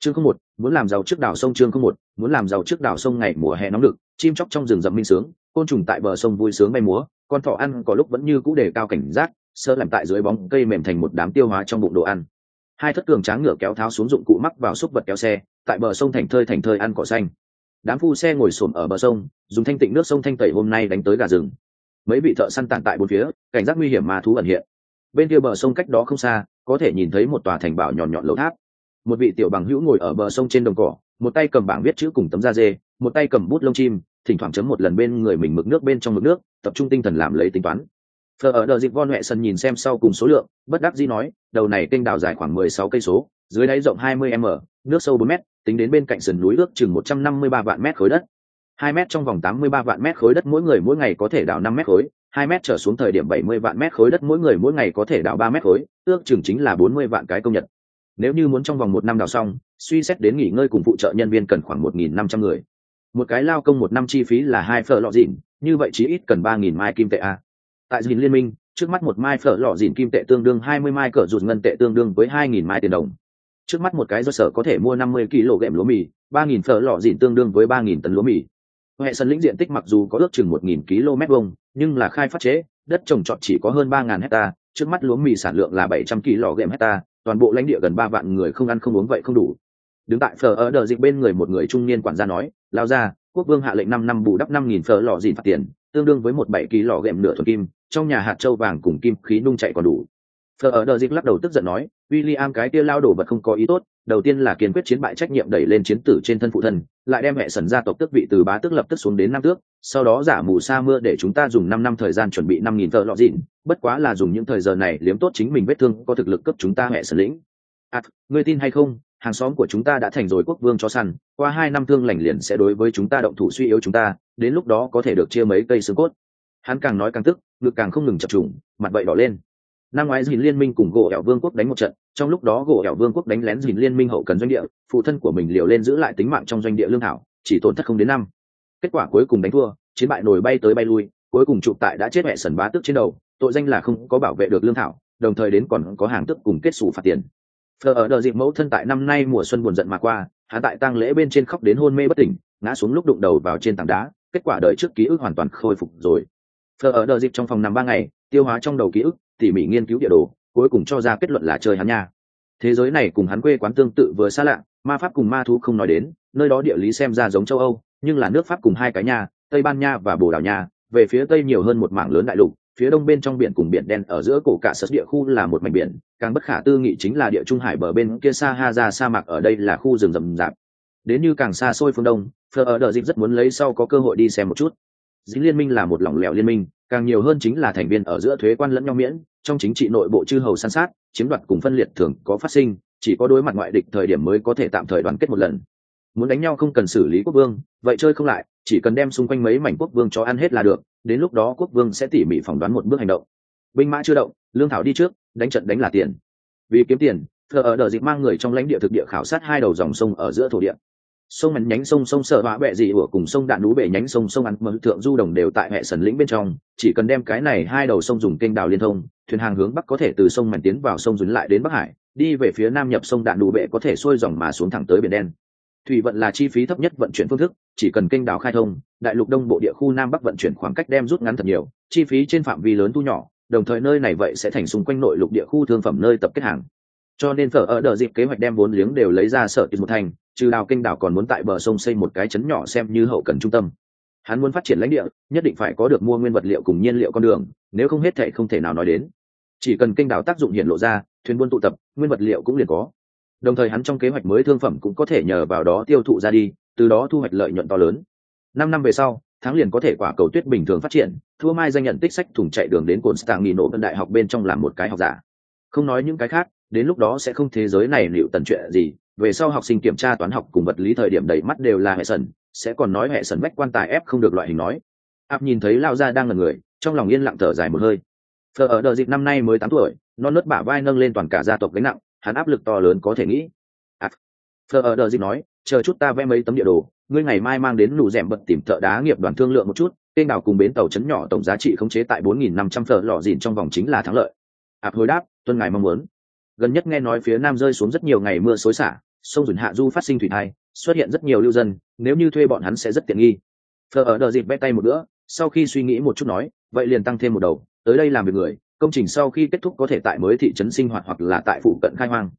Chương không một, muốn làm giàu trước đảo sông. Chương không một, muốn làm giàu trước đảo sông. Ngày mùa hè nóng nực, chim chóc trong rừng rậm minh sướng, côn trùng tại bờ sông vui sướng bay múa, con thỏ ăn có lúc vẫn như cũ đề cao cảnh giác, sơ làm tại dưới bóng cây mềm thành một đám tiêu hóa trong bụng đồ ăn. Hai thất cường tráng ngựa kéo tháo xuống dụng cụ mắc vào xúc vật kéo xe, tại bờ sông thành thơi ăn cỏ xanh. Đám phu xe ngồi xổm ở bờ sông, dùng thanh tịnh nước sông thanh tẩy hôm nay đánh tới gà rừng. Mấy vị thợ săn tản tại bốn phía, cảnh giác nguy hiểm ma thú ẩn hiện. Bên kia bờ sông cách đó không xa, có thể nhìn thấy một tòa thành bảo nhọn nhọn lầu tháp. Một vị tiểu bằng hữu ngồi ở bờ sông trên đồng cỏ, một tay cầm bảng viết chữ cùng tấm da dê, một tay cầm bút lông chim, thỉnh thoảng chấm một lần bên người mình mực nước bên trong mực nước, tập trung tinh thần làm lấy tính toán. Phờ ở đờ dịch von huệ sân nhìn xem sau cùng số lượng, bất đắc dĩ nói, đầu này kênh đào dài khoảng 16 cây số, dưới đáy rộng 20 m, nước sâu 4 m, tính đến bên cạnh sườn núi ước chừng 153 vạn mét khối đất. 2 mét trong vòng 83 vạn mét khối đất mỗi người mỗi ngày có thể đào 5 mét khối, 2 mét trở xuống thời điểm 70 vạn mét khối đất mỗi người mỗi ngày có thể đào 3 mét khối, ước chừng chính là 40 vạn cái công nhật. Nếu như muốn trong vòng 1 năm đào xong, suy xét đến nghỉ ngơi cùng phụ trợ nhân viên cần khoảng 1.500 người. Một cái lao công 1 năm chi phí là 2 phở lọ dịn, như vậy chí ít cần 3.000 mai kim tệ a. Tại dịn liên minh, trước mắt một mai phở lọ dịn kim tệ tương đương 20 mai cỡ rụt ngân tệ tương đương với 2.000 mai tiền đồng. Trước mắt một cái do sở có thể mua 50 kg lúa mì, 3.000 phở lọ dịn tương đương với 3.000 tấn lúa mì. Hệ sân lĩnh diện tích mặc dù có ước chừng 1.000 km vuông, nhưng là khai phát chế, đất trồng trọt chỉ có hơn 3.000 hecta, trước mắt lúa mì sản lượng là 700 kg hecta, toàn bộ lãnh địa gần 3 vạn người không ăn không uống vậy không đủ. Đứng tại phở ở đờ dịch bên người một người trung niên quản gia nói, lao ra, quốc vương hạ lệnh 5 năm bù đắp 5.000 phở lọ dịn phạt tiền, tương đương với 17 kg nửa thuần kim, trong nhà hạt châu vàng cùng kim khí nung chạy còn đủ. Phở ở đờ dịch lắc đầu tức giận nói, William cái kia lao đổ vật không có ý tốt, đầu tiên là kiên quyết chiến bại trách nhiệm đẩy lên chiến tử trên thân phụ thân, lại đem hệ sần gia tộc tước vị từ bá tước lập tức xuống đến nam tước, sau đó giả mù sa mưa để chúng ta dùng 5 năm thời gian chuẩn bị 5.000 phở lọ dịn, bất quá là dùng những thời giờ này liếm tốt chính mình vết thương có thực lực cấp chúng ta hệ sần lĩnh. Ngươi tin hay không, hàng xóm của chúng ta đã thành rồi quốc vương chó săn, qua 2 năm thương lành liền sẽ đối với chúng ta động thủ suy yếu chúng ta, đến lúc đó có thể được chia mấy cây xương cốt. Hắn càng nói càng tức, ngực càng không ngừng chập trùng, mặt vậy đỏ lên. Năm ngoái Dìn liên minh cùng gỗ ẻo vương quốc đánh một trận, trong lúc đó gỗ ẻo vương quốc đánh lén Dìn liên minh hậu cần doanh địa, phụ thân của mình liều lên giữ lại tính mạng trong doanh địa lương thảo, chỉ tổn thất không đến 5. Kết quả cuối cùng đánh thua, chiến bại nổi bay tới bay lui, cuối cùng chụp tại đã chết mẹ sần bá tước trên đầu, tội danh là không có bảo vệ được lương thảo, đồng thời đến còn có hàng tức cùng kết xù phạt tiền. Phờ ở đờ dịp mẫu thân tại năm nay mùa xuân buồn giận mà qua, hắn tại tang lễ bên trên khóc đến hôn mê bất tỉnh, ngã xuống lúc đụng đầu vào trên tảng đá, kết quả đợi trước ký ức hoàn toàn khôi phục rồi. Phờ ở đờ dịp trong phòng nằm 3 ngày, tiêu hóa trong đầu ký ức, tỉ mỉ nghiên cứu địa đồ, cuối cùng cho ra kết luận là chơi hắn nha. Thế giới này cùng hắn quê quán tương tự vừa xa lạ, ma pháp cùng ma thú không nói đến, nơi đó địa lý xem ra giống châu Âu, nhưng là nước Pháp cùng 2 cái nha, Tây Ban Nha và Bồ Đào Nha, về phía tây nhiều hơn một mảng lớn đại lục, phía đông bên trong biển cùng biển đen ở giữa cổ cả sật địa khu là một mảnh biển, càng bất khả tư nghị chính là địa trung hải bờ bên kia Sahara sa mạc ở đây là khu rừng rậm rạp. Đến như càng xa xôi phương đông, Phờ ở đờ dịp rất muốn lấy sau có cơ hội đi xem một chút. Dính liên minh là một lỏng lẻo liên minh, càng nhiều hơn chính là thành viên ở giữa thuế quan lẫn nhau miễn, trong chính trị nội bộ chư hầu san sát, chiếm đoạt cùng phân liệt thường có phát sinh, chỉ có đối mặt ngoại địch thời điểm mới có thể tạm thời đoàn kết một lần. Muốn đánh nhau không cần xử lý quốc vương, vậy chơi không lại, chỉ cần đem xung quanh mấy mảnh quốc vương cho ăn hết là được, đến lúc đó quốc vương sẽ tỉ mỉ phỏng đoán một bước hành động. Binh mã chưa động, lương thảo đi trước, đánh trận đánh là tiền. Vì kiếm tiền, Phờ ở đờ dịp mang người trong lãnh địa thực địa khảo sát 2 đầu dòng sông ở giữa thổ địa. Sông mảnh nhánh sông Sợ Hỏa Bẹ Dị Hủa cùng sông Đạn Núi Bể nhánh sông Ăn Mờ Thượng Du Đồng đều tại hệ sần lĩnh bên trong, chỉ cần đem cái này 2 đầu sông dùng kênh đào liên thông, thuyền hàng hướng bắc có thể từ sông mảnh tiến vào sông Dùn lại đến Bắc Hải, đi về phía nam nhập sông Đạn Núi Bể có thể xuôi dòng mà xuống thẳng tới biển đen. Thủy vận là chi phí thấp nhất vận chuyển phương thức, chỉ cần kênh đào khai thông, đại lục đông bộ địa khu nam bắc vận chuyển khoảng cách đem rút ngắn thật nhiều, chi phí trên phạm vi lớn thu nhỏ, đồng thời nơi này vậy sẽ thành xung quanh nội lục địa khu thương phẩm nơi tập kết hàng. Cho nên Phở ở đờ dịp kế hoạch đem vốn liếng đều lấy ra sở một thành, trừ đào kênh đào còn muốn tại bờ sông xây một cái trấn nhỏ xem như hậu cần trung tâm. Hắn muốn phát triển lãnh địa, nhất định phải có được mua nguyên vật liệu cùng nhiên liệu con đường, nếu không hết thảy không thể nào nói đến. Chỉ cần kênh đào tác dụng hiện lộ ra, thuyền buôn tụ tập, nguyên vật liệu cũng liền có. Đồng thời hắn trong kế hoạch mới thương phẩm cũng có thể nhờ vào đó tiêu thụ ra đi, từ đó thu hoạch lợi nhuận to lớn. 5 năm về sau, tháng liền có thể quả cầu tuyết bình thường phát triển, thua mai danh nhận tích sách thùng chạy đường đến Constantino Tân đại học bên trong làm một cái học giả. Không nói những cái khác, đến lúc đó sẽ không thế giới này liệu tần chuyện gì, về sau học sinh kiểm tra toán học cùng vật lý thời điểm đầy mắt đều là hệ sần, sẽ còn nói hệ sần bách quan tài ép không được loại hình nói. Áp nhìn thấy lao ra đang ngẩn người, trong lòng yên lặng thở dài một hơi. Phờ ở đờ dịp năm nay mới 8 tuổi, non nớt bả vai nâng lên toàn cả gia tộc gánh nặng, hắn áp lực to lớn có thể nghĩ. Phờ ở đờ dịp nói, chờ chút ta vẽ mấy tấm địa đồ, ngươi ngày mai mang đến nụ rèm bật tìm thợ đá nghiệp đoàn thương lượng một chút, kênh đào cùng bến tàu trấn nhỏ tổng giá trị khống chế tại 4.500 phở lọ dìn trong vòng chính là thắng lợi. Áp hồi đáp, tuân ngài mong muốn. Gần nhất nghe nói phía nam rơi xuống rất nhiều ngày mưa xối xả, sông dùn hạ du phát sinh thủy thai, xuất hiện rất nhiều lưu dân, nếu như thuê bọn hắn sẽ rất tiện nghi. Phờ ở đờ dịp vẽ tay một bữa, sau khi suy nghĩ một chút nói, vậy liền tăng thêm một đầu, tới đây làm việc người, công trình sau khi kết thúc có thể tại mới thị trấn sinh hoạt hoặc là tại phụ cận khai hoang.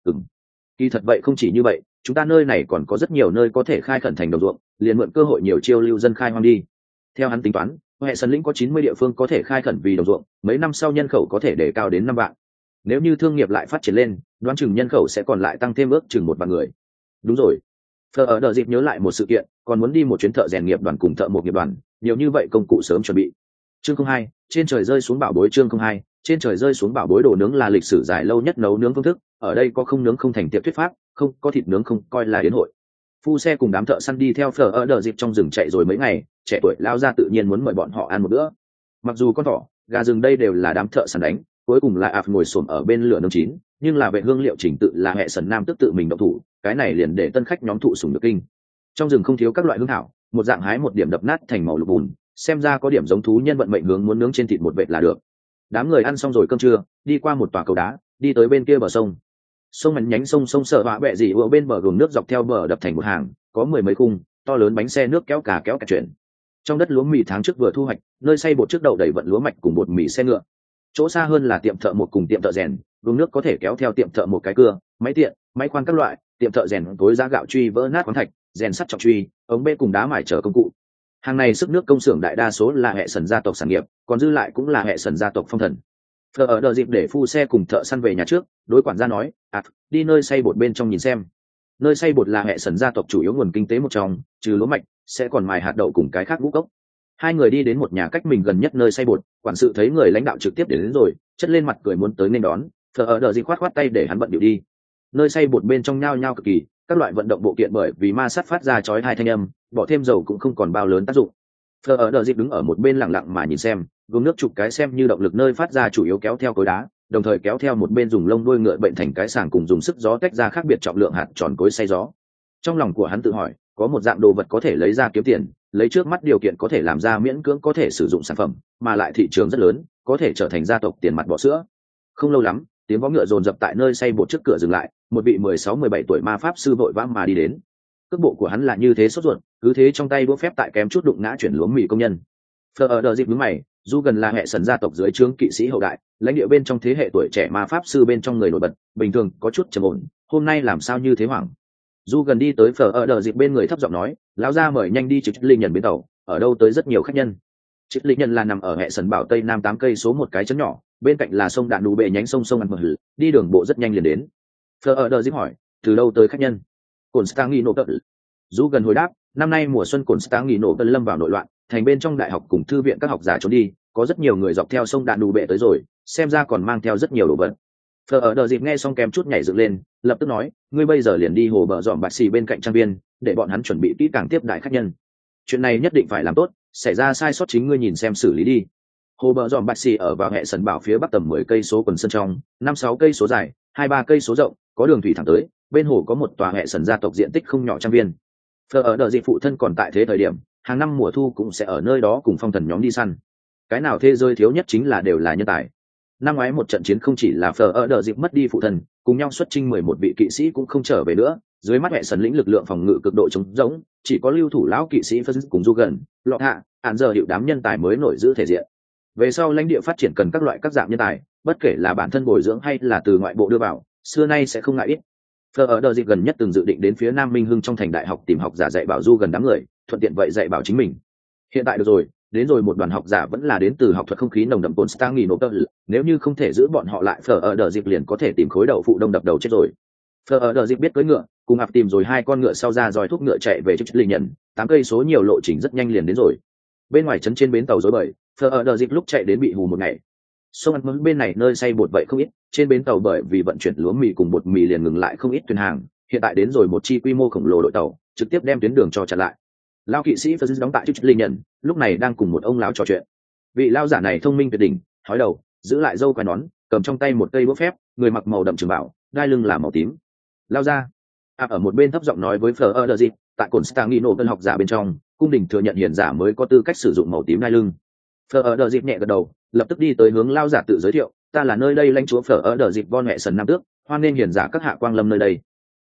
Kỳ thật vậy không chỉ như vậy, chúng ta nơi này còn có rất nhiều nơi có thể khai khẩn thành đồng ruộng, liền mượn cơ hội nhiều chiêu lưu dân khai hoang đi. Theo hắn tính toán, hệ sân lĩnh có 90 địa phương có thể khai khẩn vì đồng ruộng, mấy năm sau nhân khẩu có thể đề cao đến 5 vạn. Nếu như thương nghiệp lại phát triển lên, đoán chừng nhân khẩu sẽ còn lại tăng thêm ước chừng 1 vạn người. Đúng rồi. Phờ ở đợt dịp nhớ lại một sự kiện, còn muốn đi một chuyến thợ rèn nghiệp đoàn cùng thợ mộc nghiệp đoàn, nhiều như vậy công cụ sớm chuẩn bị. Chương 02, trên trời rơi xuống bảo bối. Chương 02, trên trời rơi xuống bảo bối. Đồ nướng là lịch sử dài lâu nhất nấu nướng phương thức, ở đây có không nướng không thành tiệc thuyết pháp, không có thịt nướng không coi là yến hội. Phu xe cùng đám thợ săn đi theo Phờ ở đợt dịp trong rừng chạy rồi mấy ngày, trẻ tuổi lao ra tự nhiên muốn mời bọn họ ăn một bữa. Mặc dù con thỏ, gà rừng đây đều là đám thợ săn đánh, cuối cùng là ạp ngồi xổm ở bên lửa nướng chín, nhưng là vệ hương liệu trình tự là hệ sần nam tức tự mình động thủ, cái này liền để tân khách nhóm thụ sủng được kinh. Trong rừng không thiếu các loại hương thảo, một dạng hái một điểm đập nát thành màu lục bùn, xem ra có điểm giống thú nhân vận mệnh hướng muốn nướng trên thịt một vệt là được. Đám người ăn xong rồi cơm trưa, đi qua một tòa cầu đá, đi tới bên kia bờ sông. Sông mảnh nhánh sông Sợ Họa bẹ gì ở bên bờ gồm nước dọc theo bờ đập thành một hàng, có 10 mấy khung, to lớn bánh xe nước kéo cả chuyển. Trong đất lúa mì tháng trước vừa thu hoạch, nơi xây bột trước đầu đầy vận lúa mạch cùng bột mì xe ngựa. Chỗ xa hơn là tiệm thợ một cùng tiệm thợ rèn, gồm nước có thể kéo theo tiệm thợ một cái cưa, máy tiện, máy khoan các loại, tiệm thợ rèn tối giá gạo truy vỡ nát khoáng thạch, rèn sắt trọng truy, ống bê cùng đá mài chở công cụ. Hàng này sức nước công xưởng đại đa số là hệ sần gia tộc sản nghiệp, còn dư lại cũng là hệ sần gia tộc phong thần. Phờ ở đợi dịp để phu xe cùng thợ săn về nhà trước, đối quản gia nói, đi nơi xây bột bên trong nhìn xem. Nơi xây bột là hệ sần gia tộc chủ yếu nguồn kinh tế một trong, trừ lúa mạch sẽ còn mài hạt đậu cùng cái khác ngũ cốc. Hai người đi đến một nhà cách mình gần nhất nơi xây bột, quản sự thấy người lãnh đạo trực tiếp đến rồi, chất lên mặt cười muốn tới nên đón. Phờ ở đợi dịp khoát tay để hắn bận điệu đi. Nơi xây bột bên trong nhao nhao cực kỳ, các loại vận động bộ kiện bởi vì ma sát phát ra chói hai thanh âm, bỏ thêm dầu cũng không còn bao lớn tác dụng. Phờ ở đợi dịp đứng ở một bên lặng lặng mà nhìn xem, gồm nước chụp cái xem như động lực nơi phát ra chủ yếu kéo theo cối đá, đồng thời kéo theo một bên dùng lông đuôi ngựa bệnh thành cái sàng cùng dùng sức gió tách ra khác biệt trọng lượng hạt tròn cối xay gió. Trong lòng của hắn tự hỏi, có một dạng đồ vật có thể lấy ra kiếm tiền, lấy trước mắt điều kiện có thể làm ra miễn cưỡng có thể sử dụng sản phẩm, mà lại thị trường rất lớn, có thể trở thành gia tộc tiền mặt bọ sữa. Không lâu lắm, tiếng vó ngựa dồn dập tại nơi xây bột trước cửa dừng lại, một vị 16-17 tuổi ma pháp sư vội vã mà đi đến. Cước bộ của hắn là như thế sốt ruột, cứ thế trong tay đũa phép tại kém chút đụng ngã chuyển lúa mì công nhân. Phờ ở đợi dịp đứng mày, dù gần là hệ sần gia tộc dưới trướng kỵ sĩ hậu đại, lãnh địa bên trong thế hệ tuổi trẻ ma pháp sư bên trong người nổi bật, bình thường có chút trầm ổn, hôm nay làm sao như thế hoảng. Du gần đi tới Phờ ở đợi dịp bên người thấp giọng nói, lão gia mời nhanh đi trực linh nhận bến tàu, ở đâu tới rất nhiều khách nhân. Trực linh nhận là nằm ở hệ sần bảo tây nam 8 cây số một cái trấn nhỏ, bên cạnh là sông Đạn Đủ bệ nhánh sông ăn mờ, đi đường bộ rất nhanh liền đến. Phờ ở đợi dịp hỏi, từ đâu tới khách nhân? Constantino cận. Du gần hồi đáp, năm nay mùa xuân Constantino cận lâm vào nội loạn, thành bên trong đại học cùng thư viện các học giả trốn đi, có rất nhiều người dọc theo sông Đạn Đủ bệ tới rồi, xem ra còn mang theo rất nhiều đồ vật. Phờ ở đợi dịp nghe xong kém chút nhảy dựng lên, lập tức nói, ngươi bây giờ liền đi hồ bờ dọn bạch xì bên cạnh trang viên, để bọn hắn chuẩn bị kỹ càng tiếp đại khách nhân. Chuyện này nhất định phải làm tốt, xảy ra sai sót chính ngươi nhìn xem xử lý đi. Hồ bờ dọn bạch xì ở vào hệ sần bảo phía bắc tầm 10 cây số quần sân trong, 5-6 cây số dài, 2-3 cây số rộng, có đường thủy thẳng tới, bên hồ có một tòa hệ sần gia tộc diện tích không nhỏ trang viên. Phờ ở đợi dịp phụ thân còn tại thế thời điểm, hàng năm mùa thu cũng sẽ ở nơi đó cùng phong thần nhóm đi săn. Cái nào thế giới thiếu nhất chính là đều là nhân tài. Năm ngoái một trận chiến không chỉ là Phờ ở đợi dịp mất đi phụ thân, cùng nhau xuất chinh 11 vị kỵ sĩ cũng không trở về nữa, dưới mắt hệ sần lĩnh lực lượng phòng ngự cực độ trống rỗng, chỉ có lưu thủ lão kỵ sĩ phân cùng du gần, lọt hạ, hạn giờ hiệu đám nhân tài mới nổi giữ thể diện. Về sau lãnh địa phát triển cần các loại các dạng nhân tài, bất kể là bản thân bồi dưỡng hay là từ ngoại bộ đưa vào, xưa nay sẽ không ngại ít. Phờ ở đợi dịp gần nhất từng dự định đến phía Nam Minh Hưng trong thành đại học tìm học giả dạy bảo du gần đám người, thuận tiện vậy dạy bảo chính mình. Hiện tại được rồi, đến rồi một đoàn học giả vẫn là đến từ học thuật không khí nồng đậm Constantinople, nếu như không thể giữ bọn họ lại Phờ ở đợi dịp liền có thể tìm khối đậu phụ đông đập đầu chết rồi. Phờ ở đợi dịp biết cưỡi ngựa, cùng ạp tìm rồi 2 con ngựa sau ra dòi thuốc ngựa chạy về trước linh nhận, 8 cây số nhiều lộ trình rất nhanh liền đến rồi. Bên ngoài trấn trên bến tàu rối bời, Phờ ở đợi dịp lúc chạy đến bị hù một ngày. Sông ăn mớn bên này nơi xây bột vậy không ít, trên bến tàu bởi vì vận chuyển lúa mì cùng bột mì liền ngừng lại không ít thuyền hàng, hiện tại đến rồi một chi quy mô khổng lồ đội tàu, trực tiếp đem tuyến đường cho chặn lại. Lão kỵ sĩ Phật đóng tại trước linh nhận, lúc này đang cùng một ông lão trò chuyện. Vị lão giả này thông minh tuyệt đỉnh, hói đầu, giữ lại râu quai nón, cầm trong tay một cây búa phép, người mặc màu đậm trường bảo, đai lưng là màu tím. Lao ra. Ở một bên thấp giọng nói với Phờ ở đợi dịp, tại Constantinople học giả bên trong, cung đình thừa nhận hiền giả mới có tư cách sử dụng màu tím đai lưng. Phờ ở đợi dịp nhẹ gật đầu, lập tức đi tới hướng lao giả tự giới thiệu, ta là nơi đây lãnh chúa Phờ ở đợi dịp von hệ sần nam tước, hoan nghênh hiền giả các hạ quang lâm nơi đây.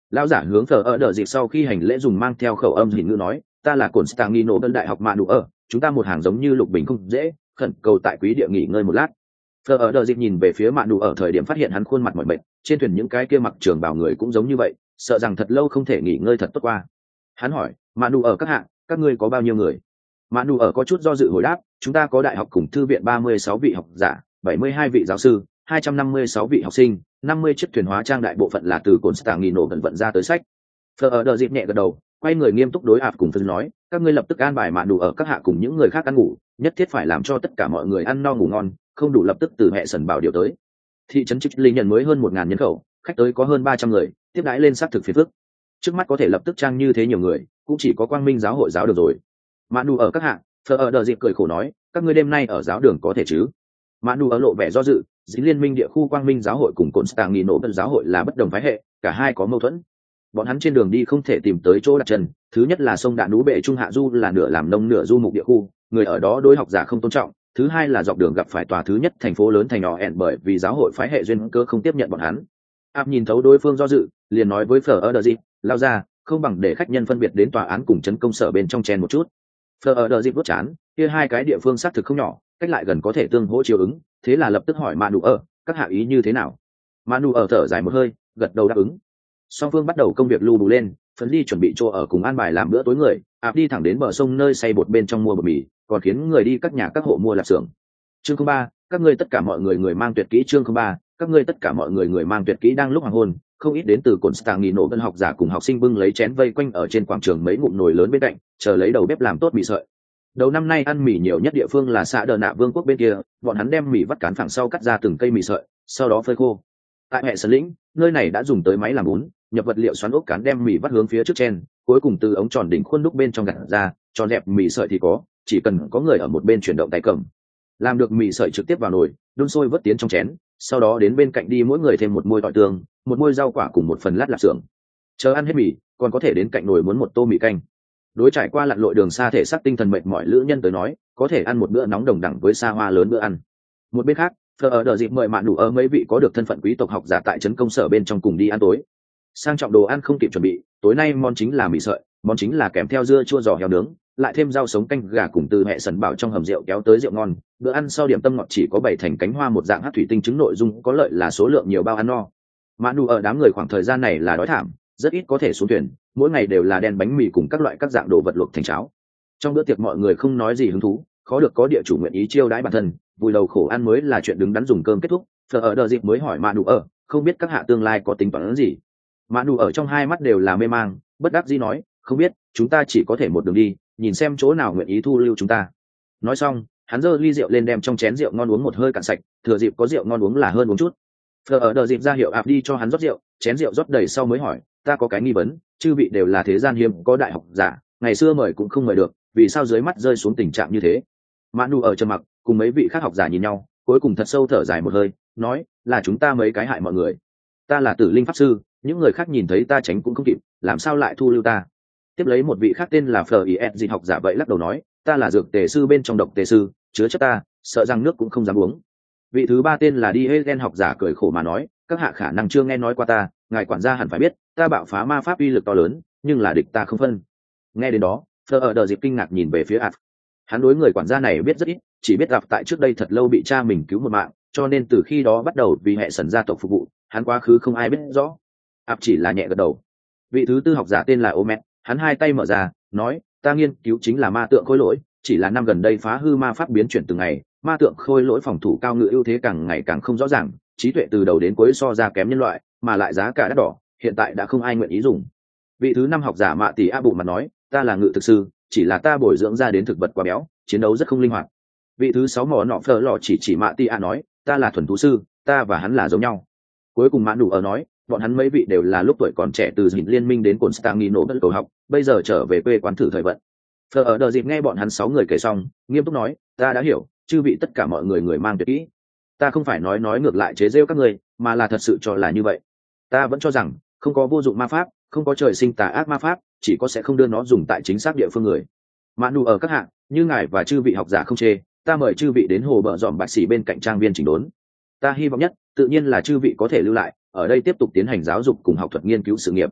Lão giả hướng thờ ở đợi dịp sau khi hành lễ dùng mang theo khẩu âm hình ngữ nói, ta là Constantino bên đại học mạ đủ ở, chúng ta một hàng giống như lục bình không dễ, khẩn cầu tại quý địa nghỉ ngơi một lát. Thờ ở đợi dịp nhìn về phía mạ đủ ở thời điểm phát hiện hắn khuôn mặt mỏi mệt, trên thuyền những cái kia mặc trường bào người cũng giống như vậy, sợ rằng thật lâu không thể nghỉ ngơi thật tốt qua. Hắn hỏi, mạ đủ ở các hạng, các ngươi có bao nhiêu người? Mạ đủ ở có chút do dự hồi đáp, chúng ta có đại học cùng thư viện 36 vị học giả, 72 vị giáo sư, 256 vị học sinh, 50 chiếc thuyền hóa trang đại bộ phận là từ Constantino vận ra tới sách. Thờ ở đợi dịp nhẹ gật đầu, quay người nghiêm túc đối ạp cùng phân nói, các ngươi lập tức an bài mạ đủ ở các hạ cùng những người khác ăn ngủ, nhất thiết phải làm cho tất cả mọi người ăn no ngủ ngon, không đủ lập tức từ hệ sần bảo điều tới. Thị trấn Trích Linh nhận mới hơn 1000 nhân khẩu, khách tới có hơn 300 người, tiếp đãi lên xác thực phiền phức. Trước mắt có thể lập tức trang như thế nhiều người, cũng chỉ có Quang Minh giáo hội giáo được rồi. Mạ đủ ở các hạ, Thờ ở đợi dịp cười khổ nói, các ngươi đêm nay ở giáo đường có thể chứ? Mạ đủ ở lộ vẻ do dự, dính liên minh địa khu Quang Minh giáo hội cùng Constantino giáo hội là bất đồng phái hệ, cả hai có mâu thuẫn. Bọn hắn trên đường đi không thể tìm tới chỗ đặt chân, thứ nhất là sông Đạn Nú bệ Trung Hạ Du là nửa làm nông nửa du mục địa khu, người ở đó đối học giả không tôn trọng, thứ hai là dọc đường gặp phải tòa thứ nhất thành phố lớn thành nhỏ ẹn bởi vì giáo hội phái hệ duyên cơ không tiếp nhận bọn hắn. Áp nhìn thấu đối phương do dự, liền nói với Phở ở đờ dịp, lao ra, không bằng để khách nhân phân biệt đến tòa án cùng chấn công sở bên trong chen một chút. Phở ở đờ dịp đốt chán, kia hai cái địa phương xác thực không nhỏ, cách lại gần có thể tương hỗ chiều ứng, thế là lập tức hỏi Manu ở, các hạ ý như thế nào? Manu ở thở dài một hơi, gật đầu đáp ứng. Song phương bắt đầu công việc lưu đủ lên, phấn đi chuẩn bị chỗ ở cùng an bài làm bữa tối người, áp đi thẳng đến bờ sông nơi xay bột bên trong mua bột mì, còn khiến người đi các nhà các hộ mua lạp xưởng. Chương 03, các ngươi tất cả mọi người mang tuyệt kỹ. Chương 03, các ngươi tất cả mọi người mang tuyệt kỹ. Đang lúc hoàng hôn, không ít đến từ Constantino bên học giả cùng học sinh bưng lấy chén vây quanh ở trên quảng trường mấy ngụm nồi lớn bên cạnh, chờ lấy đầu bếp làm tốt mì sợi. Đầu năm nay ăn mì nhiều nhất địa phương là xã Đờ Nạ Vương quốc bên kia, bọn hắn đem mì vắt cán phẳng sau cắt ra từng cây mì sợi, sau đó phơi khô. Tại hệ sơn lĩnh, nơi này đã dùng tới máy làm bún, nhập vật liệu xoắn ốc cán đem mì vắt hướng phía trước trên, cuối cùng từ ống tròn đỉnh khuôn đúc bên trong gặt ra, tròn đẹp mì sợi thì có, chỉ cần có người ở một bên chuyển động tay cầm. Làm được mì sợi trực tiếp vào nồi, đun sôi vớt tiến trong chén, sau đó đến bên cạnh đi mỗi người thêm một muôi tỏi tương, một muôi rau quả cùng một phần lát lạp xưởng. Chờ ăn hết mì, còn có thể đến cạnh nồi muốn một tô mì canh. Đối trải qua lặn lội đường xa thể xác tinh thần mệt mỏi lữ nhân tới nói, có thể ăn một bữa nóng đồng đẳng với xa hoa lớn bữa ăn. Một bên khác, Phở ở đờ dịp mời Mạn Đủ ở mấy vị có được thân phận quý tộc học giả tại trấn công sở bên trong cùng đi ăn tối. Sang trọng đồ ăn không kịp chuẩn bị, tối nay món chính là mì sợi, món chính là kèm theo dưa chua giò heo nướng, lại thêm rau sống canh gà cùng từ hệ sần bảo trong hầm rượu kéo tới rượu ngon. Bữa ăn sau điểm tâm ngọt chỉ có 7 thành cánh hoa một dạng hát thủy tinh trứng nội dung có lợi là số lượng nhiều bao ăn no. Mạn Đủ ở đám người khoảng thời gian này là đói thảm, rất ít có thể xuống thuyền, mỗi ngày đều là đen bánh mì cùng các loại các dạng đồ vật luộc thành cháo. Trong bữa tiệc mọi người không nói gì hứng thú, khó được có địa chủ nguyện ý chiêu đãi bản thân, vui đầu khổ ăn mới là chuyện đứng đắn dùng cơm kết thúc. Phở ở đờ dịp mới hỏi Mạn Đủ ở, không biết các hạ tương lai có tính toán gì? Mạn Đủ ở trong hai mắt đều là mê mang, bất đắc dĩ nói, không biết, chúng ta chỉ có thể một đường đi, nhìn xem chỗ nào nguyện ý thu lưu chúng ta. Nói xong, hắn giơ ly rượu lên đem trong chén rượu ngon uống một hơi cạn sạch, thừa dịp có rượu ngon uống là hơn uống chút. Phở ở đờ dịp ra hiệu ạp đi cho hắn rót rượu, chén rượu rót đầy sau mới hỏi, ta có cái nghi vấn, chư vị đều là thế gian hiếm có đại học giả, ngày xưa mời cũng không mời được, vì sao dưới mắt rơi xuống tình trạng như thế? Mạn Đủ ở trầm mặc, cùng mấy vị khác học giả nhìn nhau, cuối cùng thật sâu thở dài một hơi, nói, là chúng ta mấy cái hại mọi người. Ta là Tử Linh pháp sư, những người khác nhìn thấy ta tránh cũng không kịp, làm sao lại thu lưu ta? Tiếp lấy một vị khác tên là Fleur học giả vậy lắc đầu nói, ta là dược tề sư bên trong độc tề sư, chứa chấp ta, sợ rằng nước cũng không dám uống. Vị thứ ba tên là Diegen học giả cười khổ mà nói, các hạ khả năng chưa nghe nói qua ta, ngài quản gia hẳn phải biết, ta bạo phá ma pháp uy lực to lớn, nhưng là địch ta không phân. Nghe đến đó, Fleur ở đờ dịp kinh ngạc nhìn về phía ạt. Hắn đối người quản gia này biết rất ít, chỉ biết gặp tại trước đây thật lâu bị cha mình cứu một mạng, cho nên từ khi đó bắt đầu vì hệ sần gia tộc phục vụ, hắn quá khứ không ai biết rõ. Áp chỉ là nhẹ gật đầu. Vị thứ tư học giả tên là Omet, hắn hai tay mở ra, nói, ta nghiên cứu chính là ma tượng khôi lỗi, chỉ là năm gần đây phá hư ma pháp biến chuyển từng ngày, ma tượng khôi lỗi phòng thủ cao ngự ưu thế càng ngày càng không rõ ràng, trí tuệ từ đầu đến cuối so ra kém nhân loại, mà lại giá cả đắt đỏ, hiện tại đã không ai nguyện ý dùng. Vị thứ năm học giả Mạ Tỷ A Bụng mà nói, ta là ngự thực sư, chỉ là ta bồi dưỡng ra đến thực vật quá béo, chiến đấu rất không linh hoạt. Vị thứ sáu mỏ nọ Phở lò chỉ Mạ Tỷ A nói, ta là thuần thú sư, ta và hắn là giống nhau. Cuối cùng Mạn Đủ ở nói, bọn hắn mấy vị đều là lúc tuổi còn trẻ từ dình liên minh đến Constantino đất cầu học, bây giờ trở về quê quán thử thời vận. Phở ở đờ dịp nghe bọn hắn 6 người kể xong, nghiêm túc nói, ta đã hiểu, chư vị tất cả mọi người mang tuyệt kỹ. Ta không phải nói ngược lại chế giễu các người, mà là thật sự cho là như vậy. Ta vẫn cho rằng, không có vô dụng ma pháp, không có trời sinh tà ác ma pháp, chỉ có sẽ không đưa nó dùng tại chính xác địa phương người. Mạn Đủ ở các hạng, như ngài và chư vị học giả không chê, ta mời chư vị đến hồ bờ dòm bạch xỉ bên cạnh trang viên chỉnh đốn. Ta hy vọng nhất, tự nhiên là chư vị có thể lưu lại, ở đây tiếp tục tiến hành giáo dục cùng học thuật nghiên cứu sự nghiệp.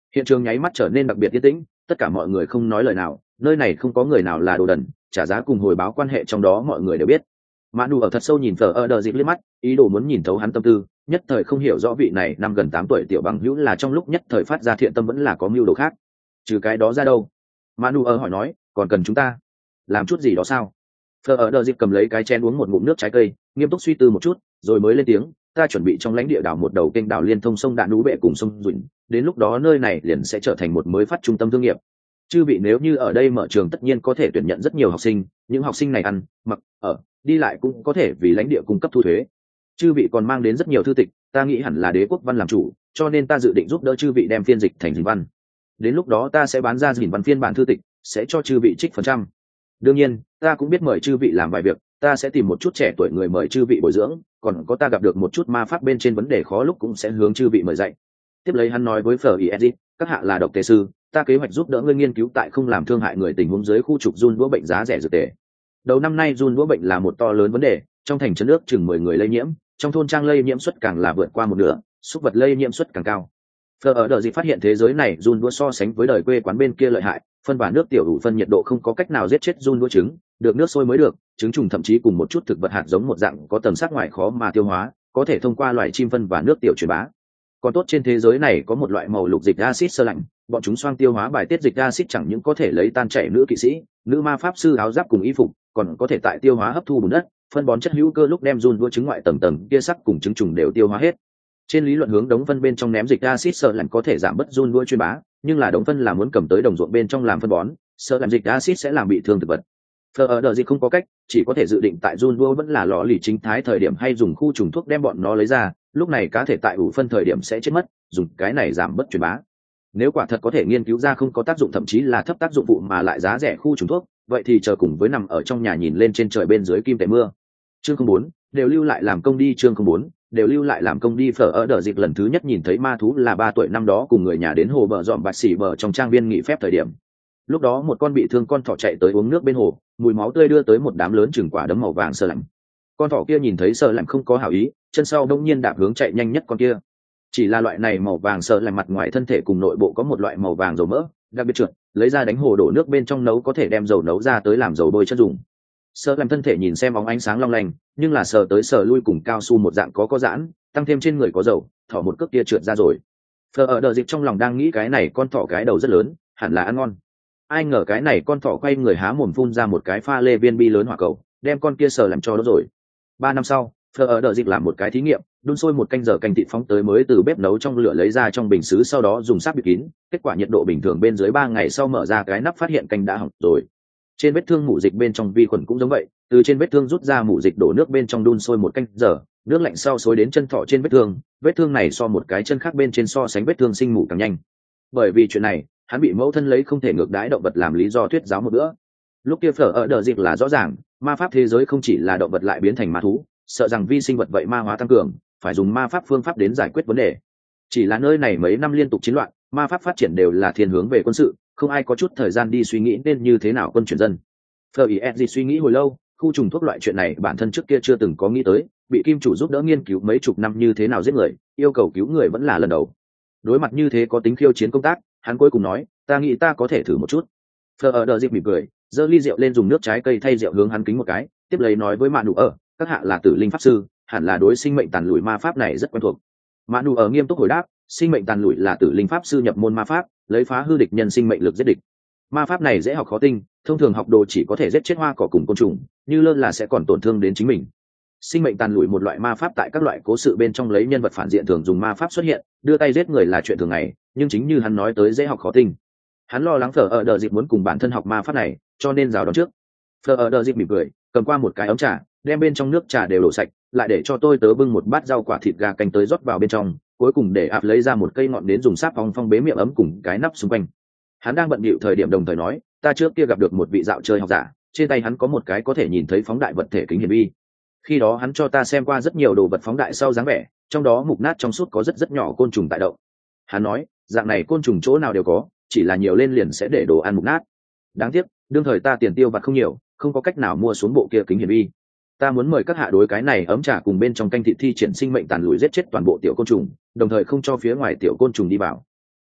Hiện trường nháy mắt trở nên đặc biệt yên tĩnh, tất cả mọi người không nói lời nào, nơi này không có người nào là đồ đần, trả giá cùng hồi báo quan hệ trong đó mọi người đều biết. Manu ở thật sâu nhìn Fleur liếc mắt, ý đồ muốn nhìn thấu hắn tâm tư, nhất thời không hiểu rõ vị này năm gần 8 tuổi tiểu bằng hữu là trong lúc nhất thời phát ra thiện tâm vẫn là có mưu đồ khác. Trừ cái đó ra đâu? Manu hỏi nói, còn cần chúng ta làm chút gì đó sao? Fleur cầm lấy cái chén uống một ngụm nước trái cây, nghiêm túc suy tư một chút, rồi mới lên tiếng, ta chuẩn bị trong lãnh địa đảo một đầu kênh đảo liên thông sông Đạn Nú Bệ cùng sông Duyện, đến lúc đó nơi này liền sẽ trở thành một mới phát trung tâm thương nghiệp. Chư vị nếu như ở đây mở trường tất nhiên có thể tuyển nhận rất nhiều học sinh, những học sinh này ăn, mặc, ở, đi lại cũng có thể vì lãnh địa cung cấp thu thuế. Chư vị còn mang đến rất nhiều thư tịch, ta nghĩ hẳn là đế quốc văn làm chủ, cho nên ta dự định giúp đỡ chư vị đem phiên dịch thành dình văn. Đến lúc đó ta sẽ bán ra dình văn phiên bản thư tịch, sẽ cho chư vị trích phần trăm. Đương nhiên, ta cũng biết mời chư vị làm vài việc, ta sẽ tìm một chút trẻ tuổi người mời chư vị bồi dưỡng, còn có ta gặp được một chút ma pháp bên trên vấn đề khó lúc cũng sẽ hướng chư vị mời dạy. Tiếp lấy hắn nói với Fleur, các hạ là độc tề sư, ta kế hoạch giúp đỡ ngươi nghiên cứu tại không làm thương hại người tình huống dưới khu trục giun đũa bệnh giá rẻ dược tề. Đầu năm nay giun đũa bệnh là một to lớn vấn đề, trong thành trấn nước chừng 10 người lây nhiễm, trong thôn trang lây nhiễm suất càng là vượt qua một nửa, súc vật lây nhiễm suất càng cao. Fleur phát hiện thế giới này giun đũa so sánh với đời quê quán bên kia lợi hại, phân và nước tiểu đủ phân nhiệt độ không có cách nào giết chết giun đũa trứng, được nước sôi mới được, trứng trùng thậm chí cùng một chút thực vật hạt giống một dạng có tầng sắc ngoài khó mà tiêu hóa, có thể thông qua loài chim phân và nước tiểu truyền bá. Còn tốt trên thế giới này có một loại màu lục dịch axit sơ lạnh, bọn chúng xoang tiêu hóa bài tiết dịch axit chẳng những có thể lấy tan chảy nữ kỵ sĩ, nữ ma pháp sư áo giáp cùng y phục, còn có thể tại tiêu hóa hấp thu bùn đất, phân bón chất hữu cơ lúc đem giun đũa trứng ngoại tầng tầng kia sắc cùng trứng trùng đều tiêu hóa hết. Trên lý luận hướng đống phân bên trong ném dịch axit sơ lạnh có thể giảm bớt giun đũa truyền bá, nhưng là đống phân là muốn cầm tới đồng ruộng bên trong làm phân bón, sơ lạnh dịch axit sẽ làm bị thương thực vật. Fleur không có cách, chỉ có thể dự định tại giun đũa vẫn là lò lì chính thái thời điểm hay dùng khu trùng thuốc đem bọn nó lấy ra, lúc này cá thể tại ủ phân thời điểm sẽ chết mất, dùng cái này giảm bớt truyền bá. Nếu quả thật có thể nghiên cứu ra không có tác dụng thậm chí là thấp tác dụng phụ mà lại giá rẻ khu trùng thuốc, vậy thì chờ cùng với nằm ở trong nhà nhìn lên trên trời bên dưới kim tệ mưa. Chương 04, đều lưu lại làm công đi. Chương 04, đều lưu lại làm công đi. Fleur lần thứ nhất nhìn thấy ma thú là 3 tuổi năm đó cùng người nhà đến hồ bờ dọn bạch xỉ bờ trong trang viên nghỉ phép thời điểm. Lúc đó một con bị thương con thỏ chạy tới uống nước bên hồ, mùi máu tươi đưa tới một đám lớn chừng quả đấm màu vàng sờ lạnh. Con thỏ kia nhìn thấy sờ lạnh không có hảo ý, chân sau đông nhiên đạp hướng chạy nhanh nhất con kia. Chỉ là loại này màu vàng sờ lạnh mặt ngoài thân thể cùng nội bộ có một loại màu vàng dầu mỡ, đặc biệt trượt, lấy ra đánh hồ đổ nước bên trong nấu có thể đem dầu nấu ra tới làm dầu bôi chân dùng. Sờ lạnh thân thể nhìn xem bóng ánh sáng long lanh, nhưng là sờ tới sờ lui cùng cao su một dạng có giãn, tăng thêm trên người có dầu, thỏ một cước kia trượt ra rồi. Fleur trong lòng đang nghĩ cái này con thỏ cái đầu rất lớn, hẳn là ăn ngon. Ai ngờ cái này con thỏ quay người há mồm phun ra một cái pha lê viên bi lớn hỏa cầu, đem con kia sờ làm cho nó rồi. 3 năm sau, Fleur làm một cái thí nghiệm, đun sôi một canh giờ canh thịt phóng tới mới từ bếp nấu trong lửa lấy ra trong bình sứ, sau đó dùng sáp bịt kín, kết quả nhiệt độ bình thường bên dưới 3 ngày sau mở ra cái nắp phát hiện canh đã hỏng rồi. Trên vết thương mủ dịch bên trong vi khuẩn cũng giống vậy, từ trên vết thương rút ra mủ dịch đổ nước bên trong đun sôi một canh giờ, nước lạnh sau xối đến chân thỏ trên vết thương này so một cái chân khác bên trên so sánh vết thương sinh mủ càng nhanh. Bởi vì chuyện này, hắn bị mẫu thân lấy không thể ngược đãi động vật làm lý do thuyết giáo một bữa. Lúc kia Fleur là rõ ràng, ma pháp thế giới không chỉ là động vật lại biến thành ma thú, sợ rằng vi sinh vật vậy ma hóa tăng cường, phải dùng ma pháp phương pháp đến giải quyết vấn đề. Chỉ là nơi này mấy năm liên tục chiến loạn, ma pháp phát triển đều là thiên hướng về quân sự, không ai có chút thời gian đi suy nghĩ nên như thế nào quân chuyển dân. Fleur suy nghĩ hồi lâu, khu trùng thuốc loại chuyện này bản thân trước kia chưa từng có nghĩ tới, bị kim chủ giúp đỡ nghiên cứu mấy chục năm như thế nào giết người, yêu cầu cứu người vẫn là lần đầu. Đối mặt như thế có tính khiêu chiến công tác, hắn cuối cùng nói, ta nghĩ ta có thể thử một chút. Fleur mỉm cười, giơ ly rượu lên dùng nước trái cây thay rượu hướng hắn kính một cái, tiếp lấy nói với Manu các hạ là tử linh pháp sư, hẳn là đối sinh mệnh tàn lùi ma pháp này rất quen thuộc. Manu nghiêm túc hồi đáp, sinh mệnh tàn lùi là tử linh pháp sư nhập môn ma pháp, lấy phá hư địch nhân sinh mệnh lực giết địch. Ma pháp này dễ học khó tinh, thông thường học đồ chỉ có thể giết chết hoa cỏ cùng côn trùng, như lơ là sẽ còn tổn thương đến chính mình. Sinh mệnh tàn lùi một loại ma pháp tại các loại cố sự bên trong lấy nhân vật phản diện thường dùng ma pháp xuất hiện, đưa tay giết người là chuyện thường ngày, nhưng chính như hắn nói tới dễ học khó tinh. Hắn lo lắng Fleur muốn cùng bản thân học ma pháp này, cho nên rào đón trước. Fleur mỉm cười, cầm qua một cái ấm trà, đem bên trong nước trà đều đổ sạch, lại để cho tôi tớ bưng một bát rau quả thịt gà canh tới rót vào bên trong, cuối cùng để áp lấy ra một cây ngọn nến dùng sáp phong bế miệng ấm cùng cái nắp xung quanh. Hắn đang bận bịu thời điểm đồng thời nói, ta trước kia gặp được một vị dạo chơi học giả, trên tay hắn có một cái có thể nhìn thấy phóng đại vật thể kính hiển vi. Khi đó hắn cho ta xem qua rất nhiều đồ vật phóng đại sau dáng vẻ, trong đó mục nát trong suốt có rất nhỏ côn trùng tại động. Hắn nói, dạng này côn trùng chỗ nào đều có, chỉ là nhiều lên liền sẽ để đồ ăn mục nát. Đáng tiếc, đương thời ta tiền tiêu vặt không nhiều, không có cách nào mua xuống bộ kia kính hiển vi. Ta muốn mời các hạ đối cái này ấm trà cùng bên trong canh thịt thi triển sinh mệnh tàn lùi giết chết toàn bộ tiểu côn trùng, đồng thời không cho phía ngoài tiểu côn trùng đi vào.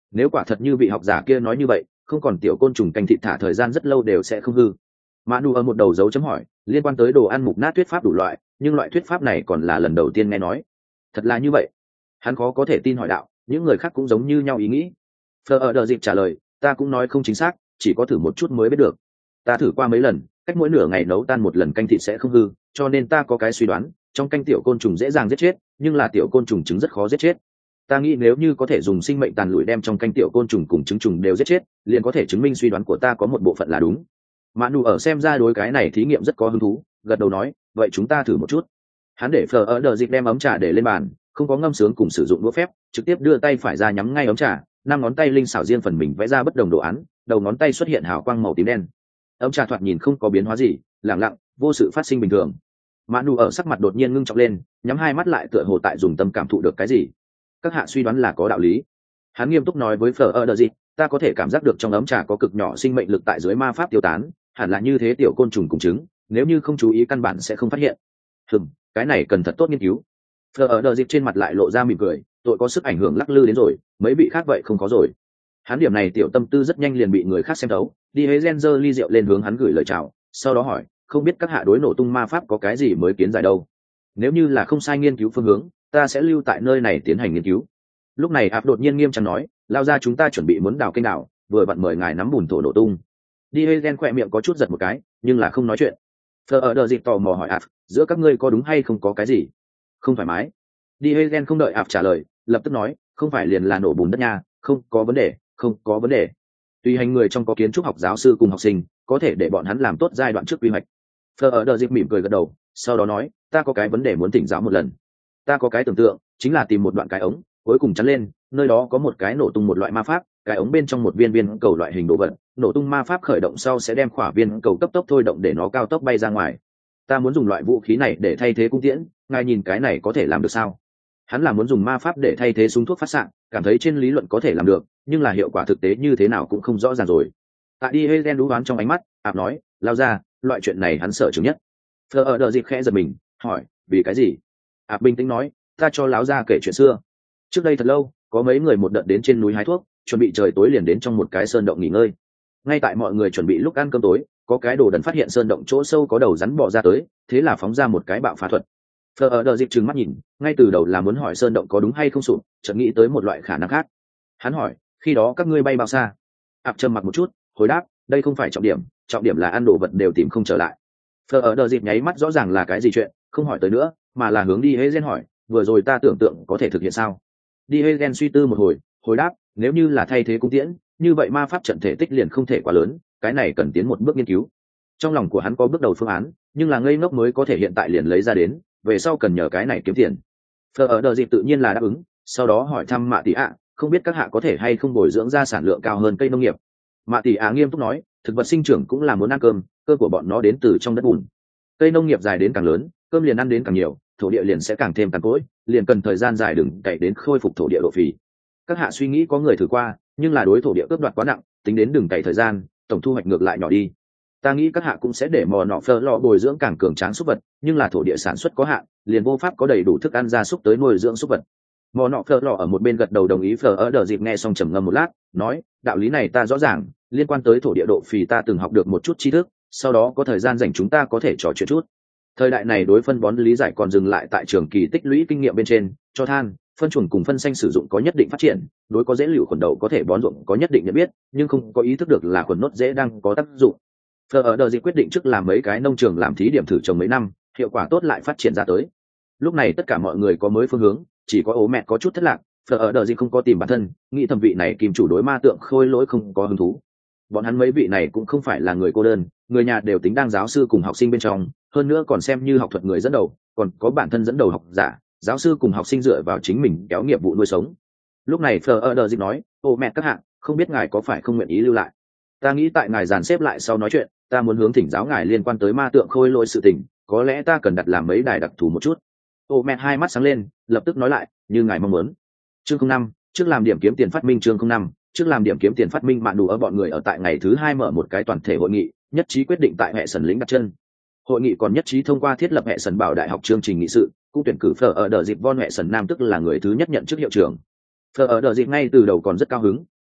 nếu quả thật như vị học giả kia nói như vậy, không còn tiểu côn trùng canh thịt thả thời gian rất lâu đều sẽ không hư. Mã Nu ở một đầu dấu chấm hỏi liên quan tới đồ ăn mục nát thuyết pháp đủ loại, nhưng loại thuyết pháp này còn là lần đầu tiên nghe nói. Thật là như vậy? Hắn khó có thể tin hỏi đạo. Những người khác cũng giống như nhau ý nghĩ. Phờ ở đờ dịp trả lời, ta cũng nói không chính xác, chỉ có thử một chút mới biết được. Ta thử qua mấy lần, cách mỗi nửa ngày nấu tan một lần canh thịt sẽ không hư, cho nên ta có cái suy đoán, trong canh tiểu côn trùng dễ dàng giết chết, nhưng là tiểu côn trùng trứng rất khó giết chết. Ta nghĩ nếu như có thể dùng sinh mệnh tàn lụi đem trong canh tiểu côn trùng cùng trứng trùng đều giết chết, liền có thể chứng minh suy đoán của ta có một bộ phận là đúng. Mã Nu ở xem ra đối cái này thí nghiệm rất có hứng thú, gật đầu nói, vậy chúng ta thử một chút. Hắn để Phờ ở đờ dịp đem ấm trà để lên bàn, không có ngâm sướng cùng sử dụng đũa phép, trực tiếp đưa tay phải ra nhắm ngay ấm trà, năm ngón tay linh xảo riêng phần mình vẽ ra bất đồng đồ án, đầu ngón tay xuất hiện hào quang màu tím đen. Ấm trà thoạt nhìn không có biến hóa gì, lặng lặng, vô sự phát sinh bình thường. Mã Nu ở sắc mặt đột nhiên ngưng trọng lên, nhắm hai mắt lại tựa hồ tại dùng tâm cảm thụ được cái gì. Các hạ suy đoán là có đạo lý. Hắn nghiêm túc nói với Phờ ở đờ dịp, ta có thể cảm giác được trong ấm trà có cực nhỏ sinh mệnh lực tại dưới ma pháp tiêu tán, hẳn là như thế tiểu côn trùng cùng trứng, nếu như không chú ý căn bản sẽ không phát hiện. Cái này cần thật tốt nghiên cứu. Phờ ở đờ dịp trên mặt lại lộ ra mỉm cười, tội có sức ảnh hưởng lắc lư đến rồi, mấy vị khác vậy không có rồi. Hắn điểm này tiểu tâm tư rất nhanh liền bị người khác xem thấu, đi hế gen giơ ly rượu lên hướng hắn gửi lời chào, sau đó hỏi, không biết các hạ đối nổ tung ma pháp có cái gì mới kiến giải đâu? Nếu như là không sai nghiên cứu phương hướng, ta sẽ lưu tại nơi này tiến hành nghiên cứu. Lúc này áp đột nhiên nghiêm trang nói, lao ra chúng ta chuẩn bị muốn đào kênh đào, vừa vặn mời ngài nắm bùn thổ nổ tung. Đi hế gen khỏe miệng có chút giật một cái, nhưng là không nói chuyện. Phờ ở đờ dịp tò mò hỏi áp, giữa các ngươi có đúng hay không có cái gì không thoải mái? Đi hế gen không đợi áp trả lời, lập tức nói, không phải liền là nổ bùn đất nha, không có vấn đề, không có vấn đề. Tùy hành người trong có kiến trúc học giáo sư cùng học sinh, có thể để bọn hắn làm tốt giai đoạn trước quy hoạch. Phờ ở đờ dịp mỉm cười gật đầu, sau đó nói, ta có cái vấn đề muốn thỉnh giáo một lần. Ta có cái tưởng tượng, chính là tìm một đoạn cái ống, cuối cùng chắn lên, nơi đó có một cái nổ tung một loại ma pháp, cái ống bên trong một viên viên cầu loại hình đồ vật, nổ tung ma pháp khởi động sau sẽ đem khỏa viên cầu cấp tốc thôi động để nó cao tốc bay ra ngoài. Ta muốn dùng loại vũ khí này để thay thế cung tiễn, ngài nhìn cái này có thể làm được sao? Hắn là muốn dùng ma pháp để thay thế súng thuốc phát xạ, cảm thấy trên lý luận có thể làm được, nhưng là hiệu quả thực tế như thế nào cũng không rõ ràng rồi. Tại đi Hegen đú đoán trong ánh mắt, áp nói, lao ra, loại chuyện này hắn sợ chứng nhất. Phờ ở đờ dịp khẽ giật mình, hỏi, vì cái gì? Áp bình tĩnh nói, ta cho láo ra kể chuyện xưa. Trước đây thật lâu, có mấy người một đợt đến trên núi hái thuốc, chuẩn bị trời tối liền đến trong một cái sơn động nghỉ ngơi. Ngay tại mọi người chuẩn bị lúc ăn cơm tối, có cái đồ đần phát hiện sơn động chỗ sâu có đầu rắn bò ra tới, thế là phóng ra một cái bạo phá thuật. Phờ ở đờ dịp trừng mắt nhìn, ngay từ đầu là muốn hỏi sơn động có đúng hay không sụp, chợt nghĩ tới một loại khả năng khác. Hắn hỏi, khi đó các ngươi bay bao xa? Áp trầm mặc một chút, hồi đáp, đây không phải trọng điểm là ăn đồ vật đều tìm không trở lại. Phờ ở đờ dịp nháy mắt rõ ràng là cái gì chuyện, không hỏi tới nữa, mà là hướng đi Hegen hỏi, vừa rồi ta tưởng tượng có thể thực hiện sao? Đi Hegen suy tư một hồi đáp, nếu như là thay thế cung tiễn, như vậy ma pháp trận thể tích liền không thể quá lớn, cái này cần tiến một bước nghiên cứu. Trong lòng của hắn có bước đầu phương án, nhưng là ngây ngốc mới có thể hiện tại liền lấy ra đến, về sau cần nhờ cái này kiếm tiền. Phờ ở đờ dịp tự nhiên là đáp ứng, sau đó hỏi thăm Mạ Tỷ ạ, không biết các hạ có thể hay không bồi dưỡng ra sản lượng cao hơn cây nông nghiệp. Mạ Tỷ ạ nghiêm túc nói, thực vật sinh trưởng cũng là muốn ăn cơm, cơ của bọn nó đến từ trong đất bùn. Cây nông nghiệp dài đến càng lớn, cơm liền ăn đến càng nhiều, thổ địa liền sẽ càng thêm cằn cỗi, liền cần thời gian dài đừng cày đến khôi phục thổ địa độ phì. Các hạ suy nghĩ có người thử qua, nhưng là đối thổ địa cướp đoạt quá nặng, tính đến đừng cày thời gian, tổng thu hoạch ngược lại nhỏ đi. Ta nghĩ các hạ cũng sẽ để mò nọ phơ lọ bồi dưỡng càng cường tráng súc vật, nhưng là thổ địa sản xuất có hạn, liền vô pháp có đầy đủ thức ăn gia súc tới nuôi dưỡng súc vật. Mò nọ phơ lọ ở một bên gật đầu đồng ý. Phờ ở đờ dịp nghe xong trầm ngâm một lát, nói, đạo lý này ta rõ ràng, liên quan tới thổ địa độ phì ta từng học được một chút tri thức, sau đó có thời gian dành chúng ta có thể trò chuyện chút. Thời đại này đối phân bón lý giải còn dừng lại tại trường kỳ tích lũy kinh nghiệm bên trên, cho than, phân chuồng cùng phân xanh sử dụng có nhất định phát triển, đối có dễ liệu khuẩn đậu có thể bón ruộng có nhất định nhận biết, nhưng không có ý thức được là khuẩn nốt dễ đang có tác dụng. Phờ ở đờ dịp quyết định trước làm mấy cái nông trường làm thí điểm thử trồng mấy năm, hiệu quả tốt lại phát triển ra tới. Lúc này tất cả mọi người có mới phương hướng, chỉ có ố mẹ có chút thất lạc. Phờ ở đờ dịp không có tìm bản thân, nghĩ thẩm vị này kìm chủ đối ma tượng khôi lỗi không có hứng thú. Bọn hắn mấy vị này cũng không phải là người cô đơn, người nhà đều tính đang giáo sư cùng học sinh bên trong, hơn nữa còn xem như học thuật người dẫn đầu, còn có bản thân dẫn đầu học giả, giáo sư cùng học sinh dựa vào chính mình kéo nghiệp vụ nuôi sống. Lúc này Phờ ở đờ dịp nói, ô mẹ các hạng, không biết ngài có phải không nguyện ý lưu lại? Ta nghĩ tại ngài dàn xếp lại sau nói chuyện, ta muốn hướng thỉnh giáo ngài liên quan tới ma tượng khôi lỗi sự tình, có lẽ ta cần đặt làm mấy đài đặc thù một chút. Ô mẹ hai mắt sáng lên, lập tức nói lại, như ngài mong muốn. Chương 05, trước làm điểm kiếm tiền phát minh. Chương 05, trước làm điểm kiếm tiền phát minh. Mạn đủ ở bọn người ở tại ngày thứ 2 mở một cái toàn thể hội nghị, nhất trí quyết định tại hệ sần lĩnh đặt chân. Hội nghị còn nhất trí thông qua thiết lập hệ sần bảo đại học chương trình nghị sự, cũng tuyển cử Phờ ở đờ dịp von hệ sần nam tức là người thứ nhất nhận chức hiệu trưởng. Phờ ở đờ dịp ngay từ đầu còn rất cao hứng,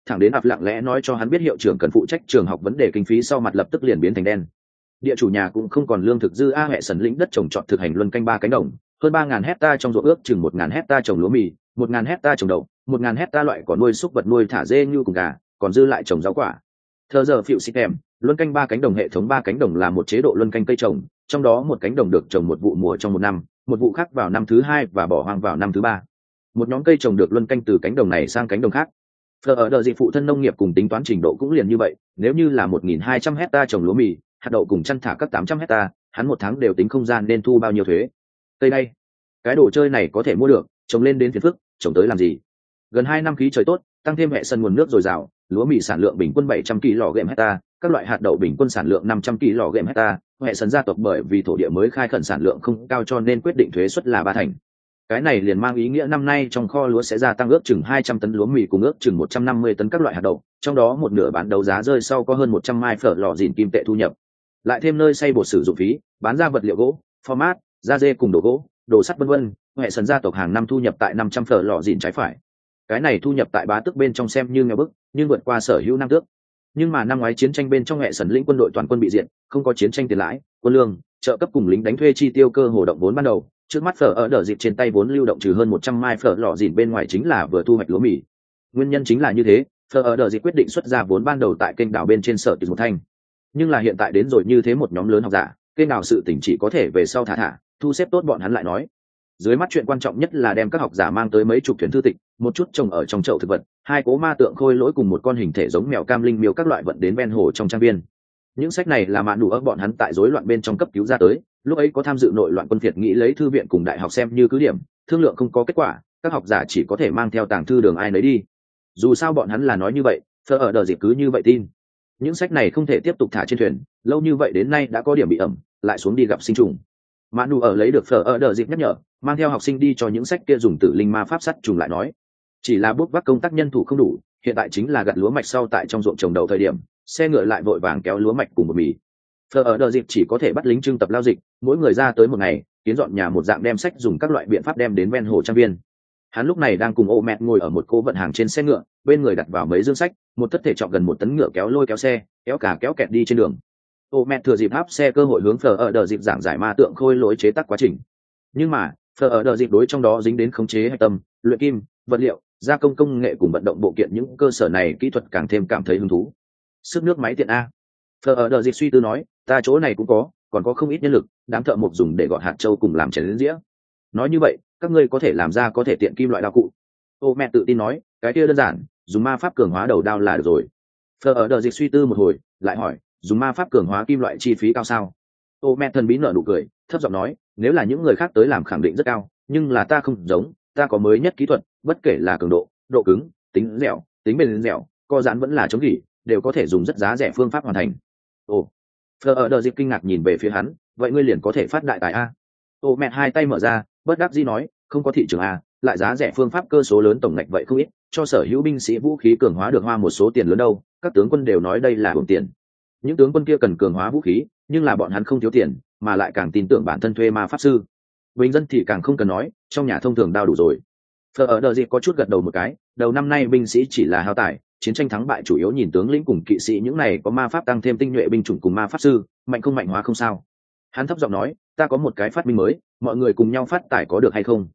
thẳng đến ạp lặng lẽ nói cho hắn biết hiệu trưởng cần phụ trách trường học vấn đề kinh phí, sau mặt lập tức liền biến thành đen. Địa chủ nhà cũng không còn lương thực dư, a hệ sần lĩnh đất trồng trọt thực hành luân canh 3 cánh đồng, hơn 3.000 hecta trong ruộng ước chừng 1.000 hecta trồng lúa mì, 1.000 hecta trồng đậu, 1.000 hecta loại có nuôi súc vật nuôi thả dê như cùng gà, còn dư lại trồng rau quả. Thờ giờ phiệu xịt em, luân canh 3 cánh đồng. Hệ thống 3 cánh đồng là một chế độ luân canh cây trồng, trong đó một cánh đồng được trồng một vụ mùa trong một năm, một vụ khác vào năm thứ hai và bỏ hoang vào năm thứ ba. Một nhóm cây trồng được luân canh từ cánh đồng này sang cánh đồng khác. Ở đợt dịch phụ thân nông nghiệp cùng tính toán trình độ cũng liền như vậy, nếu như là 1.200 hecta trồng lúa mì, hạt đậu cùng chăn thả các 800 hecta, hắn một tháng đều tính không gian nên thu bao nhiêu thuế. Tây đây, cái đồ chơi này có thể mua được, trồng lên đến phiền phức, trồng tới làm gì? Gần 2 năm khí trời tốt, tăng thêm hệ sân nguồn nước dồi dào, lúa mì sản lượng bình quân 700 kg hecta, các loại hạt đậu bình quân sản lượng 500 kg hecta. Hệ sân gia tộc bởi vì thổ địa mới khai khẩn sản lượng không cao cho nên quyết định thuế suất là 3 thành. Cái này liền mang ý nghĩa năm nay trong kho lúa sẽ gia tăng ước chừng 200 tấn lúa mì cùng ước chừng 150 tấn các loại hạt đậu, trong đó một nửa bán đấu giá rơi sau có hơn 100 mai phở lò dìn kim tệ thu nhập. Lại thêm nơi xây bột sử dụng phí, bán ra vật liệu gỗ, format, da dê cùng đồ gỗ, đồ sắt vân vân, hệ sân gia tộc hàng năm thu nhập tại 500 phở lò dìn trái phải. Cái này thu nhập tại bá tước bên trong xem như nghèo bức, nhưng vượt qua sở hữu nam tước. Nhưng mà năm ngoái chiến tranh bên trong hệ sân lĩnh quân đội toàn quân bị diệt, không có chiến tranh tiền lãi, quân lương, trợ cấp cùng lính đánh thuê chi tiêu cơ hồ động vốn ban đầu. Trước mắt phở ở đợt dịp trên tay vốn lưu động trừ hơn 100 mai phở lò dìn bên ngoài chính là vừa thu hoạch lúa mì. Nguyên nhân chính là như thế, phở ở đợt dịp quyết định xuất ra vốn ban đầu tại kênh đảo bên trên sở từ một thanh. Nhưng là hiện tại đến rồi như thế một nhóm lớn học giả, kênh đảo sự tỉnh chỉ có thể về sau thả, thu xếp tốt bọn hắn lại nói. Dưới mắt chuyện quan trọng nhất là đem các học giả mang tới mấy chục thuyền thư tịch, một chút trồng ở trong chậu thực vật, 2 cố ma tượng khôi lỗi cùng một con hình thể giống mèo cam linh miêu các loại vận đến ven hồ trong trang viên. Những sách này là mạn đủ ấp bọn hắn tại rối loạn bên trong cấp cứu ra tới, lúc ấy có tham dự nội loạn quân Việt nghĩ lấy thư viện cùng đại học xem như cứ điểm, thương lượng không có kết quả, các học giả chỉ có thể mang theo tàng thư đường ai nấy đi. Dù sao bọn hắn là nói như vậy, phở ở đợt dịp cứ như vậy tin. Những sách này không thể tiếp tục thả trên thuyền, lâu như vậy đến nay đã có điểm bị ẩm, lại xuống đi gặp sinh trùng. Mạn đủ ở lấy được phở ở đợt dịp nhắc nhở, mang theo học sinh đi cho những sách kia dùng tử linh ma pháp sắt trùng lại nói. Chỉ là bút vác công tác nhân thủ không đủ, hiện tại chính là gặt lúa mạch sau tại trong ruộng trồng đầu thời điểm, xe ngựa lại vội vàng kéo lúa mạch cùng một mì. Phở ở đợt dịp chỉ có thể bắt lính trưng tập lao dịch, mỗi người ra tới một ngày, kiến dọn nhà một dạng đem sách dùng các loại biện pháp đem đến ven hồ trang viên. Hắn lúc này đang cùng ô mẹ ngồi ở một cô vận hàng trên xe ngựa, bên người đặt vào mấy dương sách, một thất thể trọng gần 1 tấn ngựa kéo lôi kéo xe, kéo cả kéo kẹt đi trên đường. Ô mẹ thừa dịp áp xe cơ hội hướng phở ở đợt dịp giảng giải ma tượng khôi lỗi chế tác quá trình. Nhưng mà phở ở đợt dịp đối trong đó dính đến khống chế hạch tâm, luyện kim, vật liệu, gia công công nghệ cùng vận động bộ kiện những cơ sở này kỹ thuật càng thêm cảm thấy hứng thú. Sức nước máy tiện a. Phở ở đợt dịp suy tư nói, ta chỗ này cũng có, còn có không ít nhân lực, đám thợ mộc dùng để gọt hạt châu cùng làm chén dĩa. Nói như vậy, các ngươi có thể làm ra có thể tiện kim loại đao cụ. Ô mẹ tự tin nói, cái kia đơn giản, dùng ma pháp cường hóa đầu đao là được rồi. Phở ở đợt dịp suy tư một hồi, lại hỏi, dùng ma pháp cường hóa kim loại chi phí cao sao? Ô mẹ thần bí nở nụ cười, thấp giọng nói, nếu là những người khác tới làm khẳng định rất cao, nhưng là ta không giống, ta có mới nhất kỹ thuật, bất kể là cường độ, độ cứng, tính dẻo, tính bền dẻo, co giãn vẫn là chống gỉ, đều có thể dùng rất giá rẻ phương pháp hoàn thành. Ồ, Phở ở đợt dịp kinh ngạc nhìn về phía hắn, vậy ngươi liền có thể phát đại tài a? Ô mẹ hai tay mở ra, bất đắc dĩ nói, không có thị trường a, lại giá rẻ phương pháp cơ số lớn tổng ngạch vậy không ít, cho sở hữu binh sĩ vũ khí cường hóa được hoa một số tiền lớn đâu, các tướng quân đều nói đây là hưởng tiền. Những tướng quân kia cần cường hóa vũ khí, nhưng là bọn hắn không thiếu tiền, mà lại càng tin tưởng bản thân thuê ma pháp sư. Bình dân thì càng không cần nói, trong nhà thông thường đao đủ rồi. Phở ở đợt dịp có chút gật đầu một cái, đầu năm nay binh sĩ chỉ là hao tài, chiến tranh thắng bại chủ yếu nhìn tướng lĩnh cùng kỵ sĩ những này có ma pháp tăng thêm tinh nhuệ binh chủng cùng ma pháp sư, mạnh không mạnh hóa không sao. Hắn thấp giọng nói, ta có một cái phát minh mới, mọi người cùng nhau phát tải có được hay không?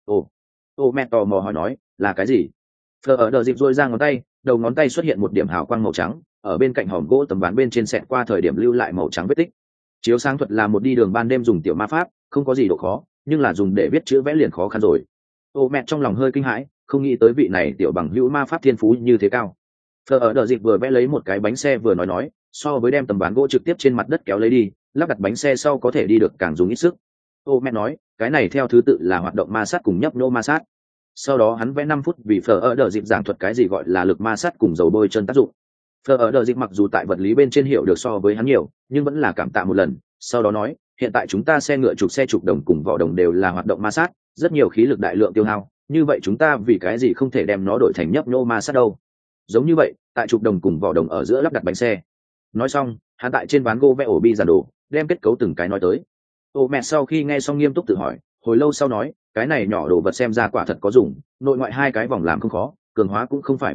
Ô mẹ tò mò hỏi nói, là cái gì? Phở ở đợt dịp rôi ra ngón tay, đầu ngón tay xuất hiện một điểm hào quang màu trắng, ở bên cạnh hòm gỗ tấm ván bên trên xẹt qua thời điểm lưu lại màu trắng vết tích. Chiếu sáng thuật là một đi đường ban đêm dùng tiểu ma pháp, không có gì độ khó, nhưng là dùng để viết chữ vẽ liền khó khăn rồi. Ô mẹ trong lòng hơi kinh hãi, không nghĩ tới vị này tiểu bằng hữu ma pháp thiên phú như thế cao. Phở ở đợt dịp vừa vẽ lấy một cái bánh xe vừa nói, so với đem tấm ván gỗ trực tiếp trên mặt đất kéo lấy đi, lắp đặt bánh xe sau có thể đi được càng dùng ít sức. Ô mẹ nói, cái này theo thứ tự là hoạt động ma sát cùng nhấp nhô ma sát. Sau đó hắn vẽ 5 phút vì Phở ở đợt dịp giảng thuật cái gì gọi là lực ma sát cùng dầu bôi chân tác dụng. Phở ở đợt dịp mặc dù tại vật lý bên trên hiểu được so với hắn nhiều, nhưng vẫn là cảm tạ một lần, sau đó nói, hiện tại chúng ta xe ngựa trục xe trục đồng cùng vỏ đồng đều là hoạt động ma sát, rất nhiều khí lực đại lượng tiêu hao, như vậy chúng ta vì cái gì không thể đem nó đổi thành nhấp nhô ma sát đâu? Giống như vậy, tại trục đồng cùng vỏ đồng ở giữa lắp đặt bánh xe. Nói xong, hắn tại trên ván gỗ vẽ ổ bi giản đồ, đem kết cấu từng cái nói tới. Ô mẹ sau khi nghe xong nghiêm túc tự hỏi, hồi lâu sau nói, cái này nhỏ đồ vật xem ra quả thật có dùng, nội ngoại 2 cái vòng làm không khó, cường hóa cũng không phải vấn đề,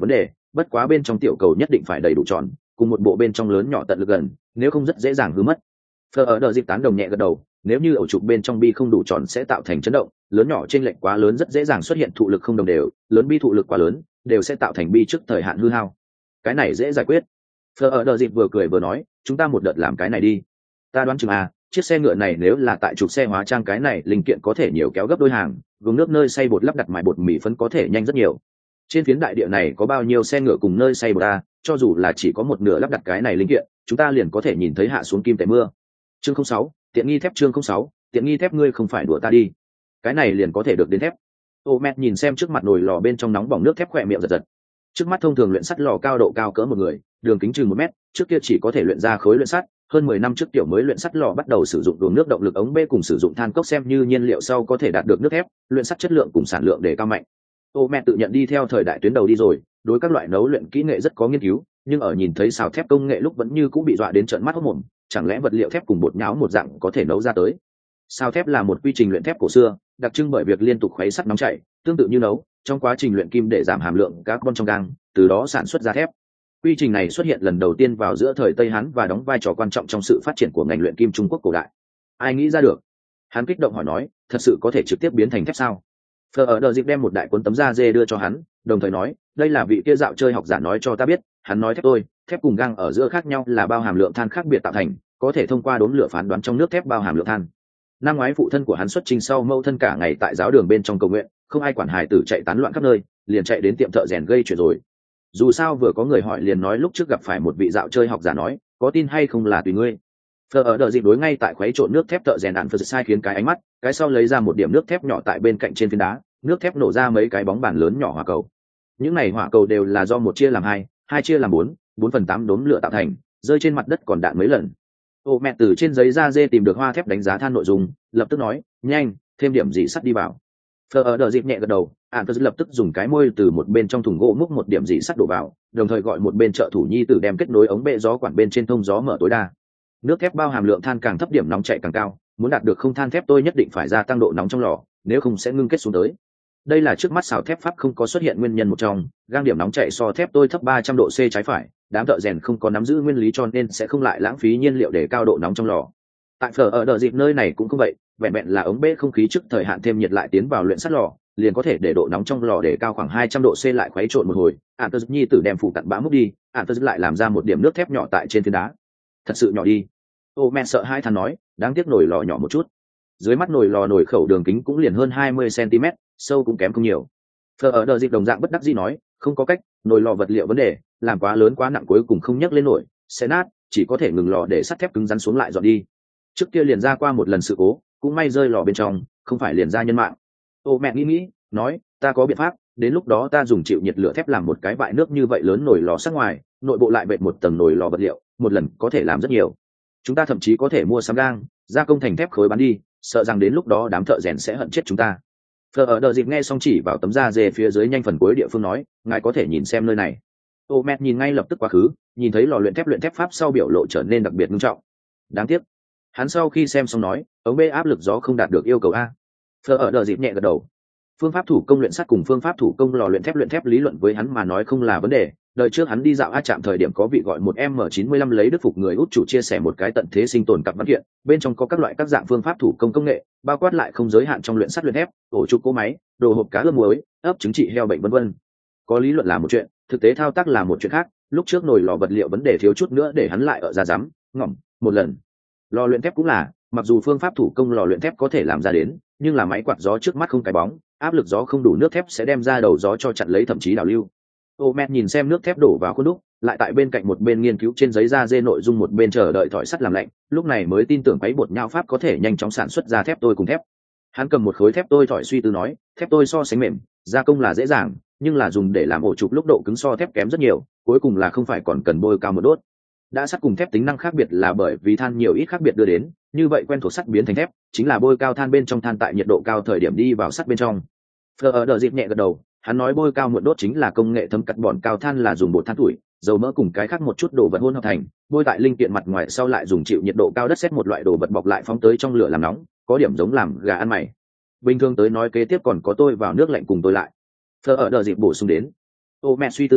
bất quá bên trong tiểu cầu nhất định phải đầy đủ tròn, cùng một bộ bên trong lớn nhỏ tận lực gần, nếu không rất dễ dàng hư mất. Phở ở đờ dịp tán đồng nhẹ gật đầu, nếu như ổ trục bên trong bi không đủ tròn sẽ tạo thành chấn động, lớn nhỏ trên lệch quá lớn rất dễ dàng xuất hiện thụ lực không đồng đều, lớn bi thụ lực quá lớn đều sẽ tạo thành bi trước thời hạn hư hao. Cái này dễ giải quyết. Phở ở đờ dịp vừa cười vừa nói, chúng ta một đợt làm cái này đi. Ta đoán chừng chiếc xe ngựa này nếu là tại trục xe hóa trang cái này linh kiện có thể nhiều kéo gấp đôi hàng, gồm nước nơi xay bột lắp đặt mài bột mì phấn có thể nhanh rất nhiều. Trên phiến đại địa này có bao nhiêu xe ngựa cùng nơi xay bột cho dù là chỉ có một nửa lắp đặt cái này linh kiện, chúng ta liền có thể nhìn thấy hạ xuống kim tệ mưa. Chương 06, tiện nghi thép. Chương 06, tiện nghi thép. Ngươi không phải đùa ta đi, cái này liền có thể được đến thép. Ô mẹ nhìn xem trước mặt nồi lò bên trong nóng bỏng nước thép, khỏe miệng giật giật. Trước mắt thông thường luyện sắt lò cao độ cao cỡ một người, đường kính chừng 1 mét, trước kia chỉ có thể luyện ra khối luyện sắt, hơn 10 năm trước tiểu mới luyện sắt lò bắt đầu sử dụng đuồng nước động lực ống bê cùng sử dụng than cốc xem như nhiên liệu sau có thể đạt được nước thép, luyện sắt chất lượng cùng sản lượng để cao mạnh. Ô mẹ tự nhận đi theo thời đại tuyến đầu đi rồi, đối các loại nấu luyện kỹ nghệ rất có nghiên cứu, nhưng ở nhìn thấy xào thép công nghệ lúc vẫn như cũng bị dọa đến trợn mắt hốt mồm, chẳng lẽ vật liệu thép cùng bột nháo một dạng có thể nấu ra tới. Xào thép là một quy trình luyện thép cổ xưa, đặc trưng bởi việc liên tục khuấy sắt nóng chảy, tương tự như nấu, trong quá trình luyện kim để giảm hàm lượng carbon trong gang, từ đó sản xuất ra thép. Quy trình này xuất hiện lần đầu tiên vào giữa thời Tây Hán và đóng vai trò quan trọng trong sự phát triển của ngành luyện kim Trung Quốc cổ đại. Ai nghĩ ra được? Hắn kích động hỏi nói, thật sự có thể trực tiếp biến thành thép sao? Phở ở đờ dịp đem một đại cuốn tấm da dê đưa cho hắn, đồng thời nói, đây là vị kia dạo chơi học giả nói cho ta biết. Hắn nói thép cùng gang ở giữa khác nhau là bao hàm lượng than khác biệt tạo thành, có thể thông qua đốn lửa phán đoán trong nước thép bao hàm lượng than. Năm ngoái phụ thân của hắn xuất trình sau mâu thân cả ngày tại giáo đường bên trong cầu nguyện, không ai quản hài tử chạy tán loạn khắp nơi, liền chạy đến tiệm thợ rèn gây chuyện rồi. Dù sao vừa có người hỏi liền nói lúc trước gặp phải một vị dạo chơi học giả nói, có tin hay không là tùy ngươi. Phở ở đờ dịp đối ngay tại khuấy trộn nước thép thợ rèn đạn phật sai khiến cái ánh mắt, cái sau lấy ra một điểm nước thép nhỏ tại bên cạnh trên phiến đá, nước thép nổ ra mấy cái bóng bàn lớn nhỏ hỏa cầu. Những này hỏa cầu đều là do 1 chia làm 2, 2 chia làm 4, 4/8 đốm lửa tạo thành, rơi trên mặt đất còn đạn mấy lần. Ô mẹ từ trên giấy da dê tìm được hoa thép đánh giá than nội dung, lập tức nói, nhanh, thêm điểm dị sắt đi vào. Phở ở đờ dịp nhẹ gật đầu, Antus lập tức dùng cái môi từ một bên trong thùng gỗ múc một điểm dị sắt đổ vào, đồng thời gọi một bên trợ thủ nhi tử đem kết nối ống bệ gió quản bên trên thông gió mở tối đa. Nước thép bao hàm lượng than càng thấp điểm nóng chạy càng cao, muốn đạt được không than thép tôi nhất định phải gia tăng độ nóng trong lò, nếu không sẽ ngưng kết xuống tới. Đây là trước mắt xào thép pháp không có xuất hiện nguyên nhân một trong, gang điểm nóng chạy so thép tôi thấp 300 độ C trái phải, đám thợ rèn không có nắm giữ nguyên lý cho nên sẽ không lại lãng phí nhiên liệu để cao độ nóng trong lò. Tại Phở ở đờ dịp nơi này cũng không vậy, vẹn vẹn là ống bê không khí trước thời hạn thêm nhiệt lại tiến vào luyện sắt lò, liền có thể để độ nóng trong lò để cao khoảng 200 độ C lại khuấy trộn một hồi. Antus nhi tử đem phụ cặn bã múc đi, Antus lại làm ra một điểm nước thép nhỏ tại trên phiến đá. Thật sự nhỏ đi. Ô mẹ sợ hai thằng nói, đáng tiếc nồi lò nhỏ một chút. Dưới mắt nồi lò nồi khẩu đường kính cũng liền hơn 20 cm, sâu cũng kém không nhiều. Phở ở đờ dịp đồng dạng bất đắc dĩ nói, không có cách, nồi lò vật liệu vấn đề, làm quá lớn quá nặng cuối cùng không nhấc lên nổi, sẽ nát, chỉ có thể ngừng lò để sắt thép cứng rắn xuống lại dọn đi. Trước kia liền ra qua một lần sự cố, cũng may rơi lò bên trong, không phải liền ra nhân mạng. Ô mẹ nghĩ, nói, ta có biện pháp, đến lúc đó ta dùng chịu nhiệt lửa thép làm một cái vại nước như vậy lớn nồi lò sát ngoài, nội bộ lại bệt một tầng nồi lò vật liệu, một lần có thể làm rất nhiều. Chúng ta thậm chí có thể mua sắm gang, gia công thành thép khối bán đi, sợ rằng đến lúc đó đám thợ rèn sẽ hận chết chúng ta. Phở ở đờ dịp nghe xong chỉ vào tấm da dê phía dưới nhanh phần cuối địa phương nói, ngài có thể nhìn xem nơi này. Ô mẹ nhìn ngay lập tức quá khứ, nhìn thấy lò luyện thép pháp sau biểu lộ trở nên đặc biệt nghiêm trọng. Đáng tiếc. Hắn sau khi xem xong nói, ống bê áp lực gió không đạt được yêu cầu a. Phở ở đờ dịp nhẹ gật đầu. Phương pháp thủ công luyện sắt cùng phương pháp thủ công lò luyện thép lý luận với hắn mà nói không là vấn đề. Đời trước hắn đi dạo trạm thời điểm có vị gọi một M95 lấy đức phục người Út chủ chia sẻ một cái tận thế sinh tồn cặp văn kiện, bên trong có các loại các dạng phương pháp thủ công công nghệ, bao quát lại không giới hạn trong luyện sắt luyện thép, ổ trục cỗ máy, đồ hộp cá ướp muối, ấp trứng trị heo bệnh vân vân. Có lý luận là một chuyện, thực tế thao tác là một chuyện khác. Lúc trước nồi lò vật liệu vấn đề thiếu chút nữa để hắn lại ở ra dám ngỏm một lần. Lò luyện thép cũng là, mặc dù phương pháp thủ công lò luyện thép có thể làm ra đến, nhưng là máy quạt gió trước mắt không cái bóng, áp lực gió không đủ nước thép sẽ đem ra đầu gió cho chặn lấy thậm chí đảo lưu. Ô mẹ nhìn xem nước thép đổ vào khuôn đúc, lại tại bên cạnh một bên nghiên cứu trên giấy da dê nội dung một bên chờ đợi thỏi sắt làm lạnh, lúc này mới tin tưởng quấy bột nhau pháp có thể nhanh chóng sản xuất ra thép tôi cùng thép. Hắn cầm một khối thép tôi thỏi suy tư nói, thép tôi so sánh mềm, gia công là dễ dàng, nhưng là dùng để làm ổ trục lúc độ cứng so thép kém rất nhiều, cuối cùng là không phải còn cần bôi cao một đốt. Đã sắt cùng thép tính năng khác biệt là bởi vì than nhiều ít khác biệt đưa đến, như vậy quen thuộc sắt biến thành thép, chính là bôi cao than bên trong than tại nhiệt độ cao thời điểm đi vào sắt bên trong. Phở ở đờ dịp nhẹ gật đầu, hắn nói bôi cao muộn đốt chính là công nghệ thấm cắt bòn cao than là dùng bột than tuổi, dầu mỡ cùng cái khác một chút đồ vật hỗn hợp thành, bôi tại linh kiện mặt ngoài sau lại dùng chịu nhiệt độ cao đất sét một loại đồ vật bọc lại phóng tới trong lửa làm nóng, có điểm giống làm gà ăn mày. Bình thường tới nói kế tiếp còn có tôi vào nước lạnh cùng tôi lại. Phở ở đờ dịp bổ sung đến. Ô mẹ suy tư nói,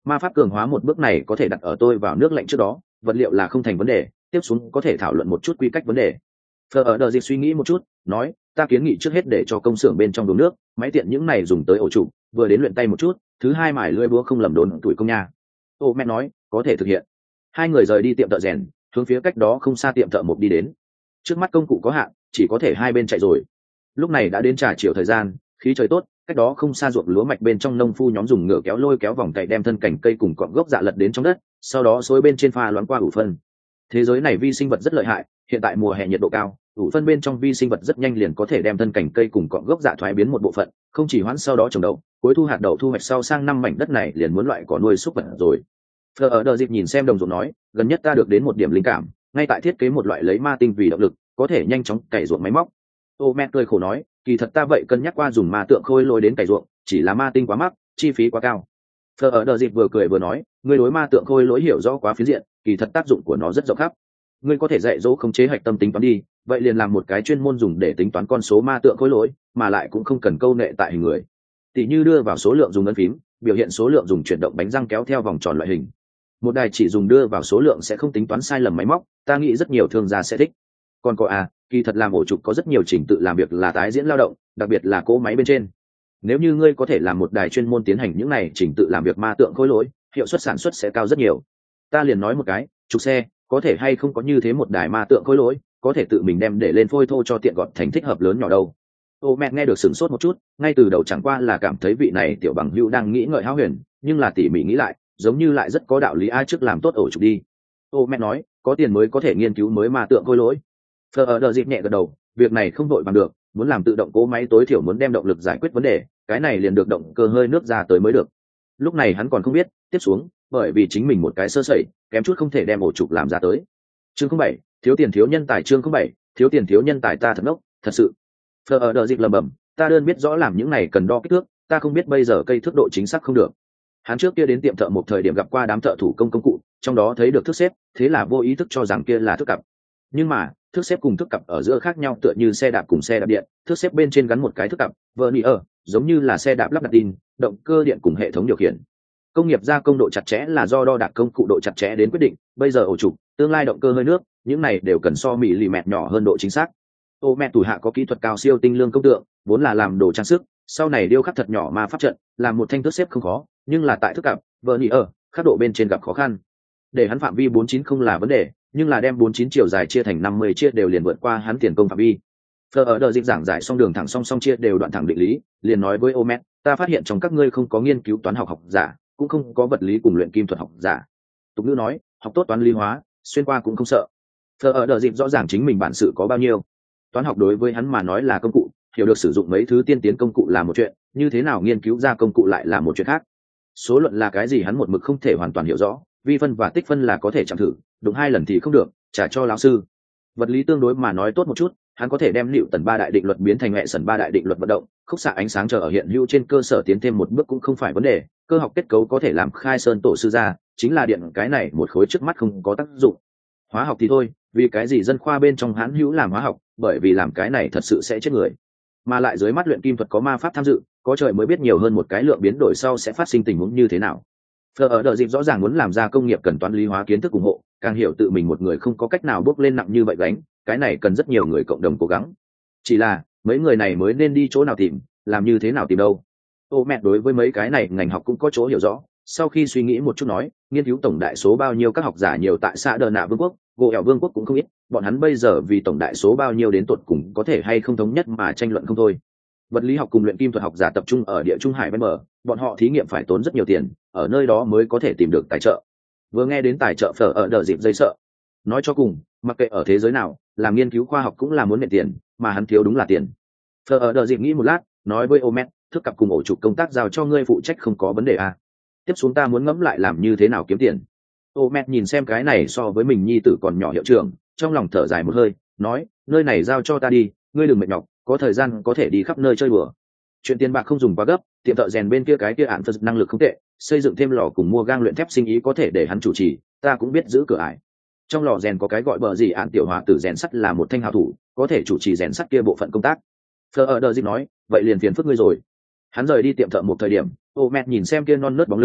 Ma pháp cường hóa một bước này có thể đặt ở tôi vào nước lạnh trước đó, vật liệu là không thành vấn đề, tiếp xuống có thể thảo luận một chút quy cách vấn đề. Phờ ở đờ dịp suy nghĩ một chút, nói, ta kiến nghị trước hết để cho công xưởng bên trong đổ nước, máy tiện những này dùng tới ổ trụ, vừa đến luyện tay một chút, thứ hai mài lưỡi búa không lầm đốn tuổi công nha. Ô mẹ nói, có thể thực hiện. Hai người rời đi tiệm thợ rèn, hướng phía cách đó không xa tiệm thợ mộc đi đến. Trước mắt công cụ có hạn, chỉ có thể hai bên chạy rồi. Lúc này đã đến trà chiều thời gian, khí trời tốt, cách đó không xa ruộng lúa mạch bên trong nông phu nhóm dùng ngựa kéo lôi kéo vòng cày đem thân cảnh cây cùng cọng gốc dạ lật đến trong đất, sau đó xối bên trên pha loãng qua ủ phân. Thế giới này vi sinh vật rất lợi hại, hiện tại mùa hè nhiệt độ cao, ủ phân bên trong vi sinh vật rất nhanh liền có thể đem thân cảnh cây cùng cọng gốc dạ thoái biến một bộ phận, không chỉ hoãn sau đó trồng đậu, cuối thu hạt đậu thu hoạch sau sang năm mảnh đất này liền muốn loại cỏ nuôi súc vật rồi. Fleur ở đờ dịp nhìn xem đồng ruộng nói, gần nhất ta được đến một điểm linh cảm, ngay tại thiết kế một loại lấy ma tinh vì động lực, có thể nhanh chóng cày ruộng máy móc. Ô mẹ cười khổ nói, kỳ thật ta vậy cân nhắc qua dùng ma tượng khôi lôi đến cày ruộng, chỉ là ma tinh quá mắc, chi phí quá cao. Fleur ở đờ dịp vừa cười vừa nói, ngươi đối ma tượng khôi lỗi hiểu rõ quá phiến diện, kỳ thật tác dụng của nó rất rộng khắp. Ngươi có thể dạy dỗ khống chế hạch tâm tính toán đi, vậy liền làm một cái chuyên môn dùng để tính toán con số ma tượng khối lỗi, mà lại cũng không cần câu nệ tại hình người. Tỷ như đưa vào số lượng dùng ấn phím, biểu hiện số lượng dùng chuyển động bánh răng kéo theo vòng tròn loại hình. Một đài chỉ dùng đưa vào số lượng sẽ không tính toán sai lầm máy móc, ta nghĩ rất nhiều thương gia sẽ thích. Còn có kỳ thật làm ổ trục có rất nhiều trình tự làm việc là tái diễn lao động, đặc biệt là cỗ máy bên trên. Nếu như ngươi có thể làm một đài chuyên môn tiến hành những này trình tự làm việc ma tượng khối lỗi, hiệu suất sản xuất sẽ cao rất nhiều. Ta liền nói một cái, trục xe, có thể hay không có như thế một đài ma tượng khối lỗi, có thể tự mình đem để lên phôi thô cho tiện gọn thành thích hợp lớn nhỏ đâu. Ô mẹ nghe được sửng sốt một chút, ngay từ đầu chẳng qua là cảm thấy vị này tiểu bằng hữu đang nghĩ ngợi hão huyền, nhưng là tỉ mỉ nghĩ lại, giống như lại rất có đạo lý, ai trước làm tốt ổ trục đi. Ô mẹ nói, có tiền mới có thể nghiên cứu mới ma tượng khối lỗi. Phờ ở đờ dịp nhẹ gật đầu, việc này không vội bằng được, muốn làm tự động cỗ máy tối thiểu muốn đem động lực giải quyết vấn đề, cái này liền được động cơ hơi nước ra tới mới được. Lúc này hắn còn không biết tiếp xuống, bởi vì chính mình một cái sơ sẩy, kém chút không thể đem ổ trục làm ra tới. Chương 07, thiếu tiền thiếu nhân tài. Chương 07, thiếu tiền thiếu nhân tài. Ta thật ngốc, thật sự. Phờ ở đờ dịp lầm bầm, ta đơn biết rõ làm những này cần đo kích thước, ta không biết bây giờ cây thước độ chính xác không được. Hắn trước kia đến tiệm thợ một thời điểm gặp qua đám thợ thủ công công cụ, trong đó thấy được thước xếp, thế là vô ý thức cho rằng kia là thước cặp. Nhưng mà thước xếp cùng thước cặp ở giữa khác nhau tựa như xe đạp cùng xe đạp điện, thước xếp bên trên gắn một cái thước cặp vernier, giống như là xe đạp lắp đặt tin, động cơ điện cùng hệ thống điều khiển. Công nghiệp gia công độ chặt chẽ là do đo đạc công cụ độ chặt chẽ đến quyết định, bây giờ ổ trục, tương lai động cơ hơi nước, những này đều cần so mỉ lì mẹt nhỏ hơn độ chính xác. Ô mẹ tủ hạ có kỹ thuật cao siêu tinh lương công tượng, vốn là làm đồ trang sức, sau này điêu khắc thật nhỏ ma pháp trận, làm một thanh thước xếp không khó, nhưng là tại thước cặp vernier, khắc độ bên trên gặp khó khăn. Để hắn phạm vi 49 không là vấn đề, nhưng là đem 49 chiều dài chia thành 50 chia đều liền vượt qua hắn tiền công phạm vi. Phờ ở đờ dịch giảng giải xong đường thẳng song song chia đều đoạn thẳng định lý, liền nói với Omet, ta phát hiện trong các ngươi không có nghiên cứu toán học học giả, cũng không có vật lý cùng luyện kim thuật học giả. Tục ngữ nói, học tốt toán lý hóa, xuyên qua cũng không sợ. Phờ ở đờ dịch rõ ràng chính mình bản sự có bao nhiêu. Toán học đối với hắn mà nói là công cụ, hiểu được sử dụng mấy thứ tiên tiến công cụ là một chuyện, như thế nào nghiên cứu ra công cụ lại là một chuyện khác. Số luận là cái gì hắn một mực không thể hoàn toàn hiểu rõ, vi phân và tích phân là có thể chạm thử, đúng 2 lần thì không được, trả cho lão sư. Vật lý tương đối mà nói tốt một chút, hắn có thể đem Newton 3 đại định luật biến thành Mẹ-sần 3 đại định luật vận động, khúc xạ ánh sáng chờ ở hiện hữu trên cơ sở tiến thêm một bước cũng không phải vấn đề, cơ học kết cấu có thể làm khai sơn tổ sư ra, chính là điện cái này một khối trước mắt không có tác dụng. Hóa học thì thôi, vì cái gì dân khoa bên trong hắn hữu làm hóa học, bởi vì làm cái này thật sự sẽ chết người. Mà lại dưới mắt luyện kim thuật có ma pháp tham dự, có trời mới biết nhiều hơn một cái lượng biến đổi sau sẽ phát sinh tình huống như thế nào. Phờ ở đờ dịp rõ ràng muốn làm ra công nghiệp cần toán lý hóa kiến thức ủng hộ, càng hiểu tự mình một người không có cách nào bước lên nặng như vậy gánh, cái này cần rất nhiều người cộng đồng cố gắng. Chỉ là mấy người này mới nên đi chỗ nào tìm, làm như thế nào tìm đâu. Ô mẹ đối với mấy cái này ngành học cũng có chỗ hiểu rõ, sau khi suy nghĩ một chút nói, nghiên cứu tổng đại số bao nhiêu các học giả nhiều tại xã Đờ Nạ Vương quốc, Gỗ Ẻo Vương quốc cũng không ít, bọn hắn bây giờ vì tổng đại số bao nhiêu đến tột cùng có thể hay không thống nhất mà tranh luận không thôi. Vật lý học cùng luyện kim thuật học giả tập trung ở địa trung hải ven bờ, bọn họ thí nghiệm phải tốn rất nhiều tiền, ở nơi đó mới có thể tìm được tài trợ. Vừa nghe đến tài trợ Phở ở đờ dịp dây sợ. Nói cho cùng, mặc kệ ở thế giới nào, làm nghiên cứu khoa học cũng là muốn nện tiền, mà hắn thiếu đúng là tiền. Phở ở đờ dịp nghĩ một lát, nói với Omet, thức cặp cùng ổ trục công tác giao cho ngươi phụ trách không có vấn đề à. Tiếp xuống ta muốn ngẫm lại làm như thế nào kiếm tiền. Omet nhìn xem cái này so với mình nhi tử còn nhỏ hiệu trưởng, trong lòng thở dài một hơi, nói, nơi này giao cho ta đi, ngươi đừng mệt nhọc, có thời gian có thể đi khắp nơi chơi bừa. Chuyện tiền bạc không dùng quá gấp, tiệm thợ rèn bên kia cái kia án phật năng lực không tệ, xây dựng thêm lò cùng mua gang luyện thép sinh ý có thể để hắn chủ trì, ta cũng biết giữ cửa ải. Trong lò rèn có cái gọi bờ gì án tiểu hóa tử rèn sắt là một thanh hào thủ, có thể chủ trì rèn sắt kia bộ phận công tác. Phờ ở đờ dịp nói, vậy liền phiền phức ngươi rồi. Hắn rời đi tiệm thợ một thời điểm, Omet nhìn xem kia non nớt bóng lưng,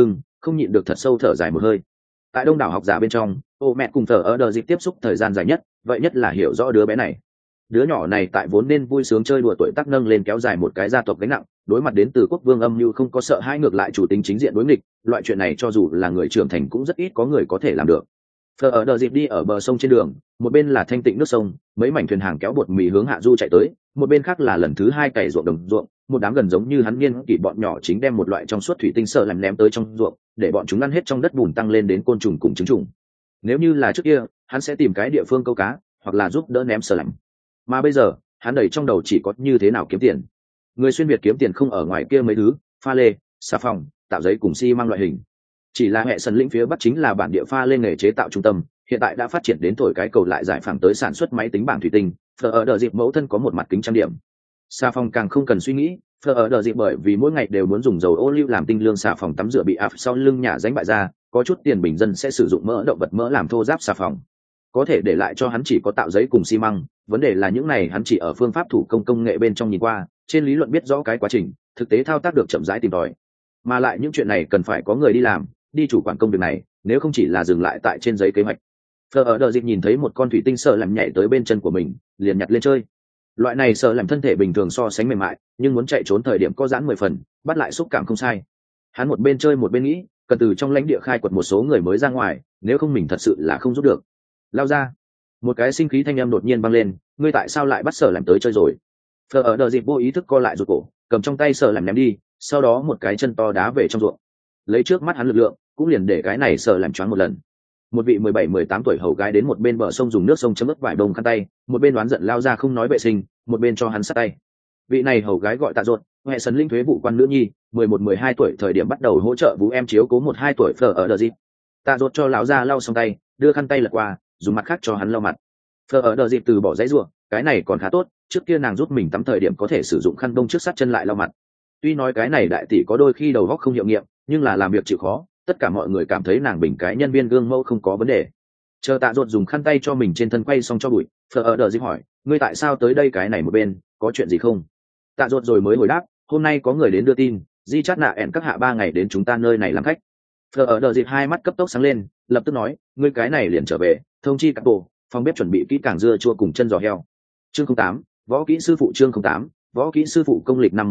không nhịn được thật sâu thở dài một hơi. Tại đông đảo học giả bên trong, ô mẹ cùng thờ ở đờ dịp tiếp xúc thời gian dài nhất, vậy nhất là hiểu rõ đứa bé này. Đứa nhỏ này tại vốn nên vui sướng chơi đùa tuổi tác nâng lên kéo dài một cái gia tộc gánh nặng, đối mặt đến từ quốc vương âm mưu không có sợ hãi, ngược lại chủ tính chính diện đối nghịch, loại chuyện này cho dù là người trưởng thành cũng rất ít có người có thể làm được. Thờ ở đờ dịp đi ở bờ sông trên đường, một bên là thanh tịnh nước sông, mấy mảnh thuyền hàng kéo bột mì hướng hạ du chạy tới, một bên khác là lần thứ hai cày ruộng đồng ruộng, một đám gần giống như hắn niên kỷ bọn nhỏ chính đem một loại trong suốt thủy tinh sợ làm ném tới trong ruộng, để bọn chúng ăn hết trong đất bùn, tăng lên đến côn trùng cùng trứng trùng. Nếu như là trước kia, hắn sẽ tìm cái địa phương câu cá, hoặc là giúp đỡ ném sợ lạnh. Mà bây giờ, hắn đầy trong đầu chỉ có như thế nào kiếm tiền. Người xuyên Việt kiếm tiền không ở ngoài kia mấy thứ, pha lê, xà phòng, tạo giấy cùng xi măng loại hình. Chỉ là hệ sân lĩnh phía bắc chính là bản địa pha lê nghề chế tạo trung tâm, hiện tại đã phát triển đến thổi cái cầu lại giải phẳng tới sản xuất máy tính bảng thủy tinh. Phở ở đờ dịp mẫu thân có một mặt kính trang điểm. Xà phòng càng không cần suy nghĩ, Phở ở đờ dịp bởi vì mỗi ngày đều muốn dùng dầu ô liu làm tinh lương xà phòng tắm rửa bị áp sau lưng nhà ránh bại ra, có chút tiền bình dân sẽ sử dụng mỡ động vật mỡ làm thô ráp xà phòng. Có thể để lại cho hắn chỉ có tạo giấy cùng xi măng, vấn đề là những này hắn chỉ ở phương pháp thủ công công nghệ bên trong nhìn qua, trên lý luận biết rõ cái quá trình, thực tế thao tác được chậm rãi tìm tòi. Mà lại những chuyện này cần phải có người đi làm, đi chủ quản công việc này, nếu không chỉ là dừng lại tại trên giấy kế hoạch. Phở ở đờ dịp nhìn thấy một con thủy tinh sợ làm nhảy tới bên chân của mình, liền nhặt lên chơi. Loại này sợ làm thân thể bình thường so sánh mềm mại, nhưng muốn chạy trốn thời điểm có giãn 10 phần, bắt lại xúc cảm không sai. Hắn một bên chơi một bên nghĩ, cần từ trong lãnh địa khai quật một số người mới ra ngoài, nếu không mình thật sự là không giúp được. Lao ra, một cái sinh khí thanh âm đột nhiên vang lên, ngươi tại sao lại bắt sợ làm tới chơi rồi? Phở ở đờ dịp vô ý thức co lại rụt cổ, cầm trong tay sợ làm ném đi, sau đó một cái chân to đá về trong ruộng. Lấy trước mắt hắn lực lượng, cũng liền để cái này sợ làm choáng một lần. Một vị 17-18 tuổi hầu gái đến một bên bờ sông dùng nước sông chấm ướt vải bông khăn tay, một bên đoán giận lao ra không nói vệ sinh, một bên cho hắn sát tay. Vị này hầu gái gọi Tạ Ruột, hệ sân linh thuế vụ quan nữ nhi, 11-12 tuổi thời điểm bắt đầu hỗ trợ vũ em chiếu cố 1-2 tuổi Phở ở đờ dịp. Tạ Ruột cho lão ra lau xong tay, đưa khăn tay lật qua, dùng mặt khác cho hắn lau mặt. Phở ở đờ dịp từ bỏ giấy ruộng, cái này còn khá tốt, trước kia nàng giúp mình tắm thời điểm có thể sử dụng khăn bông trước sát chân lại lau mặt. Tuy nói cái này đại tỷ có đôi khi đầu óc không hiệu nghiệm, nhưng là làm việc chịu khó, tất cả mọi người cảm thấy nàng bình cái nhân viên gương mẫu không có vấn đề. Chờ Tạ Ruột dùng khăn tay cho mình trên thân quay xong cho bụi, Phở ở đờ dịp hỏi, ngươi tại sao tới đây cái này một bên, có chuyện gì không? Tạ Ruột rồi mới hồi đáp, hôm nay có người đến đưa tin, Di Chát Nạ ẻn các hạ 3 ngày đến chúng ta nơi này làm khách. Phở ở đờ dịp hai mắt cấp tốc sáng lên, lập tức nói, ngươi cái này liền trở về, thông chi các bộ, phòng bếp chuẩn bị kỹ càng dưa chua cùng chân giò heo. Chương 08, võ kỹ sư phụ. Chương 08, võ kỹ sư phụ. Công lịch năm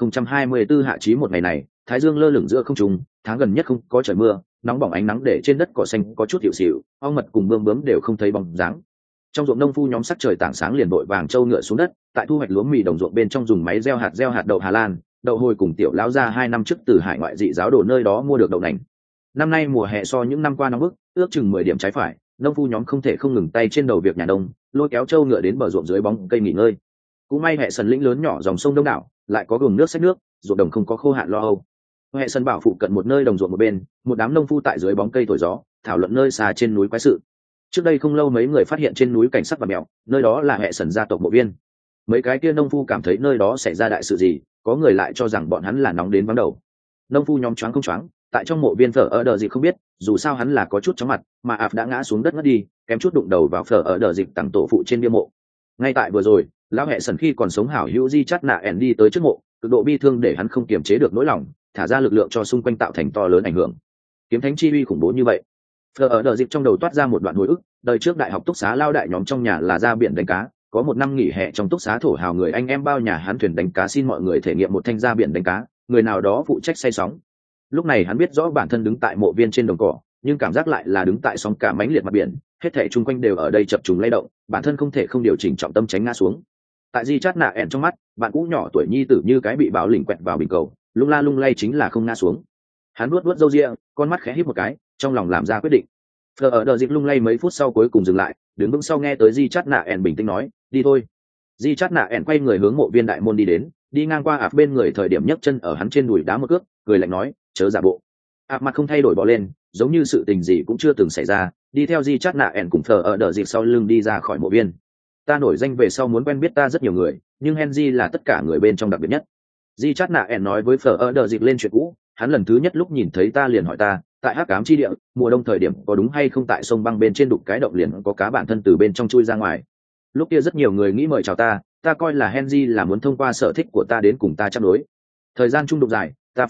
1024 hạ chí một ngày này, thái dương lơ lửng giữa không trung, tháng gần nhất không có trời mưa, nóng bỏng ánh nắng để trên đất cỏ xanh có chút hiệu xịu, ong mật cùng bươm bướm đều không thấy bóng dáng. Trong ruộng nông phu nhóm sắc trời tảng sáng liền đội vàng trâu ngựa xuống đất, tại thu hoạch lúa mì đồng ruộng bên trong dùng máy gieo hạt đậu Hà Lan, đậu hồi cùng tiểu lão ra 2 năm trước từ hải ngoại dị giáo đồ nơi đó mua được đậu nành. Năm nay mùa hè so những năm qua nóng bức, ước chừng 10 điểm trái phải, nông phu nhóm không thể không ngừng tay trên đầu việc nhà nông, lôi kéo trâu ngựa đến bờ ruộng dưới bóng cây nghỉ ngơi. Cũng may hệ sân lĩnh lớn nhỏ dòng sông đông đảo, lại có gồm nước xách nước, ruộng đồng không có khô hạn lo âu. Hệ sân bảo phụ cận một nơi đồng ruộng một bên, một đám nông phu tại dưới bóng cây thổi gió, thảo luận nơi xa trên núi quái sự. Trước đây không lâu mấy người phát hiện trên núi cảnh sắc và mèo, nơi đó là hệ sân gia tộc mộ viên. Mấy cái kia nông phu cảm thấy nơi đó xảy ra đại sự gì, có người lại cho rằng bọn hắn là nóng đến vắng đầu. Nông phu nhóm choáng không choáng, tại trong mộ viên Phở ở đờ dịp không biết, dù sao hắn là có chút chóng mặt, mà ạp đã ngã xuống đất ngất đi, kém chút đụng đầu vào Phở ở đờ dịp tặng tổ phụ trên bia mộ. Ngay tại vừa rồi, lão hệ sần khi còn sống hảo hữu Di Chát Nạ ẻn đi tới trước mộ, cực độ bi thương để hắn không kiềm chế được nỗi lòng, thả ra lực lượng cho xung quanh tạo thành to lớn ảnh hưởng. Kiếm thánh chi uy khủng bố như vậy. Phở ở đờ dịp trong đầu toát ra một đoạn hồi ức, đời trước đại học túc xá lao đại nhóm trong nhà là ra biển đánh cá, có một năm nghỉ hè trong túc xá thổ hào người anh em bao nhà hắn thuyền đánh cá, xin mọi người thể nghiệm một thanh ra biển đánh cá, người nào đó phụ trách say sóng. Lúc này hắn biết rõ bản thân đứng tại mộ viên trên đồng cỏ, nhưng cảm giác lại là đứng tại sóng cả mãnh liệt mặt biển, hết thảy chung quanh đều ở đây chập trùng lay động, bản thân không thể không điều chỉnh trọng tâm tránh ngã xuống. Tại Di Chát Nạ ẻn trong mắt, bạn cũ nhỏ tuổi nhi tử như cái bị bão lỉnh quẹt vào bình cầu, lung la lung lay chính là không ngã xuống. Hắn nuốt râu ria, con mắt khẽ híp một cái, trong lòng làm ra quyết định. Phở ở đờ dịp lung lay mấy phút sau cuối cùng dừng lại, đứng vững sau nghe tới Di Chát Nạ ẻn bình tĩnh nói, đi thôi. Di Chát Nạ ẻn quay người hướng mộ viên đại môn đi đến, đi ngang qua ạp bên người thời điểm nhấc chân ở hắn trên đùi đá một cước, cười lạnh nói, chớ giả bộ. Ạp mặt không thay đổi bò lên, giống như sự tình gì cũng chưa từng xảy ra, đi theo Di Chát Nạ ẻn cùng Phở ở đờ dịp sau lưng đi ra khỏi mộ viên. Ta nổi danh về sau muốn quen biết ta rất nhiều người, nhưng Henry là tất cả người bên trong đặc biệt nhất. Di Chát Nạ ẻn nói với Phở ở đờ dịp lên chuyện cũ, hắn lần thứ nhất lúc nhìn thấy ta liền hỏi ta, tại hắc ám chi địa, mùa đông thời điểm có đúng hay không tại sông băng bên trên đục cái động liền có cá bản thân từ bên trong chui ra ngoài. Lúc kia rất nhiều người nghĩ mời chào ta coi là Henry là muốn thông qua sở thích của ta đến cùng ta chăm đối. Thời gian chung đụng dài, ta phát hiện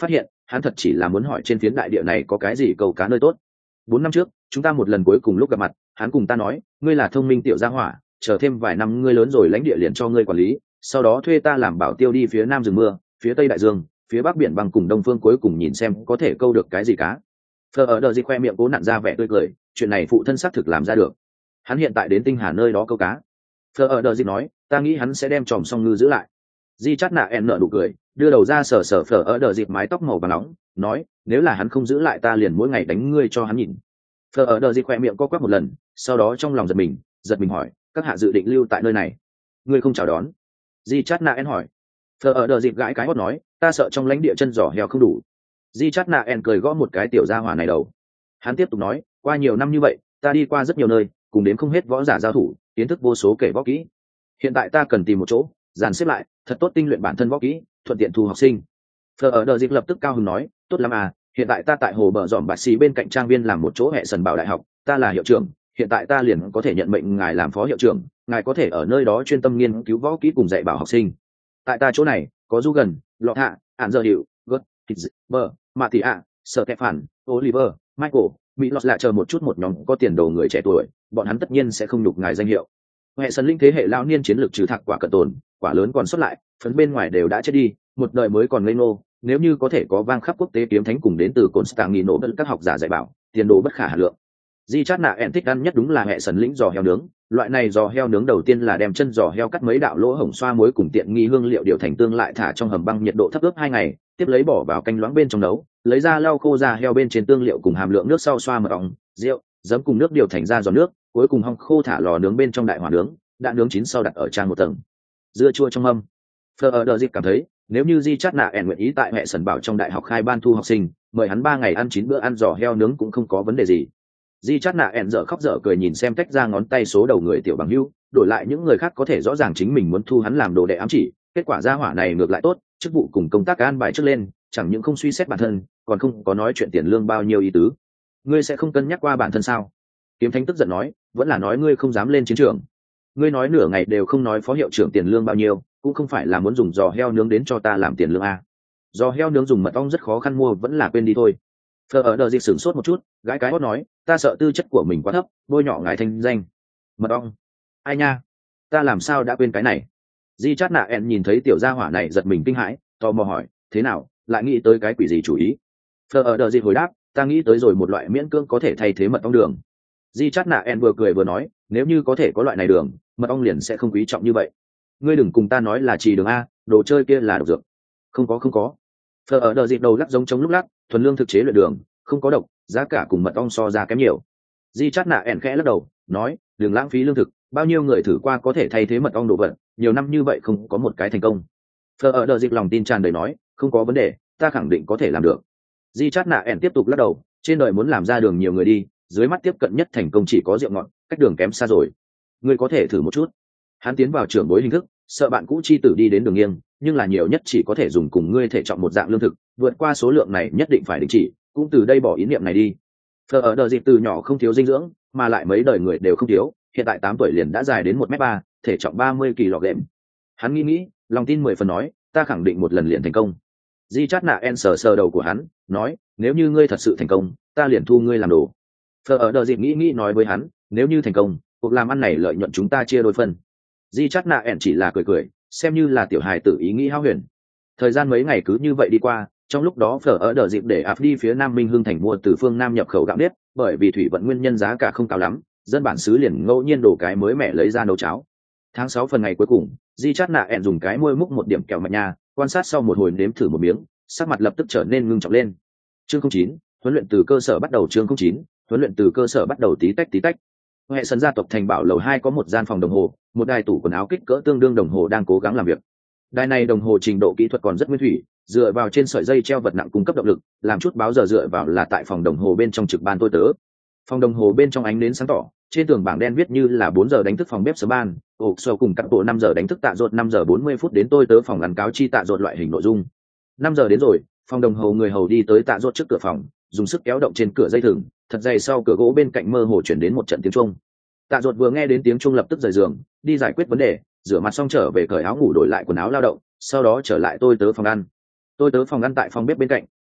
hắn thật chỉ là muốn hỏi trên phiến đại địa này có cái gì câu cá nơi tốt. 4 năm trước chúng ta một lần cuối cùng lúc gặp mặt, hắn cùng ta nói ngươi là thông minh tiểu gia hỏa, chờ thêm vài năm ngươi lớn rồi lãnh địa liền cho ngươi quản lý, sau đó thuê ta làm bảo tiêu đi phía nam rừng mưa, phía tây đại dương, phía bắc biển băng cùng đông phương cuối cùng nhìn xem có thể câu được cái gì cá. Phờ ở đờ gì khoe miệng cố nặn ra vẻ tươi cười, chuyện này phụ thân xác thực làm ra được. Hắn hiện tại đến tinh hà nơi đó câu cá. Phờ ở đờ gì nói, ta nghĩ hắn sẽ đem tròm song ngư giữ lại. Di chát nạ en nở nụ cười, đưa đầu ra sờ sờ Phờ ở đờ dịp mái tóc màu vàng nóng, nói, nếu là hắn không giữ lại ta liền mỗi ngày đánh ngươi cho hắn nhìn. Phờ ở đờ dịp khoe miệng co quắp một lần, sau đó trong lòng giật mình hỏi, các hạ dự định lưu tại nơi này, ngươi không chào đón? Di chát nạ en hỏi. Phờ ở đờ dịp gãi cái hót nói, ta sợ trong lãnh địa chân giỏ heo không đủ. Di chát nạ en cười gõ một cái tiểu gia hỏa này đầu. Hắn tiếp tục nói, qua nhiều năm như vậy ta đi qua rất nhiều nơi, cùng đến không hết võ giả giao thủ, kiến thức vô số kể võ kỹ. Hiện tại ta cần tìm một chỗ dàn xếp lại thật tốt tinh luyện bản thân võ kỹ, thuận tiện thu học sinh. Phờ ở đờ dịp lập tức cao hứng nói, tốt lắm à, hiện tại ta tại hồ bờ dòm bạch xì bên cạnh trang viên làm một chỗ hệ sần bảo đại học, ta là hiệu trưởng, hiện tại ta liền có thể nhận mệnh ngài làm phó hiệu trưởng, ngài có thể ở nơi đó chuyên tâm nghiên cứu võ kỹ cùng dạy bảo học sinh. Tại ta chỗ này có du gần, lọt hạ, ạn giờ hiệu, gớt, bờ, mạ thị ạ, sợ tẹp phản, Oliver, Michael, mỹ lọt lại chờ một chút một nhóm có tiền đồ người trẻ tuổi, bọn hắn tất nhiên sẽ không nhục ngài danh hiệu. Hệ sân linh thế hệ lao niên chiến lược trừ thạc quả cận tồn, quả lớn còn xuất lại, phấn bên ngoài đều đã chết đi, một đời mới còn ngây ngô, nếu như có thể có vang khắp quốc tế kiếm thánh cùng đến từ Constantino đất các học giả dạy bảo, tiền đồ bất khả hà lượng. Di chát nạ en thích ăn nhất đúng là hệ sần lĩnh giò heo nướng, loại này giò heo nướng đầu tiên là đem chân giò heo cắt mấy đạo lỗ hổng xoa muối cùng tiện nghi hương liệu điều thành tương lại thả trong hầm băng nhiệt độ thấp ướp 2 ngày, tiếp lấy bỏ vào canh loãng bên trong nấu, lấy ra lau khô da heo bên trên tương liệu cùng hàm lượng nước sau xoa mật ong, rượu, giấm cùng nước điều thành ra giò nước, cuối cùng hong khô thả lò nướng bên trong đại hỏa nướng, đã nướng chín sau đặt ở trang một tầng dưa chua trong mâm. Phờ ở đờ dịp cảm thấy nếu như Di chát nạ ẻn nguyện ý tại hệ sần bảo trong đại học khai ban thu học sinh, mời hắn 3 ngày ăn 9 bữa ăn giò heo nướng cũng không có vấn đề gì. Di chát nạ ẻn dở khóc dở cười nhìn xem tách ra ngón tay số đầu người tiểu bằng hưu, đổi lại những người khác có thể rõ ràng chính mình muốn thu hắn làm đồ đệ ám chỉ, kết quả gia hỏa này ngược lại tốt, chức vụ cùng công tác an bài trước lên, chẳng những không suy xét bản thân, còn không có nói chuyện tiền lương bao nhiêu ý tứ. Ngươi sẽ không cân nhắc qua bản thân sao? Kiếm Thánh tức giận nói, vẫn là nói ngươi không dám lên chiến trường. Ngươi nói nửa ngày đều không nói phó hiệu trưởng tiền lương bao nhiêu, cũng không phải là muốn dùng giò heo nướng đến cho ta làm tiền lương à? Giò heo nướng dùng mật ong rất khó khăn mua, vẫn là quên đi thôi. Phờ ở đờ dịp sửng sốt một chút, gãi cái hót nói, ta sợ tư chất của mình quá thấp, bôi nhọ ngài thanh danh. Mật ong? Ai nha, ta làm sao đã quên cái này? Di chát nạ ẹn nhìn thấy tiểu gia hỏa này giật mình kinh hãi, tò mò hỏi, thế nào, lại nghĩ tới cái quỷ gì chủ ý? Phờ ở đờ dịp hồi đáp, ta nghĩ tới rồi một loại miễn cưỡng có thể thay thế mật ong đường. Di chát nạ ẹn vừa cười vừa nói, nếu như có thể có loại này đường, mật ong liền sẽ không quý trọng như vậy. Ngươi đừng cùng ta nói là trì đường a, đồ chơi kia là độc dược. Không có. Phờ ở đờ dịp đầu lắc giống chống lúc lắc, thuần lương thực chế luyện đường, không có độc, giá cả cùng mật ong so ra kém nhiều. Di chát nạ ẻn khẽ lắc đầu, nói, đừng lãng phí lương thực, bao nhiêu người thử qua có thể thay thế mật ong đồ vật, nhiều năm như vậy không có một cái thành công. Phờ ở đờ dịp lòng tin tràn đầy nói, không có vấn đề, ta khẳng định có thể làm được. Di chát nạ ẻn tiếp tục lắc đầu, trên đời muốn làm ra đường nhiều người đi, dưới mắt tiếp cận nhất thành công chỉ có rượu ngọt, cách đường kém xa rồi. Ngươi có thể thử một chút. Hắn tiến vào trưởng bối hình thức, sợ bạn cũ chi tử đi đến đường nghiêng, nhưng là nhiều nhất chỉ có thể dùng cùng ngươi thể trọng một dạng lương thực, vượt qua số lượng này nhất định phải đình chỉ, cũng từ đây bỏ ý niệm này đi. Phờ ở đờ dịp từ nhỏ không thiếu dinh dưỡng, mà lại mấy đời người đều không thiếu, hiện tại 8 tuổi liền đã dài đến 1m3, thể trọng 30 kg. Hắn nghĩ, lòng tin 10 phần nói, ta khẳng định một lần liền thành công. Di chát nạ en sờ đầu của hắn, nói, nếu như ngươi thật sự thành công, ta liền thu ngươi làm đồ. Phờ ở đờ dịp nghĩ nói với hắn, nếu như thành công, cuộc làm ăn này lợi nhuận chúng ta chia đôi phần. Di chát nạ ẻn chỉ là cười, xem như là tiểu hài tử ý nghĩ hão huyền. Thời gian mấy ngày cứ như vậy đi qua, trong lúc đó Phở ở đờ dịp để áp đi phía Nam Minh Hưng thành mua từ phương Nam nhập khẩu gạo nếp, bởi vì thủy vận nguyên nhân giá cả không cao lắm, dân bản xứ liền ngẫu nhiên đổ cái mới mẻ lấy ra nấu cháo. Tháng 6 phần ngày cuối cùng, Di chát nạ ẻn dùng cái môi múc một điểm kẹo mạch nha, quan sát sau một hồi nếm thử một miếng, sắc mặt lập tức trở nên ngưng trọng lên. Chương 09, huấn luyện từ cơ sở bắt đầu. Chương 09, huấn luyện từ cơ sở bắt đầu. Tí tách. Hệ sân gia tộc thành bảo lầu 2 có một gian phòng đồng hồ, một đài tủ quần áo kích cỡ tương đương đồng hồ đang cố gắng làm việc. Đài này đồng hồ trình độ kỹ thuật còn rất nguyên thủy, dựa vào trên sợi dây treo vật nặng cung cấp động lực, làm chút báo giờ dựa vào là tại phòng đồng hồ bên trong trực ban tôi tớ. Phòng đồng hồ bên trong ánh nến sáng tỏ, trên tường bảng đen viết như là 4 giờ đánh thức phòng bếp sớm ban, ổ sơ cùng các bộ 5 giờ đánh thức tạ ruột 5 giờ 40 phút đến tôi tớ phòng ngắn cáo chi tạ ruột loại hình nội dung. 5 giờ đến rồi, phòng đồng hồ người hầu đi tới tạ ruột trước cửa phòng, dùng sức kéo động trên cửa dây thừng, thật dày sau cửa gỗ bên cạnh mơ hồ chuyển đến một trận tiếng chuông. Tạ ruột vừa nghe đến tiếng chuông lập tức rời giường, đi giải quyết vấn đề, rửa mặt xong trở về cởi áo ngủ đổi lại quần áo lao động, sau đó trở lại tôi tớ phòng ăn. Tôi tớ phòng ăn tại phòng bếp bên cạnh,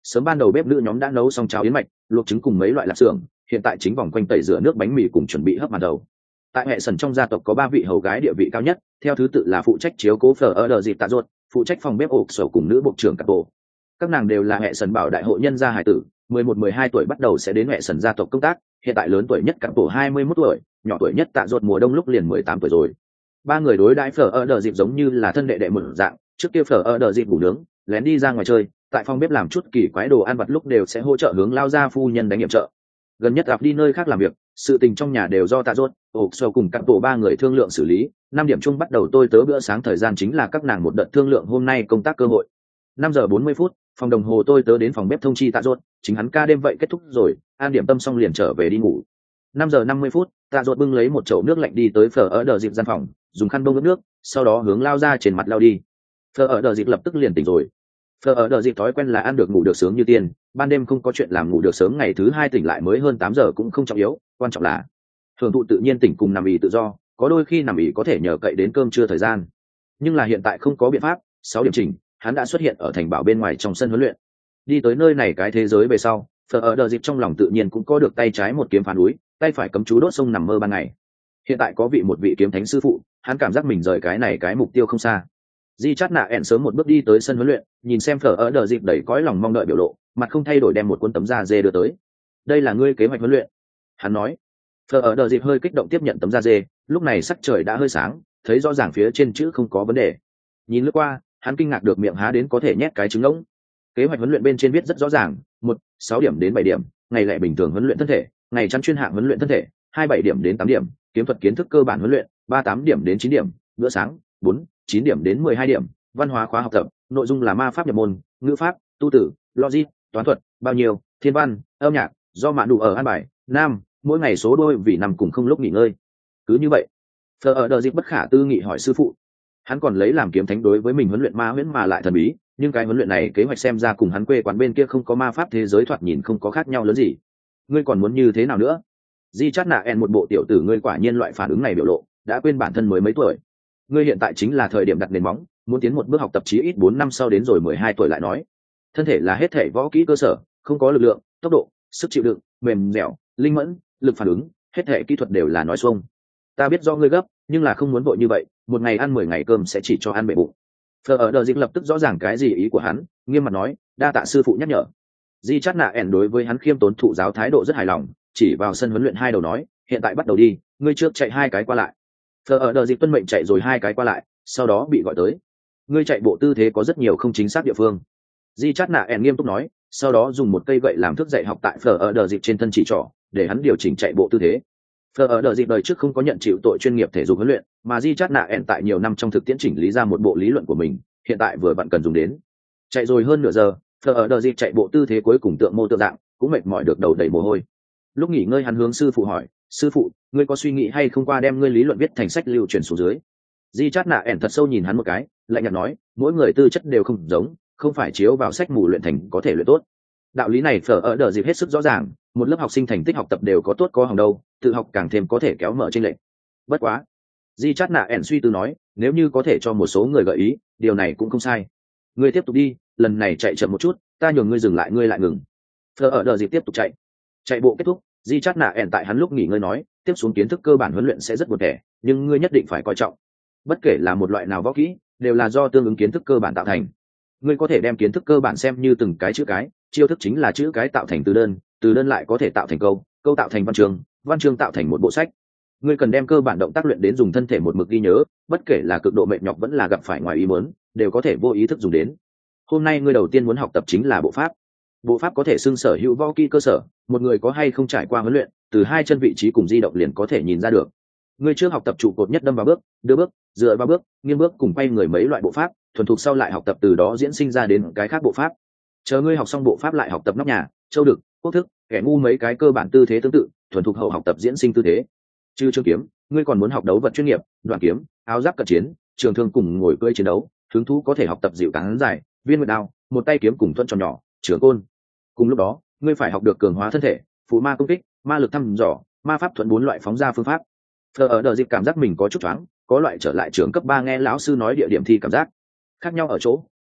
Sớm ban đầu bếp nữ nhóm đã nấu xong cháo yến mạch, luộc trứng cùng mấy loại lạp xưởng, hiện tại chính vòng quanh tẩy rửa nước bánh mì cùng chuẩn bị hấp màn đầu. Tại hệ sần trong gia tộc có 3 vị hầu gái địa vị cao nhất, theo thứ tự là phụ trách chiếu cố phở ở đờ dịp tạ ruột, phụ trách phòng bếp 옥 sổ cùng nữ bộ trưởng cặp bộ. Các nàng đều là hệ sần bảo đại hội nhân gia hải tử, 11-12 tuổi bắt đầu sẽ đến hệ sần gia tộc công tác, hiện tại lớn tuổi nhất cặp bộ 21 tuổi, nhỏ tuổi nhất tạ ruột mùa đông lúc liền 18 tuổi rồi. 3 người đối đãi phở ở đờ dịp giống như là thân đệ đệ một dạng, trước kia phở ở đờ dịp ngủ nướng, lén đi ra ngoài chơi, tại phòng bếp làm chút kỳ quái đồ ăn vặt lúc đều sẽ hỗ trợ hướng lao gia phu nhân đánh nhiệm trợ. Gần nhất gặp đi nơi khác làm việc, sự tình trong nhà đều do tạ ruột, ộp sầu cùng các bộ 3 người thương lượng xử lý. 5 điểm chung bắt đầu tôi tớ bữa sáng, thời gian chính là các nàng một đợt thương lượng hôm nay công tác cơ hội. 5 giờ 40 phút, phòng đồng hồ tôi tớ đến phòng bếp thông chi tạ ruột, chính hắn ca đêm vậy kết thúc rồi, ăn điểm tâm xong liền trở về đi ngủ. 5 giờ 50 phút, tạ ruột bưng lấy một chậu nước lạnh đi tới phở ở đờ dịp gian phòng, dùng khăn bông ướt nước, sau đó hướng lao ra trên mặt lao đi. Phở ở đờ dịp lập tức liền tỉnh rồi. Phở ở đờ dịp thói quen là ăn được ngủ được sớm như tiên, ban đêm không có chuyện làm ngủ được sớm, ngày thứ 2 tỉnh lại mới hơn 8 giờ cũng không trọng yếu, quan trọng là hưởng thụ tự nhiên tỉnh cùng nằm ì tự do, có đôi khi nằm ì có thể nhờ cậy đến cơm trưa thời gian. Nhưng là hiện tại không có biện pháp, 6 điểm chỉnh, hắn đã xuất hiện ở thành bảo bên ngoài trong sân huấn luyện. Đi tới nơi này cái thế giới về sau, Phở ở đờ dịp trong lòng tự nhiên cũng có được tay trái một kiếm phá núi, tay phải cấm chú đốt sông nằm mơ ban ngày. Hiện tại có một vị kiếm thánh sư phụ, hắn cảm giác mình rời cái này cái mục tiêu không xa. Di Chát Nạ ẻn sớm một bước đi tới sân huấn luyện, nhìn xem Phở ở đờ dịp đầy cõi lòng mong đợi biểu lộ, mặt không thay đổi đem một cuốn tấm da dê đưa tới. Đây là ngươi kế hoạch huấn luyện, hắn nói. Phở ở đờ dịp hơi kích động tiếp nhận tấm da dê, lúc này sắc trời đã hơi sáng, thấy rõ ràng phía trên chữ không có vấn đề. Nhìn lướt qua, hắn kinh ngạc được miệng há đến có thể nhét cái trứng ngỗng. Kế hoạch huấn luyện bên trên viết rất rõ ràng: 1, 6 điểm đến 7 điểm, ngày lẻ bình thường huấn luyện thân thể, ngày chăn chuyên hạng huấn luyện thân thể, 2, 7 điểm đến 8 điểm, kiếm thuật kiến thức cơ bản huấn luyện, 3, 8 điểm đến 9 điểm, bữa sáng, 4, 9 điểm đến 12 điểm, văn hóa khóa học tập, nội dung là ma pháp nhập môn, ngữ pháp, tu tử, logic, toán thuật, bao nhiêu, thiên văn, âm nhạc, do mạn đủ ở an bài. Nam, mỗi ngày số đôi vì nằm cùng không lúc nghỉ ngơi. Cứ như vậy, Phở ở đờ dịp bất khả tư nghị hỏi sư phụ. Hắn còn lấy làm kiếm thánh đối với mình huấn luyện ma huyễn mà lại thần bí, nhưng cái huấn luyện này kế hoạch xem ra cùng hắn quê quán bên kia không có ma pháp thế giới thoạt nhìn không có khác nhau lớn gì. Ngươi còn muốn như thế nào nữa? Di Chát Nạ ẻn một bộ tiểu tử ngươi quả nhiên loại phản ứng này biểu lộ, đã quên bản thân mới mấy tuổi. Ngươi hiện tại chính là thời điểm đặt nền móng, muốn tiến một bước học tập chí ít 4 năm sau đến rồi 12 tuổi lại nói. Thân thể là hết thể võ kỹ cơ sở, không có lực lượng, tốc độ, sức chịu đựng, mềm dẻo, linh mẫn, lực phản ứng, hết thể kỹ thuật đều là nói xuông. Ta biết do ngươi gấp, nhưng là không muốn vội như vậy, một ngày ăn 10 ngày cơm sẽ chỉ cho ăn bể bụng. Phở ở đờ dịp lập tức rõ ràng cái gì ý của hắn, nghiêm mặt nói, đa tạ sư phụ nhắc nhở. Di Chát Nạ ẻn đối với hắn khiêm tốn thụ giáo thái độ rất hài lòng, chỉ vào sân huấn luyện 2 đầu nói, hiện tại bắt đầu đi, ngươi trước chạy 2 cái qua lại. Phở ở đờ dịp tuân mệnh chạy rồi 2 cái qua lại, sau đó bị gọi tới. Ngươi chạy bộ tư thế có rất nhiều không chính xác địa phương. Di Chát Nạ ẻn nghiêm túc nói, sau đó dùng một cây gậy làm thước dạy học tại Phở ở đờ dịp trên thân chỉ trỏ, để hắn điều chỉnh chạy bộ tư thế. Phở ở đờ dịp đời trước không có nhận chịu tội chuyên nghiệp thể dục huấn luyện, mà Di Chát Nạ ẻn tại nhiều năm trong thực tiễn chỉnh lý ra một bộ lý luận của mình, hiện tại vừa bạn cần dùng đến. Chạy rồi hơn nửa giờ, Phở ở đờ dịp chạy bộ tư thế cuối cùng tượng mô tượng dạng, cũng mệt mỏi được đầu đầy mồ hôi. Lúc nghỉ ngơi hắn hướng sư phụ hỏi, sư phụ, ngươi có suy nghĩ hay không qua đem ngươi lý luận viết thành sách lưu truyền xuống dưới? Di Chát Nạ ẻn thật sâu nhìn hắn một cái, lạnh nhạt nói, mỗi người tư chất đều không giống, không phải chiếu vào sách mù luyện thành có thể luyện tốt. Đạo lý này Phở ở đờ dịp hết sức rõ ràng, một lớp học sinh thành tích học tập đều có tốt có hỏng đâu, tự học càng thêm có thể kéo mở chênh lệch. Bất quá, Di Chát Nạ ẻn suy tư nói, nếu như có thể cho một số người gợi ý, điều này cũng không sai. Ngươi tiếp tục đi, lần này chạy chậm một chút, ta nhường ngươi dừng lại ngươi lại ngừng. Phở ở đờ dịp tiếp tục chạy. Chạy bộ kết thúc, Di Chát Nạ ẻn tại hắn lúc nghỉ ngơi nói, tiếp xuống kiến thức cơ bản huấn luyện sẽ rất buồn tẻ, nhưng ngươi nhất định phải coi trọng. Bất kể là một loại nào võ kỹ, đều là do tương ứng kiến thức cơ bản tạo thành. Ngươi có thể đem kiến thức cơ bản xem như từng cái chữ cái, chiêu thức chính là chữ cái tạo thành từ đơn lại có thể tạo thành câu, câu tạo thành văn chương tạo thành một bộ sách. Ngươi cần đem cơ bản động tác luyện đến dùng thân thể một mực ghi nhớ, bất kể là cực độ mệt nhọc vẫn là gặp phải ngoài ý muốn, đều có thể vô ý thức dùng đến. Hôm nay ngươi đầu tiên muốn học tập chính là bộ pháp. Bộ pháp có thể xưng sở hữu võ kỹ cơ sở, một người có hay không trải qua huấn luyện, từ 2 chân vị trí cùng di động liền có thể nhìn ra được. Ngươi trước học tập trụ cột nhất đâm vào bước, đưa bước, dựa vào bước, nghiêng bước cùng quay người mấy loại bộ pháp, thuần thục sau lại học tập từ đó diễn sinh ra đến cái khác bộ pháp. Chờ ngươi học xong bộ pháp lại học tập nóc nhà, châu đực, quốc thức, kẻ ngu mấy cái cơ bản tư thế tương tự, thuần thục hậu học tập diễn sinh tư thế. Trừ trường kiếm, ngươi còn muốn học đấu vật chuyên nghiệp, đoạn kiếm, áo giáp cận chiến, trường thương cùng ngồi cưỡi chiến đấu, hứng thú có thể học tập dịu cán dài, viên nguyệt đao, một tay kiếm cùng thuận tròn nhỏ, trường côn. Cùng lúc đó, ngươi phải học được cường hóa thân thể, phụ ma công kích, ma lực thăm dò, ma pháp thuận 4 loại phóng ra phương pháp. Phở ở đờ dịp cảm giác mình có chút choáng, có loại trở lại trường cấp 3 nghe lão sư nói địa điểm thi cảm giác. Khác nhau ở chỗ,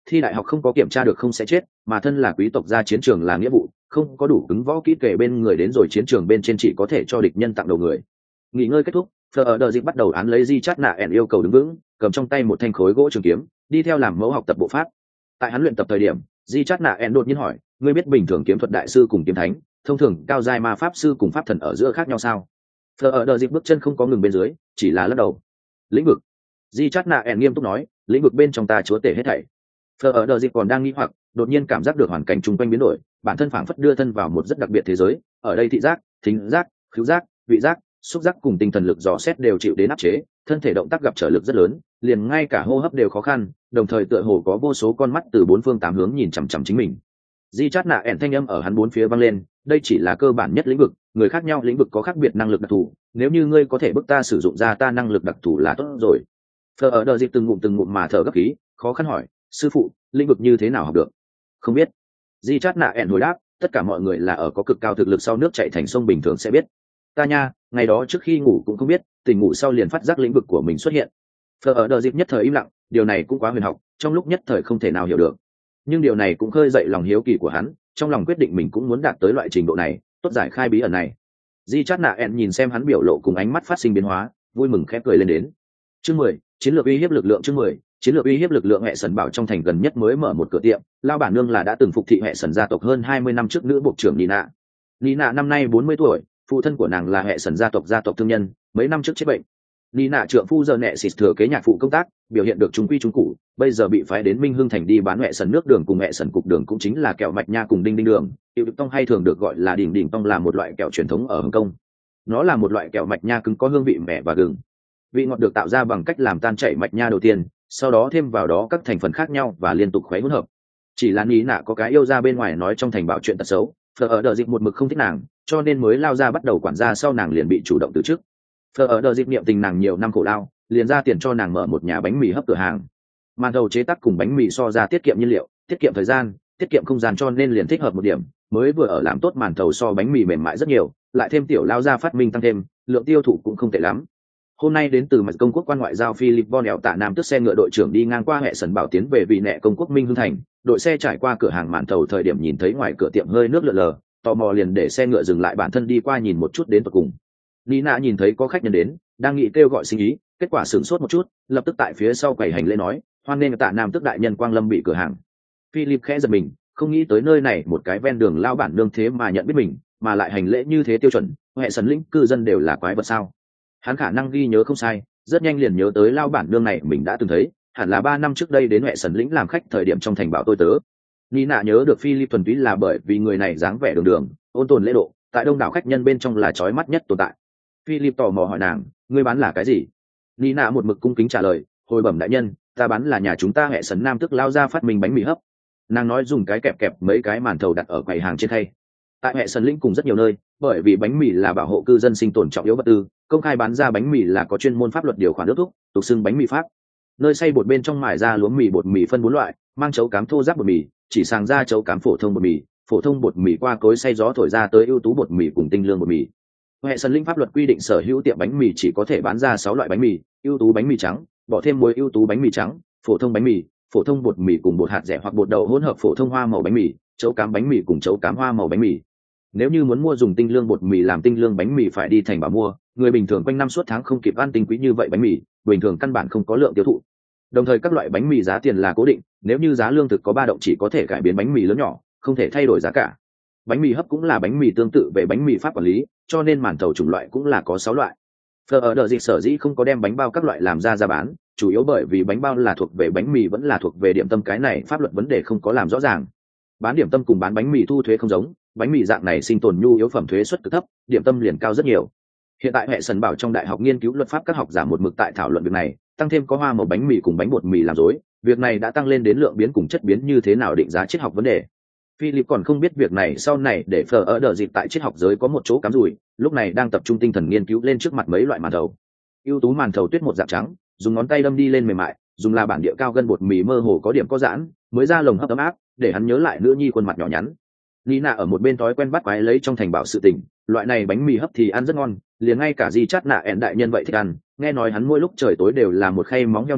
thi đại học không có kiểm tra được không sẽ chết, mà thân là quý tộc ra chiến trường là nghĩa vụ, không có đủ cứng võ kỹ kể bên người đến rồi chiến trường bên trên chỉ có thể cho địch nhân tặng đầu người. Nghỉ ngơi kết thúc, Fleur ở đợt dịch bắt đầu án lấy Di Chát Nạ ẻn yêu cầu đứng vững, cầm trong tay một thanh khối gỗ trường kiếm, đi theo làm mẫu học tập bộ pháp. Tại hắn luyện tập thời điểm, Di Chát Nạ ẻn đột nhiên hỏi, ngươi biết bình thường kiếm thuật đại sư cùng kiếm thánh, thông thường cao giai ma pháp sư cùng pháp thần ở giữa khác nhau sao? Fleur ở đợt dịch bước chân không có ngừng bên dưới, chỉ là lắc đầu. Lĩnh vực. Di Chát Nạ ẻn nghiêm túc nói, lĩnh vực bên trong ta chúa tể hết thảy. Fleur ở đợt dịch còn đang nghi hoặc, đột nhiên cảm giác được hoàn cảnh chung quanh biến đổi, bản thân phảng phất đưa thân vào một rất đặc biệt thế giới, ở đây thị giác, thính giác, khứu giác, vị giác, xúc giác cùng tinh thần lực dò xét đều chịu đến áp chế, thân thể động tác gặp trở lực rất lớn, liền ngay cả hô hấp đều khó khăn, đồng thời tựa hồ có vô số con mắt từ bốn phương tám hướng nhìn chằm chằm chính mình. Di Chát Nạ ẻn thanh âm ở hắn bốn phía vang lên, đây chỉ là cơ bản nhất lĩnh vực, người khác nhau lĩnh vực có khác biệt năng lực đặc thù, nếu như ngươi có thể bức ta sử dụng ra ta năng lực đặc thù là tốt rồi. Fleur ở đợt dịch từng ngụm mà thở gấp khí, khó khăn hỏi, sư phụ, lĩnh vực như thế nào học được? Không biết. Di Chát Nạ ẻn hồi đáp, tất cả mọi người là ở có cực cao thực lực sau nước chảy thành sông bình thường sẽ biết. Ta nha, ngày đó trước khi ngủ cũng không biết, tỉnh ngủ sau liền phát giác lĩnh vực của mình xuất hiện. Fleur ở đợt dịch nhất thời im lặng, điều này cũng quá huyền học, trong lúc nhất thời không thể nào hiểu được. Nhưng điều này cũng khơi dậy lòng hiếu kỳ của hắn, trong lòng quyết định mình cũng muốn đạt tới loại trình độ này, tốt giải khai bí ẩn này. Di Chát Nạ ẻn nhìn xem hắn biểu lộ cùng ánh mắt phát sinh biến hóa, vui mừng khẽ cười lên đến. Chương 10, chiến lược uy hiếp lực lượng. Chương 10, chiến lược uy hiếp lực lượng. Hệ Sần bảo trong thành gần nhất mới mở một cửa tiệm, lao bản nương là đã từng phục thị Hệ Sần gia tộc hơn 20 năm trước nữ bộ trưởng Nina. Nina năm nay 40 tuổi, phụ thân của nàng là Hệ Sần gia tộc thương nhân, mấy năm trước chết bệnh. Nina trượng phu giờ nẹ xịt thừa kế nhạc phụ công tác, biểu hiện được trung quy trung cụ, bây giờ bị phái đến Minh Hưng thành đi bán Hệ Sần nước đường cùng Hệ Sần cục đường cũng chính là kẹo mạch nha cùng đinh đinh đường. Tiểu Đức Tông hay thường được gọi là đỉnh đỉnh tông là một loại kẹo truyền thống ở Hồng Kông. Nó là một loại kẹo mạch nha cứng có hương vị mẻ và gừng. Vị ngọt được tạo ra bằng cách làm tan chảy mạch nha đầu tiên, sau đó thêm vào đó các thành phần khác nhau và liên tục khuấy hỗn hợp. Chỉ là Nina có cái yêu ra bên ngoài nói trong thành bảo chuyện tật xấu, Fleur ở đợt dịch một mực không thích nàng, cho nên mới lao ra bắt đầu quản gia, sau nàng liền bị chủ động từ chức. Fleur ở đợt dịch niệm tình nàng nhiều năm khổ lao, liền ra tiền cho nàng mở một nhà bánh mì hấp cửa hàng. Màn thầu chế tác cùng bánh mì so ra tiết kiệm nhiên liệu, tiết kiệm thời gian, tiết kiệm không gian, cho nên liền thích hợp một điểm, mới vừa ở làm tốt màn thầu so bánh mì mềm mại rất nhiều, lại thêm tiểu lao ra phát minh tăng thêm, lượng tiêu thụ cũng không tệ lắm. Hôm nay đến từ mặt công quốc quan ngoại giao Philip Bonel tạ nam tức xe ngựa đội trưởng đi ngang qua Hệ Sần bảo tiến về vị nệ công quốc Minh Hưng thành, đội xe trải qua cửa hàng màn thầu thời điểm nhìn thấy ngoài cửa tiệm hơi nước lờ lờ, tò mò liền để xe ngựa dừng lại, bản thân đi qua nhìn một chút đến tận cùng. Nina nhìn thấy có khách nhân đến, đang nghĩ kêu gọi sinh ý, kết quả sửng sốt một chút, lập tức tại phía sau quầy hành lễ nói, hoan nghênh tạ nam tức đại nhân quang lâm bị cửa hàng. Philip khẽ giật mình, không nghĩ tới nơi này một cái ven đường lao bản nương thế mà nhận biết mình, mà lại hành lễ như thế tiêu chuẩn, Hệ Sần lĩnh cư dân đều là quái vật sao? Hắn khả năng ghi nhớ không sai, rất nhanh liền nhớ tới lao bản nương này mình đã từng thấy, hẳn là 3 năm trước đây đến Hệ Sần lĩnh làm khách thời điểm trong thành bảo tôi tớ. Nina nhớ được Philip thuần túy là bởi vì người này dáng vẻ đường đường, ôn tồn lễ độ, tại đông đảo khách nhân bên trong là chói mắt nhất tồn tại. Philip tò mò hỏi nàng, ngươi bán là cái gì? Nina một mực cung kính trả lời, hồi bẩm đại nhân, ta bán là nhà chúng ta Hệ Sần nam tức lao ra phát minh bánh mì hấp. Nàng nói dùng cái kẹp mấy cái màn thầu đặt ở quầy hàng trên khay. Tại Hệ Sần lĩnh cùng rất nhiều nơi, bởi vì bánh mì là bảo hộ cư dân sinh tồn trọng yếu vật tư, công khai bán ra bánh mì là có chuyên môn pháp luật điều khoản ước thúc, tục xưng bánh mì pháp. Nơi xay bột bên trong mài ra lúa mì bột mì phân 4 loại, mang chấu cám thô ráp bột mì, chỉ sàng ra chấu cám phổ thông bột mì qua cối xay gió thổi ra tới ưu tú bột mì cùng tinh lương bột mì. Hệ Sần lĩnh pháp luật quy định sở hữu tiệm bánh mì chỉ có thể bán ra 6 loại bánh mì, ưu tú bánh mì trắng, bỏ thêm muối ưu tú bánh mì trắng, phổ thông bánh mì, phổ thông bột mì cùng bột hạt dẻ hoặc bột đậu hỗn hợp phổ thông hoa màu bánh mì, chấu cám bánh mì cùng chấu cám hoa màu bánh mì. Nếu như muốn mua dùng tinh lương bột mì làm tinh lương bánh mì phải đi thành bảo mua, người bình thường quanh năm suốt tháng không kịp ăn tinh quý như vậy bánh mì, bình thường căn bản không có lượng tiêu thụ. Đồng thời các loại bánh mì giá tiền là cố định, nếu như giá lương thực có 3 động chỉ có thể cải biến bánh mì lớn nhỏ, không thể thay đổi giá cả. Bánh mì hấp cũng là bánh mì tương tự về bánh mì pháp quản lý, cho nên màn thầu chủng loại cũng là có 6 loại. Fleur ở đợt dịch sở dĩ không có đem bánh bao các loại làm ra bán, chủ yếu bởi vì bánh bao là thuộc về bánh mì vẫn là thuộc về điểm tâm, cái này pháp luật vấn đề không có làm rõ ràng. Bán điểm tâm cùng bán bánh mì thu thuế không giống, bánh mì dạng này sinh tồn nhu yếu phẩm thuế suất cực thấp, điểm tâm liền cao rất nhiều. Hiện tại Hệ Sần bảo trong đại học nghiên cứu luật pháp các học giả một mực tại thảo luận việc này, tăng thêm có hoa màu bánh mì cùng bánh bột mì làm rối, việc này đã tăng lên đến lượng biến cùng chất biến như thế nào định giá triết học vấn đề. Philip còn không biết việc này sau này để Fleur ở đợt dịch tại triết học giới có một chỗ cắm rủi, lúc này đang tập trung tinh thần nghiên cứu lên trước mặt mấy loại màn thầu. Ưu tú màn thầu tuyết một dạng trắng, dùng ngón tay đâm đi lên mềm mại, dùng là bản địa cao gân bột mì mơ hồ có điểm có giãn, mới ra lồng hấp ấm áp, để hắn nhớ lại nữ nhi khuôn mặt nhỏ nhắn. Nina ở một bên thói quen bắt quái lấy trong thành bảo sự tình, loại này bánh mì hấp thì ăn rất ngon, liền ngay cả Di Chát Nạ ẻn đại nhân vậy thích ăn, nghe nói hắn mỗi lúc trời tối đều làm một khay móng heo nướng,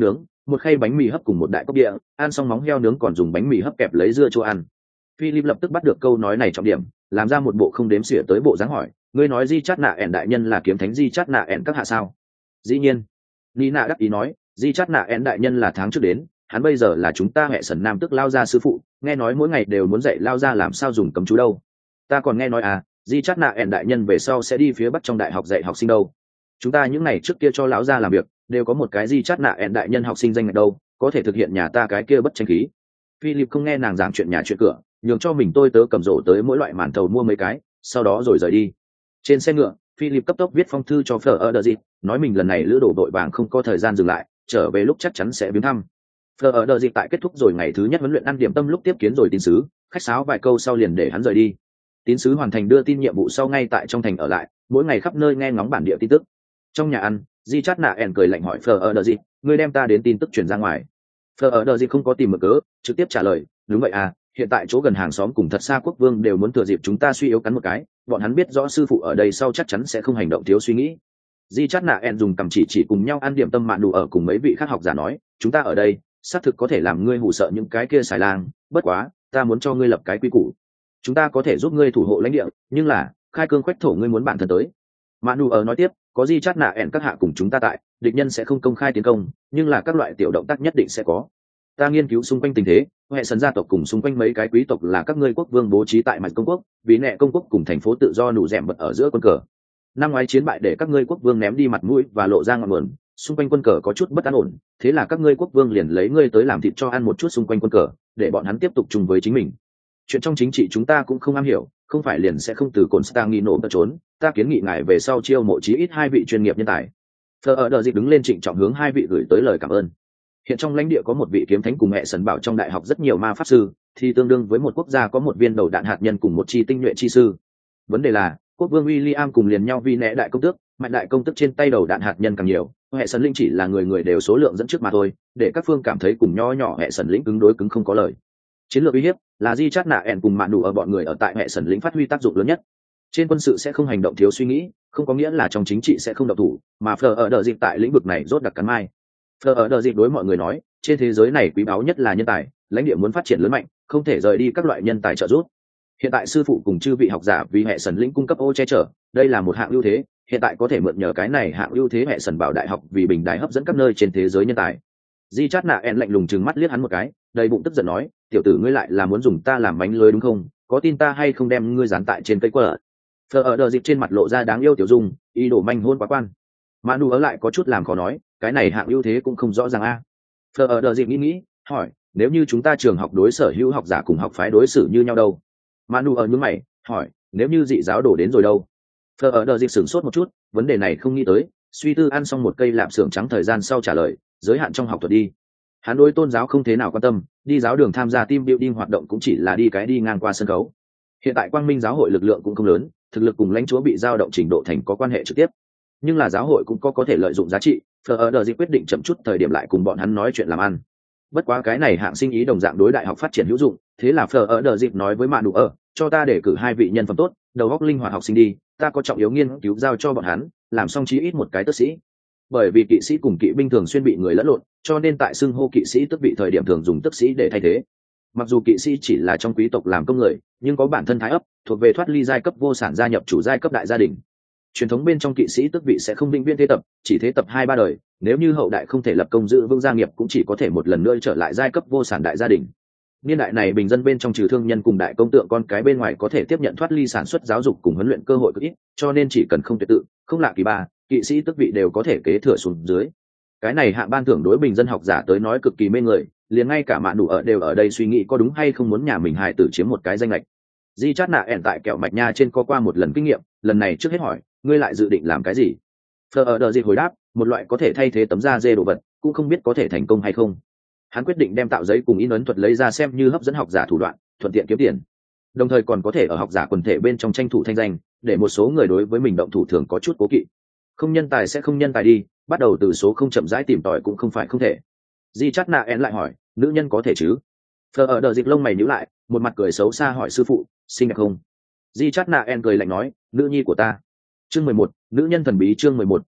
một khay bánh mì hấp cùng một đại cốc địa, ăn xong móng heo nướng còn dùng bánh mì hấp kẹp lấy dưa cho ăn. Philip lập tức bắt được câu nói này trọng điểm, làm ra một bộ không đếm xỉa tới bộ dáng hỏi, ngươi nói Di Chát Nạ ẻn đại nhân là kiếm thánh Di Chát Nạ ẻn các hạ sao? Dĩ nhiên. Nina đắc ý nói, Di Chát Nạ ẻn đại nhân là tháng trước đến, hắn bây giờ là chúng ta hệ sần nam tức lao gia sư phụ, nghe nói mỗi ngày đều muốn dạy lao gia làm sao dùng cấm chú đâu. Ta còn nghe nói Di Chát Nạ ẻn đại nhân về sau sẽ đi phía bắc trong đại học dạy học sinh đâu. Chúng ta những ngày trước kia cho lão gia làm việc, đều có một cái Di Chát Nạ ẻn đại nhân học sinh danh ngạch đâu, có thể thực hiện nhà ta cái kia bất tranh khí. Philip không nghe nàng giảng chuyện nhà chuyện cửa, nhường cho mình tôi tớ cầm rổ tới mỗi loại màn thầu mua mấy cái, sau đó rồi rời đi. Trên xe ngựa, Philip cấp tốc viết phong thư cho Fleur nói mình lần này lữ đổ đội vàng không có thời gian dừng lại, trở về lúc chắc chắn sẽ viếng thăm. Fleur tại kết thúc rồi ngày thứ nhất huấn luyện ăn điểm tâm lúc tiếp kiến rồi tín sứ, khách sáo vài câu sau liền để hắn rời đi. Tín sứ hoàn thành đưa tin nhiệm vụ sau ngay tại trong thành ở lại, mỗi ngày khắp nơi nghe ngóng bản địa tin tức. Trong nhà ăn, Di Chát Nạ ẻn cười lạnh hỏi Fleur, ngươi đem ta đến tin tức truyền ra ngoài. Fleur không có tìm mực cớ, trực tiếp trả lời, đúng vậy hiện tại chỗ gần hàng xóm cùng thật xa quốc vương đều muốn thừa dịp chúng ta suy yếu cắn một cái, bọn hắn biết rõ sư phụ ở đây sau chắc chắn sẽ không hành động thiếu suy nghĩ. Di Chát Nạ ẻn dùng cầm chỉ cùng nhau ăn điểm tâm mạn đủ ở cùng mấy vị khác học giả nói, chúng ta ở đây xác thực có thể làm ngươi hù sợ những cái kia xài lang, bất quá ta muốn cho ngươi lập cái quy củ, chúng ta có thể giúp ngươi thủ hộ lãnh địa, nhưng là khai cương khoách thổ ngươi muốn bản thân tới. Mạn đủ ở nói tiếp, có Di Chát Nạ ẻn các hạ cùng chúng ta tại, địch nhân sẽ không công khai tiến công, nhưng là các loại tiểu động tác nhất định sẽ có. Ta nghiên cứu xung quanh tình thế, hệ sần gia tộc cùng xung quanh mấy cái quý tộc là các ngươi quốc vương bố trí tại mạch công quốc, vì nệ công quốc cùng thành phố tự do nụ rèm bật ở giữa quân cờ. Năm ngoái chiến bại để các ngươi quốc vương ném đi mặt mũi và lộ ra ngọn nguồn, xung quanh quân cờ có chút bất an ổn, thế là các ngươi quốc vương liền lấy ngươi tới làm thịt cho ăn một chút xung quanh quân cờ, để bọn hắn tiếp tục chung với chính mình. Chuyện trong chính trị chúng ta cũng không am hiểu, không phải liền sẽ không từ Constantino nổ trốn, ta kiến nghị ngài về sau chiêu mộ chí ít 2 vị chuyên nghiệp nhân tài. Fleur đứng lên trịnh trọng hướng 2 vị gửi tới lời cảm ơn. Hiện trong lãnh địa có một vị kiếm thánh cùng mẹ sần bảo trong đại học rất nhiều ma pháp sư, thì tương đương với một quốc gia có một viên đầu đạn hạt nhân cùng một chi tinh nhuệ chi sư. Vấn đề là quốc vương William cùng liền nhau vì nệ đại công tước, mạnh đại công tước trên tay đầu đạn hạt nhân càng nhiều, hệ sần linh chỉ là người đều số lượng dẫn trước mà thôi, để các phương cảm thấy cùng nho nhỏ hệ sần lĩnh cứng đối cứng không có lời. Chiến lược uy hiếp là Di Chát Nạ ẻn cùng mạn đủ ở bọn người ở tại hệ sần lĩnh phát huy tác dụng lớn nhất. Trên quân sự sẽ không hành động thiếu suy nghĩ, không có nghĩa là trong chính trị sẽ không động thủ, mà Fleur tại lĩnh vực này rốt đặc cắn mai. Fleur đối mọi người nói, trên thế giới này quý báu nhất là nhân tài, lãnh địa muốn phát triển lớn mạnh, không thể rời đi các loại nhân tài trợ giúp. Hiện tại sư phụ cùng chư vị học giả vì hệ sần lĩnh cung cấp ô che chở, đây là một hạng ưu thế, hiện tại có thể mượn nhờ cái này hạng ưu thế hệ sần bảo đại học vì bình đài hấp dẫn các nơi trên thế giới nhân tài. Di Chát Nạ ẻn lạnh lùng trừng mắt liếc hắn một cái, đầy bụng tức giận nói, tiểu tử ngươi lại là muốn dùng ta làm mánh lưới đúng không, có tin ta hay không đem ngươi dán tại trên cây quờ. Fleur trên mặt lộ ra đáng yêu tiểu dung, ý đồ manh hôn quá quan. Manu ở lại có chút làm khó nói, cái này hạng ưu thế cũng không rõ ràng Fleur nghĩ hỏi, nếu như chúng ta trường học đối sở hữu học giả cùng học phái đối xử như nhau đâu? Manu ở nhướng mày hỏi, nếu như dị giáo đổ đến rồi đâu? Fleur sửng sốt một chút, vấn đề này không nghĩ tới, suy tư ăn xong một cây lạp xưởng trắng thời gian sau trả lời, giới hạn trong học thuật đi. Hắn đối tôn giáo không thế nào quan tâm, đi giáo đường tham gia team building hoạt động cũng chỉ là đi ngang qua sân khấu. Hiện tại Quang Minh giáo hội lực lượng cũng không lớn, thực lực cùng lãnh chúa bị dao động trình độ thành có quan hệ trực tiếp, nhưng là giáo hội cũng có thể lợi dụng giá trị. Fleur quyết định chậm chút thời điểm lại cùng bọn hắn nói chuyện làm ăn. Bất quá cái này hạng sinh ý đồng dạng đối đại học phát triển hữu dụng, thế là Fleur nói với Mạn Đủ cho ta để cử 2 vị nhân phẩm tốt, đầu óc linh hoạt học sinh đi, ta có trọng yếu nghiên cứu giao cho bọn hắn, làm xong chí ít một cái tước sĩ. Bởi vì kỵ sĩ cùng kỵ binh thường xuyên bị người lẫn lộn, cho nên tại xưng hô kỵ sĩ tước vị thời điểm thường dùng tước sĩ để thay thế. Mặc dù kỵ sĩ chỉ là trong quý tộc làm công người, nhưng có bản thân thái ấp, thuộc về thoát ly giai cấp vô sản gia nhập chủ giai cấp đại gia đình. Truyền thống bên trong kỵ sĩ tước vị sẽ không định viên thế tập, chỉ thế tập 2-3 đời, nếu như hậu đại không thể lập công giữ vững gia nghiệp cũng chỉ có thể một lần nữa trở lại giai cấp vô sản đại gia đình. Niên đại này bình dân bên trong trừ thương nhân cùng đại công tượng con cái bên ngoài có thể tiếp nhận thoát ly sản xuất giáo dục cùng huấn luyện cơ hội cực ít, cho nên chỉ cần không tuyệt tự, không lạ kỳ ba, kỵ sĩ tước vị đều có thể kế thừa xuống dưới. Cái này hạng ban thưởng đối bình dân học giả tới nói cực kỳ mê người, liền ngay cả Mạn Đủ ở đều ở đây suy nghĩ có đúng hay không muốn nhà mình hài tử chiếm một cái danh lệch. Di Chát Nạ ẻn tại kẹo mạch nha trên có qua một lần kinh nghiệm, lần này trước hết hỏi, ngươi lại dự định làm cái gì? Fleur hồi đáp, một loại có thể thay thế tấm da dê đồ vật, cũng không biết có thể thành công hay không. Hắn quyết định đem tạo giấy cùng in ấn thuật lấy ra xem như hấp dẫn học giả thủ đoạn, thuận tiện kiếm tiền. Đồng thời còn có thể ở học giả quần thể bên trong tranh thủ thanh danh, để một số người đối với mình động thủ thường có chút cố kỵ. Không nhân tài sẽ không nhân tài đi, bắt đầu từ số không chậm rãi tìm tòi cũng không phải không thể. Di Chát Nạ ẻn lại hỏi, nữ nhân có thể chứ? Fleur lông mày nhíu lại, một mặt cười xấu xa hỏi sư phụ, xinh đẹp không? Di Chát Nạ ẻn cười lạnh nói, nữ nhi của ta. Chương 11, nữ nhân thần bí chương 11,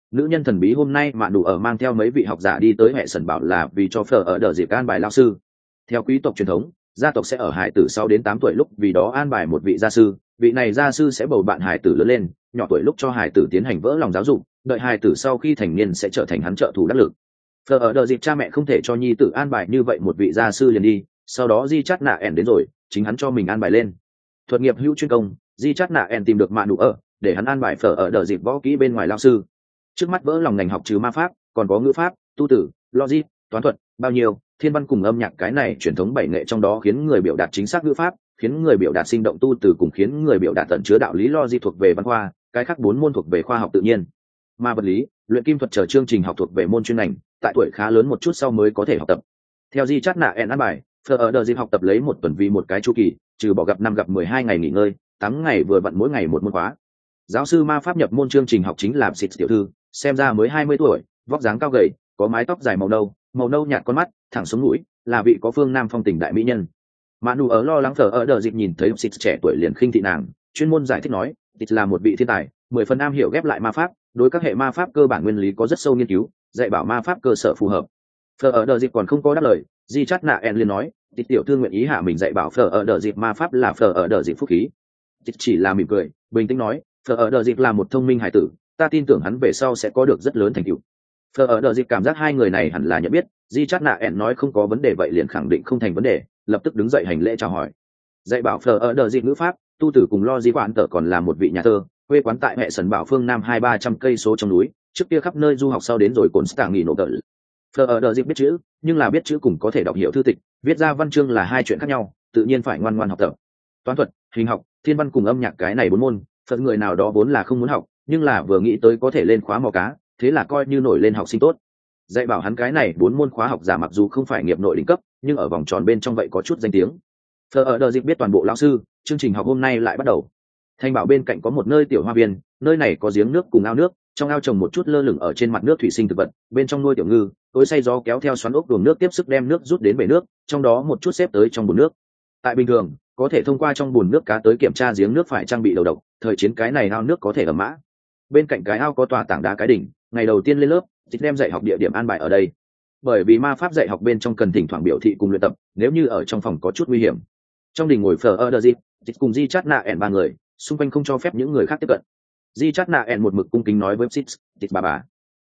nữ nhân thần bí hôm nay mà đủ ở mang theo mấy vị học giả đi tới hệ sần bảo là vì cho phở ở đợt dịp an bài lao sư. Theo quý tộc truyền thống, gia tộc sẽ ở hải tử 6 đến 8 tuổi lúc vì đó an bài một vị gia sư, vị này gia sư sẽ bầu bạn hải tử lớn lên, nhỏ tuổi lúc cho hải tử tiến hành vỡ lòng giáo dục, đợi hải tử sau khi thành niên sẽ trở thành hắn trợ thủ đắc lực. Phở ở đợt dịp cha mẹ không thể cho nhi tử an bài như vậy một vị gia sư liền đi, sau đó Di Chát Nạ ẻn đến rồi, chính hắn cho mình an bài lên. Thuật nghiệp hữu chuyên công, Di Chát Nạ ẻn tìm được mạ đủ ở, để hắn an bài phở ở đợt dịp võ kỹ bên ngoài lao sư. Trước mắt vỡ lòng ngành học trừ ma pháp, còn có ngữ pháp, tu tử, logic, toán thuật, bao nhiêu, thiên văn cùng âm nhạc cái này truyền thống bảy nghệ trong đó khiến người biểu đạt chính xác ngữ pháp, khiến người biểu đạt sinh động tu tử cùng khiến người biểu đạt tận chứa đạo lý logic thuộc về văn khoa, cái khác 4 môn thuộc về khoa học tự nhiên. Mà vật lý, luyện kim thuật chờ chương trình học thuộc về môn chuyên ngành, tại tuổi khá lớn một chút sau mới có thể học tập. Theo Di Chát Nạ ẻn an bài, phở ở đợt dịp học tập lấy 1 tuần vì một cái chu kỳ, trừ bỏ gặp 5 gặp 12 ngày nghỉ ngơi, 8 ngày vừa vặn mỗi ngày một môn khóa. Giáo sư ma pháp nhập môn chương trình học chính là Sít tiểu thư, xem ra mới 20 tuổi, vóc dáng cao gầy, có mái tóc dài màu nâu nhạt con mắt, thẳng xuống mũi, là vị có phương nam phong tình đại mỹ nhân. Manu ở lo lắng phở ở đợt dịp nhìn thấy Sít trẻ tuổi liền khinh thị nàng, chuyên môn giải thích nói, Sít là một vị thiên tài, 10 phần am hiểu ghép lại ma pháp, đối các hệ ma pháp cơ bản nguyên lý có rất sâu nghiên cứu, dạy bảo ma pháp cơ sở phù hợp. Phở ở đợt dịp còn không có đáp lời, Di Chát Nạ ẻn liền nói, Sít tiểu thư nguyện ý hạ mình dạy bảo phở ở đợt dịp ma pháp là phở ở đợt dịp phúc khí. Sít chỉ là mỉm cười, bình tĩnh nói, phở ở đợt dịp là một thông minh hải tử, ta tin tưởng hắn về sau sẽ có được rất lớn thành tựu. Phở ở đợt dịp cảm giác hai người này hẳn là nhận biết, Di Chát Nạ ẻn nói không có vấn đề vậy liền khẳng định không thành vấn đề, lập tức đứng dậy hành lễ chào hỏi. Dạy bảo phở ở đợt dịp ngữ pháp, tu tử cùng lo di quản tờ còn là một vị nhà thơ, quê quán tại hệ sần bảo phương nam 200-300 cây số trong núi, trước kia khắp nơi du học sau đến rồi cồn stạng nghỉ nổ tờ. Phở ở đợt dịp biết chữ, nhưng là biết chữ cùng có thể đọc hiểu thư tịch, viết ra văn chương là hai chuyện khác nhau, tự nhiên phải ngoan ngoãn học tập. Toán thuật, hình học, thiên văn cùng âm nhạc cái này 4 môn, phần người nào đó vốn là không muốn học, nhưng là vừa nghĩ tới có thể lên khóa mò cá, thế là coi như nổi lên học sinh tốt. Dạy bảo hắn cái này 4 môn khóa học giả mặc dù không phải nghiệp nội đỉnh cấp, nhưng ở vòng tròn bên trong vậy có chút danh tiếng. Phở ở đợt dịp biết toàn bộ lão sư, chương trình học hôm nay lại bắt đầu. Thanh bảo bên cạnh có một nơi tiểu hoa viên, nơi này có giếng nước cùng ao nước, trong ao trồng một chút lơ lửng ở trên mặt nước thủy sinh thực vật, bên trong nuôi tiểu ngư, tối say gió kéo theo xoắn ốc đuồng nước tiếp sức đem nước rút đến bể nước, trong đó một chút xếp tới trong bồn nước. Tại bình thường, có thể thông qua trong bồn nước cá tới kiểm tra giếng nước phải trang bị đầu độc, thời chiến cái này ao nước có thể ẩm mã. Bên cạnh cái ao có tòa tảng đá cái đỉnh, ngày đầu tiên lên lớp, chỉ đem dạy học địa điểm an bài ở đây. Bởi vì ma pháp dạy học bên trong cần thỉnh thoảng biểu thị cùng luyện tập, nếu như ở trong phòng có chút nguy hiểm. Trong đình ngồi phở ở đợt dịp, cùng Di Chát Nạ ẻn 3 người, xung quanh không cho phép những người khác tiếp cận. Di Chát Nạ ẻn một mực cung kính nói với Sít, bà.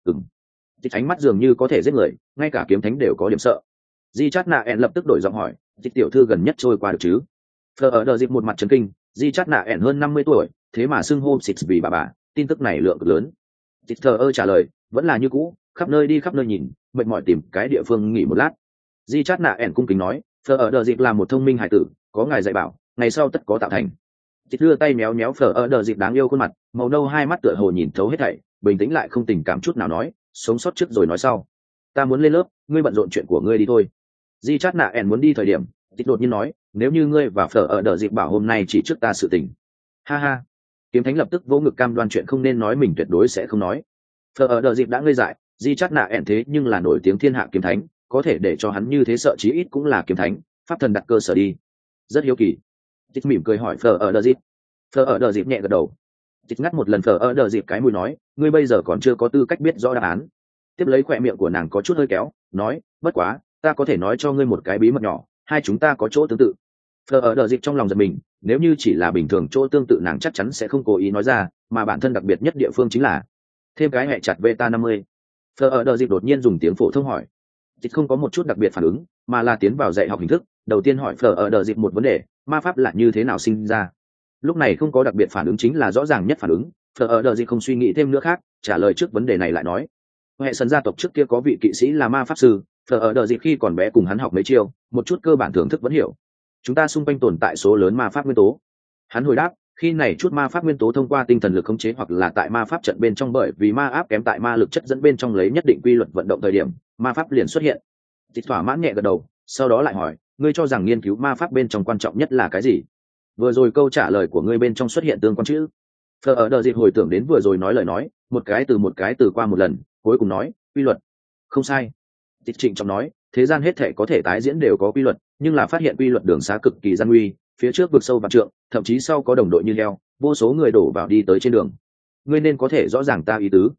Sít ánh mắt dường như có thể giết người, ngay cả kiếm thánh đều có điểm sợ. Di Chát Nạ ẻn lập tức đổi giọng hỏi, Sít tiểu thư gần nhất trôi qua được chứ? Phở ở đợt dịp một mặt chấn kinh, Di Chát Nạ ẻn hơn 50 tuổi, thế mà xưng hô Sít vì bà, tin tức này lượng cực lớn. Sít thờ ơ trả lời, vẫn là như cũ, khắp nơi đi khắp nơi nhìn, mệt mỏi tìm cái địa phương nghỉ một lát. Di Chát Nạ ẻn cung kính nói, phở ở đợt dịp là một thông minh hải tử, có ngài dạy bảo, ngày sau tất có tạo thành. Sít đưa tay méo méo phở ở đợt dịp đáng yêu khuôn mặt, màu nâu hai mắt tựa hồ nhìn thấu hết thảy, bình tĩnh lại không tình cảm chút nào nói, sống sót trước rồi nói sau. Ta muốn lên lớp, ngươi bận rộn chuyện của ngươi đi thôi. Di Chát Nạ ẻn muốn đi thời điểm, Sít đột nhiên nói, nếu như ngươi và phở ở đợt dịp bảo hôm nay chỉ trước ta sự tình. Ha ha. Kiếm thánh lập tức vỗ ngực cam đoan chuyện không nên nói mình tuyệt đối sẽ không nói. Phở ở đợt dịp đã ngây dại, Di Chát Nạ ẻn thế nhưng là nổi tiếng thiên hạ kiếm thánh, có thể để cho hắn như thế sợ chí ít cũng là kiếm thánh, pháp thần đặt cơ sở đi. Rất hiếu kỳ. Sít mỉm cười hỏi phở ở đợt dịp. Phở ở đợt dịp nhẹ gật đầu. Sít ngắt một lần phở ở đợt dịp cái mũi nói, ngươi bây giờ còn chưa có tư cách biết rõ đáp án. Tiếp lấy khỏe miệng của nàng có chút hơi kéo, nói, bất quá, ta có thể nói cho ngươi một cái bí mật nhỏ, hai chúng ta có chỗ tương tự. Phở ở đợt dịp trong lòng giật mình, nếu như chỉ là bình thường chỗ tương tự nàng chắc chắn sẽ không cố ý nói ra, mà bản thân đặc biệt nhất địa phương chính là thêm cái hệ chặt beta 50. Phở ở đợt dịp đột nhiên dùng tiếng phổ thông hỏi. Sít không có một chút đặc biệt phản ứng, mà là tiến vào dạy học hình thức, đầu tiên hỏi phở ở đợt dịp một vấn đề, ma pháp là như thế nào sinh ra. Lúc này không có đặc biệt phản ứng chính là rõ ràng nhất phản ứng, phở ở đợt dịp không suy nghĩ thêm nữa khác, trả lời trước vấn đề này lại nói, hệ sân gia tộc trước kia có vị kỵ sĩ là ma pháp sư, phở ở đợt dịp khi còn bé cùng hắn học mấy chiêu, một chút cơ bản thưởng thức vẫn hiểu. Chúng ta xung quanh tồn tại số lớn ma pháp nguyên tố. Hắn hồi đáp, khi này chút ma pháp nguyên tố thông qua tinh thần lực khống chế hoặc là tại ma pháp trận bên trong bởi vì ma áp kém tại ma lực chất dẫn bên trong lấy nhất định quy luật vận động thời điểm, ma pháp liền xuất hiện. Thì thỏa mãn nhẹ gật đầu, sau đó lại hỏi, ngươi cho rằng nghiên cứu ma pháp bên trong quan trọng nhất là cái gì? Vừa rồi câu trả lời của ngươi bên trong xuất hiện tương quan chữ. Phở ở đợt dịp hồi tưởng đến vừa rồi nói lời nói, một cái từ qua một lần, cuối cùng nói, quy luật. Không sai. Tịch trịnh trọng nói, thế gian hết thể có thể tái diễn đều có quy luật, nhưng là phát hiện quy luật đường xá cực kỳ gian nguy, phía trước vực sâu vạn trượng, thậm chí sau có đồng đội như heo, vô số người đổ vào đi tới trên đường. Ngươi nên có thể rõ ràng ta ý tứ.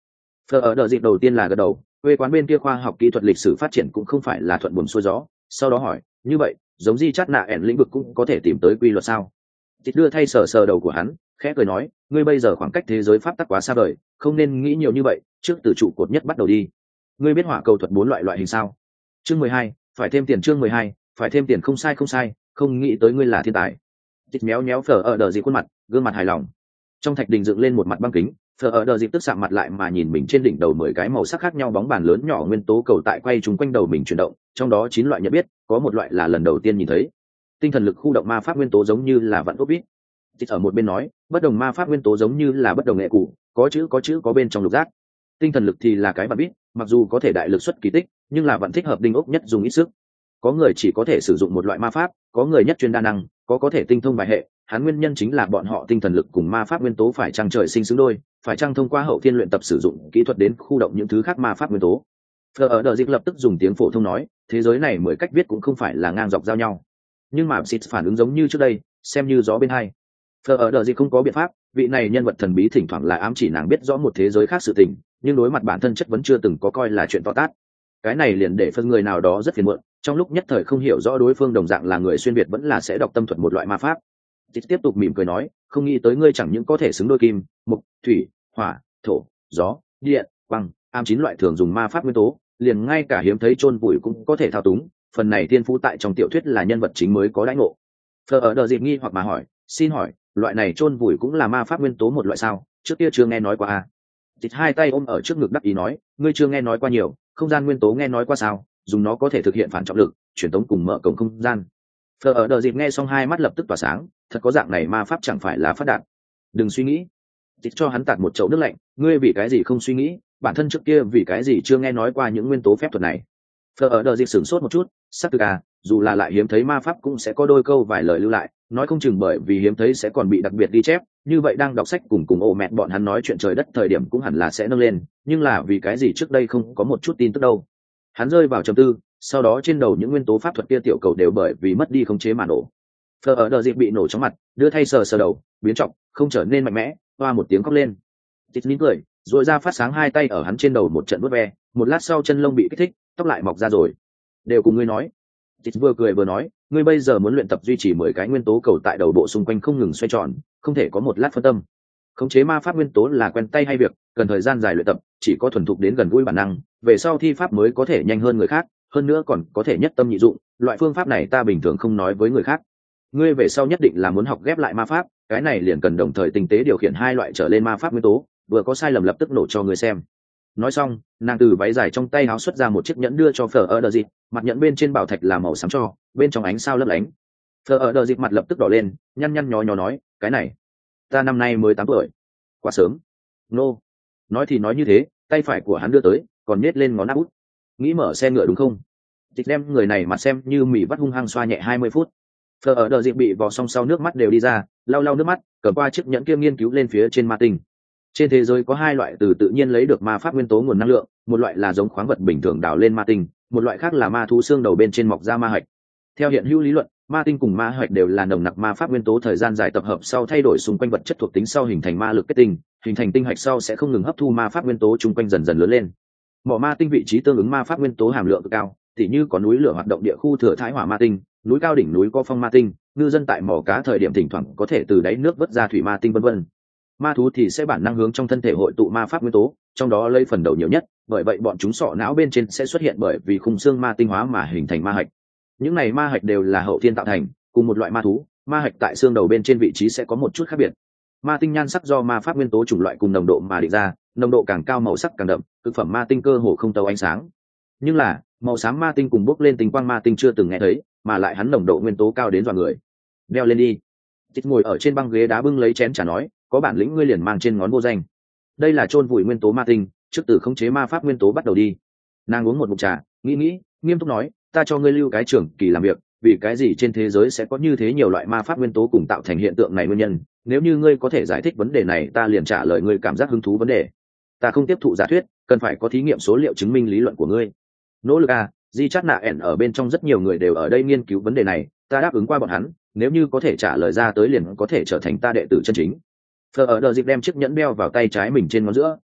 Phở ở đợt dịp đầu tiên là gật đầu, quê quán bên kia khoa học kỹ thuật lịch sử phát triển cũng không phải là thuận buồm xuôi gió. Sau đó hỏi, như vậy giống di chát nạ ẻn lĩnh vực cũng có thể tìm tới quy luật sao? Thịt đưa thay sờ sờ đầu của hắn, khẽ cười nói, ngươi bây giờ khoảng cách thế giới pháp tắc quá xa vời, không nên nghĩ nhiều như vậy, trước từ trụ cột nhất bắt đầu đi. Ngươi biết hỏa cầu thuật 4 loại hình sao? Chương 12, phải thêm tiền. Chương 12, phải thêm tiền. Không sai không sai, không nghĩ tới ngươi là thiên tài. Thịt méo méo Phở ở đờ dịp khuôn mặt, gương mặt hài lòng. Trong thạch đình dựng lên một mặt băng kính, Phở ở đờ dịp tức sạm mặt lại mà nhìn mình trên đỉnh đầu 10 cái màu sắc khác nhau bóng bàn lớn nhỏ nguyên tố cầu tại quay chúng quanh đầu mình chuyển động, trong đó 9 loại nhận biết, có một loại là lần đầu tiên nhìn thấy. Tinh thần lực khu động ma pháp nguyên tố giống như là vận ốc vít. Thịt ở một bên nói, bất đồng ma pháp nguyên tố giống như là bất đồng nghệ cụ, có chữ có bên trong lục giác. Tinh thần lực thì là cái vận vít, mặc dù có thể đại lực xuất kỳ tích, nhưng là vẫn thích hợp đinh ốc nhất dùng ít sức. Có người chỉ có thể sử dụng một loại ma pháp, có người nhất chuyên đa năng, có thể tinh thông vài hệ. Hắn nguyên nhân chính là bọn họ tinh thần lực cùng ma pháp nguyên tố phải chăng trời sinh xứng đôi, phải chăng thông qua hậu thiên luyện tập sử dụng kỹ thuật đến khu động những thứ khác ma pháp nguyên tố. Phở ở đờ dịch lập tức dùng tiếng phổ thông nói, thế giới này 10 cách viết cũng không phải là ngang dọc giao nhau, nhưng mà Sith phản ứng giống như trước đây, xem như gió bên hai. Phở ở đờ dịch không có biện pháp, vị này nhân vật thần bí thỉnh thoảng lại ám chỉ nàng biết rõ một thế giới khác sự tình, nhưng đối mặt bản thân chất vẫn chưa từng có coi là chuyện to tát. Cái này liền để phân người nào đó rất phiền muộn, trong lúc nhất thời không hiểu rõ đối phương đồng dạng là người xuyên việt vẫn là sẽ đọc tâm thuật một loại ma pháp. Tiếp tục mỉm cười nói, không nghĩ tới ngươi chẳng những có thể xứng đôi kim, mộc, thủy, hỏa, thổ, gió, điện, băng, am 9 loại thường dùng ma pháp nguyên tố, liền ngay cả hiếm thấy chôn vùi cũng có thể thao túng. Phần này thiên phú tại trong tiểu thuyết là nhân vật chính mới có đãi ngộ. Phở ở đờ dịp nghi hoặc mà hỏi, xin hỏi, loại này chôn vùi cũng là ma pháp nguyên tố một loại sao? Trước kia chưa nghe nói qua à? Thịt hai tay ôm ở trước ngực đắc ý nói, ngươi chưa nghe nói qua nhiều, không gian nguyên tố nghe nói qua sao? Dùng nó có thể thực hiện phản trọng lực, truyền tống cùng mở cổng không gian. Phở ở đờ dịp nghe xong hai mắt lập tức tỏa sáng, thật có dạng này ma pháp chẳng phải là phát đạt. Đừng suy nghĩ. Thịt cho hắn tạt một chậu nước lạnh, ngươi vì cái gì không suy nghĩ, bản thân trước kia vì cái gì chưa nghe nói qua những nguyên tố phép thuật này. Phở ở đờ dịp sửng sốt một chút, sắc thực à, dù là lại hiếm thấy ma pháp cũng sẽ có đôi câu vài lời lưu lại, nói không chừng bởi vì hiếm thấy sẽ còn bị đặc biệt ghi chép, như vậy đang đọc sách cùng ổ mẹ bọn hắn nói chuyện trời đất thời điểm cũng hẳn là sẽ nâng lên, nhưng là vì cái gì trước đây không có một chút tin tức đâu. Hắn rơi vào trầm tư, sau đó trên đầu những nguyên tố pháp thuật kia tiểu cầu đều bởi vì mất đi khống chế mà nổ. Phở ở đờ dịp bị nổ chóng mặt, đưa thay sờ sờ đầu, biến trọng, không trở nên mạnh mẽ, hoa một tiếng khóc lên. Tít nín cười, rồi ra phát sáng hai tay ở hắn trên đầu một trận vuốt ve, một lát sau chân lông bị kích thích, tóc lại mọc ra rồi. Đều cùng ngươi nói. Tít vừa cười vừa nói, ngươi bây giờ muốn luyện tập duy trì 10 cái nguyên tố cầu tại đầu bộ xung quanh không ngừng xoay tròn, không thể có một lát phân tâm. Khống chế ma pháp nguyên tố là quen tay hay việc, cần thời gian dài luyện tập, chỉ có thuần thục đến gần gũi bản năng, về sau thi pháp mới có thể nhanh hơn người khác, hơn nữa còn có thể nhất tâm nhị dụng, loại phương pháp này ta bình thường không nói với người khác. Ngươi về sau nhất định là muốn học ghép lại ma pháp, cái này liền cần đồng thời tinh tế điều khiển 2 loại trở lên ma pháp nguyên tố, vừa có sai lầm lập tức nổ cho người xem. Nói xong, nàng từ váy dài trong tay áo xuất ra một chiếc nhẫn đưa cho Phở ở đờ dịp, mặt nhẫn bên trên bảo thạch là màu xám cho, bên trong ánh sao lấp lánh. Phở ở đờ dịp mặt lập tức đỏ lên, nhăn nhăn nhó nhó nói, cái này, ta năm nay mới 8 tuổi, quá sớm. Nô, nói thì nói như thế, tay phải của hắn đưa tới, còn nhét lên ngón áp út. Nghĩ mở xe ngựa đúng không? Dịch đem người này mặt xem như mì vắt hung hăng xoa nhẹ 20 phút. Phở ở đờ dịp bị vò xong sau nước mắt đều đi ra, lau lau nước mắt, cầm qua chiếc nhẫn kia nghiên cứu lên phía trên ma tinh. Trên thế giới có 2 loại từ tự nhiên lấy được ma pháp nguyên tố nguồn năng lượng, một loại là giống khoáng vật bình thường đào lên ma tinh, một loại khác là ma thú xương đầu bên trên mọc ra ma hạch. Theo hiện hữu lý luận, ma tinh cùng ma hạch đều là nồng nặc ma pháp nguyên tố thời gian dài tập hợp sau thay đổi xung quanh vật chất thuộc tính sau hình thành ma lực kết tinh, hình thành tinh hạch sau sẽ không ngừng hấp thu ma pháp nguyên tố chung quanh dần dần lớn lên. Mỏ ma tinh vị trí tương ứng ma pháp nguyên tố hàm lượng cực cao, tỉ như có núi lửa hoạt động địa khu thừa thái hỏa ma tinh, núi cao đỉnh núi có phong ma tinh, ngư dân tại mỏ cá thời điểm thỉnh thoảng có thể từ đáy nước vớt ra thủy ma tinh vân vân. Ma thú thì sẽ bản năng hướng trong thân thể hội tụ ma pháp nguyên tố, trong đó lấy phần đầu nhiều nhất, bởi vậy bọn chúng sọ não bên trên sẽ xuất hiện bởi vì khung xương ma tinh hóa mà hình thành ma hạch. Những này ma hạch đều là hậu thiên tạo thành, cùng một loại ma thú, ma hạch tại xương đầu bên trên vị trí sẽ có một chút khác biệt. Ma tinh nhan sắc do ma pháp nguyên tố chủng loại cùng nồng độ mà định ra, nồng độ càng cao màu sắc càng đậm, thực phẩm ma tinh cơ hồ không tấu ánh sáng. Nhưng là, màu xám ma tinh cùng bốc lên tinh quang ma tinh chưa từng nghe thấy, mà lại hắn nồng độ nguyên tố cao đến dọa người. Đeo lên đi. Tít ngồi ở trên băng ghế đá bưng lấy chén trà nói, có bản lĩnh ngươi liền mang trên ngón vô danh. Đây là chôn vùi nguyên tố ma tinh, trước từ khống chế ma pháp nguyên tố bắt đầu đi. Nàng uống một ngụm trà, nghĩ, nghiêm túc nói, ta cho ngươi lưu cái trưởng kỳ làm việc, vì cái gì trên thế giới sẽ có như thế nhiều loại ma pháp nguyên tố cùng tạo thành hiện tượng này nguyên nhân, nếu như ngươi có thể giải thích vấn đề này ta liền trả lời ngươi cảm giác hứng thú vấn đề. Ta không tiếp thụ giả thuyết, cần phải có thí nghiệm số liệu chứng minh lý luận của ngươi. Nỗ lực à, di chát nạ ẻn ở bên trong rất nhiều người đều ở đây nghiên cứu vấn đề này, ta đáp ứng qua bọn hắn, nếu như có thể trả lời ra tới liền có thể trở thành ta đệ tử chân chính. Phở ở đờ dịp đem chiếc nhẫn đeo vào tay trái mình trên ngón giữa,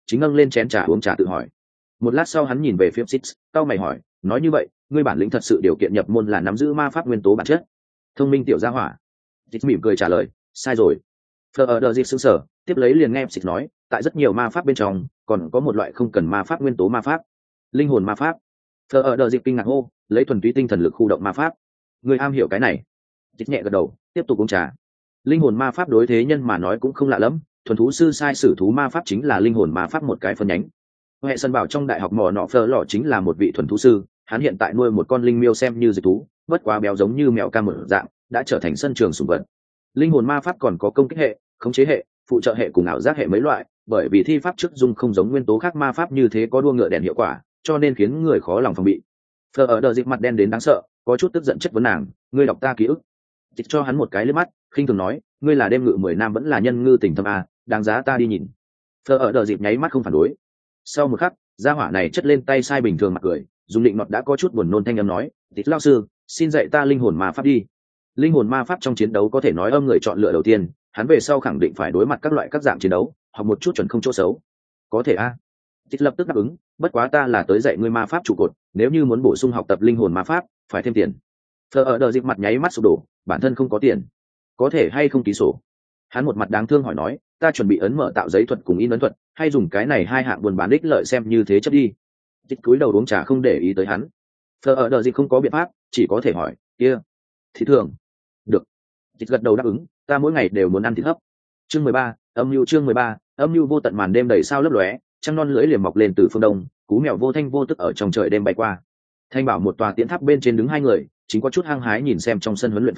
chính ngâng lên chén trà uống trà tự hỏi. Một lát sau hắn nhìn về phía Six, cau mày hỏi, nói như vậy ngươi bản lĩnh thật sự điều kiện nhập môn là nắm giữ ma pháp nguyên tố bản chất? Thông minh tiểu gia hỏa. Six mỉm cười trả lời, sai rồi. Fleur sững sờ, tiếp lấy liền nghe Six nói, tại rất nhiều ma pháp bên trong còn có một loại không cần ma pháp nguyên tố ma pháp, linh hồn ma pháp. Fleur kinh ngạc hô, lấy thuần túy tinh thần lực khu động ma pháp. Ngươi am hiểu cái này? Six nhẹ gật đầu, tiếp tục uống trà. Linh hồn ma pháp đối thế nhân mà nói cũng không lạ lắm, thuần thú sư sai sử thú ma pháp chính là linh hồn ma pháp một cái phân nhánh. Hệ sân bảo trong đại học mỏ nọ Fleur lọ chính là một vị thuần thú sư, hắn hiện tại nuôi một con linh miêu xem như dịch thú, bất quá béo giống như mèo cam một dạng, đã trở thành sân trường sủng vật. Linh hồn ma pháp còn có công kích hệ, khống chế hệ, phụ trợ hệ cùng ảo giác hệ mấy loại, bởi vì thi pháp trước dung không giống nguyên tố khác ma pháp như thế có đua ngựa đèn hiệu quả, cho nên khiến người khó lòng phòng bị. Fleur mặt đen đến đáng sợ, có chút tức giận chất vấn nàng, ngươi đọc ta ký ức. Dịch cho hắn một cái liếc mắt, khinh thường nói, ngươi là đêm ngự 10 năm vẫn là nhân ngư tình thâm a, đáng giá ta đi nhìn. Fleur nháy mắt không phản đối. Sau một khắc, gia hỏa này chất lên tay sai bình thường mặt cười, dùng định nọt đã có chút buồn nôn thanh âm nói, Dịch lão sư, xin dạy ta linh hồn ma pháp đi. Linh hồn ma pháp trong chiến đấu có thể nói âm người chọn lựa đầu tiên, hắn về sau khẳng định phải đối mặt các loại các dạng chiến đấu, học một chút chuẩn không chỗ xấu. Có thể a. Dịch lập tức đáp ứng, bất quá ta là tới dạy ngươi ma pháp trụ cột, nếu như muốn bổ sung học tập linh hồn ma pháp, phải thêm tiền. Fleur mặt nháy mắt sụp đổ, bản thân không có tiền, có thể hay không ký sổ? Hắn một mặt đáng thương hỏi nói, ta chuẩn bị ấn mở tạo giấy thuật cùng in ấn thuật, hay dùng cái này hai hạng buôn bán ích lợi xem như thế chấp đi. Dịch cúi đầu uống trà không để ý tới hắn. Fleur không có biện pháp, chỉ có thể hỏi, kia, thì thường. Được. Dịch gật đầu đáp ứng, ta mỗi ngày đều muốn ăn thịt hấp. Chương 13, âm mưu vô tận màn đêm đầy sao lấp lóe, trăng non lưỡi liềm mọc lên từ phương đông, cú mèo vô thanh vô tức ở trong trời đêm bay qua. Thanh bảo một tòa tiễn tháp bên trên đứng hai người, chính có chút hăng hái nhìn xem trong sân huấn luyện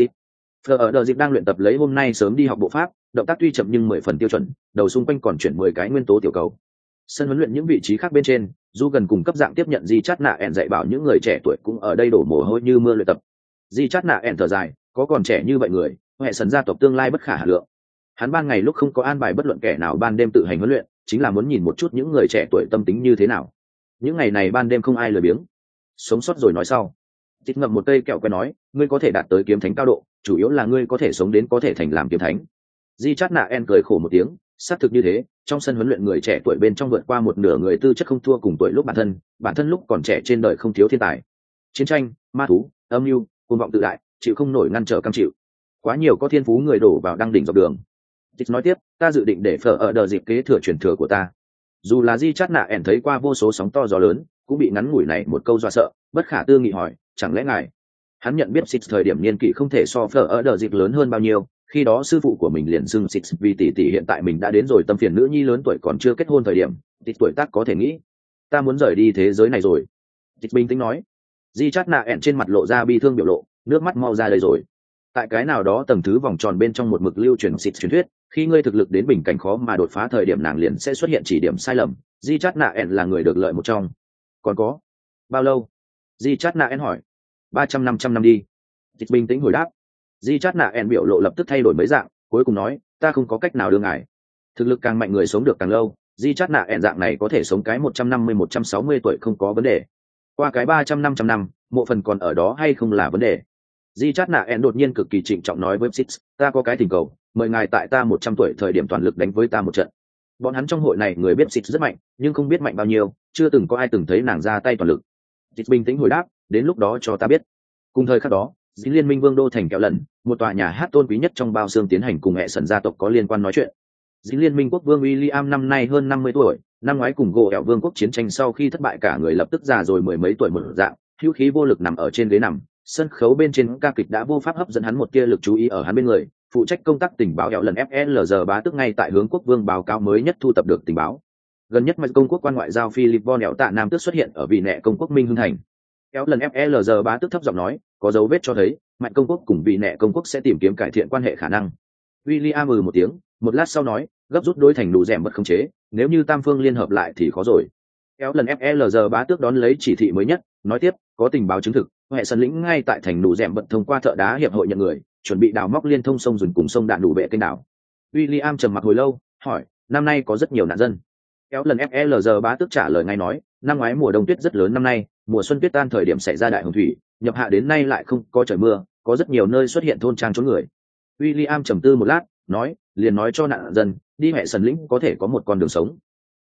Fleur đang luyện tập lấy hôm nay sớm đi học bộ pháp, động tác tuy chậm nhưng 10 phần tiêu chuẩn, đầu xung quanh còn chuyển 10 cái nguyên tố tiểu cầu. Sân huấn luyện những vị trí khác bên trên, Du gần cùng cấp dạng tiếp nhận Di Chát Nạ ẻn dạy bảo những người trẻ tuổi cũng ở đây đổ mồ hôi như mưa luyện tập. Di Chát Nạ ẻn thở dài, có còn trẻ như vậy người, hệ sần gia tộc tương lai bất khả hà lượng. Hắn ban ngày lúc không có an bài bất luận kẻ nào ban đêm tự hành huấn luyện, chính là muốn nhìn một chút những người trẻ tuổi tâm tính như thế nào. Những ngày này ban đêm không ai lười biếng, sống sót rồi nói sau. Tít ngậm một cây kẹo que nói, ngươi có thể đạt tới kiếm thánh cao độ, chủ yếu là ngươi có thể sống đến có thể thành làm kiếm thánh. Di Chát Nạ En cười khổ một tiếng, xác thực như thế, trong sân huấn luyện người trẻ tuổi bên trong vượt qua một nửa người tư chất không thua cùng tuổi lúc bản thân lúc còn trẻ trên đời không thiếu thiên tài. Chiến tranh, ma thú, âm mưu, cuồng vọng tự đại, chịu không nổi ngăn trở cam chịu. Quá nhiều có thiên phú người đổ vào đăng đỉnh dọc đường. Tít nói tiếp, ta dự định để Fleur dịp kế thừa truyền thừa của ta. Dù là Di Chát Nạ En thấy qua vô số sóng to gió lớn, cũng bị ngắn ngủi này một câu dọa sợ, bất khả tư nghị hỏi, chẳng lẽ ngài? Hắn nhận biết Six thời điểm niên kỷ không thể so Fleur dịp lớn hơn bao nhiêu, khi đó sư phụ của mình liền xưng Six vì tỷ hiện tại mình đã đến rồi tâm phiền nữ nhi lớn tuổi còn chưa kết hôn thời điểm, Six tuổi tác có thể nghĩ, ta muốn rời đi thế giới này rồi. Six bình tĩnh nói. Di Chát Nạ ẻn trên mặt lộ ra bi thương biểu lộ, nước mắt mau ra đây rồi. Tại cái nào đó tầng thứ vòng tròn bên trong một mực lưu truyền Six truyền thuyết, khi ngươi thực lực đến bình cảnh khó mà đột phá thời điểm nàng liền sẽ xuất hiện chỉ điểm sai lầm, Di Chát Nạ ẻn là người được lợi một trong. Còn có bao lâu? Di Chát Nạ ẻn hỏi. 300-500 năm đi. Dịch bình tĩnh hồi đáp. Di Chát Nạ ẻn biểu lộ lập tức thay đổi mấy dạng, cuối cùng nói, ta không có cách nào đưa ngài. Thực lực càng mạnh người sống được càng lâu, Di Chát Nạ ẻn dạng này có thể sống cái 150-160 tuổi không có vấn đề. Qua cái 300-500 năm, mộ phần còn ở đó hay không là vấn đề. Di Chát Nạ ẻn đột nhiên cực kỳ trịnh trọng nói với Six, ta có cái thỉnh cầu, mời ngài tại ta 100 tuổi thời điểm toàn lực đánh với ta một trận. Bọn hắn trong hội này người biết Six rất mạnh, nhưng không biết mạnh bao nhiêu, chưa từng có ai từng thấy nàng ra tay toàn lực. Six bình tĩnh hồi đáp, đến lúc đó cho ta biết. Cùng thời khắc đó, Dính Liên minh vương đô thành kẹo lần, một tòa nhà hát tôn quý nhất trong bao xương tiến hành cùng hệ sần gia tộc có liên quan nói chuyện. Dính Liên minh quốc vương William năm nay hơn 50 tuổi, năm ngoái cùng gỗ ẹo vương quốc chiến tranh sau khi thất bại cả người lập tức già rồi mười mấy tuổi một dạng, hữu khí vô lực nằm ở trên ghế nằm, sân khấu bên trên ca kịch đã vô pháp hấp dẫn hắn một tia lực chú ý ở hắn bên người, phụ trách công tác tình báo ẹo lần FLG bá tức ngay tại hướng quốc vương báo cáo mới nhất thu tập được tình báo. Gần nhất mạch công quốc quan ngoại giao Philip von ẹo tạ nam tước xuất hiện ở vị nệ công quốc Minh Hưng thành. Kéo lần FLG bá tức thấp giọng nói, có dấu vết cho thấy mạnh công quốc cùng vị nệ công quốc sẽ tìm kiếm cải thiện quan hệ khả năng. William một tiếng, một lát sau nói, gấp rút đối thành đủ rèm bất khống chế, nếu như tam phương liên hợp lại thì khó rồi. Kéo lần FLG bá tước đón lấy chỉ thị mới nhất, nói tiếp, có tình báo chứng thực, hệ sân lĩnh ngay tại thành đủ rèm bật thông qua thợ đá hiệp hội nhận người, chuẩn bị đào móc liên thông sông dùn cùng sông đạn đủ bệ kênh đảo. William trầm mặc hồi lâu, hỏi, năm nay có rất nhiều nạn dân. Kéo lần FLG bá tước trả lời ngay nói, năm ngoái mùa đông tuyết rất lớn năm nay, mùa xuân tuyết tan thời điểm xảy ra đại hồng thủy, nhập hạ đến nay lại không có trời mưa, có rất nhiều nơi xuất hiện thôn trang trốn người. William trầm tư một lát, nói, liền nói cho nạn dân, đi hệ sân lĩnh có thể có một con đường sống.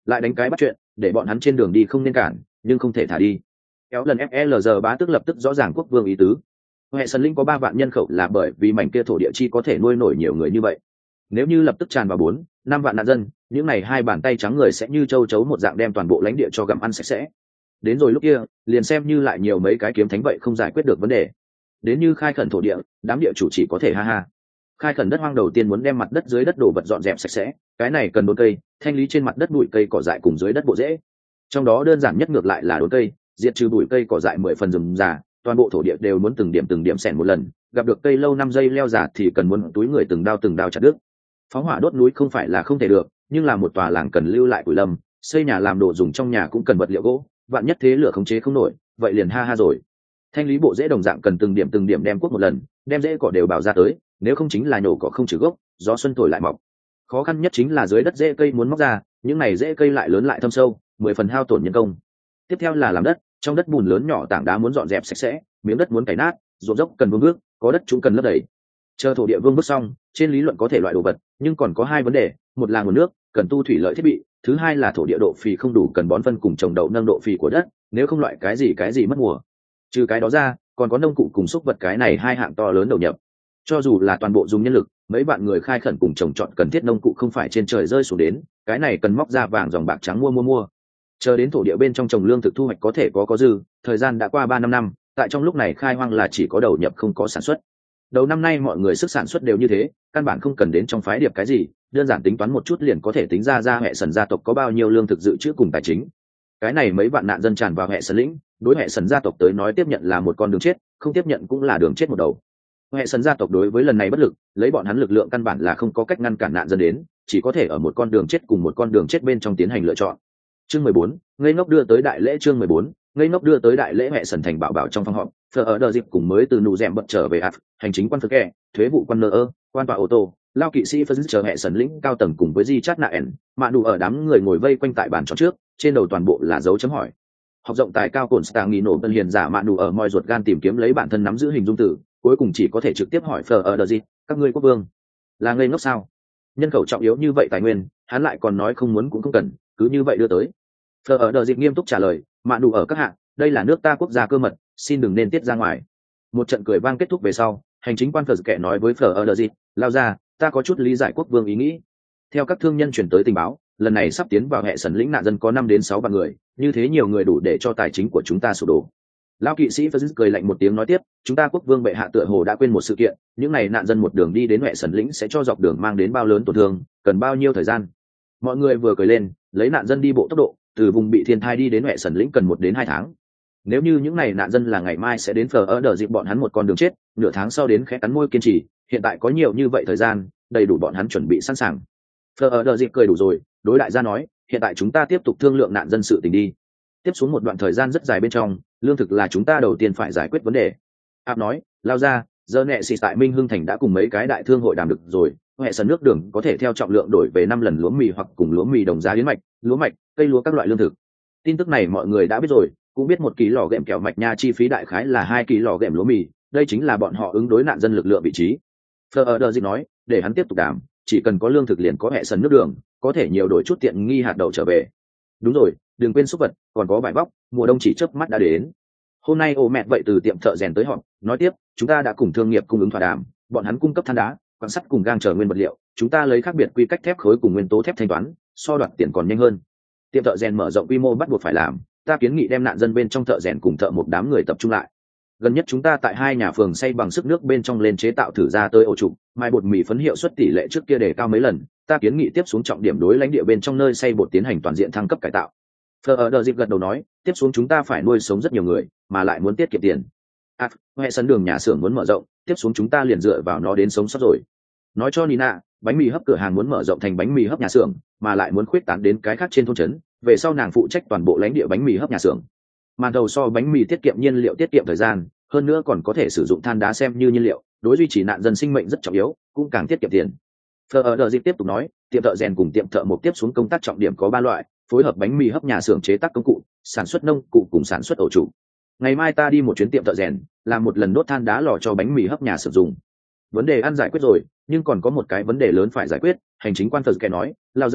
lại đánh cái bắt chuyện để bọn hắn trên đường đi không nên cản nhưng không thể thả đi. Kéo lần FLG bá tức lập tức rõ ràng quốc vương ý tứ. Hệ sân linh có 3 vạn nhân khẩu là bởi vì mảnh kia thổ địa chi có thể nuôi nổi nhiều người như vậy. Nếu như lập tức tràn vào 4-5 vạn nạn dân, những này 2 bàn tay trắng người sẽ như châu chấu một dạng đem toàn bộ lãnh địa cho gặm ăn sạch sẽ. Đến rồi lúc kia, liền xem như lại nhiều mấy cái kiếm thánh vậy không giải quyết được vấn đề. Đến như khai khẩn thổ địa, đám địa chủ chỉ có thể ha ha. Khai khẩn đất hoang đầu tiên muốn đem mặt đất dưới đất đổ vật dọn dẹp sạch sẽ, cái này cần đốn cây, thanh lý trên mặt đất bụi cây cỏ dại cùng dưới đất bộ rễ. Trong đó đơn giản nhất ngược lại là đốn cây, diệt trừ bụi cây cỏ dại 10 phần rừng già, toàn bộ thổ địa đều muốn từng điểm xẻn một lần, gặp được cây lâu 5 giây leo giả thì cần muốn túi người từng đao chặt đứt. Phóng hỏa đốt núi không phải là không thể được, nhưng là một tòa làng cần lưu lại củi lâm, xây nhà làm đồ dùng trong nhà cũng cần vật liệu gỗ, vạn nhất thế lửa khống chế không nổi, vậy liền ha ha rồi. Thanh lý bộ rễ đồng dạng cần từng điểm đem cuốc một lần, đem rễ cỏ đều bào ra tới, nếu không chính là nhổ cỏ không trừ gốc, gió xuân thổi lại mọc. Khó khăn nhất chính là dưới đất rễ cây muốn móc ra, những này rễ cây lại lớn lại thâm sâu, 10 phần hao tổn nhân công. Tiếp theo là làm đất, trong đất bùn lớn nhỏ tảng đá muốn dọn dẹp sạch sẽ, miếng đất muốn cày nát, ruộng dốc cần vương bước, có đất chúng cần lấp đầy. Chờ thổ địa vương bước xong, trên lý luận có thể loại đồ vật, nhưng còn có 2 vấn đề, một là nguồn nước, cần tu thủy lợi thiết bị, thứ hai là thổ địa độ phì không đủ, cần bón phân cùng trồng đậu nâng độ phì của đất, nếu không loại cái gì mất mùa. Trừ cái đó ra, còn có nông cụ cùng xúc vật, cái này 2 hạng to lớn đầu nhập. Cho dù là toàn bộ dùng nhân lực, mấy bạn người khai khẩn cùng trồng trọt cần thiết nông cụ không phải trên trời rơi xuống đến, cái này cần móc ra vàng dòng bạc trắng mua. Chờ đến thổ địa bên trong trồng lương thực thu hoạch có thể có dư, thời gian đã qua 3-5 năm, tại trong lúc này khai hoang là chỉ có đầu nhập không có sản xuất. Đầu năm nay mọi người sức sản xuất đều như thế, căn bản không cần đến trong phái điệp cái gì, đơn giản tính toán một chút liền có thể tính ra hệ sần gia tộc có bao nhiêu lương thực dự trữ cùng tài chính. Cái này mấy vạn nạn dân tràn vào hệ sần lĩnh, đối hệ sần gia tộc tới nói tiếp nhận là một con đường chết, không tiếp nhận cũng là đường chết một đầu. Hệ sần gia tộc đối với lần này bất lực, lấy bọn hắn lực lượng căn bản là không có cách ngăn cản nạn dân đến, chỉ có thể ở một con đường chết cùng một con đường chết bên trong tiến hành lựa chọn. Chương 14, ngây ngốc đưa tới đại lễ. Chương 14, ngây ngốc đưa tới đại lễ. Hệ sần thành bảo trong phòng họp, Phở ở đợt dịp cùng mới từ nụ rèm bật trở về áp, hành chính quan phật kẻ, thuế vụ quan nơ, quan tòa ô tô, lao kỵ sĩ phân chờ hệ sần lĩnh cao tầng cùng với di chát nạ ẻn, mạ đủ ở đám người ngồi vây quanh tại bàn tròn trước, trên đầu toàn bộ là dấu chấm hỏi. Học rộng tài cao cồn stang nghi nổ tân hiền giả mạ đủ ở moi ruột gan tìm kiếm lấy bản thân nắm giữ hình dung tử, cuối cùng chỉ có thể trực tiếp hỏi Phở ở đợt dịp, các ngươi quốc vương là ngây ngốc sao? Nhân khẩu trọng yếu như vậy tài nguyên, hắn lại còn nói không muốn cũng không cần, cứ như vậy đưa tới. Phở ở đợt dịp nghiêm túc trả lời, mạ đủ ở các hạng, đây là nước ta quốc gia cơ mật, xin đừng nên tiết ra ngoài. Một trận cười vang kết thúc về sau, hành chính quan Phở kệ nói với Phở ở đợt dịp, lao ra, ta có chút lý giải quốc vương ý nghĩ. Theo các thương nhân chuyển tới tình báo, lần này sắp tiến vào hệ sần lĩnh nạn dân có 5-6 vạn người, như thế nhiều người đủ để cho tài chính của chúng ta sụp đổ. Lão kỵ sĩ Phật cười lạnh một tiếng nói tiếp, chúng ta quốc vương bệ hạ tựa hồ đã quên một sự kiện, những này nạn dân một đường đi đến hệ sần lĩnh sẽ cho dọc đường mang đến bao lớn tổn thương, cần bao nhiêu thời gian. Mọi người vừa cười lên, lấy nạn dân đi bộ tốc độ, từ vùng bị thiên thai đi đến hệ sần lĩnh cần 1-2 tháng. Nếu như những này nạn dân là ngày mai sẽ đến Phở ở đợt dịp bọn hắn một con đường chết, nửa tháng sau đến khẽ cắn môi kiên trì, hiện tại có nhiều như vậy thời gian, đầy đủ bọn hắn chuẩn bị sẵn sàng. Phở ở đợt dịp cười đủ rồi, đối đại gia nói, hiện tại chúng ta tiếp tục thương lượng nạn dân sự tình đi. Tiếp xuống một đoạn thời gian rất dài bên trong, lương thực là chúng ta đầu tiên phải giải quyết vấn đề. Áp nói, lao ra, giờ nệ xịt tại Minh Hưng Thành đã cùng mấy cái đại thương hội đàm được rồi, hệ sân nước đường có thể theo trọng lượng đổi về 5 lần lúa mì hoặc cùng lúa mì đồng giá yến mạch, lúa mạch, cây lúa các loại lương thực. Tin tức này mọi người đã biết rồi, cũng biết 1 ký lò gệm kẹo mạch nha chi phí đại khái là 2 ký lò gệm lúa mì, đây chính là bọn họ ứng đối nạn dân lực lượng vị trí. Phở ở đợt dịch nói, để hắn tiếp tục đàm, chỉ cần có lương thực liền có hệ sân nước đường, có thể nhiều đổi chút tiện nghi hạt đậu trở về. Đúng rồi, đừng quên súc vật, còn có vải vóc, mùa đông chỉ chớp mắt đã đến. Hôm nay ô mẹ vậy từ tiệm thợ rèn tới họp, nói tiếp, chúng ta đã cùng thương nghiệp cung ứng thỏa đàm, bọn hắn cung cấp than đá, quan sắt cùng gang chờ nguyên vật liệu, chúng ta lấy khác biệt quy cách thép khối cùng nguyên tố thép thanh toán, so đoạt tiền còn nhanh hơn. Tiệm thợ rèn mở rộng quy mô bắt buộc phải làm, ta kiến nghị đem nạn dân bên trong thợ rèn cùng thợ một đám người tập trung lại. Gần nhất chúng ta tại 2 nhà phường xây bằng sức nước bên trong lên chế tạo thử ra tới ổ trục, mai bột mì phấn hiệu suất tỷ lệ trước kia đề cao mấy lần, ta kiến nghị tiếp xuống trọng điểm đối lãnh địa bên trong nơi xây bột tiến hành toàn diện thăng cấp cải tạo. Phở ở đợt dịp gật đầu nói, tiếp xuống chúng ta phải nuôi sống rất nhiều người, mà lại muốn tiết kiệm tiền. Hệ sân đường nhà xưởng muốn mở rộng, tiếp xuống chúng ta liền dựa vào nó đến sống sót rồi. Nói cho Nina, bánh mì hấp cửa hàng muốn mở rộng thành bánh mì hấp nhà xưởng, mà lại muốn khuyết tán đến cái khác trên thôn trấn, về sau nàng phụ trách toàn bộ lãnh địa bánh mì hấp nhà xưởng. Màn đầu so bánh mì tiết kiệm nhiên liệu, tiết kiệm thời gian, hơn nữa còn có thể sử dụng than đá xem như nhiên liệu, đối duy trì nạn dân sinh mệnh rất trọng yếu, cũng càng tiết kiệm tiền. Phở ở đợt dịp tiếp tục nói, tiệm thợ rèn cùng tiệm thợ mộc tiếp xuống công tác trọng điểm có 3 loại, phối hợp bánh mì hấp nhà xưởng chế tác công cụ, sản xuất nông cụ cùng sản xuất ổ trụ. Ngày mai ta đi một chuyến tiệm thợ rèn, làm một lần đốt than đá lò cho bánh mì hấp nhà xưởng dùng. Vấn đề ăn giải quyết rồi, nhưng còn có một cái vấn đề lớn phải giải quyết, hành chính quan Phật kẻ nói, lao ra,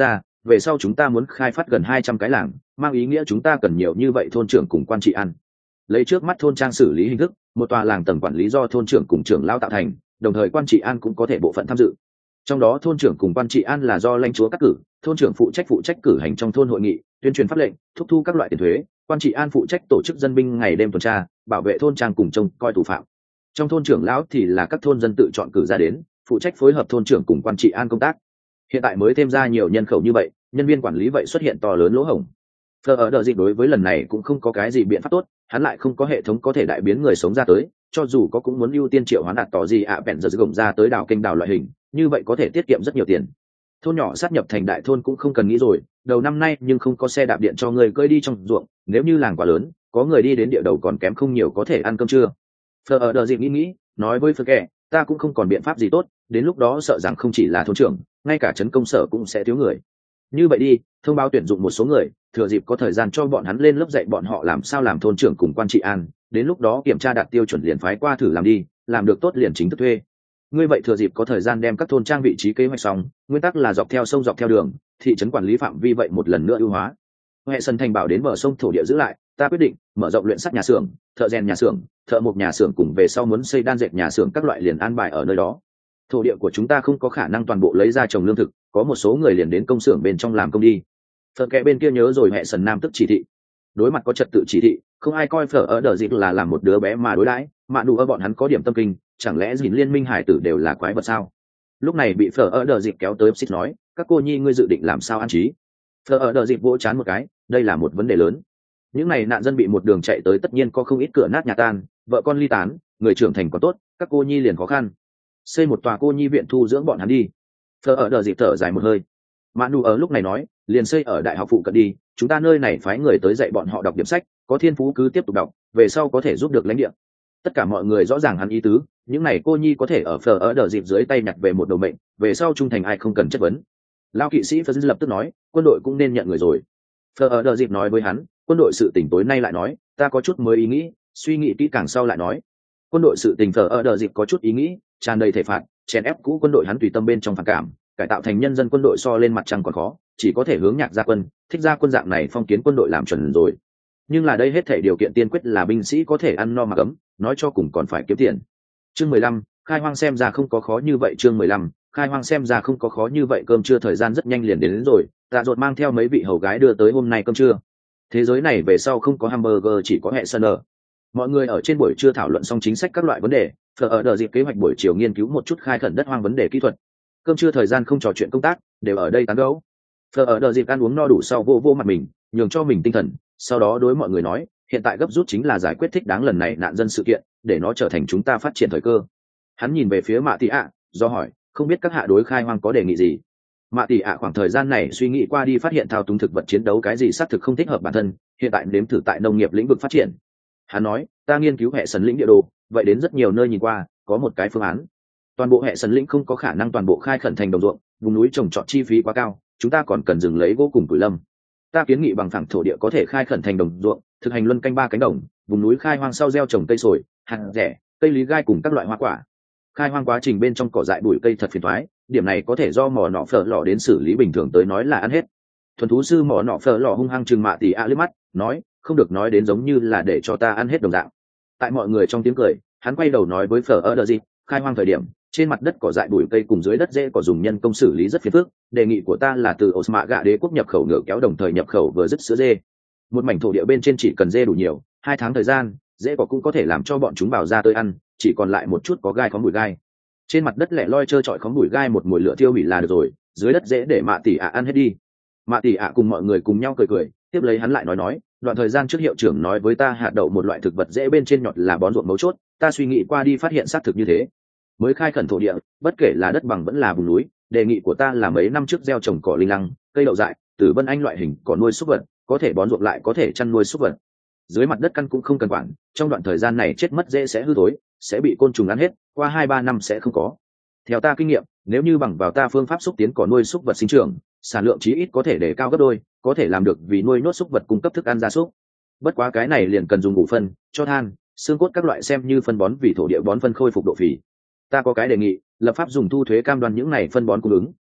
về sau chúng ta muốn khai phát gần 200 cái làng, mang ý nghĩa chúng ta cần nhiều như vậy thôn trưởng cùng quan trị an. Lấy trước mắt thôn trang xử lý hình thức, một tòa làng tầng quản lý do thôn trưởng cùng trưởng lao tạo thành, đồng thời quan trị an cũng có thể bộ phận tham dự. Trong đó thôn trưởng cùng quan trị an là do lãnh chúa cắt cử, thôn trưởng phụ trách cử hành trong thôn hội nghị, tuyên truyền pháp lệnh, thúc thu các loại tiền thuế, quan trị an phụ trách tổ chức dân binh ngày đêm tuần tra, bảo vệ thôn trang cùng trông coi thủ phạm. Trong thôn trưởng lão thì là các thôn dân tự chọn cử ra đến, phụ trách phối hợp thôn trưởng cùng quan trị an công tác. Hiện tại mới thêm ra nhiều nhân khẩu như vậy, nhân viên quản lý vậy xuất hiện to lớn lỗ hổng. Phờ ở đợt dịch đối với lần này cũng không có cái gì biện pháp tốt, hắn lại không có hệ thống có thể đại biến người sống ra tới, cho dù có cũng muốn ưu tiên triệu hoán đạt tỏ gì ạ bèn giờ gồng ra tới đảo kênh đảo loại hình, như vậy có thể tiết kiệm rất nhiều tiền. Thôn nhỏ sát nhập thành đại thôn cũng không cần nghĩ rồi, đầu năm nay nhưng không có xe đạp điện cho người cơi đi trong ruộng, nếu như làng quá lớn, có người đi đến địa đầu còn kém không nhiều có thể ăn cơm trưa. Phờ ở đợt dịch nghĩ, nói với Phờ kẻ, ta cũng không còn biện pháp gì tốt, đến lúc đó sợ rằng không chỉ là thôn trưởng, ngay cả trấn công sở cũng sẽ thiếu người. Như vậy đi, thông báo tuyển dụng một số người, thừa dịp có thời gian cho bọn hắn lên lớp dạy bọn họ làm sao làm thôn trưởng cùng quan trị an, đến lúc đó kiểm tra đạt tiêu chuẩn liền phái qua thử làm đi, làm được tốt liền chính thức thuê. Ngươi vậy thừa dịp có thời gian đem các thôn trang vị trí kế hoạch xong, nguyên tắc là dọc theo sông dọc theo đường, thị trấn quản lý phạm vi vậy một lần nữa ưu hóa. Hệ sân thành bảo đến bờ sông thổ địa giữ lại, ta quyết định mở rộng luyện sắt nhà xưởng, thợ rèn nhà xưởng, thợ mộc nhà xưởng cùng về sau muốn xây đan dệt nhà xưởng các loại liền an bài ở nơi đó. Thổ địa của chúng ta không có khả năng toàn bộ lấy ra trồng lương thực, có một số người liền đến công xưởng bên trong làm công đi. Phở kẽ bên kia nhớ rồi hệ sần nam tức chỉ thị. Đối mặt có trật tự chỉ thị, không ai coi phở ở đợt dịp là làm một đứa bé mà đối đãi, mà đủ ở bọn hắn có điểm tâm kinh, chẳng lẽ gìn liên minh hải tử đều là quái vật sao? Lúc này bị phở ở đợt dịp kéo tới xích nói, các cô nhi ngươi dự định làm sao an trí? Phở ở đợt dịp vỗ chán một cái, đây là một vấn đề lớn. Những này nạn dân bị một đường chạy tới tất nhiên có không ít cửa nát nhà tan, vợ con ly tán, người trưởng thành có tốt, các cô nhi liền khó khăn. Xây một tòa cô nhi viện thu dưỡng bọn hắn đi. Phở ở đợt dịp thở dài một hơi. Mã Nụ ở lúc này nói, liền xây ở đại học phụ cận đi, chúng ta nơi này phái người tới dạy bọn họ đọc điểm sách, có thiên phú cứ tiếp tục đọc, về sau có thể giúp được lãnh địa. Tất cả mọi người rõ ràng hắn ý tứ, những này cô nhi có thể ở Phở ở đợt dịp dưới tay nhặt về một đầu mệnh, về sau trung thành ai không cần chất vấn. Lao kỵ sĩ Phở lập tức nói, quân đội cũng nên nhận người rồi. Phở ở đợt dịp nói với hắn, quân đội sự tình tối nay lại nói, ta có chút mới ý nghĩ, suy nghĩ kỹ càng sau lại nói. Quân đội sự tình Phở ở đợt dịp có chút ý nghĩ, tràn đầy thể phạt, chèn ép cũ quân đội hắn tùy tâm bên trong phản cảm, cải tạo thành nhân dân quân đội so lên mặt trăng còn khó, chỉ có thể hướng nhạc gia quân, thích gia quân dạng này phong kiến quân đội làm chuẩn rồi. Nhưng là đây hết thể điều kiện tiên quyết là binh sĩ có thể ăn no mặc ấm, nói cho cùng còn phải kiếm tiền. Chương 15, khai hoang xem ra không có khó như vậy. Chương 15, khai hoang xem ra không có khó như vậy. Cơm trưa thời gian rất nhanh liền đến rồi, Tạ Dột mang theo mấy vị hầu gái đưa tới hôm nay cơm trưa. Thế giới này về sau không có hamburger, chỉ có hệ sân ở. Mọi người ở trên buổi trưa thảo luận xong chính sách các loại vấn đề, Phở ở đợt dịp kế hoạch buổi chiều nghiên cứu một chút khai khẩn đất hoang vấn đề kỹ thuật. Cơm trưa thời gian không trò chuyện công tác, đều ở đây tán gẫu. Phở ở đợt dịp ăn uống no đủ sau vô mặt mình, nhường cho mình tinh thần, sau đó đối mọi người nói, hiện tại gấp rút chính là giải quyết thích đáng lần này nạn dân sự kiện, để nó trở thành chúng ta phát triển thời cơ. Hắn nhìn về phía Mạ Tỷ ạ, do hỏi, không biết các hạ đối khai hoang có đề nghị gì. Mạ Tỷ ạ khoảng thời gian này suy nghĩ qua đi phát hiện thao túng thực vật chiến đấu cái gì xác thực không thích hợp bản thân, hiện tại nếm thử tại nông nghiệp lĩnh vực phát triển. Hắn nói, ta nghiên cứu hệ sần lĩnh địa đồ, vậy đến rất nhiều nơi nhìn qua, có một cái phương án. Toàn bộ hệ sần lĩnh không có khả năng toàn bộ khai khẩn thành đồng ruộng, vùng núi trồng trọt chi phí quá cao, chúng ta còn cần dừng lấy gỗ cùng củi lâm. Ta kiến nghị bằng phẳng thổ địa có thể khai khẩn thành đồng ruộng, thực hành luân canh 3 cánh đồng, vùng núi khai hoang sau gieo trồng cây sồi, hạt rẻ, cây lý gai cùng các loại hoa quả. Khai hoang quá trình bên trong cỏ dại bụi cây thật phiền toái, điểm này có thể do mỏ nọ phở lò đến xử lý, bình thường tới nói là ăn hết. Thuần thú sư mỏ nọ phở lò hung hăng trừng Mạ Tỷ ạ liếc mắt, nói, không được nói đến giống như là để cho ta ăn hết đồng dạng. Tại mọi người trong tiếng cười, hắn quay đầu nói với Phở ở đợt dịp, khai hoang thời điểm, trên mặt đất cỏ dại bụi cây cùng dưới đất dễ cỏ dùng nhân công xử lý rất phiền phức, đề nghị của ta là từ Osma gạ đế quốc nhập khẩu ngựa kéo đồng thời nhập khẩu vừa dứt sữa dê. Một mảnh thổ địa bên trên chỉ cần dê đủ nhiều, 2 tháng thời gian, dễ cỏ cũng có thể làm cho bọn chúng bào ra tới ăn, chỉ còn lại một chút có gai khóm bụi gai. Trên mặt đất lẻ loi trơ trọi khóm bụi gai một mùi lửa thiêu hủy là được rồi, dưới đất dễ để Mạ Tỷ ạ ăn hết đi. Mạ Tỷ ạ cùng mọi người cùng nhau cười, tiếp lấy hắn lại nói, đoạn thời gian trước hiệu trưởng nói với ta hạt đậu một loại thực vật dễ bên trên nhọt là bón ruộng mấu chốt, ta suy nghĩ qua đi phát hiện xác thực như thế. Mới khai khẩn thổ địa, bất kể là đất bằng vẫn là vùng núi, đề nghị của ta là mấy năm trước gieo trồng cỏ linh lăng, cây đậu dại, tử vân anh loại hình cỏ nuôi súc vật, có thể bón ruộng lại có thể chăn nuôi súc vật. Dưới mặt đất căn cũng không cần quản, trong đoạn thời gian này chết mất dễ sẽ hư thối, sẽ bị côn trùng ăn hết, qua 2-3 năm sẽ không có. Theo ta kinh nghiệm, nếu như bằng vào ta phương pháp xúc tiến cỏ nuôi súc vật sinh trưởng, sản lượng chí ít có thể để cao gấp đôi, có thể làm được vì nuôi nhốt súc vật cung cấp thức ăn gia súc. Bất quá cái này liền cần dùng ngủ phân, cho than, xương cốt các loại xem như phân bón vì thổ địa bón phân khôi phục độ phì. Ta có cái đề nghị, lập pháp dùng thu thuế cam đoan những này phân bón cung ứng.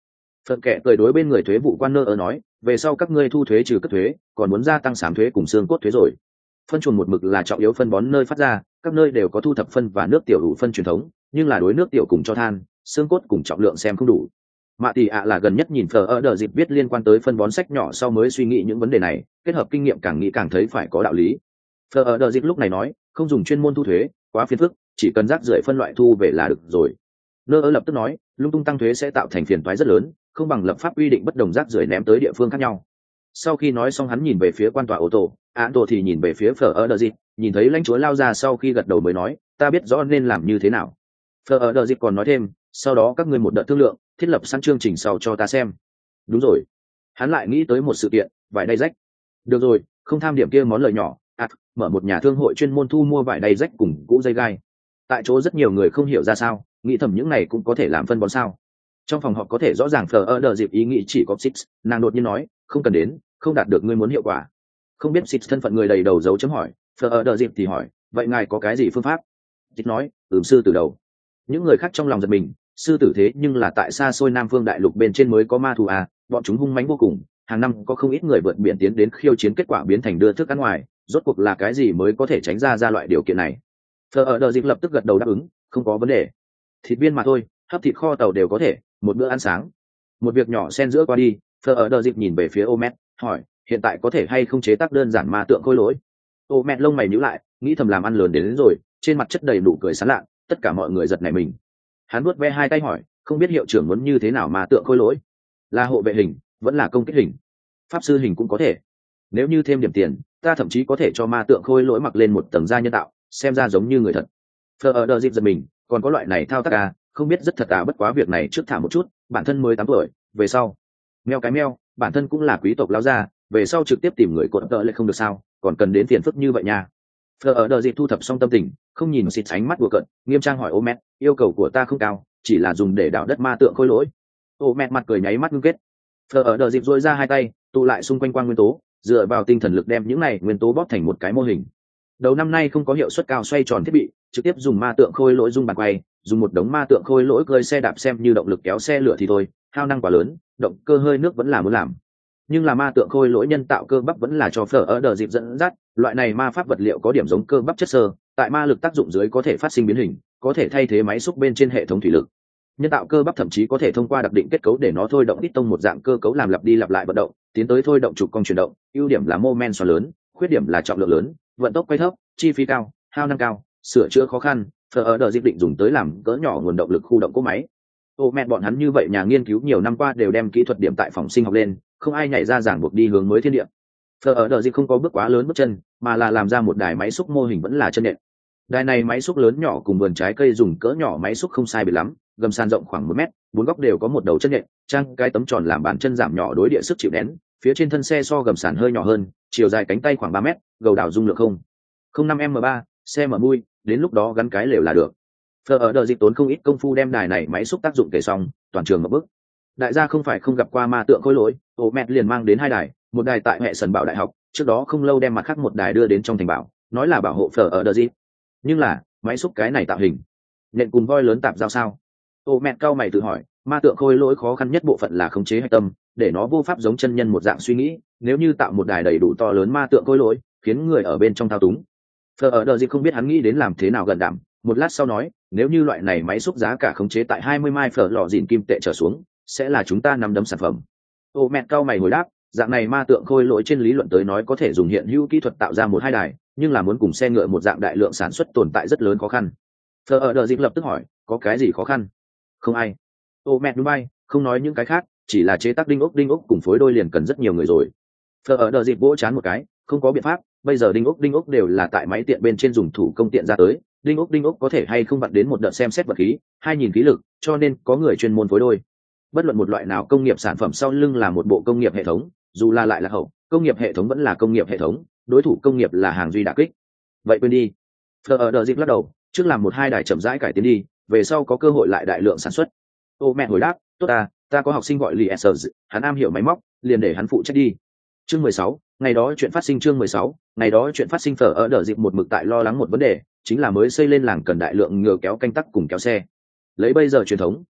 Phật kệ cười đối bên người thuế vụ quan nơ ở nói, về sau các ngươi thu thuế trừ cất thuế, còn muốn gia tăng sám thuế cùng xương cốt thuế rồi. Phân chuồng một mực là trọng yếu phân bón nơi phát ra, các nơi đều có thu thập phân và nước tiểu đủ phân truyền thống, nhưng là đối nước tiểu cùng cho than, xương cốt cùng trọng lượng xem không đủ. Mạ Tỷ ạ là gần nhất nhìn phở ở đợt dịp viết liên quan tới phân bón sách nhỏ sau mới suy nghĩ những vấn đề này, kết hợp kinh nghiệm càng nghĩ càng thấy phải có đạo lý. Phở ở đợt dịp lúc này nói, không dùng chuyên môn thu thuế, quá phiền phức, chỉ cần rác rưởi phân loại thu về là được rồi. Nơ ơ lập tức nói, lung tung tăng thuế sẽ tạo thành phiền toái rất lớn, không bằng lập pháp quy định bất đồng rác rưởi ném tới địa phương khác nhau. Sau khi nói xong hắn nhìn về phía quan tòa ô tô, án tổ thì nhìn về phía phở ở đợt dịp, nhìn thấy lãnh chúa lao ra sau khi gật đầu mới nói, ta biết rõ nên làm như thế nào. Phở ở đợt dịp còn nói thêm, sau đó các ngươi một đợt thương lượng, thiết lập sẵn chương trình sau cho ta xem. Đúng rồi, hắn lại nghĩ tới một sự kiện, vải đay rách. Được rồi, không tham điểm kia món lời nhỏ, mở một nhà thương hội chuyên môn thu mua vải đay rách cùng cũ dây gai. Tại chỗ rất nhiều người không hiểu ra sao, nghĩ thầm những này cũng có thể làm phân bón sao. Trong phòng họp có thể rõ ràng phờ ở đợt dịp ý nghĩ chỉ có Six, nàng đột nhiên nói, không cần đến, không đạt được ngươi muốn hiệu quả. Không biết Six thân phận người đầy đầu dấu chấm hỏi, phờ ở đợt dịp thì hỏi, vậy ngài có cái gì phương pháp? Six nói, sư từ đầu. Những người khác trong lòng giật mình, sư tử thế nhưng là tại xa xôi Nam Phương Đại Lục bên trên mới có ma thú à, bọn chúng hung mãnh vô cùng, hàng năm có không ít người vượt biển tiến đến khiêu chiến, kết quả biến thành đưa thức ăn ngoài, rốt cuộc là cái gì mới có thể tránh ra loại điều kiện này? Phờ ở đợt dịp lập tức gật đầu đáp ứng, không có vấn đề. Thịt viên mà thôi, hấp thịt kho tàu đều có thể, một bữa ăn sáng. Một việc nhỏ xen giữa qua đi, Phờ ở đợt dịp nhìn về phía Omet, hỏi, hiện tại có thể hay không chế tác đơn giản ma tượng khôi lỗi? Omet lông mày nhíu lại, nghĩ thầm làm ăn lớn đến rồi, trên mặt chất đầy nụ cười sán lạ, tất cả mọi người giật nảy mình. Hắn vuốt ve hai tay hỏi, không biết hiệu trưởng muốn như thế nào ma tượng khôi lỗi? Là hộ vệ hình, vẫn là công kích hình? Pháp sư hình cũng có thể. Nếu như thêm điểm tiền, ta thậm chí có thể cho ma tượng khôi lỗi mặc lên một tầng da nhân tạo, xem ra giống như người thật. Phờ ở đợt dịp giật mình, còn có loại này thao tác à, không biết rất thật à, bất quá việc này trước thả một chút, bản thân mới 8 tuổi, về sau. Meo cái meo, bản thân cũng là quý tộc lão gia, về sau trực tiếp tìm người cột tợ lại không được sao, còn cần đến phiền phức như vậy nha. Phờ ở đợt dịp thu thập xong tâm tình, không nhìn xịt ánh mắt đùa cợt, nghiêm trang hỏi Omet, yêu cầu của ta không cao, chỉ là dùng để đào đất ma tượng khôi lỗi. Omet mặt cười nháy mắt ngưng kết. Phờ ở đợt dịp duỗi ra hai tay, tụ lại xung quanh quang nguyên tố, dựa vào tinh thần lực đem những này nguyên tố bóp thành một cái mô hình. Đầu năm nay không có hiệu suất cao xoay tròn thiết bị, trực tiếp dùng ma tượng khôi lỗi dung bàn quay, dùng một đống ma tượng khôi lỗi cơi xe đạp xem như động lực kéo xe lửa thì thôi, hao năng quá lớn, động cơ hơi nước vẫn là muốn làm. Nhưng là ma tượng khôi lỗi nhân tạo cơ bắp vẫn là cho phở ở đợt dịp dẫn dắt, loại này ma pháp vật liệu có điểm giống cơ bắp chất xơ, tại ma lực tác dụng dưới có thể phát sinh biến hình, có thể thay thế máy xúc bên trên hệ thống thủy lực. Nhân tạo cơ bắp thậm chí có thể thông qua đặc định kết cấu để nó thôi động piston một dạng cơ cấu làm lặp đi lặp lại vận động, tiến tới thôi động trục cong chuyển động. Ưu điểm là mô men xoắn lớn, khuyết điểm là trọng lượng lớn, vận tốc quay thấp, chi phí cao, hao năng cao, sửa chữa khó khăn. Phở ở đợt dịp định dùng tới làm cỡ nhỏ nguồn động lực khu động cỗ máy. Mẹ bọn hắn như vậy nhà nghiên cứu nhiều năm qua đều đem kỹ thuật điểm tại phòng sinh học lên, không ai nhảy ra giảng buộc đi hướng mới thiên địa. Phở ở đợt dịp không có bước quá lớn bước chân, mà là làm ra một đài máy xúc mô hình vẫn là chân nện. Đài này máy xúc lớn nhỏ cùng vườn trái cây dùng cỡ nhỏ máy xúc không sai biệt lắm, gầm sàn rộng khoảng 1 mét, 4 góc đều có một đầu chân nện, trang cái tấm tròn làm bàn chân giảm nhỏ đối địa sức chịu nén, phía trên thân xe so gầm sàn hơi nhỏ hơn, chiều dài cánh tay khoảng 3 mét, gầu đảo dung lượng không 5 m3, xe mở mui, đến lúc đó gắn cái lều là được. Phở ở đợt dịp tốn không ít công phu đem đài này máy xúc tác dụng kể xong, toàn trường ngập bức. Đại gia không phải không gặp qua ma tượng khôi lỗi, mẹ liền mang đến 2 đài, một đài tại hệ sần bảo đại học, trước đó không lâu đem mặt khác một đài đưa đến trong thành bảo, nói là bảo hộ phở ở đợt dịp. Nhưng là máy xúc cái này tạo hình nện cùng voi lớn tạp giao sao? Mẹ cao mày tự hỏi, ma tượng khôi lỗi khó khăn nhất bộ phận là khống chế hạch tâm, để nó vô pháp giống chân nhân một dạng suy nghĩ, nếu như tạo một đài đầy đủ to lớn ma tượng khôi lỗi, khiến người ở bên trong thao túng. Phở ở đợt dịp không biết hắn nghĩ đến làm thế nào gần đảm, một lát sau nói, nếu như loại này máy xúc giá cả khống chế tại 20 mai phở lò dìn kim tệ trở xuống, sẽ là chúng ta nắm đấm sản phẩm. Mẹ cao mày hồi đáp, dạng này ma tượng khôi lỗi trên lý luận tới nói có thể dùng hiện hữu kỹ thuật tạo ra 1-2 đài, nhưng là muốn cùng xe ngựa một dạng đại lượng sản xuất tồn tại rất lớn khó khăn. Phở ở đợt dịp lập tức hỏi, có cái gì khó khăn? Không ai. Mẹ núi bay, không nói những cái khác, chỉ là chế tác đinh ốc cùng phối đôi liền cần rất nhiều người rồi. Phở ở đợt dịp vỗ chán một cái, không có biện pháp, bây giờ đinh ốc đều là tại máy tiện bên trên dùng thủ công tiện ra tới, đinh ốc có thể hay không vặn đến một đợt xem xét vật khí, 2000 khí lực, cho nên có người chuyên môn phối đôi. Bất luận một loại nào công nghiệp sản phẩm sau lưng là một bộ công nghiệp hệ thống, dù là lại là hậu, công nghiệp hệ thống vẫn là công nghiệp hệ thống, đối thủ công nghiệp là hàng duy đả kích. Vậy quên đi. Phở ở đợt dịp lắc đầu, trước làm 1-2 đài chậm rãi cải tiến đi, về sau có cơ hội lại đại lượng sản xuất. Mẹ hồi đáp, tốt ta có học sinh gọi Liesers, hắn am hiểu máy móc, liền để hắn phụ trách đi. Chương 16, ngày đó chuyện phát sinh. Chương 16, ngày đó chuyện phát sinh. Phở ở đợt dịp một mực tại lo lắng một vấn đề, chính là mới xây lên làng cần đại lượng ngựa kéo canh tắc cùng kéo xe. Lấy bây giờ truyền thống,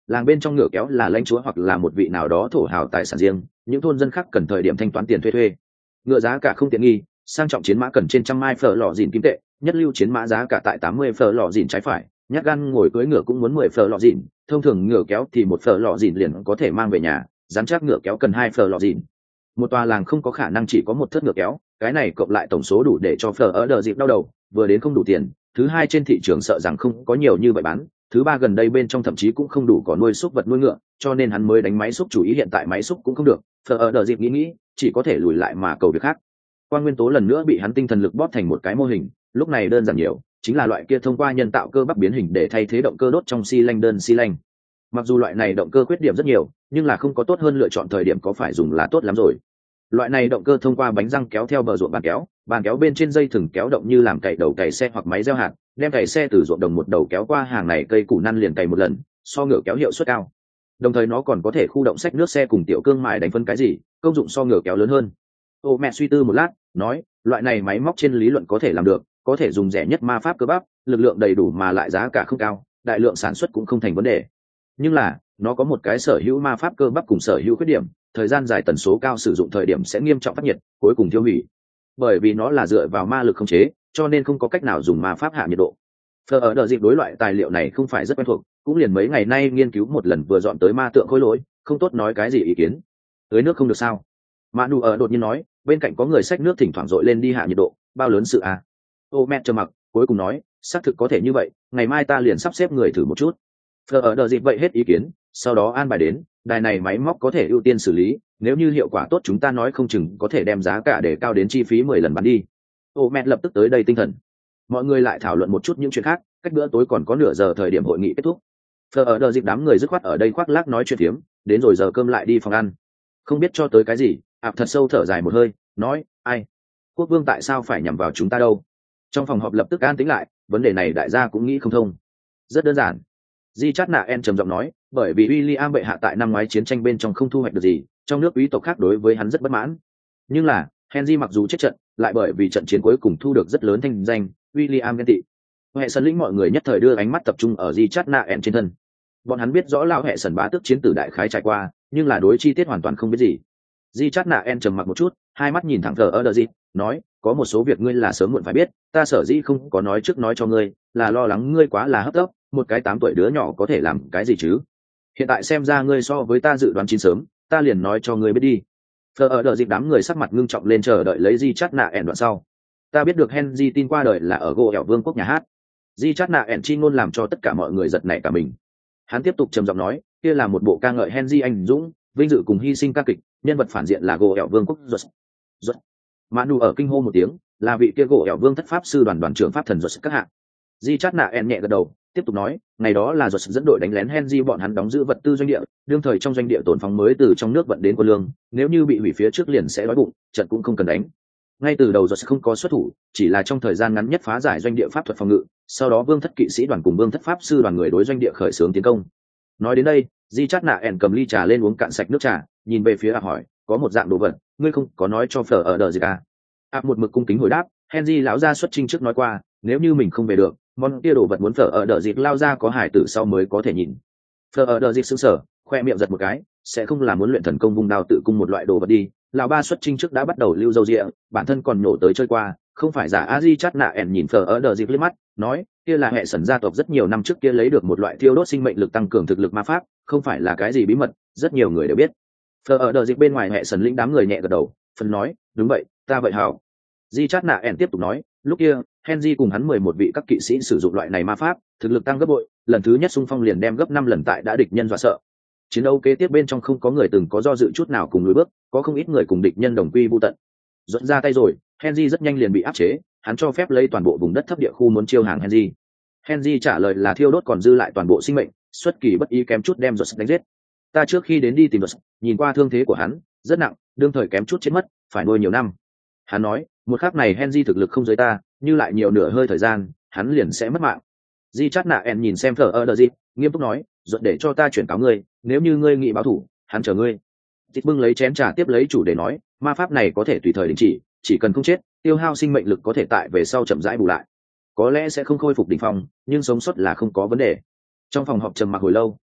làng bên trong ngựa kéo là lãnh chúa hoặc là một vị nào đó thổ hào tài sản riêng, những thôn dân khác cần thời điểm thanh toán tiền thuê. Ngựa giá cả không tiện nghi, sang trọng chiến mã cần trên trăm mai phở lò dìn kim tệ, nhất lưu chiến mã giá cả tại 80 phở lò dìn trái phải, nhát gan ngồi cưỡi ngựa cũng muốn 10 phở lò dìn, thông thường ngựa kéo thì một phở lò dìn liền có thể mang về nhà, dám chắc ngựa kéo cần 2 phở lò dìn. Một tòa làng không có khả năng chỉ có một thất ngựa kéo, cái này cộng lại tổng số đủ để cho phở ở đờ dịp đau đầu, vừa đến không đủ tiền, thứ hai trên thị trường sợ rằng không có nhiều như vậy bán, thứ ba gần đây bên trong thậm chí cũng không đủ có nuôi súc vật nuôi ngựa, cho nên hắn mới đánh máy xúc chủ ý, hiện tại máy xúc cũng không được. Phở ở đờ dịp nghĩ chỉ có thể lùi lại mà cầu việc khác. Quan nguyên tố lần nữa bị hắn tinh thần lực bóp thành một cái mô hình, lúc này đơn giản nhiều, chính là loại kia thông qua nhân tạo cơ bắp biến hình để thay thế động cơ đốt trong xi lanh đơn xi lanh. Mặc dù loại này động cơ khuyết điểm rất nhiều, nhưng là không có tốt hơn lựa chọn thời điểm có phải dùng là tốt lắm rồi. Loại này động cơ thông qua bánh răng kéo theo bờ ruộng bàn kéo bên trên dây thừng kéo động như làm cày đầu cày xe hoặc máy gieo hạt, đem cày xe từ ruộng đồng một đầu kéo qua hàng này cây củ năn liền cày một lần, so ngựa kéo hiệu suất cao. Đồng thời nó còn có thể khu động xách nước xe cùng tiểu cương mại đánh phân cái gì, công dụng so ngựa kéo lớn hơn. Ô mẹ suy tư một lát, nói, loại này máy móc trên lý luận có thể làm được, có thể dùng rẻ nhất ma pháp cơ bắp, lực lượng đầy đủ mà lại giá cả không cao, đại lượng sản xuất cũng không thành vấn đề. Nhưng là, nó có một cái sở hữu ma pháp cơ bắp cùng sở hữu khuyết điểm, thời gian dài tần số cao sử dụng thời điểm sẽ nghiêm trọng phát nhiệt, cuối cùng tiêu hủy. Bởi vì nó là dựa vào ma lực khống chế, cho nên không có cách nào dùng ma pháp hạ nhiệt độ. Phở ở đợt dịp đối loại tài liệu này không phải rất quen thuộc, cũng liền mấy ngày nay nghiên cứu một lần vừa dọn tới ma tượng khối lỗi, không tốt nói cái gì ý kiến. Tưới nước không được sao? Manu ở đột nhiên nói, bên cạnh có người xách nước thỉnh thoảng dội lên đi hạ nhiệt độ, bao lớn sự à? Ô mẹ trầm mặc, cuối cùng nói, xác thực có thể như vậy, ngày mai ta liền sắp xếp người thử một chút. Phở ở đợt dịp vậy hết ý kiến, sau đó an bài đến, đài này máy móc có thể ưu tiên xử lý, nếu như hiệu quả tốt chúng ta nói không chừng có thể đem giá cả để cao đến chi phí 10 lần bán đi. Ô mẹ lập tức tới đây tinh thần. Mọi người lại thảo luận một chút những chuyện khác, cách bữa tối còn có nửa giờ thời điểm hội nghị kết thúc. Phở ở đợt dịp đám người dứt khoát ở đây khoác lác nói chuyện thiếm, đến rồi giờ cơm lại đi phòng ăn. Không biết cho tới cái gì, thật sâu thở dài một hơi, nói, ai? Quốc vương tại sao phải nhằm vào chúng ta đâu? Trong phòng họp lập tức an tĩnh lại, vấn đề này đại gia cũng nghĩ không thông. Rất đơn giản. Di Chát Nạ En trầm giọng nói, bởi vì William bệ hạ tại năm ngoái chiến tranh bên trong không thu hoạch được gì, trong nước quý tộc khác đối với hắn rất bất mãn. Nhưng là, Henry mặc dù chết trận, lại bởi vì trận chiến cuối cùng thu được rất lớn thanh danh, William ghen tị. Hệ sân lĩnh mọi người nhất thời đưa ánh mắt tập trung ở Di Chát Nạ En trên thân. Bọn hắn biết rõ lão hệ sần bá tước chiến tử đại khái trải qua, nhưng là đối chi tiết hoàn toàn không biết gì. Di Chát Nạ En trầm mặc một chút, hai mắt nhìn thẳng thờ ở đờ gì, nói, có một số việc ngươi là sớm muộn phải biết, ta sở dĩ không có nói trước nói cho ngươi, là lo lắng ngươi quá là hấp tấp, một cái 8 tuổi đứa nhỏ có thể làm cái gì chứ? Hiện tại xem ra ngươi so với ta dự đoán chín sớm, ta liền nói cho ngươi biết đi. Thờ ở đợi dịp đám người sắc mặt ngưng trọng lên chờ đợi lấy Di Chát Nạ En đoạn sau. Ta biết được Henry tin qua đời là ở gỗ ẻo vương quốc nhà hát. Di Chát Nạ En chi ngôn làm cho tất cả mọi người giật nảy cả mình. Hắn tiếp tục trầm giọng nói, kia là một bộ ca ngợi Henry anh dũng, vinh dự cùng hy sinh ca kịch, nhân vật phản diện là gỗ ẻo vương quốc Ruột. Manu ở kinh hô một tiếng, là vị kia gỗ ẻo vương thất pháp sư đoàn trưởng pháp thần Ruột các hạng. Di Chát Nạ En nhẹ gật đầu, tiếp tục nói, ngày đó là Ruột dẫn đội đánh lén Henry bọn hắn đóng giữ vật tư doanh địa, đương thời trong doanh địa tổn phóng mới từ trong nước vận đến quân lương, nếu như bị hủy phía trước liền sẽ đói bụng, trận cũng không cần đánh. Ngay từ đầu Ruột không có xuất thủ, chỉ là trong thời gian ngắn nhất phá giải doanh địa pháp thuật phòng ngự, sau đó vương thất kỵ sĩ đoàn cùng vương thất pháp sư đoàn người đối doanh địa khởi xướng tiến công. Nói đến đây, Di Chát Nạ En cầm ly trà lên uống cạn sạch nước trà, nhìn về phía hỏi, có một dạng đồ vật, ngươi không có nói cho Phở ở đờ gì cả? Một mực cung kính hồi đáp, Henry lão gia xuất chinh trước nói qua, nếu như mình không về được, món kia đồ vật muốn Phở ở đờ dịp lao ra có hải tử sau mới có thể nhìn. Phở ở đờ dịp sững sờ, khoe miệng giật một cái, sẽ không là muốn luyện thần công vung đao tự cung một loại đồ vật đi. Lão ba xuất chinh trước đã bắt đầu lưu dâu rịa, bản thân còn nhổ tới chơi qua, không phải giả. A Di Chát Nạ En nhìn Phở ở đờ dịp liếc mắt, nói, kia là hệ sẩn gia tộc rất nhiều năm trước kia lấy được một loại thiêu đốt sinh mệnh lực tăng cường thực lực ma pháp, không phải là cái gì bí mật, rất nhiều người đều biết. Phở ở đờ dịp bên ngoài hệ sẩn lĩnh đám người nhẹ gật đầu, phần nói, đúng vậy, ta vậy hảo. Di Chát Nạ En tiếp tục nói, lúc kia Henry cùng hắn 11 vị các kỵ sĩ sử dụng loại này ma pháp, thực lực tăng gấp bội, lần thứ nhất xung phong liền đem gấp 5 lần tại đã địch nhân dọa sợ. Chiến đấu kế tiếp bên trong không có người từng có do dự chút nào cùng lùi bước, có không ít người cùng địch nhân đồng quy vu tận. Dẫn ra tay rồi, Henry rất nhanh liền bị áp chế, hắn cho phép lấy toàn bộ vùng đất thấp địa khu muốn chiêu hàng Henry. Henry trả lời là thiêu đốt còn dư lại toàn bộ sinh mệnh, xuất kỳ bất ý kém chút đem Ruột đánh giết. Ta trước khi đến đi tìm Ruột, nhìn qua thương thế của hắn, rất nặng, đương thời kém chút chết mất, phải nuôi nhiều năm. Hắn nói, một khắc này Henry thực lực không giới ta, như lại nhiều nửa hơi thời gian, hắn liền sẽ mất mạng. Di Chát Nạ En nhìn xem Phở ở đờ gì, nghiêm túc nói, Ruột để cho ta chuyển cáo ngươi, nếu như ngươi nghị báo thủ, hắn chờ ngươi. Dịch bưng lấy chén trà tiếp lấy chủ đề nói, ma pháp này có thể tùy thời đình chỉ cần không chết, tiêu hao sinh mệnh lực có thể tại về sau chậm rãi bù lại. Có lẽ sẽ không khôi phục đỉnh phong, nhưng sống sót là không có vấn đề. Trong phòng họp trầm mặc hồi lâu,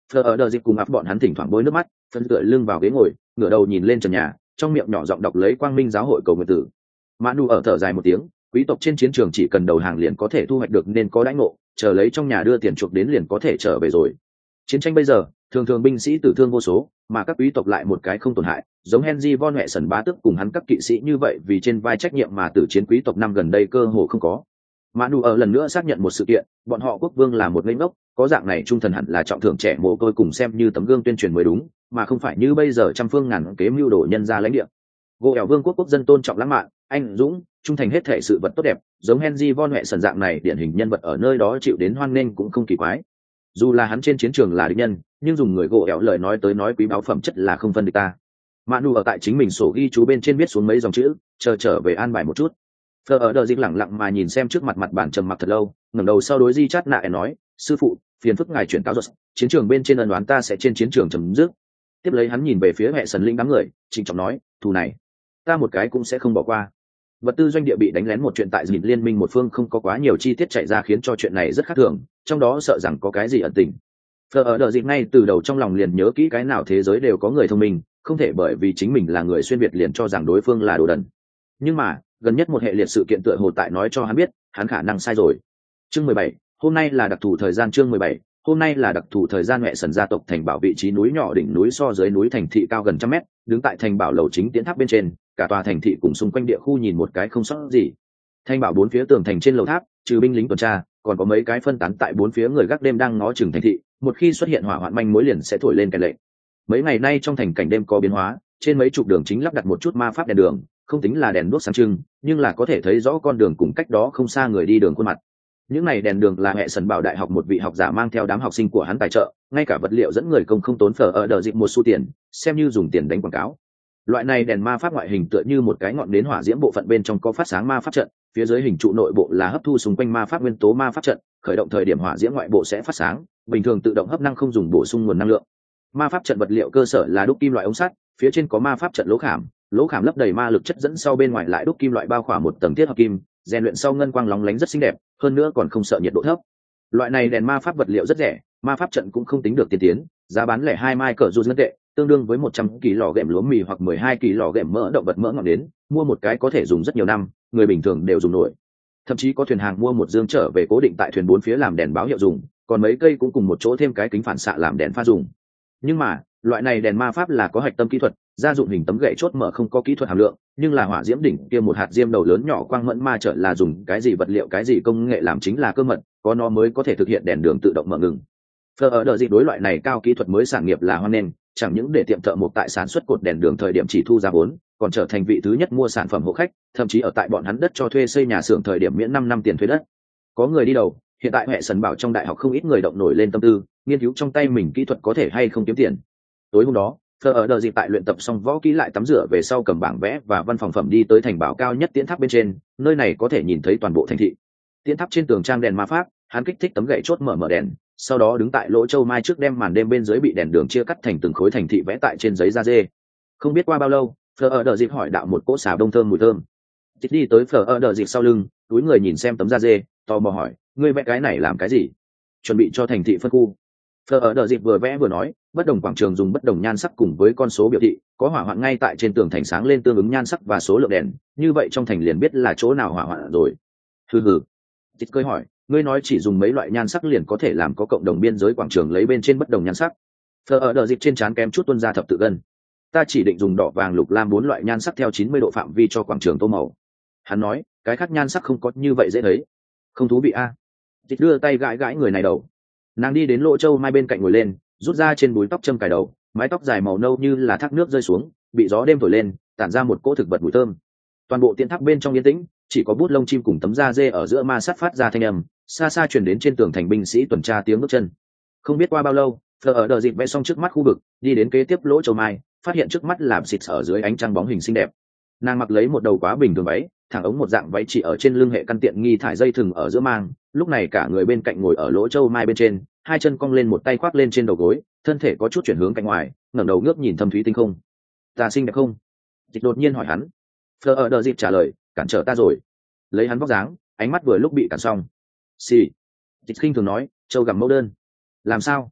Fleur ở đờ dịp cùng áp bọn hắn thỉnh thoảng bôi nước mắt, phân tựa lưng vào ghế ngồi, ngửa đầu nhìn lên trần nhà, trong miệng nhỏ giọng đọc lấy quang minh giáo hội cầu nguyện tử. Manu ở thở dài một tiếng, quý tộc trên chiến trường chỉ cần đầu hàng liền có thể thu hoạch được nên có đãi ngộ, chờ lấy trong nhà đưa tiền chuộc đến liền có thể trở về rồi. Chiến tranh bây giờ, thường thường binh sĩ tử thương vô số, mà các quý tộc lại một cái không tổn hại, giống Henry von Hessen bá tước cùng hắn các kỵ sĩ như vậy vì trên vai trách nhiệm mà tử chiến quý tộc năm gần đây cơ hồ không có. Manu ở lần nữa xác nhận một sự kiện, bọn họ quốc vương là một ngây ngốc, có dạng này trung thần hẳn là trọng thưởng trẻ mồ côi cùng xem như tấm gương tuyên truyền mới đúng, mà không phải như bây giờ trăm phương ngàn kế mưu đồ nhân ra lãnh địa. Gỗ vương quốc quốc dân tôn trọng lãng mạn, anh dũng, trung thành hết thể sự vật tốt đẹp, giống Henry von Hessen dạng này điển hình nhân vật ở nơi đó chịu đến hoan nghênh cũng không kỳ quái. Dù là hắn trên chiến trường là địch nhân, nhưng dùng người gỗ lời nói tới nói quý báu phẩm chất là không phân địch ta. Manu ở tại chính mình sổ ghi chú bên trên viết xuống mấy dòng chữ, chờ trở về an bài một chút. Fleur ở đờ dịch lẳng lặng mà nhìn xem trước mặt mặt bản trầm mặc thật lâu, ngẩng đầu sau đối Di Chát Nạ nói, sư phụ, phiền phức ngài chuyển cáo rồi, chiến trường bên trên ân đoán ta sẽ trên chiến trường chấm dứt. Tiếp lấy hắn nhìn về phía hệ sần linh đám người, trịnh trọng nói, thù này ta một cái cũng sẽ không bỏ qua. Vật tư doanh địa bị đánh lén một chuyện tại dịp liên minh một phương không có quá nhiều chi tiết chạy ra khiến cho chuyện này rất khác thường, trong đó sợ rằng có cái gì ẩn tình. Fleur ở đờ dịch ngay từ đầu trong lòng liền nhớ kỹ cái nào thế giới đều có người thông minh, không thể bởi vì chính mình là người xuyên việt liền cho rằng đối phương là đồ đần. Nhưng mà gần nhất một hệ liệt sự kiện tựa hồ tại nói cho hắn biết hắn khả năng sai rồi. Chương 17, hôm nay là đặc thù thời gian. Chương 17, hôm nay là đặc thù thời gian. Mẹ sần gia tộc thành bảo vị trí núi nhỏ đỉnh núi so dưới núi thành thị cao gần 100 mét, đứng tại thành bảo lầu chính tiến tháp bên trên, cả tòa thành thị cùng xung quanh địa khu nhìn một cái không sót gì. Thành bảo bốn phía tường thành trên lầu tháp, trừ binh lính tuần tra, còn có mấy cái phân tán tại bốn phía người gác đêm đang ngó chừng thành thị, một khi xuất hiện hỏa hoạn manh mối liền sẽ thổi lên kèn lệnh. Mấy ngày nay trong thành cảnh đêm có biến hóa, trên mấy trục đường chính lắp đặt một chút ma pháp đèn đường, không tính là đèn đuốc sáng trưng, nhưng là có thể thấy rõ con đường cùng cách đó không xa người đi đường khuôn mặt. Những này đèn đường là hệ sần bảo đại học một vị học giả mang theo đám học sinh của hắn tài trợ, ngay cả vật liệu dẫn người công không tốn Fleur ở đờ dịp một xu tiền, xem như dùng tiền đánh quảng cáo. Loại này đèn ma pháp ngoại hình tựa như một cái ngọn nến hỏa diễm, bộ phận bên trong có phát sáng ma pháp trận, phía dưới hình trụ nội bộ là hấp thu xung quanh ma pháp nguyên tố ma pháp trận, khởi động thời điểm hỏa diễm ngoại bộ sẽ phát sáng, bình thường tự động hấp năng không dùng bổ sung nguồn năng lượng. Ma pháp trận vật liệu cơ sở là đúc kim loại ống sắt, phía trên có ma pháp trận lỗ khảm lấp đầy ma lực chất dẫn, sau bên ngoài lại đúc kim loại bao khỏa một tầng thiết hợp kim, rèn luyện sau ngân quang lóng lánh rất xinh đẹp, hơn nữa còn không sợ nhiệt độ thấp. Loại này đèn ma pháp vật liệu rất rẻ, ma pháp trận cũng không tính được tiên tiến, giá bán lẻ 2 mai cỡ dù ngân tệ, tương đương với 100 kỳ lò gệm lúa mì hoặc 12 kỳ lò gệm mỡ động vật mỡ ngọn đến, mua một cái có thể dùng rất nhiều năm, người bình thường đều dùng nổi. Thậm chí có thuyền hàng mua một dương trở về cố định tại thuyền bốn phía làm đèn báo hiệu dùng, còn mấy cây cũng cùng một chỗ thêm cái kính phản xạ làm đèn pha dùng. Nhưng mà loại này đèn ma pháp là có hạch tâm kỹ thuật, gia dụng hình tấm gậy chốt mở không có kỹ thuật hàm lượng, nhưng là hỏa diễm đỉnh kia một hạt diêm đầu lớn nhỏ quang mẫn ma trợ là dùng cái gì vật liệu cái gì công nghệ làm chính là cơ mật, có nó mới có thể thực hiện đèn đường tự động mở ngừng. Fleur ở đờ dịp đối loại này cao kỹ thuật mới sản nghiệp là hoan nghênh, chẳng những để tiệm thợ mộc tại sản xuất cột đèn đường thời điểm chỉ thu ra vốn, còn trở thành vị thứ nhất mua sản phẩm hộ khách, thậm chí ở tại bọn hắn đất cho thuê xây nhà xưởng thời điểm miễn 5 năm tiền thuê đất. Có người đi đầu, hiện tại hệ sần bảo trong đại học không ít người động nổi lên tâm tư, nghiên cứu trong tay mình kỹ thuật có thể hay không kiếm tiền. Tối hôm đó, Fleur ở đờ dịp tại luyện tập xong võ kỹ lại tắm rửa về sau cầm bảng vẽ và văn phòng phẩm đi tới thành bảo cao nhất tiến tháp bên trên, nơi này có thể nhìn thấy toàn bộ thành thị. Tiến tháp trên tường trang đèn ma pháp, hắn kích thích tấm gậy chốt mở đèn, sau đó đứng tại lỗ châu mai trước đem màn đêm bên dưới bị đèn đường chia cắt thành từng khối thành thị vẽ tại trên giấy da dê. Không biết qua bao lâu, Fleur ở đờ dịp hỏi đạo một cỗ xào đông thơm mùi thơm. Chích đi tới Fleur ở đờ dịp sau lưng, túi người nhìn xem tấm da dê, tò mò hỏi, ngươi vẽ cái này làm cái gì? Chuẩn bị cho thành thị phân khu. Fleur ở đờ dịp vừa vẽ vừa nói, bất đồng quảng trường dùng bất đồng nhan sắc cùng với con số biểu thị, có hỏa hoạn ngay tại trên tường thành sáng lên tương ứng nhan sắc và số lượng đèn, như vậy trong thành liền biết là chỗ nào hỏa hoạn rồi. Hừ. Chích cười hỏi, ngươi nói chỉ dùng mấy loại nhan sắc liền có thể làm có cộng đồng biên giới quảng trường lấy bên trên bất đồng nhan sắc. Fleur ở đờ dịp trên trán kém chút tuôn ra thập tự gân. Ta chỉ định dùng đỏ vàng lục lam 4 loại nhan sắc theo 90 độ phạm vi cho quảng trường tô màu. Hắn nói, cái khác nhan sắc không có như vậy dễ thấy. Không thú vị a. Chích đưa tay gãi người này đầu. Nàng đi đến lỗ châu mai bên cạnh ngồi lên, rút ra trên búi tóc châm cài đầu, mái tóc dài màu nâu như là thác nước rơi xuống, bị gió đêm thổi lên, tản ra một cỗ thực vật mùi thơm. Toàn bộ tiễn tháp bên trong yên tĩnh, chỉ có bút lông chim cùng tấm da dê ở giữa ma sát phát ra thanh âm, xa xa truyền đến trên tường thành binh sĩ tuần tra tiếng bước chân. Không biết qua bao lâu, Fleur ở đờ dịp vẽ xong trước mắt khu vực, đi đến kế tiếp lỗ châu mai, phát hiện trước mắt là xịt ở dưới ánh trăng bóng hình xinh đẹp. Nàng mặc lấy một đầu quá bình thường váy, thẳng ống một dạng váy chỉ ở trên lưng hệ căn tiện nghi thải dây thừng ở giữa mang, lúc này cả người bên cạnh ngồi ở lỗ châu mai bên trên, hai chân cong lên một tay khoác lên trên đầu gối, thân thể có chút chuyển hướng cạnh ngoài, ngẩng đầu ngước nhìn thâm thúy tinh không. Ta xinh đẹp không? Dịch đột nhiên hỏi hắn. Fleur ở đờ dịp trả lời, cản trở ta rồi. Lấy hắn vóc dáng, ánh mắt vừa lúc bị cản xong. Xì. Dịch khinh thường nói, châu gặm mẫu đơn. Làm sao?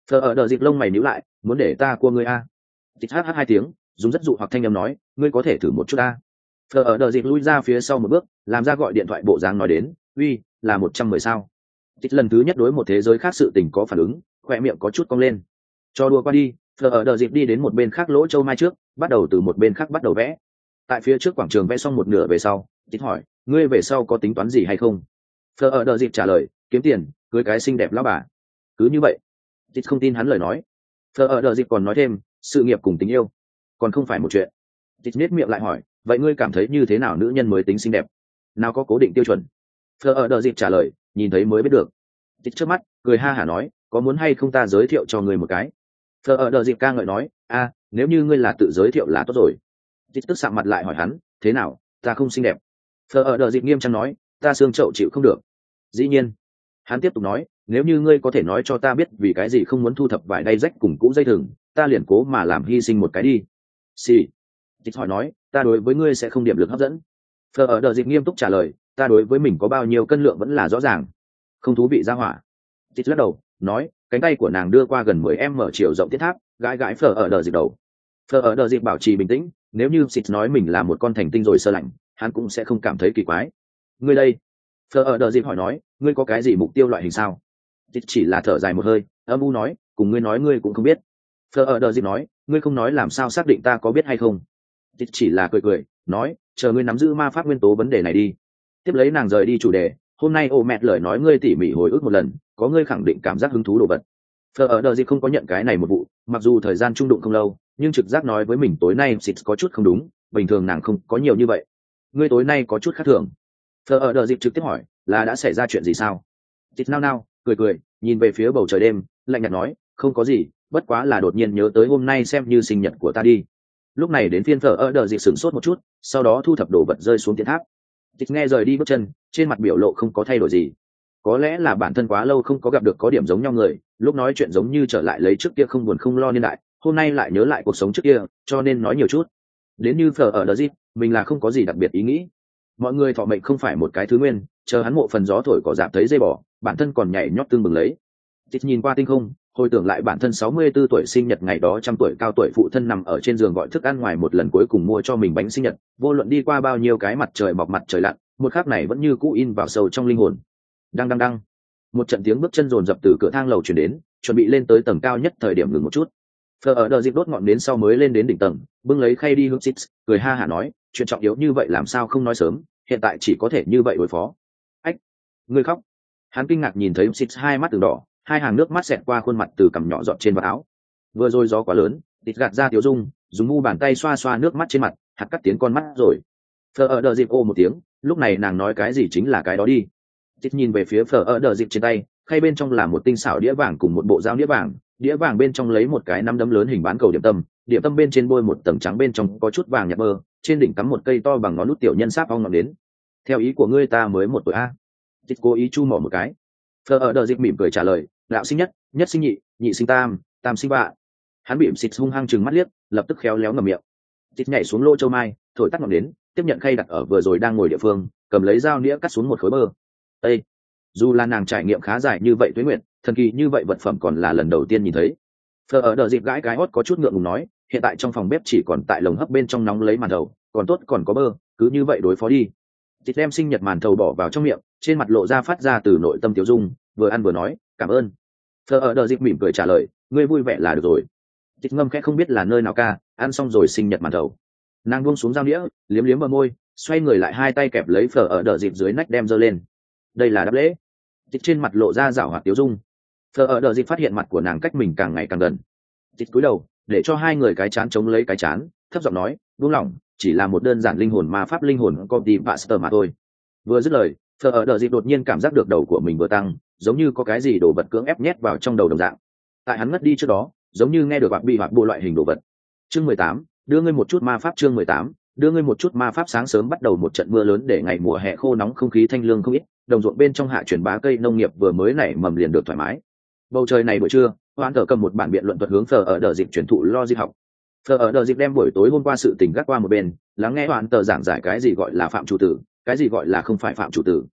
Phờ ở đờ dịp lông mày níu lại, muốn để ta cua ngươi a? Tít hát hai tiếng, dùng rất dụ hoặc thanh âm nói, ngươi có thể thử một chút a? Phờ ở đờ dịp lui ra phía sau một bước, làm ra gọi điện thoại bộ dáng nói đến, uy, là 110 sao? Tít lần thứ nhất đối một thế giới khác sự tình có phản ứng, khoe miệng có chút cong lên. Cho đùa qua đi, Phờ ở đờ dịp đi đến một bên khác lỗ châu mai trước, bắt đầu từ một bên khác bắt đầu vẽ. Tại phía trước quảng trường vẽ xong một nửa về sau, Tít hỏi, ngươi về sau có tính toán gì hay không? Phờ ở đờ dịp trả lời, kiếm tiền, cưới cái xinh đẹp lão bà. Cứ như vậy. Tít không tin hắn lời nói. Phờ ở đờ dịp còn nói thêm, sự nghiệp cùng tình yêu còn không phải một chuyện. Tít nết miệng lại hỏi, vậy ngươi cảm thấy như thế nào nữ nhân mới tính xinh đẹp? Nào có cố định tiêu chuẩn? Phờ ở đờ dịp trả lời, nhìn thấy mới biết được. Tít trước mắt cười ha hả nói, có muốn hay không ta giới thiệu cho ngươi một cái? Phờ ở đờ dịp ca ngợi nói, a, nếu như ngươi là tự giới thiệu là tốt rồi. Tít tức sạm mặt lại hỏi hắn, thế nào, ta không xinh đẹp? Phờ ở đờ dịp nghiêm trang nói, ta xương chậu chịu không được. Dĩ nhiên. Hắn tiếp tục nói, nếu như ngươi có thể nói cho ta biết vì cái gì không muốn thu thập vải đay rách cùng cũ dây thừng, ta liền cố mà làm hy sinh một cái đi. Xì. Tít hỏi nói, ta đối với ngươi sẽ không điểm lực hấp dẫn. Phờ ở đờ dịp nghiêm túc trả lời, ta đối với mình có bao nhiêu cân lượng vẫn là rõ ràng. Không thú vị ra hỏa. Tít lắc đầu, nói, cánh tay của nàng đưa qua gần 10 m chiều rộng thiết tháp, gãi gãi Phờ ở đờ dịp đầu. Phờ ở đờ dịp bảo trì bình tĩnh, nếu như Tít nói mình là một con thành tinh rồi sơ lạnh, hắn cũng sẽ không cảm thấy kỳ quái. Ngươi đây? Phờ ở đờ dịp hỏi nói, ngươi có cái gì mục tiêu loại hình sao? Tít chỉ là thở dài một hơi, âm u nói, cùng ngươi nói ngươi cũng không biết. Phờ ở đờ dịp nói, ngươi không nói làm sao xác định ta có biết hay không? Tít chỉ là cười cười, nói, chờ ngươi nắm giữ ma pháp nguyên tố vấn đề này đi. Tiếp lấy nàng rời đi chủ đề, hôm nay ô mẹ lời nói ngươi tỉ mỉ hồi ức một lần, có ngươi khẳng định cảm giác hứng thú đồ vật. Phờ ở đờ dịp không có nhận cái này một vụ, mặc dù thời gian trung đụng không lâu, nhưng trực giác nói với mình tối nay Tít có chút không đúng, bình thường nàng không có nhiều như vậy. Ngươi tối nay có chút khác thường. Phờ ở đờ dịp trực tiếp hỏi, là đã xảy ra chuyện gì sao? Tít nao cười cười, nhìn về phía bầu trời đêm, lạnh nhạt nói, không có gì, bất quá là đột nhiên nhớ tới hôm nay xem như sinh nhật của ta đi. Lúc này đến phiên Phờ ở đờ dịp sửng sốt một chút, sau đó thu thập đồ vật rơi xuống tiến tháp. Tít nghe rời đi bước chân, trên mặt biểu lộ không có thay đổi gì. Có lẽ là bản thân quá lâu không có gặp được có điểm giống nhau người, lúc nói chuyện giống như trở lại lấy trước kia không buồn không lo niên đại, hôm nay lại nhớ lại cuộc sống trước kia, cho nên nói nhiều chút. Đến như Phờ ở đờ dịp, mình là không có gì đặc biệt ý nghĩ. Mọi người thọ mệnh không phải một cái thứ nguyên, chờ hắn mộ phần gió thổi cỏ dạp thấy dây bỏ, bản thân còn nhảy nhót tương bừng lấy. Tít nhìn qua tinh không, hồi tưởng lại bản thân 64 tuổi sinh nhật ngày đó, 100 tuổi cao tuổi phụ thân nằm ở trên giường gọi thức ăn ngoài một lần cuối cùng mua cho mình bánh sinh nhật, vô luận đi qua bao nhiêu cái mặt trời mọc mặt trời lặn, một khắc này vẫn như cũ in vào sâu trong linh hồn. Đăng. Một trận tiếng bước chân rồn rập từ cửa thang lầu truyền đến, chuẩn bị lên tới tầng cao nhất thời điểm ngừng một chút. Phờ ở đờ dịp đốt ngọn đến sau mới lên đến đỉnh tầng, bưng lấy khay đi hướng Six, cười ha hả nói, chuyện trọng yếu như vậy làm sao không nói sớm, hiện tại chỉ có thể như vậy đối phó. Ách, ngươi khóc. Hắn kinh ngạc nhìn thấy Six hai mắt từng đỏ, hai hàng nước mắt xẹt qua khuôn mặt từ cằm nhỏ giọt trên vào áo. Vừa rồi gió quá lớn, Tít gạt ra tiểu dung, dùng mu bàn tay xoa xoa nước mắt trên mặt, hạt cắt tiến con mắt rồi. Phờ ở đờ dịp ô một tiếng, lúc này nàng nói cái gì chính là cái đó đi. Tít nhìn về phía Phờ ở đờ dịp trên tay, khay bên trong là một tinh xảo đĩa vàng cùng một bộ dao đĩa vàng bên trong lấy một cái nắm đấm lớn hình bán cầu điểm tâm bên trên bôi một tầng trắng bên trong có chút vàng nhạt mơ, trên đỉnh cắm một cây to bằng ngón nút tiểu nhân sáp ong ngọn đến. Theo ý của ngươi ta mới 1 tuổi a? Tít cố ý chu mỏ một cái. Phờ ở đờ dịp mỉm cười trả lời, đạo sinh nhất, nhất sinh nhị, nhị sinh tam, tam sinh bạ. Hắn bị Six hung hăng chừng mắt liếc, lập tức khéo léo ngậm miệng. Tít nhảy xuống lô châu mai, thổi tắt ngọn đến, tiếp nhận khay đặt ở vừa rồi đang ngồi địa phương, cầm lấy dao nĩa cắt xuống một khối bơ. Ê! Dù là nàng trải nghiệm khá dài như vậy tuế nguyện, thần kỳ như vậy vật phẩm còn là lần đầu tiên nhìn thấy. Phờ ở đờ dịp gãi cái hót có chút ngượng ngùng nói, hiện tại trong phòng bếp chỉ còn tại lồng hấp bên trong nóng lấy màn thầu, còn tốt còn có bơ, cứ như vậy đối phó đi. Tít đem sinh nhật màn thầu bỏ vào trong miệng, trên mặt lộ ra phát ra từ nội tâm tiểu dung, vừa ăn vừa nói, cảm ơn. Phờ ở đờ dịp mỉm cười trả lời, ngươi vui vẻ là được rồi. Tít ngâm khẽ không biết là nơi nào ca, ăn xong rồi sinh nhật màn thầu. Nàng buông xuống dao đĩa, liếm liếm bờ môi, xoay người lại hai tay kẹp lấy Phờ ở đờ dịp dưới nách đem giơ lên. Đây là đáp lễ. Tít trên mặt lộ ra giảo hoạt tiểu dung. Phờ ở đờ dịp phát hiện mặt của nàng cách mình càng ngày càng gần. Tít cúi đầu, để cho hai người cái chán chống lấy cái chán, thấp giọng nói, buông lỏng, chỉ là một đơn giản linh hồn ma pháp linh hồn copy pastor mà thôi. Vừa dứt lời, Phờ ở đờ dịp đột nhiên cảm giác được đầu của mình vừa tăng, giống như có cái gì đồ vật cưỡng ép nhét vào trong đầu đồng dạng. Tại hắn ngất đi trước đó, giống như nghe được hoặc bị hoặc bộ loại hình đồ vật. Chương 18, đưa ngươi một chút ma pháp. Chương 18, đưa ngươi một chút ma pháp. Sáng sớm bắt đầu một trận mưa lớn để ngày mùa hè khô nóng không khí thanh lương không ít, đồng ruộng bên trong hạ truyền bá cây nông nghiệp vừa mới nảy mầm liền được thoải mái. Bầu trời này buổi trưa, Hoan Tở cầm một bản biện luận thuật hướng Phờ ở đờ dịp truyền thụ logic học. Phờ ở đờ dịp đem buổi tối hôm qua sự tình gác qua một bên, lắng nghe Hoan Tở giảng giải cái gì gọi là phạm chủ tử, cái gì gọi là không phải phạm chủ tử.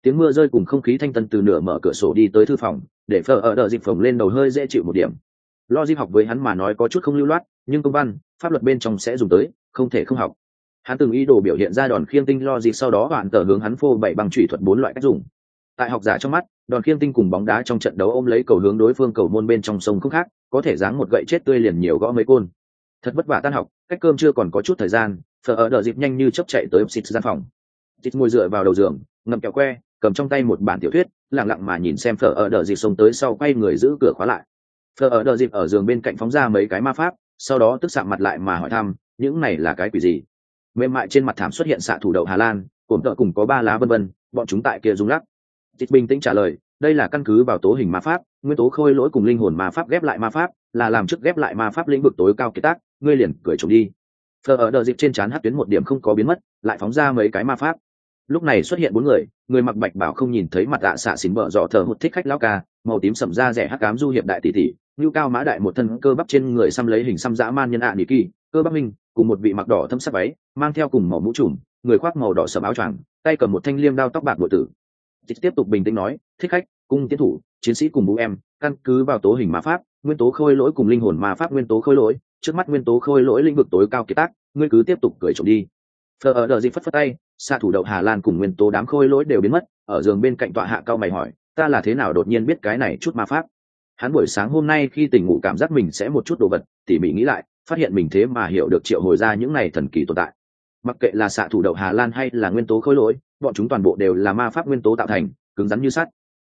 Tiếng mưa rơi cùng không khí thanh tân từ nửa mở cửa sổ đi tới thư phòng, để phở ở đờ dịp phồng lên đầu hơi dễ chịu một điểm. Logic học với hắn mà nói có chút không lưu loát, nhưng công văn, pháp luật bên trong sẽ dùng tới, không thể không học. Hắn từng ý đồ biểu hiện ra đòn khiêng tinh logic, sau đó hoàn tờ hướng hắn phô bày bằng chủy thuật 4 loại cách dùng. Tại học giả trong mắt, đòn khiêng tinh cùng bóng đá trong trận đấu ôm lấy cầu hướng đối phương cầu môn bên trong sông không khác, có thể giáng một gậy chết tươi liền nhiều gõ mấy côn. Thật vất vả tan học, cách cơm chưa còn có chút thời gian, phở ở đờ dịp nhanh như chớp chạy tới xịt gian phòng. Xịt ngồi dựa vào đầu giường, ngậm kẹo que, cầm trong tay một bản tiểu thuyết, lặng lặng mà nhìn xem phở ở đờ dịp xông tới sau quay người giữ cửa khóa lại. Phở ở đờ dịp ở giường bên cạnh phóng ra mấy cái ma pháp, sau đó tức sạm mặt lại mà hỏi thăm, những này là cái quỷ gì? Mềm mại trên mặt thảm xuất hiện xạ thủ đậu Hà Lan, cổm tợ cùng có 3 lá vân vân, bọn chúng tại kia rung lắc. Xịt bình tĩnh trả lời, đây là căn cứ vào tố hình ma pháp, nguyên tố khôi lỗi cùng linh hồn ma pháp ghép lại ma pháp, là làm trước ghép lại ma pháp lĩnh vực tối cao kiệt tác, ngươi liền cười trộm đi. Phở ở đờ dịp trên trán hất tuyến một điểm không có biến mất, lại phóng ra mấy cái ma pháp. Lúc này xuất hiện 4 người, người mặc bạch bảo không nhìn thấy mặt ạ xạ xỉn bợ dọ thờ hụt thích khách lão ca, màu tím sẫm da rẻ hắc ám du hiệp đại tỷ tỷ, nhu cao mã đại một thân cơ bắp trên người xăm lấy hình xăm dã man nhân ạ nỉ kỳ, cơ bắp minh, cùng một vị mặc đỏ thâm sắc váy, mang theo cùng màu mũ trùm, người khoác màu đỏ sẫm áo choàng, tay cầm một thanh liêm đao tóc bạc nội tử. Tiếp tục bình tĩnh nói, thích khách, cung tiến thủ, chiến sĩ cùng bú em, căn cứ vào tố hình ma pháp, nguyên tố khôi lỗi cùng linh hồn ma pháp nguyên tố khôi lỗi, trước mắt nguyên tố khôi lỗi lĩnh vực tối cao kiệt tác, ngươi cứ tiếp tục cười trộm đi. Phở ở đờ dịp phất phất tay, xạ thủ đậu Hà Lan cùng nguyên tố đám khôi lỗi đều biến mất. Ở giường bên cạnh tọa hạ cao mày hỏi, ta là thế nào đột nhiên biết cái này chút ma pháp? Hắn buổi sáng hôm nay khi tỉnh ngủ cảm giác mình sẽ một chút đồ vật, tỉ mỉ nghĩ lại, phát hiện mình thế mà hiểu được triệu hồi ra những này thần kỳ tồn tại. Mặc kệ là xạ thủ đậu Hà Lan hay là nguyên tố khôi lỗi, bọn chúng toàn bộ đều là ma pháp nguyên tố tạo thành, cứng rắn như sắt.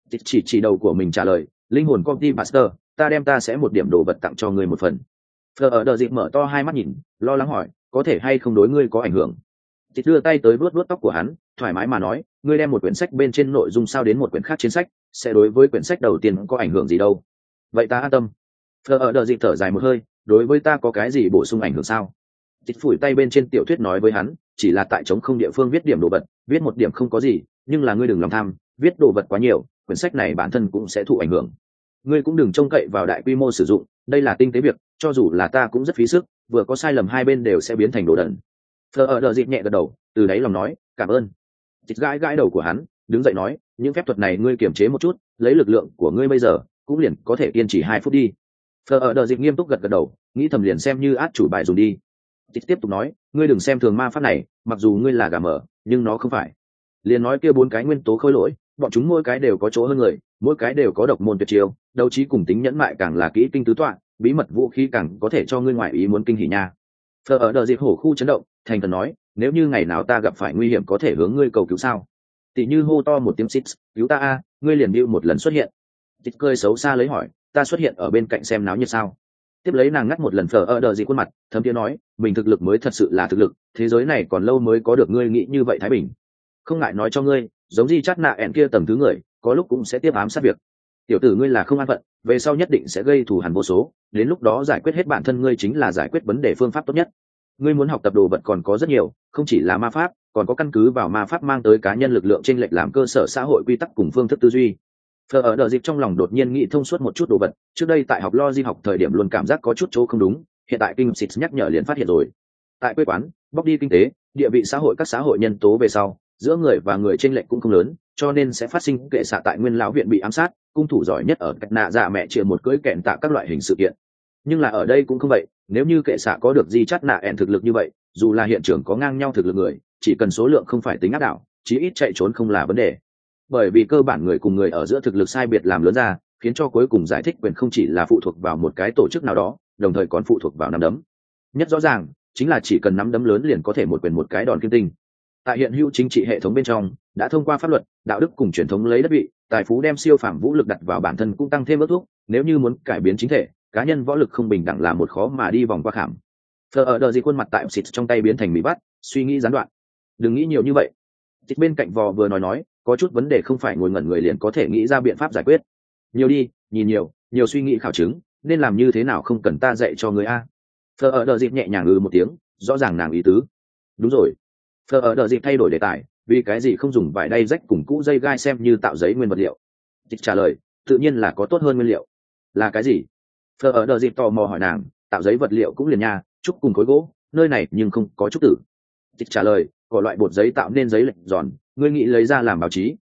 Chỉ đầu của mình trả lời, linh hồn Comty Master, ta sẽ một điểm đồ vật tặng cho ngươi một phần. Phở ở đờ dịp mở to hai mắt nhìn, lo lắng hỏi, có thể hay không đối ngươi có ảnh hưởng? Tịt đưa tay tới vuốt vuốt tóc của hắn, thoải mái mà nói, ngươi đem một quyển sách bên trên nội dung sao đến một quyển khác trên sách, sẽ đối với quyển sách đầu tiên có ảnh hưởng gì đâu? Vậy ta an tâm. Phở ở đờ dịp thở dài một hơi, đối với ta có cái gì bổ sung ảnh hưởng sao? Tịt phủi tay bên trên tiểu thuyết nói với hắn, chỉ là tại trống không địa phương viết điểm đồ vật, viết một điểm không có gì, nhưng là ngươi đừng lòng tham, viết đồ vật quá nhiều, quyển sách này bản thân cũng sẽ thụ ảnh hưởng. Ngươi cũng đừng trông cậy vào đại quy mô sử dụng, đây là tinh tế việc, cho dù là ta cũng rất phí sức, vừa có sai lầm hai bên đều sẽ biến thành đồ đần. Phở ở đờ dịp nhẹ gật đầu, từ đáy lòng nói, cảm ơn. Tịt gãi gãi đầu của hắn, đứng dậy nói, những phép thuật này ngươi kiềm chế một chút, lấy lực lượng của ngươi bây giờ cũng liền có thể kiên trì 2 phút đi. Phở ở đờ dịp nghiêm túc gật gật đầu, nghĩ thầm liền xem như át chủ bài dùng đi. Tịt tiếp tục nói, ngươi đừng xem thường ma pháp này, mặc dù ngươi là gà mở, nhưng nó không phải. Liền nói kia 4 cái nguyên tố khôi lỗi, bọn chúng mỗi cái đều có chỗ hơn người, mỗi cái đều có độc môn tuyệt chiêu, đấu trí cùng tính nhẫn mại càng là kỹ kinh tứ toạn, bí mật vũ khí càng có thể cho ngươi ngoại ý muốn kinh hỉ nha. Phở ở đờ dịp hổ khu chấn động, thành thần nói, nếu như ngày nào ta gặp phải nguy hiểm có thể hướng ngươi cầu cứu sao? Tỷ như hô to một tiếng xít, cứu ta a, ngươi liền bưu một lần xuất hiện. Tít cười xấu xa lấy hỏi, ta xuất hiện ở bên cạnh xem náo nhiệt sao? Tiếp lấy nàng ngắt một lần phở ở đờ dịp khuôn mặt, thấm tiếng nói, mình thực lực mới thật sự là thực lực, thế giới này còn lâu mới có được ngươi nghĩ như vậy thái bình. Không ngại nói cho ngươi, giống Di Chát Nạ ẻn kia tầm thứ người, có lúc cũng sẽ tiếp ám sát việc. Tiểu tử ngươi là không an phận, về sau nhất định sẽ gây thù hằn vô số, đến lúc đó giải quyết hết bản thân ngươi chính là giải quyết vấn đề phương pháp tốt nhất. Ngươi muốn học tập đồ vật còn có rất nhiều, không chỉ là ma pháp, còn có căn cứ vào ma pháp mang tới cá nhân lực lượng chênh lệch làm cơ sở xã hội quy tắc cùng phương thức tư duy. Phở ở đờ dịp trong lòng đột nhiên nghĩ thông suốt một chút đồ vật, trước đây tại học logic học thời điểm luôn cảm giác có chút chỗ không đúng, hiện tại kinh xịt nhắc nhở liền phát hiện rồi. Tại quê quán, bóc đi kinh tế, địa vị xã hội các xã hội nhân tố về sau, giữa người và người chênh lệch cũng không lớn, cho nên sẽ phát sinh kệ xạ tại nguyên lão viện bị ám sát, cung thủ giỏi nhất ở cách nạ dạ mẹ chia một cưỡi kẹn tạ các loại hình sự kiện. Nhưng là ở đây cũng không vậy, nếu như kệ xạ có được Di Chát Nạ ẻn thực lực như vậy, dù là hiện trường có ngang nhau thực lực người, chỉ cần số lượng không phải tính áp đảo, chí ít chạy trốn không là vấn đề. Bởi vì cơ bản người cùng người ở giữa thực lực sai biệt làm lớn ra, khiến cho cuối cùng giải thích quyền không chỉ là phụ thuộc vào một cái tổ chức nào đó, đồng thời còn phụ thuộc vào nắm đấm. Nhất rõ ràng chính là chỉ cần nắm đấm lớn liền có thể một quyền một cái đòn kim tinh. Tại hiện hữu chính trị hệ thống bên trong, đã thông qua pháp luật, đạo đức cùng truyền thống lấy đất vị, tài phú đem siêu phàm vũ lực đặt vào bản thân cũng tăng thêm ước thúc, nếu như muốn cải biến chính thể, cá nhân võ lực không bình đẳng là một khó mà đi vòng qua khảm. Phở ở đờ gì khuôn mặt tại xịt trong tay biến thành mì bắt, suy nghĩ gián đoạn. Đừng nghĩ nhiều như vậy. Xịt bên cạnh vò vừa nói, có chút vấn đề không phải ngồi ngẩn người liền có thể nghĩ ra biện pháp giải quyết. Nhiều đi, nhìn nhiều, nhiều suy nghĩ khảo chứng, nên làm như thế nào không cần ta dạy cho người a. Phở ở đờ dịp nhẹ nhàng một tiếng, rõ ràng nàng ý tứ. Đúng rồi. Phở ở đờ dịp thay đổi đề tài, vì cái gì không dùng vải đay rách cùng cũ dây gai xem như tạo giấy nguyên vật liệu? Xịt trả lời, tự nhiên là có tốt hơn nguyên liệu. Là cái gì? Phở ở đờ dịp tò mò hỏi nàng, tạo giấy vật liệu cũng liền nha, trúc cùng khối gỗ, nơi này nhưng không có trúc tử. Xịt trả lời, có loại bột giấy tạo nên giấy lệch giòn, ngươi nghĩ lấy ra làm báo chí,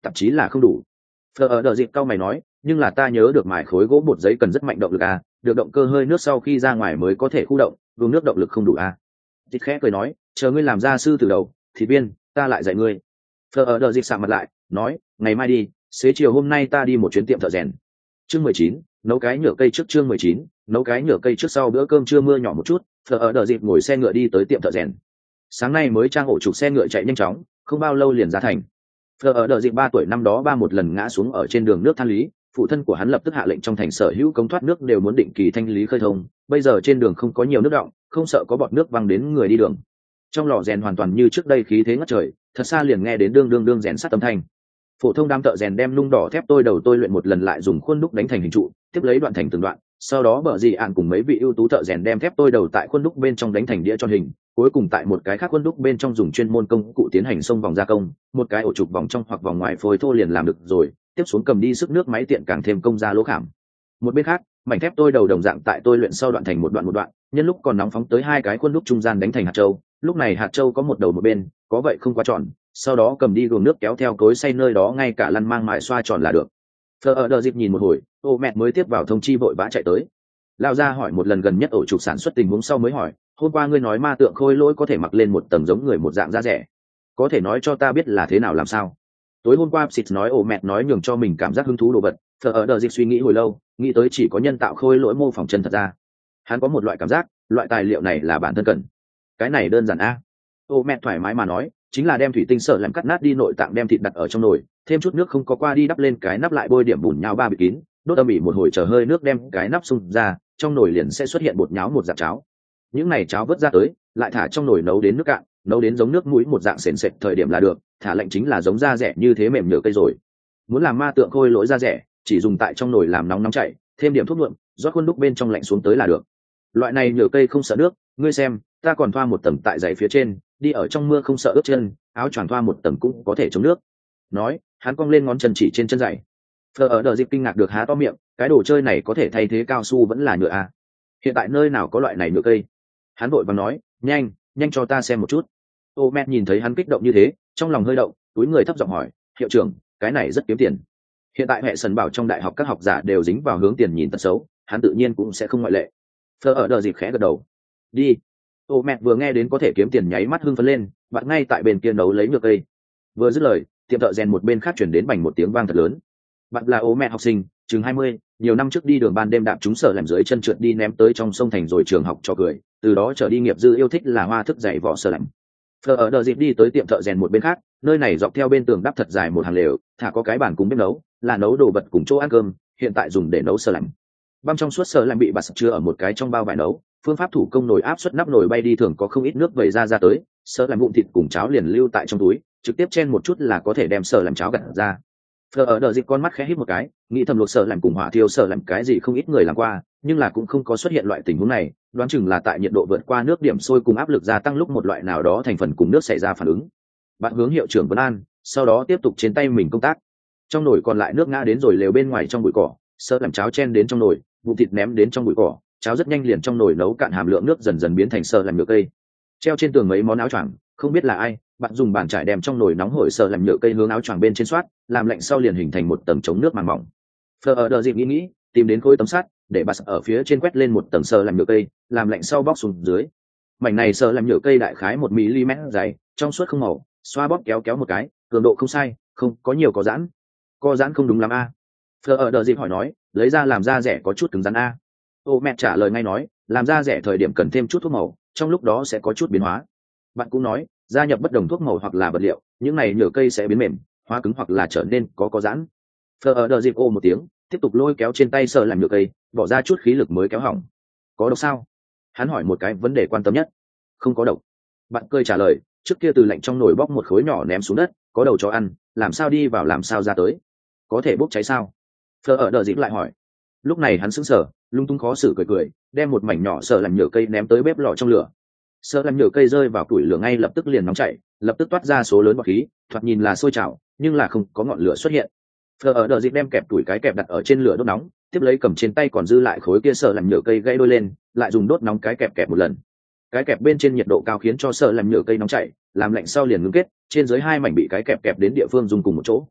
tạp chí là không đủ. Phờ ở đợi dịp cao mày nói, nhưng là ta nhớ được mài khối gỗ bột giấy cần rất mạnh động lực à, được động cơ hơi nước sau khi ra ngoài mới có thể khu động, vùng nước động lực không đủ à. Thịt khẽ cười nói, chờ ngươi làm gia sư từ đầu, thịt viên, ta lại dạy ngươi. Phờ ở đợi dịp sạm mặt lại, nói, ngày mai đi, xế chiều hôm nay ta đi một chuyến tiệm thợ rèn. Chương 19, nấu cái nhựa cây trước. Chương 19, nấu cái nhựa cây trước. Sau bữa cơm trưa mưa nhỏ một chút, Phờ ở đợi dịp ngồi xe ngựa đi tới tiệm thợ rèn. Sáng nay mới trang ổ trục xe ngựa chạy nhanh chóng, không bao lâu liền ra thành. Phờ ở đợi dịp 3 tuổi năm đó một lần ngã xuống ở trên đường nước than lý, phụ thân của hắn lập tức hạ lệnh trong thành sở hữu cống thoát nước đều muốn định kỳ thanh lý khơi thông, bây giờ trên đường không có nhiều nước đọng, không sợ có bọt nước văng đến người đi đường. Trong lò rèn hoàn toàn như trước đây khí thế ngất trời, thật xa liền nghe đến đương đương đương rèn sắt âm thanh. Phổ thông đám thợ rèn đem nung đỏ thép tôi đầu tôi luyện một lần lại dùng khuôn đúc đánh thành hình trụ, tiếp lấy đoạn thành từng đoạn, sau đó bở dị ạn cùng mấy vị ưu tú thợ rèn đem thép tôi đầu tại khuôn đúc bên trong đánh thành đĩa tròn hình, cuối cùng tại một cái khác khuôn đúc bên trong dùng chuyên môn công cụ tiến hành xông vòng gia công, một cái ổ trục vòng trong hoặc vòng ngoài phôi thô liền làm được rồi, tiếp xuống cầm đi sức nước máy tiện càng thêm công ra lỗ khảm. Một bên khác, mảnh thép tôi đầu đồng dạng tại tôi luyện sau đoạn thành một đoạn, nhân lúc còn nóng phóng tới hai cái khuôn đúc trung gian đánh thành hạt châu, lúc này hạt châu có một đầu một bên, có vậy không quá tròn, sau đó cầm đi gồm nước kéo theo cối xay nơi đó ngay cả lăn mang mài xoa tròn là được. Phờ ở đợi dịp nhìn một hồi, ô mẹ mới tiếp vào thông chi vội vã chạy tới. Lao ra hỏi một lần gần nhất ổ trục sản xuất tình huống sau mới hỏi, hôm qua ngươi nói ma tượng khôi lỗi có thể mặc lên một tầng giống người một dạng da rẻ, có thể nói cho ta biết là thế nào làm sao? Tối hôm qua Sít nói ổ mẹ nói nhường cho mình cảm giác hứng thú đồ vật, Phờ ở đợi dịp suy nghĩ hồi lâu, nghĩ tới chỉ có nhân tạo khôi lỗi mô phỏng chân thật ra. Hắn có một loại cảm giác, loại tài liệu này là bản thân cần. Cái này đơn giản a. Ô mẹ thoải mái mà nói, chính là đem thủy tinh sợ làm cắt nát đi nội tạng đem thịt đặt ở trong nồi, thêm chút nước không có qua đi đắp lên cái nắp lại bôi điểm bùn nhão ba bịt kín, đốt âm ỉ một hồi chờ hơi nước đem cái nắp xung ra, trong nồi liền sẽ xuất hiện bột nhão một dạng cháo. Những này cháo vớt ra tới, lại thả trong nồi nấu đến nước cạn, nấu đến giống nước muối một dạng sền sệt thời điểm là được, thả lạnh chính là giống da rẻ như thế mềm nhựa cây rồi. Muốn làm ma tượng khôi lỗi da rẻ, chỉ dùng tại trong nồi làm nóng chảy, thêm điểm thuốc nhuộm, rót khuôn đúc bên trong lạnh xuống tới là được. Loại này nhựa cây không sợ nước, ngươi xem, ta còn thoa một tầng tại giày phía trên, đi ở trong mưa không sợ ướt chân, áo choàng thoa một tầng cũng có thể chống nước. Nói, hắn cong lên ngón chân chỉ trên chân giày. Phờ ở đợi dịp kinh ngạc được há to miệng, cái đồ chơi này có thể thay thế cao su vẫn là nhựa à? Hiện tại nơi nào có loại này nhựa cây? Hắn vội vàng nói, nhanh cho ta xem một chút. Ô mẹ nhìn thấy hắn kích động như thế, trong lòng hơi động, túi người thấp giọng hỏi, hiệu trưởng, cái này rất kiếm tiền. Hiện tại hệ sần bảo trong đại học các học giả đều dính vào hướng tiền nhìn tật xấu, hắn tự nhiên cũng sẽ không ngoại lệ. Phờ ở đợi dịp khẽ gật đầu, đi. Ô mẹ vừa nghe đến có thể kiếm tiền nháy mắt hưng phấn lên, bạn ngay tại bên kia nấu lấy nhựa cây. Vừa dứt lời, tiệm thợ rèn một bên khác chuyển đến bành một tiếng vang thật lớn. Bạn là ô mẹ học sinh, chừng 20, nhiều năm trước đi đường ban đêm đạp chúng sợ làm dưới chân trượt đi ném tới trong sông thành rồi trường học cho cười, từ đó trở đi nghiệp dư yêu thích là hoa thức dạy võ sợ lạnh. Phờ ở đợi dịp đi tới tiệm thợ rèn một bên khác, nơi này dọc theo bên tường đắp thật dài một hàng lều, thả có cái bàn cùng bếp nấu, là nấu đồ vật cùng chỗ ăn cơm, hiện tại dùng để nấu sợ lạnh. Băm trong suốt sợ lạnh bị bạt chứa ở một cái trong bao vải nấu, phương pháp thủ công nồi áp suất nắp nồi bay đi thường có không ít nước vẩy ra tới, sợ làm vụn thịt cùng cháo liền lưu tại trong túi, trực tiếp chen một chút là có thể đem sợ làm cháo gặt ra. Phờ ở đợi dịp con mắt khẽ híp một cái, nghĩ thầm luộc sợ làm cùng hỏa thiêu sợ làm cái gì không ít người làm qua, nhưng là cũng không có xuất hiện loại tình huống này, đoán chừng là tại nhiệt độ vượt qua nước điểm sôi cùng áp lực gia tăng lúc một loại nào đó thành phần cùng nước xảy ra phản ứng. Bạn hướng hiệu trưởng Vân An, sau đó tiếp tục trên tay mình công tác. Trong nồi còn lại nước ngã đến rồi lều bên ngoài trong bụi cỏ, sợ làm cháo chen đến trong nồi, vụn thịt ném đến trong bụi cỏ, cháo rất nhanh liền trong nồi nấu cạn hàm lượng nước dần dần biến thành sợ làm nhựa cây. Treo trên tường mấy món áo choàng, không biết là ai, bạn dùng bàn trải đem trong nồi nóng hổi sợ làm nhựa cây hướng áo choàng bên trên xoát, làm lạnh sau liền hình thành một tầng chống nước màng mỏng. Phờ ở đợi dịp nghĩ, tìm đến khối tấm sắt, để bạt ở phía trên quét lên một tầng sợ làm nhựa cây, làm lạnh sau bóc xuống dưới. Mảnh này sợ làm nhựa cây đại khái 1 mm dày, trong suốt không màu, xoa bóp kéo một cái, cường độ không sai, không có nhiều có giãn không đúng lắm a. Phờ ở đợi dịp hỏi nói, lấy ra làm da rẻ có chút cứng rắn a. Ô mẹ trả lời ngay nói, làm da rẻ thời điểm cần thêm chút thuốc màu, trong lúc đó sẽ có chút biến hóa. Bạn cũng nói, gia nhập bất đồng thuốc màu hoặc là vật liệu, những này nhựa cây sẽ biến mềm, hóa cứng hoặc là trở nên có giãn. Phờ ở đợi dịp ô một tiếng, tiếp tục lôi kéo trên tay sợ làm nhựa cây, bỏ ra chút khí lực mới kéo hỏng. Có độc sao? Hắn hỏi một cái vấn đề quan tâm nhất. Không có độc. Bạn cười trả lời, trước kia từ lạnh trong nồi bóc một khối nhỏ ném xuống đất, có đầu cho ăn, làm sao đi vào làm sao ra tới? Có thể bốc cháy sao? Phờ ở đợi dịp lại hỏi. Lúc này hắn sững sờ, lung tung khó xử cười, đem một mảnh nhỏ sợ làm nhựa cây ném tới bếp lò trong lửa. Sợ làm nhựa cây rơi vào củi lửa ngay lập tức liền nóng chảy, lập tức toát ra số lớn bọt khí, thoạt nhìn là sôi trào, nhưng là không có ngọn lửa xuất hiện. Phờ ở đợi dịp đem kẹp tuổi cái kẹp đặt ở trên lửa đốt nóng, tiếp lấy cầm trên tay còn dư lại khối kia sợ làm nhựa cây gãy đôi lên, lại dùng đốt nóng cái kẹp một lần. Cái kẹp bên trên nhiệt độ cao khiến cho sợ làm nhựa cây nóng chảy, làm lạnh sau liền ngưng kết, trên dưới hai mảnh bị cái kẹp đến địa phương dùng cùng một chỗ.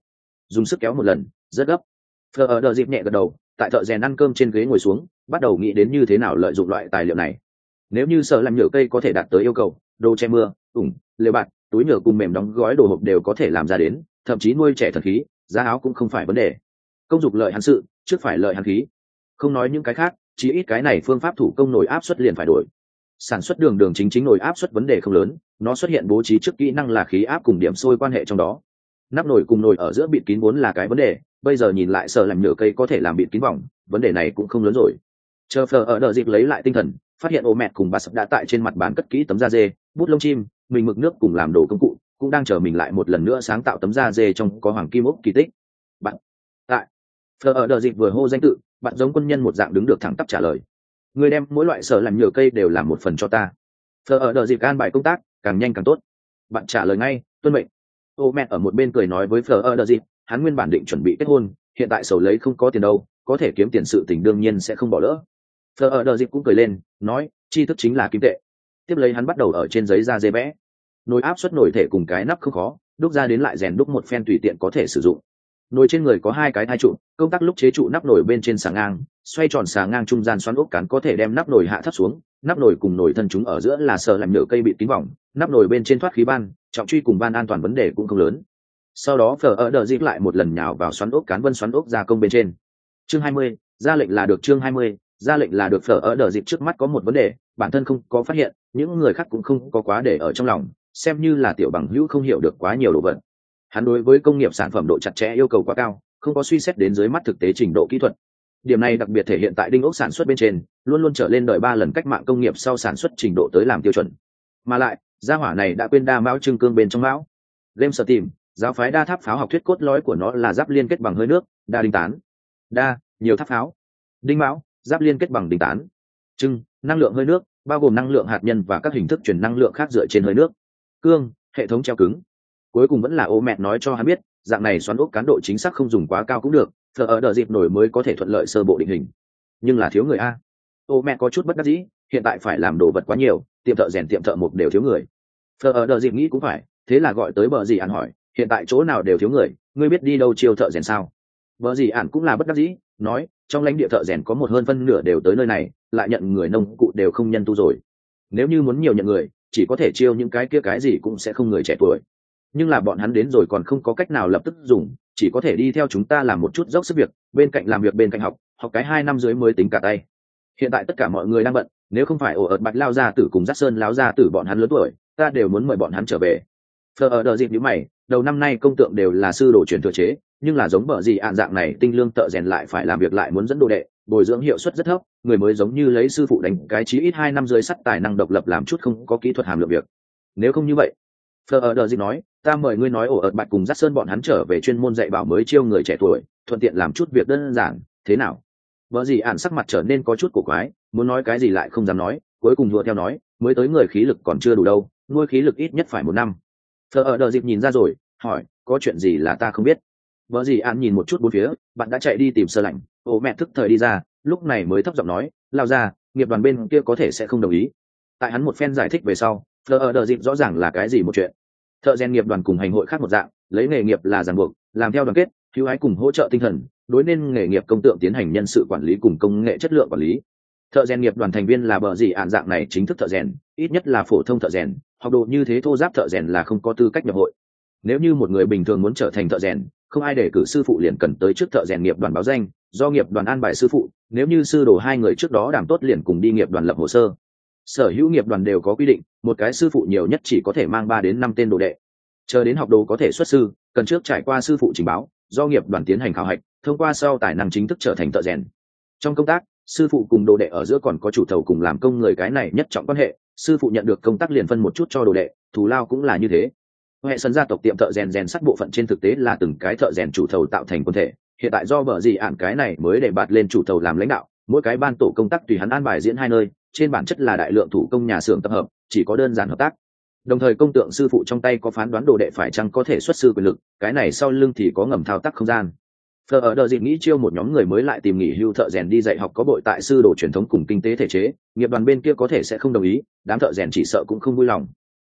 dùng sức kéo một lần, rất gấp. Phờ ở đờ dịp nhẹ gật đầu, tại thợ rèn ăn cơm trên ghế ngồi xuống, bắt đầu nghĩ đến như thế nào lợi dụng loại tài liệu này. Nếu như sợ làm nhựa cây có thể đạt tới yêu cầu, đồ che mưa, ủng, lều bạt, túi nhựa cùng mềm đóng gói đồ hộp đều có thể làm ra đến, thậm chí nuôi trẻ thần khí, giá áo cũng không phải vấn đề. Công dục lợi hắn sự, trước phải lợi hắn khí. Không nói những cái khác, chỉ ít cái này phương pháp thủ công nồi áp suất liền phải đổi. Sản xuất đường chính nồi áp suất vấn đề không lớn, nó xuất hiện bố trí trước kỹ năng là khí áp cùng điểm sôi quan hệ trong đó. Nắp nồi cùng nồi ở giữa bịt kín vốn là cái vấn đề, bây giờ nhìn lại sợ làm nhựa cây có thể làm bịt kín vòng, vấn đề này cũng không lớn rồi. Chờ Phờ ở đợi dịp lấy lại tinh thần, phát hiện ô mẹ cùng bà sập đã tại trên mặt bàn cất kỹ tấm da dê, bút lông chim, mình mực nước cùng làm đồ công cụ, cũng đang chờ mình lại một lần nữa sáng tạo tấm da dê trong có hoàng kim ốc kỳ tích. Bạn tại Phờ ở đợi dịp vừa hô danh tự, bạn giống quân nhân một dạng đứng được thẳng tắp trả lời. Người đem mỗi loại sở làm nhựa cây đều làm một phần cho ta. Phờ ở đợi dịp an bài công tác, càng nhanh càng tốt. Bạn trả lời ngay, tuân mệnh. Ô mẹ ở một bên cười nói với Phờ ở đợi dịp, hắn nguyên bản định chuẩn bị kết hôn, hiện tại sầu lấy không có tiền đâu, có thể kiếm tiền sự tình đương nhiên sẽ không bỏ lỡ. Phờ ở đợi dịp cũng cười lên, nói, tri thức chính là kim tệ. Tiếp lấy hắn bắt đầu ở trên giấy da dê vẽ. Nồi áp suất nồi thể cùng cái nắp không khó, đúc ra đến lại rèn đúc một phen tùy tiện có thể sử dụng. Nồi trên người có hai cái thai trụ, công tác lúc chế trụ nắp nồi bên trên xà ngang, xoay tròn xà ngang trung gian xoắn ốc cán có thể đem nắp nồi hạ thấp xuống. Nắp nồi cùng nồi thân chúng ở giữa là sợ làm nhựa cây bị kín vòng, nắp nồi bên trên thoát khí ban, trọng truy cùng ban an toàn vấn đề cũng không lớn. Sau đó Phờ ở đợi dịp lại một lần nhào vào xoắn ốc cán vân xoắn ốc gia công bên trên. Chương 20, ra lệnh là được. Chương 20, ra lệnh là được. Phờ ở đợi dịp trước mắt có một vấn đề, bản thân không có phát hiện, những người khác cũng không có quá để ở trong lòng, xem như là tiểu bằng hữu không hiểu được quá nhiều đồ vật. Hắn đối với công nghiệp sản phẩm độ chặt chẽ yêu cầu quá cao, không có suy xét đến dưới mắt thực tế trình độ kỹ thuật. Điểm này đặc biệt thể hiện tại đinh ốc sản xuất bên trên, luôn luôn trở lên đời 3 lần cách mạng công nghiệp sau sản xuất trình độ tới làm tiêu chuẩn. Mà lại, gia hỏa này đã quên đa mão trưng cương bên trong mão. Game sở tìm, giáo phái đa tháp pháo học thuyết cốt lõi của nó là giáp liên kết bằng hơi nước, đa đinh tán. Đa, nhiều tháp pháo. Đinh mão, giáp liên kết bằng đinh tán. Trưng, năng lượng hơi nước, bao gồm năng lượng hạt nhân và các hình thức truyền năng lượng khác dựa trên hơi nước. Cương, hệ thống treo cứng. Cuối cùng vẫn là ô mẹ nói cho hắn biết, dạng này xoắn ốc cán độ chính xác không dùng quá cao cũng được, Phờ ở đợi dịp nổi mới có thể thuận lợi sơ bộ định hình. Nhưng là thiếu người a. Ô mẹ có chút bất đắc dĩ, hiện tại phải làm đồ vật quá nhiều, tiệm thợ rèn tiệm thợ mộc đều thiếu người. Phờ ở đợi dịp nghĩ cũng phải, thế là gọi tới bờ dì ạn hỏi, hiện tại chỗ nào đều thiếu người, ngươi biết đi đâu chiêu thợ rèn sao? Bờ dì ạn cũng là bất đắc dĩ, nói, trong lãnh địa thợ rèn có một hơn phân nửa đều tới nơi này, lại nhận người nông cụ đều không nhân tu rồi. Nếu như muốn nhiều nhận người, chỉ có thể chiêu những cái kia cái gì cũng sẽ không người trẻ tuổi. Nhưng là bọn hắn đến rồi còn không có cách nào lập tức dùng, chỉ có thể đi theo chúng ta làm một chút dốc sức việc, bên cạnh làm việc bên cạnh học cái 2 năm dưới mới tính cả tay. Hiện tại tất cả mọi người đang bận, nếu không phải ổ ợt bạch lao gia tử cùng dắt sơn láo gia tử bọn hắn lớn tuổi, ta đều muốn mời bọn hắn trở về. Phờ ở đợi dịp nhíu mày, đầu năm nay công tượng đều là sư đồ truyền thừa chế, nhưng là giống bờ gì ạn dạng này tinh lương thợ rèn lại phải làm việc lại muốn dẫn đồ đệ, bồi dưỡng hiệu suất rất thấp, người mới giống như lấy sư phụ đánh cái chí ít 2 năm dưới sắt tài năng độc lập làm chút không có kỹ thuật hàm lượng việc. Nếu không như vậy, Phờ ở đợi dịp nói, ta mời ngươi nói ổ ợt bạch cùng dắt sơn bọn hắn trở về chuyên môn dạy bảo mới chiêu người trẻ tuổi, thuận tiện làm chút việc đơn giản, thế nào? Bờ gì ạn sắc mặt trở nên có chút cổ quái, muốn nói cái gì lại không dám nói, cuối cùng đùa theo nói, mới tới người khí lực còn chưa đủ đâu, nuôi khí lực ít nhất phải 1 năm. Phờ ở đợi dịp nhìn ra rồi, hỏi, có chuyện gì là ta không biết? Bờ gì ạn nhìn một chút bốn phía, bạn đã chạy đi tìm sơ lạnh, ô mẹ thức thời đi ra, lúc này mới thấp giọng nói, lao ra, nghiệp đoàn bên kia có thể sẽ không đồng ý. Tại hắn một phen giải thích về sau, Phờ ở đợi dịp rõ ràng là cái gì một chuyện. Thợ rèn nghiệp đoàn cùng hành hội khác một dạng, lấy nghề nghiệp là ràng buộc, làm theo đoàn kết, hữu ái cùng hỗ trợ tinh thần, đối nên nghề nghiệp công tượng tiến hành nhân sự quản lý cùng công nghệ chất lượng quản lý. Thợ rèn nghiệp đoàn thành viên là bờ gì ạn dạng này chính thức thợ rèn, ít nhất là phổ thông thợ rèn, học đồ như thế thô giáp thợ rèn là không có tư cách nhập hội. Nếu như một người bình thường muốn trở thành thợ rèn, không ai để cử sư phụ liền cần tới trước thợ rèn nghiệp đoàn báo danh, do nghiệp đoàn an bài sư phụ, nếu như sư đồ 2 người trước đó đảm tốt liền cùng đi nghiệp đoàn lập hồ sơ. Sở hữu nghiệp đoàn đều có quy định, một cái sư phụ nhiều nhất chỉ có thể mang 3 đến 5 tên đồ đệ. Chờ đến học đồ có thể xuất sư, cần trước trải qua sư phụ trình báo, do nghiệp đoàn tiến hành khảo hạch, thông qua sau tài năng chính thức trở thành thợ rèn. Trong công tác, sư phụ cùng đồ đệ ở giữa còn có chủ thầu cùng làm công người, cái này nhất trọng quan hệ, sư phụ nhận được công tác liền phân một chút cho đồ đệ, thù lao cũng là như thế. Hệ sân gia tộc tiệm thợ rèn rèn sắt bộ phận trên thực tế là từng cái thợ rèn chủ thầu tạo thành quân thể, hiện tại do bờ gì ạn cái này mới để bạt lên chủ thầu làm lãnh đạo, mỗi cái ban tổ công tác tùy hắn an bài diễn 2 nơi, trên bản chất là đại lượng thủ công nhà xưởng tập hợp, chỉ có đơn giản hợp tác. Đồng thời công tượng sư phụ trong tay có phán đoán đồ đệ phải chăng có thể xuất sư quyền lực, cái này sau lưng thì có ngầm thao tác không gian. Phờ ở đợi dịp nghĩ chiêu một nhóm người mới lại tìm nghỉ hưu thợ rèn đi dạy học có bội tại sư đồ truyền thống cùng kinh tế thể chế, nghiệp đoàn bên kia có thể sẽ không đồng ý, đám thợ rèn chỉ sợ cũng không vui lòng.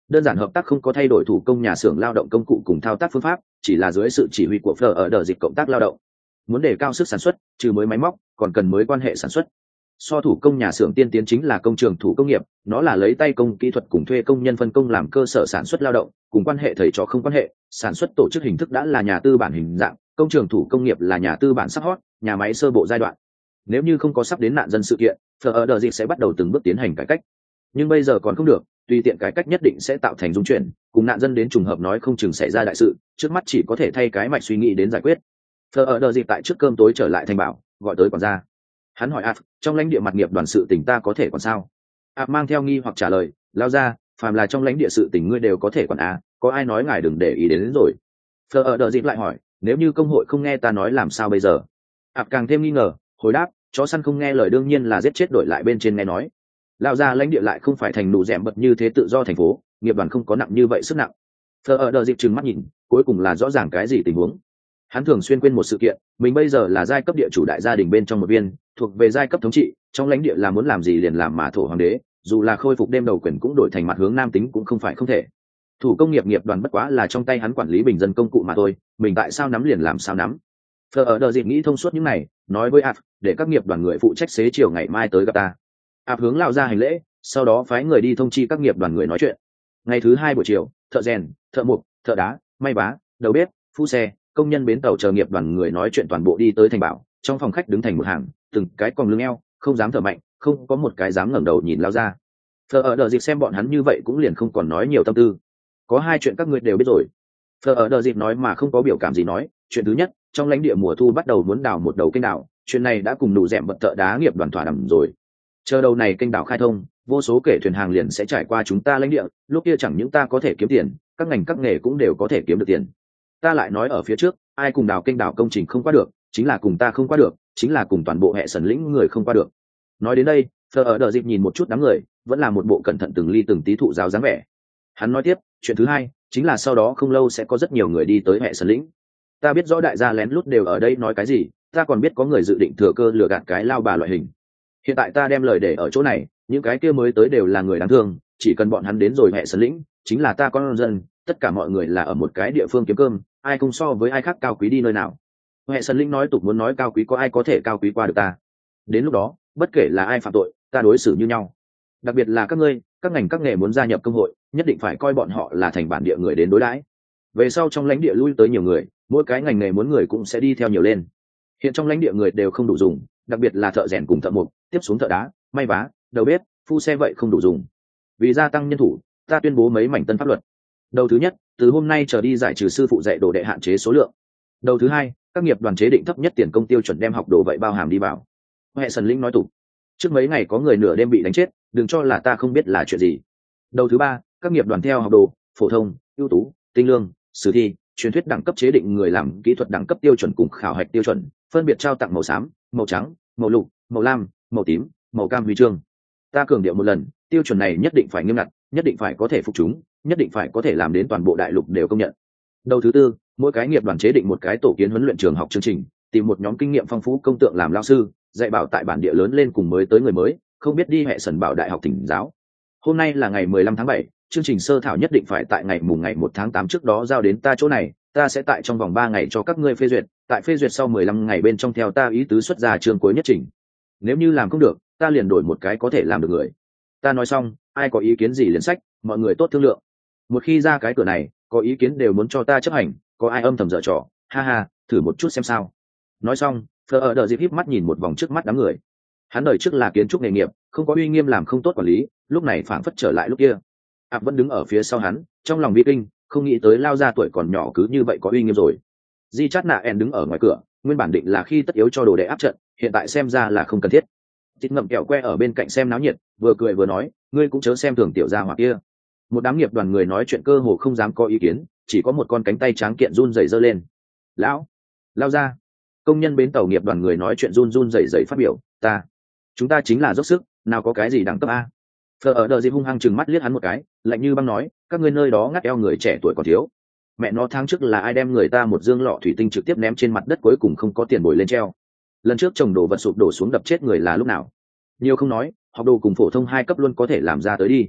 Đơn giản hợp tác không có thay đổi thủ công nhà xưởng lao động công cụ cùng thao tác phương pháp, chỉ là dưới sự chỉ huy của Fleur ở đợt dịch cộng tác lao động. Muốn đề cao sức sản xuất, trừ mới máy móc, còn cần mới quan hệ sản xuất. So thủ công nhà xưởng tiên tiến chính là công trường thủ công nghiệp, nó là lấy tay công kỹ thuật cùng thuê công nhân phân công làm cơ sở sản xuất lao động, cùng quan hệ thầy trò không quan hệ, sản xuất tổ chức hình thức đã là nhà tư bản hình dạng, công trường thủ công nghiệp là nhà tư bản sắp hót, nhà máy sơ bộ giai đoạn. Nếu như không có sắp đến nạn dân sự kiện, Fleur ở đợt dịch sẽ bắt đầu từng bước tiến hành cải cách. Nhưng bây giờ còn không được, tùy tiện cải cách nhất định sẽ tạo thành dung chuyển, cùng nạn dân đến trùng hợp nói không chừng xảy ra đại sự, trước mắt chỉ có thể thay cái mạch suy nghĩ đến giải quyết. Fleur ở đợt dịch tại trước cơm tối trở lại thành bảo, gọi tới quản gia. Hắn hỏi áp, trong lãnh địa mặt nghiệp đoàn sự tình ta có thể quản sao? Áp mang theo nghi hoặc trả lời, lao ra, phàm là trong lãnh địa sự tình ngươi đều có thể quản à, có ai nói ngài đừng để ý đến rồi. Fleur ở đợt dịch lại hỏi, nếu như công hội không nghe ta nói làm sao bây giờ? Áp càng thêm nghi ngờ, hồi đáp, chó săn không nghe lời đương nhiên là giết chết đổi lại bên trên nghe nói. Lao ra lãnh địa lại không phải thành nụ rèm bật như thế tự do thành phố, nghiệp đoàn không có nặng như vậy sức nặng. Fleur ở đợt dịch trừng mắt nhìn, cuối cùng là rõ ràng cái gì tình huống. Hắn thường xuyên quên một sự kiện, mình bây giờ là giai cấp địa chủ đại gia đình bên trong một viên, thuộc về giai cấp thống trị, trong lãnh địa là muốn làm gì liền làm mà thổ hoàng đế, dù là khôi phục đêm đầu quyền cũng đổi thành mặt hướng nam tính cũng không phải không thể. Thủ công nghiệp nghiệp đoàn bất quá là trong tay hắn quản lý bình dân công cụ mà thôi, mình tại sao nắm liền làm sao nắm. Fleur ở đợt dịch nghĩ thông suốt những này, nói với Áp, để các nghiệp đoàn người phụ trách xế chiều ngày mai tới gặp ta. Áp hướng lao ra hành lễ, sau đó phái người đi thông chi các nghiệp đoàn người nói chuyện. Ngày thứ 2 buổi chiều, thợ rèn, thợ mộc, thợ đá, may vá, đầu bếp, phu xe, công nhân bến tàu chờ nghiệp đoàn người nói chuyện toàn bộ đi tới thành bảo, trong phòng khách đứng thành một hàng, từng cái còng lưng eo, không dám thở mạnh, không có một cái dám ngẩng đầu nhìn lao ra. Fleur ở đợt dịch xem bọn hắn như vậy cũng liền không còn nói nhiều tâm tư. Có 2 chuyện các ngươi đều biết rồi. Fleur ở đợt dịch nói mà không có biểu cảm gì nói, chuyện thứ nhất, trong lãnh địa mùa thu bắt đầu muốn đào một đầu kênh đào, chuyện này đã cùng nụ rèm bật thợ đá nghiệp đoàn thỏa đàm rồi. Chờ đầu này kênh đào khai thông, vô số kể thuyền hàng liền sẽ trải qua chúng ta lãnh địa, lúc kia chẳng những ta có thể kiếm tiền, các ngành các nghề cũng đều có thể kiếm được tiền. Ta lại nói ở phía trước, ai cùng đào kênh đào công trình không qua được, chính là cùng ta không qua được, chính là cùng toàn bộ hệ sần lĩnh người không qua được. Nói đến đây, Fleur ở đợt dịch nhìn một chút đám người, vẫn là một bộ cẩn thận từng ly từng tí thụ giáo dáng vẻ. Hắn nói tiếp, chuyện thứ hai, chính là sau đó không lâu sẽ có rất nhiều người đi tới hệ sần lĩnh. Ta biết rõ đại gia lén lút đều ở đây nói cái gì, ta còn biết có người dự định thừa cơ lừa gạt cái lao bà loại hình. Hiện tại ta đem lời để ở chỗ này, những cái kia mới tới đều là người đáng thương, chỉ cần bọn hắn đến rồi hệ sân lĩnh, chính là ta con dân, tất cả mọi người là ở một cái địa phương kiếm cơm, ai không so với ai khác cao quý đi nơi nào. Hệ sân lĩnh nói tục muốn nói cao quý, có ai có thể cao quý qua được ta. Đến lúc đó, bất kể là ai phạm tội, ta đối xử như nhau. Đặc biệt là các ngươi, các ngành các nghề muốn gia nhập công hội, nhất định phải coi bọn họ là thành bản địa người đến đối đãi. Về sau trong lãnh địa lui tới nhiều người, mỗi cái ngành nghề muốn người cũng sẽ đi theo nhiều lên. Hiện trong lãnh địa người đều không đủ dùng, đặc biệt là thợ rèn cùng thợ mộc, tiếp xuống thợ đá, may vá, đầu bếp, phu xe vậy không đủ dùng. Vì gia tăng nhân thủ, ta tuyên bố mấy mảnh tân pháp luật. Đầu thứ nhất, từ hôm nay trở đi giải trừ sư phụ dạy đồ đệ hạn chế số lượng. Đầu thứ hai, các nghiệp đoàn chế định thấp nhất tiền công tiêu chuẩn đem học đồ vậy bao hàm đi vào. Hệ sần linh nói tục. Trước mấy ngày có người nửa đêm bị đánh chết, đừng cho là ta không biết là chuyện gì. Đầu thứ ba, các nghiệp đoàn theo học đồ, phổ thông, ưu tú, tinh lương, sử thi, truyền thuyết đẳng cấp chế định người làm kỹ thuật đẳng cấp tiêu chuẩn cùng khảo hạch tiêu chuẩn, phân biệt trao tặng màu xám, màu trắng, màu lục, màu lam, màu tím, màu cam huy chương. Ta cường điệu một lần, tiêu chuẩn này nhất định phải nghiêm ngặt, nhất định phải có thể phục chúng, nhất định phải có thể làm đến toàn bộ đại lục đều công nhận. Đầu thứ tư, mỗi cái nghiệp đoàn chế định một cái tổ kiến huấn luyện trường học chương trình, tìm một nhóm kinh nghiệm phong phú công tượng làm lao sư, dạy bảo tại bản địa lớn lên cùng mới tới người mới, không biết đi hệ sần bảo đại học thỉnh giáo. Hôm nay là ngày 15 tháng 7, chương trình sơ thảo nhất định phải tại ngày 1 tháng 8 trước đó giao đến ta chỗ này, ta sẽ tại trong vòng 3 ngày cho các ngươi phê duyệt, tại phê duyệt sau 15 ngày bên trong theo ta ý tứ xuất ra chương cuối nhất trình. Nếu như làm không được, ta liền đổi một cái có thể làm được người. Ta nói xong, ai có ý kiến gì liền sách, mọi người tốt thương lượng. Một khi ra cái cửa này, có ý kiến đều muốn cho ta chấp hành, có ai âm thầm dở trò, ha ha, thử một chút xem sao. Nói xong, Fleur ở đợt dịp híp mắt nhìn một vòng trước mắt đám người. Hắn đời trước là kiến trúc nghề nghiệp, không có uy nghiêm làm không tốt quản lý, lúc này phảng phất trở lại lúc kia. Áp vẫn đứng ở phía sau hắn, trong lòng vi kinh, không nghĩ tới lao ra tuổi còn nhỏ cứ như vậy có uy nghiêm rồi. Di Chát Nạ En đứng ở ngoài cửa, nguyên bản định là khi tất yếu cho đồ đệ áp trận, hiện tại xem ra là không cần thiết. Tít ngậm kẹo que ở bên cạnh xem náo nhiệt, vừa cười vừa nói, ngươi cũng chớ xem thường tiểu gia hỏa kia. Một đám nghiệp đoàn người nói chuyện cơ hồ không dám có ý kiến, chỉ có một con cánh tay tráng kiện run rẩy giơ lên. Lão, lao ra. Công nhân bến tàu nghiệp đoàn người nói chuyện run run rẩy rẩy phát biểu, chúng ta chính là dốc sức, nào có cái gì đẳng cấp a. Fleur ở đợt dịp hung hăng chừng mắt liếc hắn một cái, lạnh như băng nói, các ngươi nơi đó ngắt eo người trẻ tuổi còn thiếu. Mẹ nó tháng trước là ai đem người ta một dương lọ thủy tinh trực tiếp ném trên mặt đất cuối cùng không có tiền bồi lên treo. Lần trước chồng đồ vật sụp đổ xuống đập chết người là lúc nào? Nhiều không nói, học đồ cùng phổ thông 2 cấp luôn có thể làm ra tới đi.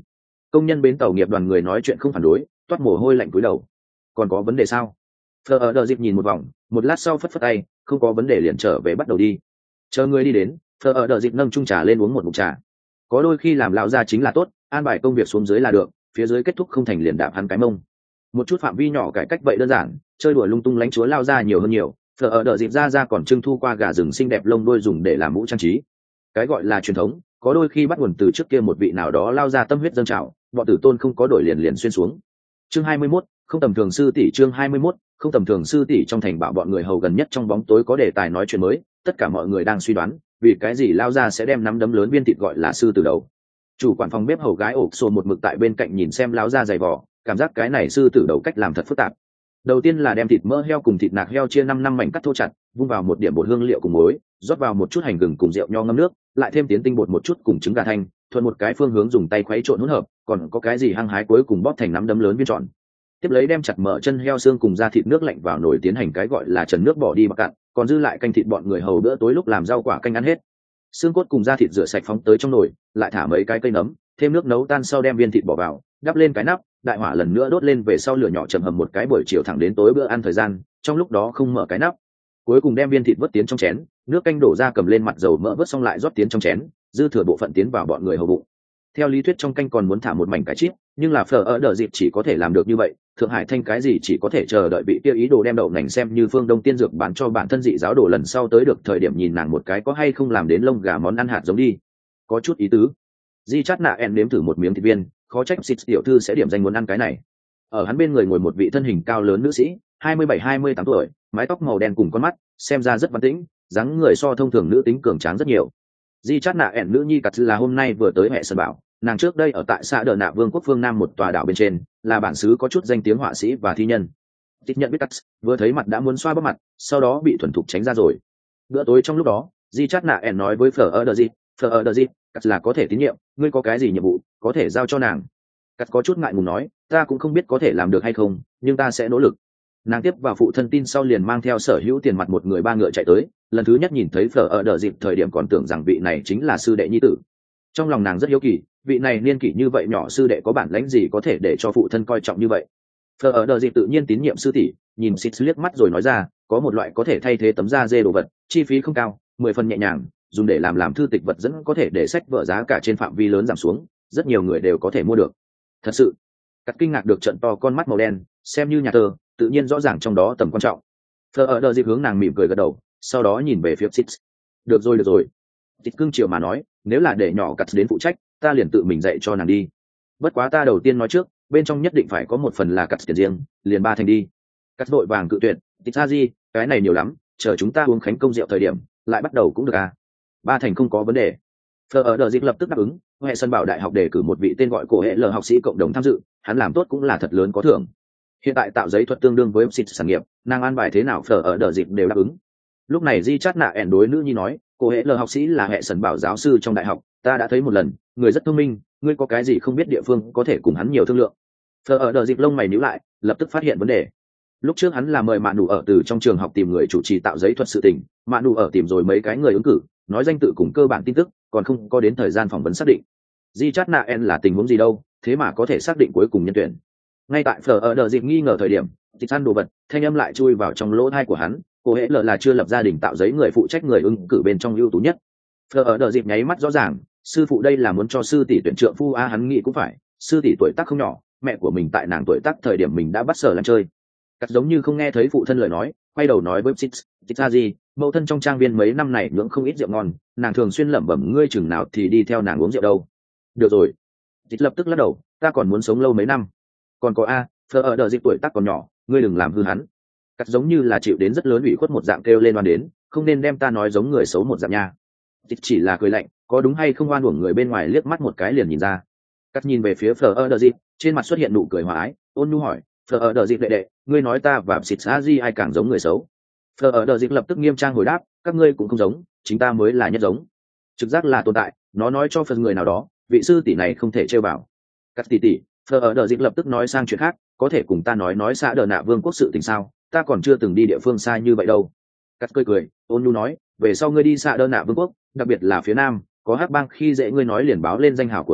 Công nhân bến tàu nghiệp đoàn người nói chuyện không phản đối, toát mồ hôi lạnh cúi đầu. Còn có vấn đề sao? Phờ ở đờ dịp nhìn một vòng, một lát sau phất phất tay, không có vấn đề liền trở về bắt đầu đi. Chờ người đi đến, Phờ ở đờ dịp nâng chung trà lên uống một ngụm trà. Có đôi khi làm lão gia chính là tốt, an bài công việc xuống dưới là được, phía dưới kết thúc không thành liền đạp hắn cái mông. Một chút phạm vi nhỏ cải cách vậy đơn giản, chơi đùa lung tung lánh chúa lao ra nhiều hơn nhiều. Phờ ở đờ dịp ra còn trưng thu qua gà rừng xinh đẹp lông đôi dùng để làm mũ trang trí. Cái gọi là truyền thống, có đôi khi bắt nguồn từ trước kia một vị nào đó lao ra tâm huyết dâng trào, bọn tử tôn không có đổi liền liền xuyên xuống. Chương 21, không tầm thường sư tỷ. Chương 21, không tầm thường sư tỷ. Trong thành bảo bọn người hầu gần nhất trong bóng tối có đề tài nói chuyện mới, tất cả mọi người đang suy đoán vì cái gì lao ra sẽ đem nắm đấm lớn viên thịt gọi là sư tử đầu. Chủ quản phòng bếp hầu gái ổ xô một mực tại bên cạnh nhìn xem lao ra dày vò, cảm giác cái này sư tử đầu cách làm thật phức tạp. Đầu tiên là đem thịt mỡ heo cùng thịt nạc heo chia 5 mảnh cắt thô chặt, vung vào một điểm bột hương liệu cùng muối, rót vào một chút hành gừng cùng rượu nho ngâm nước, lại thêm tiến tinh bột một chút cùng trứng gà thanh, thuận một cái phương hướng dùng tay khuấy trộn hỗn hợp, còn có cái gì hăng hái cuối cùng bóp thành nắm đấm lớn viên tròn. Tiếp lấy đem chặt mỡ chân heo xương cùng da thịt nước lạnh vào nồi tiến hành cái gọi là trần nước bỏ đi bạc cạn, còn dư lại canh thịt bọn người hầu bữa tối lúc làm rau quả canh ăn hết. Xương cốt cùng da thịt rửa sạch phóng tới trong nồi, lại thả mấy cái cây nấm, thêm nước nấu tan sau đem viên thịt bỏ vào, đắp lên cái nắp, đại hỏa lần nữa đốt lên về sau lửa nhỏ chậm hầm một cái buổi chiều thẳng đến tối bữa ăn thời gian, trong lúc đó không mở cái nắp. Cuối cùng đem viên thịt vớt tiến trong chén, nước canh đổ ra cầm lên mặt dầu mỡ vớt xong lại rót tiến trong chén, dư thừa bộ phận tiến vào bọn người hầu bụng. Theo lý thuyết trong canh còn muốn thả một mảnh cái chip, nhưng là phở ở đờ dịp chỉ có thể làm được như vậy. Thượng Hải Thanh cái gì chỉ có thể chờ đợi vị kia ý đồ đem đậu nành xem như phương Đông tiên dược bán cho bản thân dị giáo đồ lần sau tới được thời điểm nhìn nàng một cái có hay không làm đến lông gà món ăn hạt giống đi. Có chút ý tứ. Di chát nạ en nếm thử một miếng thịt viên, khó trách xịt tiểu thư sẽ điểm danh muốn ăn cái này. Ở hắn bên người ngồi một vị thân hình cao lớn nữ sĩ, 27-28 tuổi, mái tóc màu đen cùng con mắt, xem ra rất văn tĩnh, dáng người so thông thường nữ tính cường tráng rất nhiều. Di chát nạ ẻn nữ nhi cắt là hôm nay vừa tới hệ sơn bảo, nàng trước đây ở tại xã Đờ Nạ Vương quốc phương Nam một tòa đảo bên trên, là bản xứ có chút danh tiếng họa sĩ và thi nhân. Tích nhận biết cắt, vừa thấy mặt đã muốn xoa bóp mặt, sau đó bị thuần thục tránh ra rồi. Bữa tối trong lúc đó, Di chát nạ ẻn nói với Phở ở đờ dịp, cắt là có thể tín nhiệm, ngươi có cái gì nhiệm vụ, có thể giao cho nàng. Cắt có chút ngại ngùng nói, ta cũng không biết có thể làm được hay không, nhưng ta sẽ nỗ lực. Nàng tiếp vào phụ thân tin sau liền mang theo sở hữu tiền mặt một người ba ngựa chạy tới, lần thứ nhất nhìn thấy Phở ở đờ dịp thời điểm còn tưởng rằng vị này chính là sư đệ nhi tử. Trong lòng nàng rất hiếu kỳ, vị này niên kỷ như vậy nhỏ sư đệ có bản lãnh gì có thể để cho phụ thân coi trọng như vậy. Phở ở đờ dịp tự nhiên tín nhiệm sư tỷ, nhìn xịt liếc mắt rồi nói ra, có một loại có thể thay thế tấm da dê đồ vật, chi phí không cao, 10 phần nhẹ nhàng, dùng để làm thư tịch vật dẫn có thể để sách vở giá cả trên phạm vi lớn giảm xuống, rất nhiều người đều có thể mua được. Thật sự, Cắt kinh ngạc được trận to con mắt màu đen, xem như nhà thơ, tự nhiên rõ ràng trong đó tầm quan trọng. Phở ở đờ dịp hướng nàng mỉm cười gật đầu, sau đó nhìn về phía xịt. Được rồi. Xịt cương chiều mà nói, nếu là để nhỏ Cắt đến phụ trách, ta liền tự mình dạy cho nàng đi. Bất quá ta đầu tiên nói trước, bên trong nhất định phải có một phần là Cắt tiền riêng, liền 3 thành đi. Cắt vội vàng cự tuyệt, Tịch Sa Di, cái này nhiều lắm, chờ chúng ta uống khánh công rượu thời điểm, lại bắt đầu cũng được à. 3 thành không có vấn đề. Phở ở đờ dịp lập tức đáp ứng, hệ sân bảo đại học đề cử một vị tên gọi cổ hệ lờ học sĩ cộng đồng tham dự, hắn làm tốt cũng là thật lớn có thưởng. Hiện tại tạo giấy thuật tương đương với xịt sản nghiệp, nàng an bài thế nào Phở ở đờ dịp đều đáp ứng. Lúc này Di chát nạ ẻn đối nữ nhi nói, cổ hệ lờ học sĩ là hệ sân bảo giáo sư trong đại học, ta đã thấy một lần, người rất thông minh, ngươi có cái gì không biết địa phương có thể cùng hắn nhiều thương lượng. Phở ở đờ dịp lông mày nhíu lại, lập tức phát hiện vấn đề. Lúc trước hắn là mời mạ nụ ở từ trong trường học tìm người chủ trì tạo giấy thuật sự tình, mạ nụ ở tìm rồi mấy cái người ứng cử, nói danh tự cùng cơ bản tin tức, còn không có đến thời gian phỏng vấn xác định. Di chát nạ en là tình huống gì đâu, thế mà có thể xác định cuối cùng nhân tuyển. Ngay tại Phở ở đờ dịp nghi ngờ thời điểm, dịch ăn đồ vật, thanh âm lại chui vào trong lỗ tai của hắn, cô hệ lờ là chưa lập gia đình tạo giấy người phụ trách người ứng cử bên trong ưu tú nhất. Phở ở đờ dịp nháy mắt rõ ràng, sư phụ đây là muốn cho sư tỷ tuyển trượng phu a, hắn nghĩ cũng phải, sư tỷ tuổi tác không nhỏ, mẹ của mình tại nàng tuổi tác thời điểm mình đã bắt sở làm chơi. Cắt giống như không nghe thấy phụ thân lời nói, quay đầu nói với Six ra gì, mẫu thân trong trang viên mấy năm này nhưỡng không ít rượu ngon, nàng thường xuyên lẩm bẩm ngươi chừng nào thì đi theo nàng uống rượu đâu. Được rồi. Six lập tức lắc đầu, ta còn muốn sống lâu mấy năm. Còn có a, Phở ở đờ dịp tuổi tác còn nhỏ, ngươi đừng làm hư hắn. Cắt giống như là chịu đến rất lớn ủy khuất một dạng kêu lên oan đến, không nên đem ta nói giống người xấu một dạng nha. Six chỉ là cười lạnh, có đúng hay không oan uổng người bên ngoài liếc mắt một cái liền nhìn ra. Cắt nhìn về phía Phở ở đờ dịp, trên mặt xuất hiện nụ cười hòa ái, ôn nhu hỏi, Phở ở đờ dịp đệ đệ, ngươi nói ta và Sít Sa Di ai càng giống người xấu? Phở ở đờ dịp lập tức nghiêm trang hồi đáp, các ngươi cũng không giống, chính ta mới là nhất giống. Trực giác là tồn tại, nó nói cho phần người nào đó, vị sư tỷ này không thể trêu vào. Cắt tỷ, Phở ở đờ dịp lập tức nói sang chuyện khác, có thể cùng ta nói xã Đờ Nạ Vương quốc sự tình sao? Ta còn chưa từng đi địa phương xa như vậy đâu. Cắt cười, ôn nhu nói, về sau ngươi đi xã Đờ Nạ Vương quốc, đặc biệt là phía nam, có hắc bang khi dễ ngươi nói liền báo lên danh hào của ta,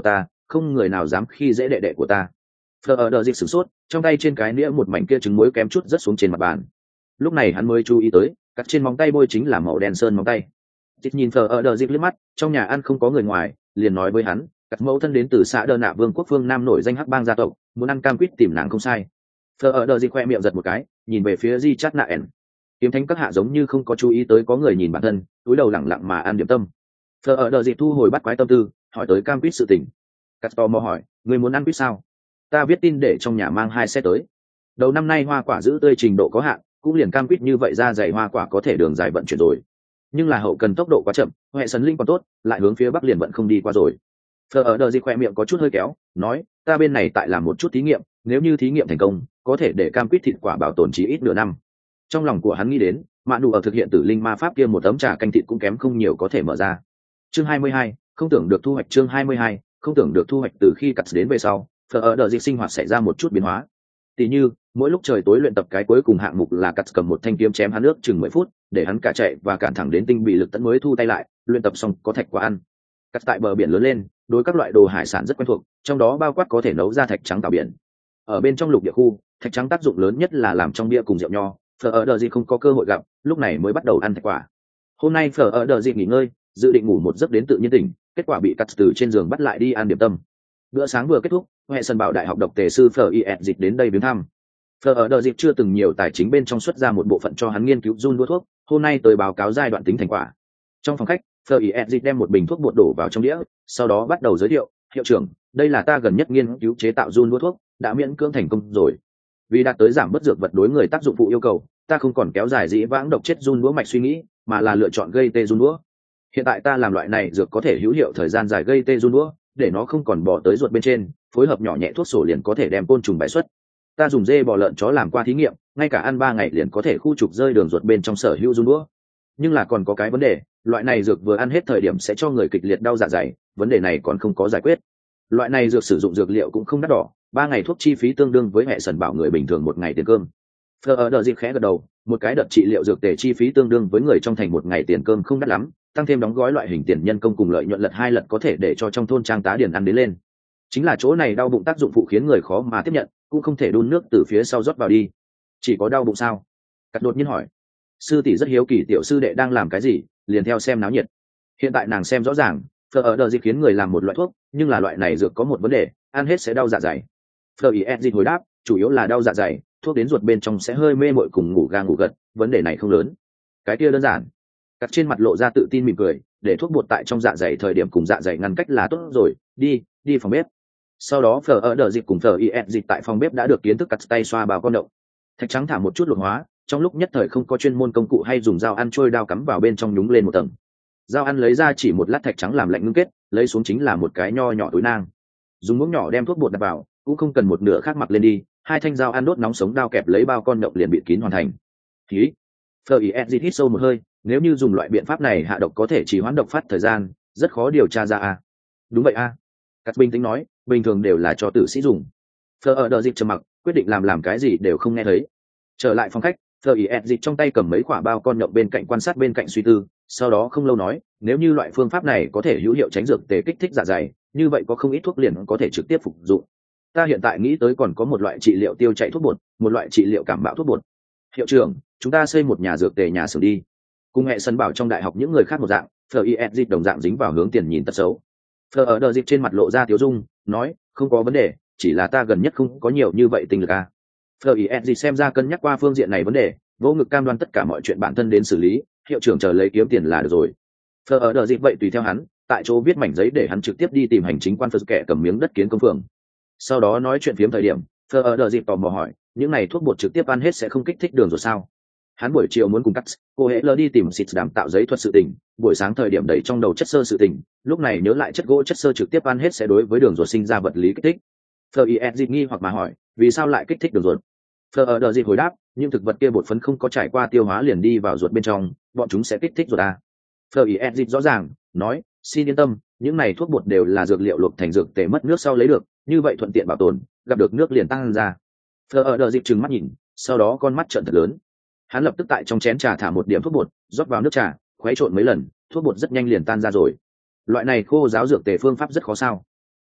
không người nào dám khi dễ đệ đệ của ta. Phờ ở đờ dịp sửng sốt, trong tay trên cái nĩa một mảnh kia trứng muối kém chút rớt xuống trên mặt bàn. Lúc này hắn mới chú ý tới cắt trên móng tay bôi chính là màu đen sơn móng tay. Tít nhìn Phờ ở đờ dịp liếc mắt, trong nhà ăn không có người ngoài, liền nói với hắn cắt mẫu thân đến từ xã Đơ Nạ Vương quốc phương Nam nổi danh hắc bang gia tộc, muốn ăn cam quýt tìm nàng không sai. Phờ ở đờ dịp khoe miệng giật một cái, nhìn về phía Di Chát Nạ ẻn. Kiếm thánh các hạ giống như không có chú ý tới có người nhìn bản thân, túi đầu lẳng lặng mà ăn điểm tâm. Phờ ở đờ dịp thu hồi bắt quái tâm tư, hỏi tới cam quýt sự tình. Cắt to mò hỏi, người muốn ăn quýt sao? Ta viết tin để trong nhà mang 2 xe tới. Đầu năm nay hoa quả giữ tươi trình độ có hạn, cũng liền cam quýt như vậy ra dày hoa quả có thể đường dài vận chuyển rồi, nhưng là hậu cần tốc độ quá chậm, hệ sấn linh còn tốt, lại hướng phía bắc liền vận không đi qua rồi. Phờ ở đờ gì khoe miệng có chút hơi kéo, nói ta bên này tại làm một chút thí nghiệm, nếu như thí nghiệm thành công có thể để cam quýt thịt quả bảo tồn chí ít nửa năm. Trong lòng của hắn nghĩ đến mạn đủ ở thực hiện tử linh ma pháp kia một tấm trà canh thịt cũng kém không nhiều có thể mở ra. Chương 22, không tưởng được thu hoạch. Chương 22, không tưởng được thu hoạch. Từ khi cắt đến về sau, Phờ ở đờ gì sinh hoạt xảy ra một chút biến hóa. Tỷ như mỗi lúc trời tối luyện tập cái cuối cùng hạng mục là cắt cầm một thanh kiếm chém hắn nước chừng 10 phút, để hắn cả chạy và cản thẳng đến tinh bị lực tận mới thu tay lại, luyện tập xong có thạch quả ăn. Cắt tại bờ biển lớn lên, đối các loại đồ hải sản rất quen thuộc, trong đó bao quát có thể nấu ra thạch trắng tảo biển. Ở bên trong lục địa khu, thạch trắng tác dụng lớn nhất là làm trong bia cùng rượu nho. Phờ ở đờ gì không có cơ hội gặp, lúc này mới bắt đầu ăn thạch quả. Hôm nay Phờ ở đờ gì nghỉ ngơi, dự định ngủ một giấc đến tự nhiên tỉnh, kết quả bị cắt từ trên giường bắt lại đi ăn điểm tâm. Bữa sáng vừa kết thúc, hệ sân bảo đại học độc tề sư Phờ IS dịch đến đây viếng thăm. Phờ ở đờ dịp chưa từng nhiều tài chính bên trong xuất ra một bộ phận cho hắn nghiên cứu run đua thuốc, hôm nay tới báo cáo giai đoạn tính thành quả. Trong phòng khách, Phờ IS dịch đem một bình thuốc bột đổ vào trong đĩa, sau đó bắt đầu giới thiệu, hiệu trưởng, đây là ta gần nhất nghiên cứu chế tạo run đua thuốc, đã miễn cưỡng thành công rồi. Vì đạt tới giảm bớt dược vật đối người tác dụng phụ yêu cầu, ta không còn kéo dài dĩ vãng độc chết run đũa mạch suy nghĩ, mà là lựa chọn gây tê run đũa. Hiện tại ta làm loại này dược có thể hữu hiệu thời gian dài gây tê run đũa, để nó không còn bò tới ruột bên trên, phối hợp nhỏ nhẹ thuốc sổ liền có thể đem côn trùng bại xuất. Ta dùng dê bò lợn chó làm qua thí nghiệm, ngay cả ăn 3 ngày liền có thể khu trục rơi đường ruột bên trong sở hữu run đũa. Nhưng là còn có cái vấn đề, loại này dược vừa ăn hết thời điểm sẽ cho người kịch liệt đau dạ dày, vấn đề này còn không có giải quyết. Loại này dược sử dụng dược liệu cũng không đắt đỏ, 3 ngày thuốc chi phí tương đương với hệ sần bảo người bình thường 1 ngày tiền cơm. Phờ ở đờ dịp khẽ gật đầu, một cái đợt trị liệu dược tề chi phí tương đương với người trong thành 1 ngày tiền cơm không đắt lắm, tăng thêm đóng gói loại hình tiền nhân công cùng lợi nhuận lật 2 lần có thể để cho trong thôn trang tá điền ăn đến lên. Chính là chỗ này đau bụng tác dụng phụ khiến người khó mà tiếp nhận, cũng không thể đun nước từ phía sau rót vào đi. Chỉ có đau bụng sao? Cắt đột nhiên hỏi. Sư tỷ rất hiếu kỳ tiểu sư đệ đang làm cái gì, liền theo xem náo nhiệt. Hiện tại nàng xem rõ ràng, Phờ ở đờ dịp khiến người làm một loại thuốc, nhưng là loại này dược có một vấn đề, ăn hết sẽ đau dạ dày. Phờ IS hồi đáp, chủ yếu là đau dạ dày, thuốc đến ruột bên trong sẽ hơi mê mội cùng ngủ ga ngủ gật, vấn đề này không lớn. Cái kia đơn giản. Cắt trên mặt lộ ra tự tin mỉm cười, để thuốc bột tại trong dạ dày thời điểm cùng dạ dày ngăn cách là tốt rồi, đi phòng bếp. Sau đó Phờ ở đờ dịp cùng Phờ IS tại phòng bếp đã được kiến thức cắt tay xoa vào con động. Thạch trắng thả một chút luộc hóa, trong lúc nhất thời không có chuyên môn công cụ hay dùng dao ăn trôi đao cắm vào bên trong nhúng lên một tầng. Dao ăn lấy ra chỉ một lát thạch trắng làm lạnh ngưng kết, lấy xuống chính là một cái nho nhỏ túi nang. Dùng muỗng nhỏ đem thuốc bột đặt vào, cũng không cần một nửa khác mặc lên đi, 2 thanh dao ăn đốt nóng sống đao kẹp lấy bao con động liền bị kín hoàn thành. Khí. Phờ IS hít sâu một hơi, nếu như dùng loại biện pháp này hạ độc có thể chỉ hoãn độc phát thời gian, rất khó điều tra ra a. Đúng vậy a. Cắt bình tĩnh nói, bình thường đều là cho tử sĩ dùng. Phờ ở đờ dịp trầm mặc, quyết định làm cái gì đều không nghe thấy. Trở lại phòng khách, Phờ IS trong tay cầm mấy quả bao con động bên cạnh quan sát bên cạnh suy tư, sau đó không lâu nói, nếu như loại phương pháp này có thể hữu hiệu tránh dược tề kích thích dạ dày, như vậy có không ít thuốc liền có thể trực tiếp phục dụng. Ta hiện tại nghĩ tới còn có một loại trị liệu tiêu chảy thuốc bột, một loại trị liệu cảm bạo thuốc bột. Hiệu trưởng, chúng ta xây một nhà dược tề nhà xưởng đi. Cùng hệ sân bảo trong đại học những người khác một dạng, Phờ IS đồng dạng dính vào hướng tiền nhìn tật xấu. Phờ ở đờ dịp trên mặt lộ ra tiếu dung, nói, không có vấn đề, chỉ là ta gần nhất không có nhiều như vậy tinh lực a. Phờ IS xem ra cân nhắc qua phương diện này vấn đề, vô ngực cam đoan tất cả mọi chuyện bản thân đến xử lý, hiệu trưởng chờ lấy kiếm tiền là được rồi. Phờ ở đờ dịp vậy tùy theo hắn, tại chỗ viết mảnh giấy để hắn trực tiếp đi tìm hành chính quan Phờ kẻ cầm miếng đất kiến công phường. Sau đó nói chuyện phiếm thời điểm, Phờ ở đờ dịp tò mò hỏi, những này thuốc bột trực tiếp ăn hết sẽ không kích thích đường rồi sao? Hắn buổi chiều muốn cùng cắt cô hễ lơ đi tìm xịt đàm tạo giấy thuật sự tình, buổi sáng thời điểm đẩy trong đầu chất xơ sự tình, lúc này nhớ lại chất gỗ chất xơ trực tiếp ăn hết sẽ đối với đường ruột sinh ra vật lý kích thích. Phờ IS nghi hoặc mà hỏi, vì sao lại kích thích đường ruột? Phờ ở đờ dịp hồi đáp, nhưng thực vật kia bột phấn không có trải qua tiêu hóa liền đi vào ruột bên trong, bọn chúng sẽ kích thích ruột à? Phờ IS rõ ràng nói, xin yên tâm, những này thuốc bột đều là dược liệu luộc thành dược tề mất nước sau lấy được, như vậy thuận tiện bảo tồn, gặp được nước liền tăng ra. Phờ ở đờ dịp trừng mắt nhìn, sau đó con mắt trợn thật lớn. Hắn lập tức tại trong chén trà thả một điểm thuốc bột, rót vào nước trà, khuấy trộn mấy lần, thuốc bột rất nhanh liền tan ra rồi. Loại này khô giáo dược tề phương pháp rất khó sao?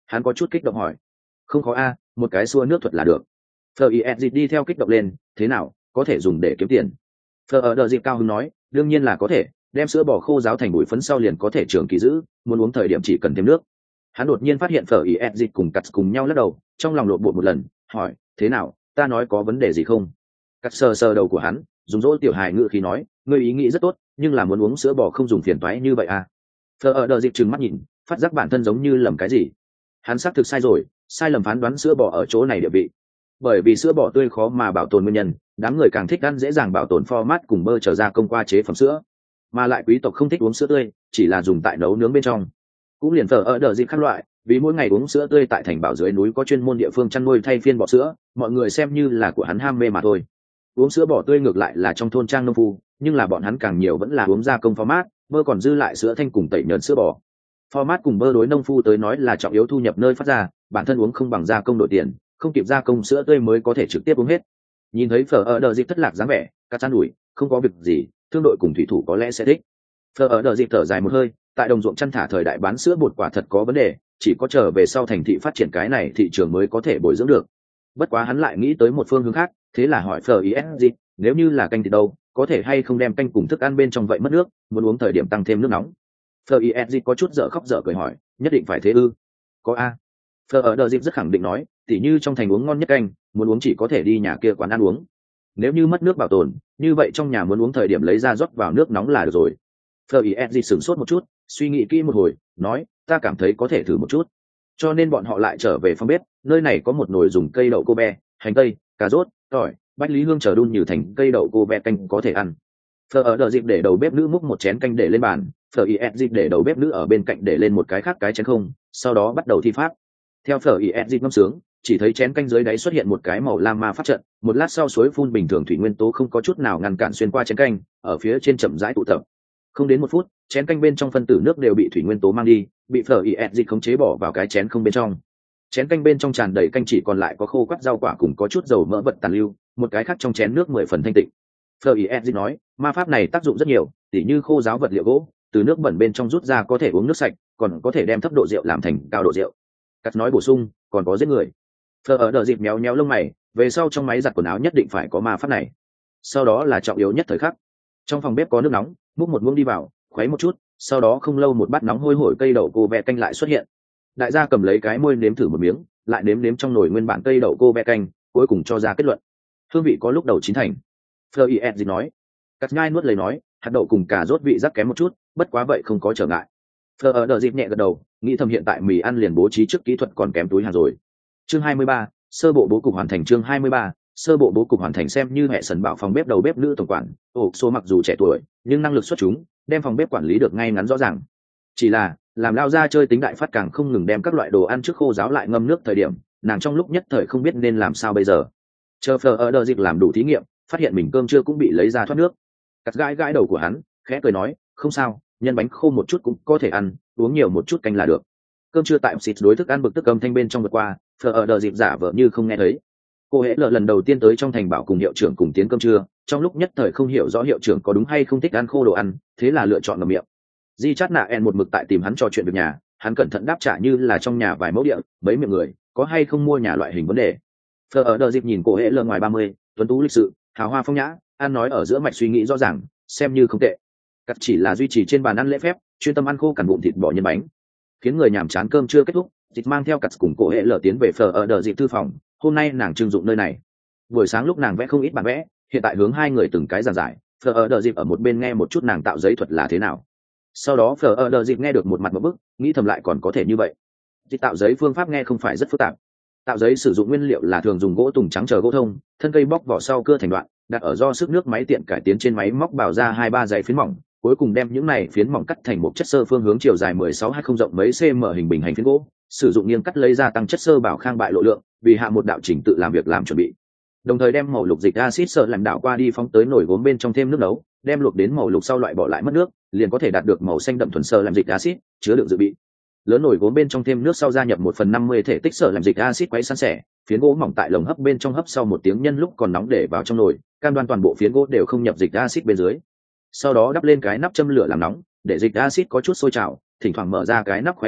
Hắn có chút kích động hỏi. Không khó a, một cái xua nước thuật là được. Fleur đi theo kích động lên, thế nào, có thể dùng để kiếm tiền. Fleur cao hứng nói, đương nhiên là có thể, đem sữa bò khô ráo thành bụi phấn sau liền có thể trường kỳ giữ, muốn uống thời điểm chỉ cần thêm nước. Hắn đột nhiên phát hiện Fleur cùng cắt cùng nhau lắc đầu, trong lòng lộn bột một lần, hỏi, thế nào, ta nói có vấn đề gì không? Cắt sờ sờ đầu của hắn, dùng dỗ tiểu hài ngự khí nói, ngươi ý nghĩ rất tốt, nhưng là muốn uống sữa bò không dùng phiền toái như vậy à? Fleur trừng mắt nhìn, phát giác bản thân giống như lầm cái gì. Hắn xác thực sai rồi, sai lầm phán đoán sữa bò ở chỗ này địa vị. Bởi vì sữa bò tươi khó mà bảo tồn nguyên nhân, đám người càng thích ăn dễ dàng bảo tồn format cùng bơ trở ra công qua chế phẩm sữa, mà lại quý tộc không thích uống sữa tươi, chỉ là dùng tại nấu nướng bên trong. Cũng liền Fleur khác loại, vì mỗi ngày uống sữa tươi tại thành bảo dưới núi có chuyên môn địa phương chăn nuôi thay phiên bò sữa, mọi người xem như là của hắn ham mê mà thôi. Uống sữa bò tươi ngược lại là trong thôn trang nông phu, nhưng là bọn hắn càng nhiều vẫn là uống gia công format, bơ còn dư lại sữa thanh cùng tẩy nhờn sữa bò. Format cùng bơ đối nông phu tới nói là trọng yếu thu nhập nơi phát ra, bản thân uống không bằng gia công đổi tiền, không kịp gia công sữa tươi mới có thể trực tiếp uống hết. Nhìn thấy Fleur thất lạc dáng vẻ, cắt chăn đuổi, không có việc gì, thương đội cùng thủy thủ có lẽ sẽ thích. Fleur thở dài một hơi, tại đồng ruộng chăn thả thời đại bán sữa bột quả thật có vấn đề, chỉ có trở về sau thành thị phát triển cái này thị trường mới có thể bồi dưỡng được. Bất quá hắn lại nghĩ tới một phương hướng khác, thế là hỏi Fleur, nếu như là canh thì đâu, có thể hay không đem canh cùng thức ăn bên trong vậy mất nước, muốn uống thời điểm tăng thêm nước nóng. Fleur có chút dở khóc dở cười hỏi, nhất định phải thế ư? Có a. Fleur rất khẳng định nói, tỉ như trong thành uống ngon nhất canh, muốn uống chỉ có thể đi nhà kia quán ăn uống. Nếu như mất nước bảo tồn, như vậy trong nhà muốn uống thời điểm lấy ra rót vào nước nóng là được rồi. Fleur sửng sốt một chút, suy nghĩ kỹ một hồi, nói, ta cảm thấy có thể thử một chút. Cho nên bọn họ lại trở về phòng bếp, nơi này có một nồi dùng cây đậu cô be, hành tây, cà rốt, tỏi, bách lý hương chờ đun như thành cây đậu cô be canh có thể ăn. Fleur để đầu bếp nữ múc một chén canh để lên bàn, Fleur để đầu bếp nữ ở bên cạnh để lên một cái khác cái chén không, sau đó bắt đầu thi pháp. Theo Fleur ngâm sướng, chỉ thấy chén canh dưới đáy xuất hiện một cái màu lam ma pháp trận, một lát sau suối phun bình thường thủy nguyên tố không có chút nào ngăn cản xuyên qua chén canh, ở phía trên chậm rãi tụ tập. Không đến 1 phút, chén canh bên trong phân tử nước đều bị thủy nguyên tố mang đi, bị Fleur khống chế bỏ vào cái chén không bên trong. Chén canh bên trong tràn đầy canh, chỉ còn lại có khô quắt rau quả cùng có chút dầu mỡ vật tàn lưu, một cái khác trong chén nước 10 phần thanh tịnh. Fleur nói, ma pháp này tác dụng rất nhiều, tỉ như khô ráo vật liệu gỗ, từ nước bẩn bên trong rút ra có thể uống nước sạch, còn có thể đem thấp độ rượu làm thành cao độ rượu. Cắt nói bổ sung, còn có giết người. Fleur méo méo lông mày, về sau trong máy giặt quần áo nhất định phải có ma pháp này. Sau đó là trọng yếu nhất thời khắc. Trong phòng bếp có nước nóng, múc một muỗng đi vào, khuấy một chút, sau đó không lâu một bát nóng hôi hổi cây đậu cô be canh lại xuất hiện. Đại gia cầm lấy cái môi nếm thử một miếng, lại nếm trong nồi nguyên bản cây đậu cô be canh, cuối cùng cho ra kết luận. Hương vị có lúc đầu chín thành. Fleur nói. Cắt nhai nuốt lời nói, hạt đậu cùng cà rốt vị rất kém một chút, bất quá vậy không có trở ngại. Fleur nhẹ gật đầu, nghĩ thầm hiện tại mì ăn liền bố trí trước kỹ thuật còn kém túi hàng rồi. Chương 23, sơ bộ bố cục hoàn thành. Chương 23, sơ bộ bố cục hoàn thành. Xem như hệ sần bảo phòng bếp đầu bếp nữ tổng quản, số mặc dù trẻ tuổi nhưng năng lực xuất chúng, đem phòng bếp quản lý được ngay ngắn rõ ràng. Chỉ là làm lao ra chơi tính đại phát, càng không ngừng đem các loại đồ ăn trước khô ráo lại ngâm nước thời điểm, nàng trong lúc nhất thời không biết nên làm sao bây giờ. Chờ Fleur làm đủ thí nghiệm, phát hiện mình cơm trưa cũng bị lấy ra thoát nước. Cắt gãi đầu của hắn, khẽ cười nói, không sao, nhân bánh khô một chút cũng có thể ăn, uống nhiều một chút canh là được. Cơm trưa tại xịt đối thức ăn bực tức âm thanh bên trong vượt qua, Fleur giả vờ như không nghe thấy. Cô hễ lần đầu tiên tới trong thành bảo cùng hiệu trưởng cùng tiến cơm trưa, trong lúc nhất thời không hiểu rõ hiệu trưởng có đúng hay không thích ăn khô đồ ăn, thế là lựa chọn ngậm miệng. Di chát nạ en một mực tại tìm hắn trò chuyện việc nhà, hắn cẩn thận đáp trả như là trong nhà vài mẫu địa, mấy miệng người, có hay không mua nhà loại hình vấn đề. Fleur nhìn cô hễ lần ngoài 30, tuấn tú lịch sự, hào hoa phong nhã, ăn nói ở giữa mạch suy nghĩ rõ ràng, xem như không tệ. Cắt chỉ là duy trì trên bàn ăn lễ phép, chuyên tâm ăn khô cằn bụng thịt bò nhân bánh. Khiến người nhàm chán cơm chưa kết thúc, thịt mang theo cắt cùng cổ hệ lở tiến về Fleur thư phòng. Hôm nay nàng trưng dụng nơi này. Buổi sáng lúc nàng vẽ không ít bản vẽ, hiện tại hướng hai người từng cái giảng giải. Fleur ở một bên nghe một chút nàng tạo giấy thuật là thế nào. Sau đó Fleur nghe được một mặt một bức, nghĩ thầm lại còn có thể như vậy. Thì tạo giấy phương pháp nghe không phải rất phức tạp. Tạo giấy sử dụng nguyên liệu là thường dùng gỗ tùng trắng chờ gỗ thông, thân cây bóc vỏ sau cưa thành đoạn, đặt ở do sức nước máy tiện cải tiến trên máy móc bào ra 2-3 dãy phiến mỏng, cuối cùng đem những này phiến mỏng cắt thành một chất xơ phương hướng chiều dài 16-20 rộng mấy cm hình bình hành phiến gỗ, sử dụng nghiêng cắt lấy ra tăng chất xơ bảo khang bại lộ lượng, vì hạ một đạo chỉnh tự làm việc làm chuẩn bị. Đồng thời đem màu lục dịch axit sợ làm đảo qua đi phóng tới nồi gốm bên trong thêm nước nấu, đem luộc đến màu lục sau loại bỏ lại mất nước, liền có thể đạt được màu xanh đậm thuần sơ làm dịch axit, chứa đựng dự bị. Lớn nồi gốm bên trong thêm nước sau gia nhập 1/50 thể tích sợ làm dịch axit quấy san sẻ, phiến gỗ mỏng tại lồng hấp bên trong hấp sau 1 tiếng nhân lúc còn nóng để vào trong nồi, cam đoan toàn bộ phiến gỗ đều không nhập dịch axit bên dưới. Sau đó đắp lên cái nắp châm lửa làm nóng, để dịch axit có chút sôi trào, thỉnh thoảng mở ra cái nắp khuấy một chút,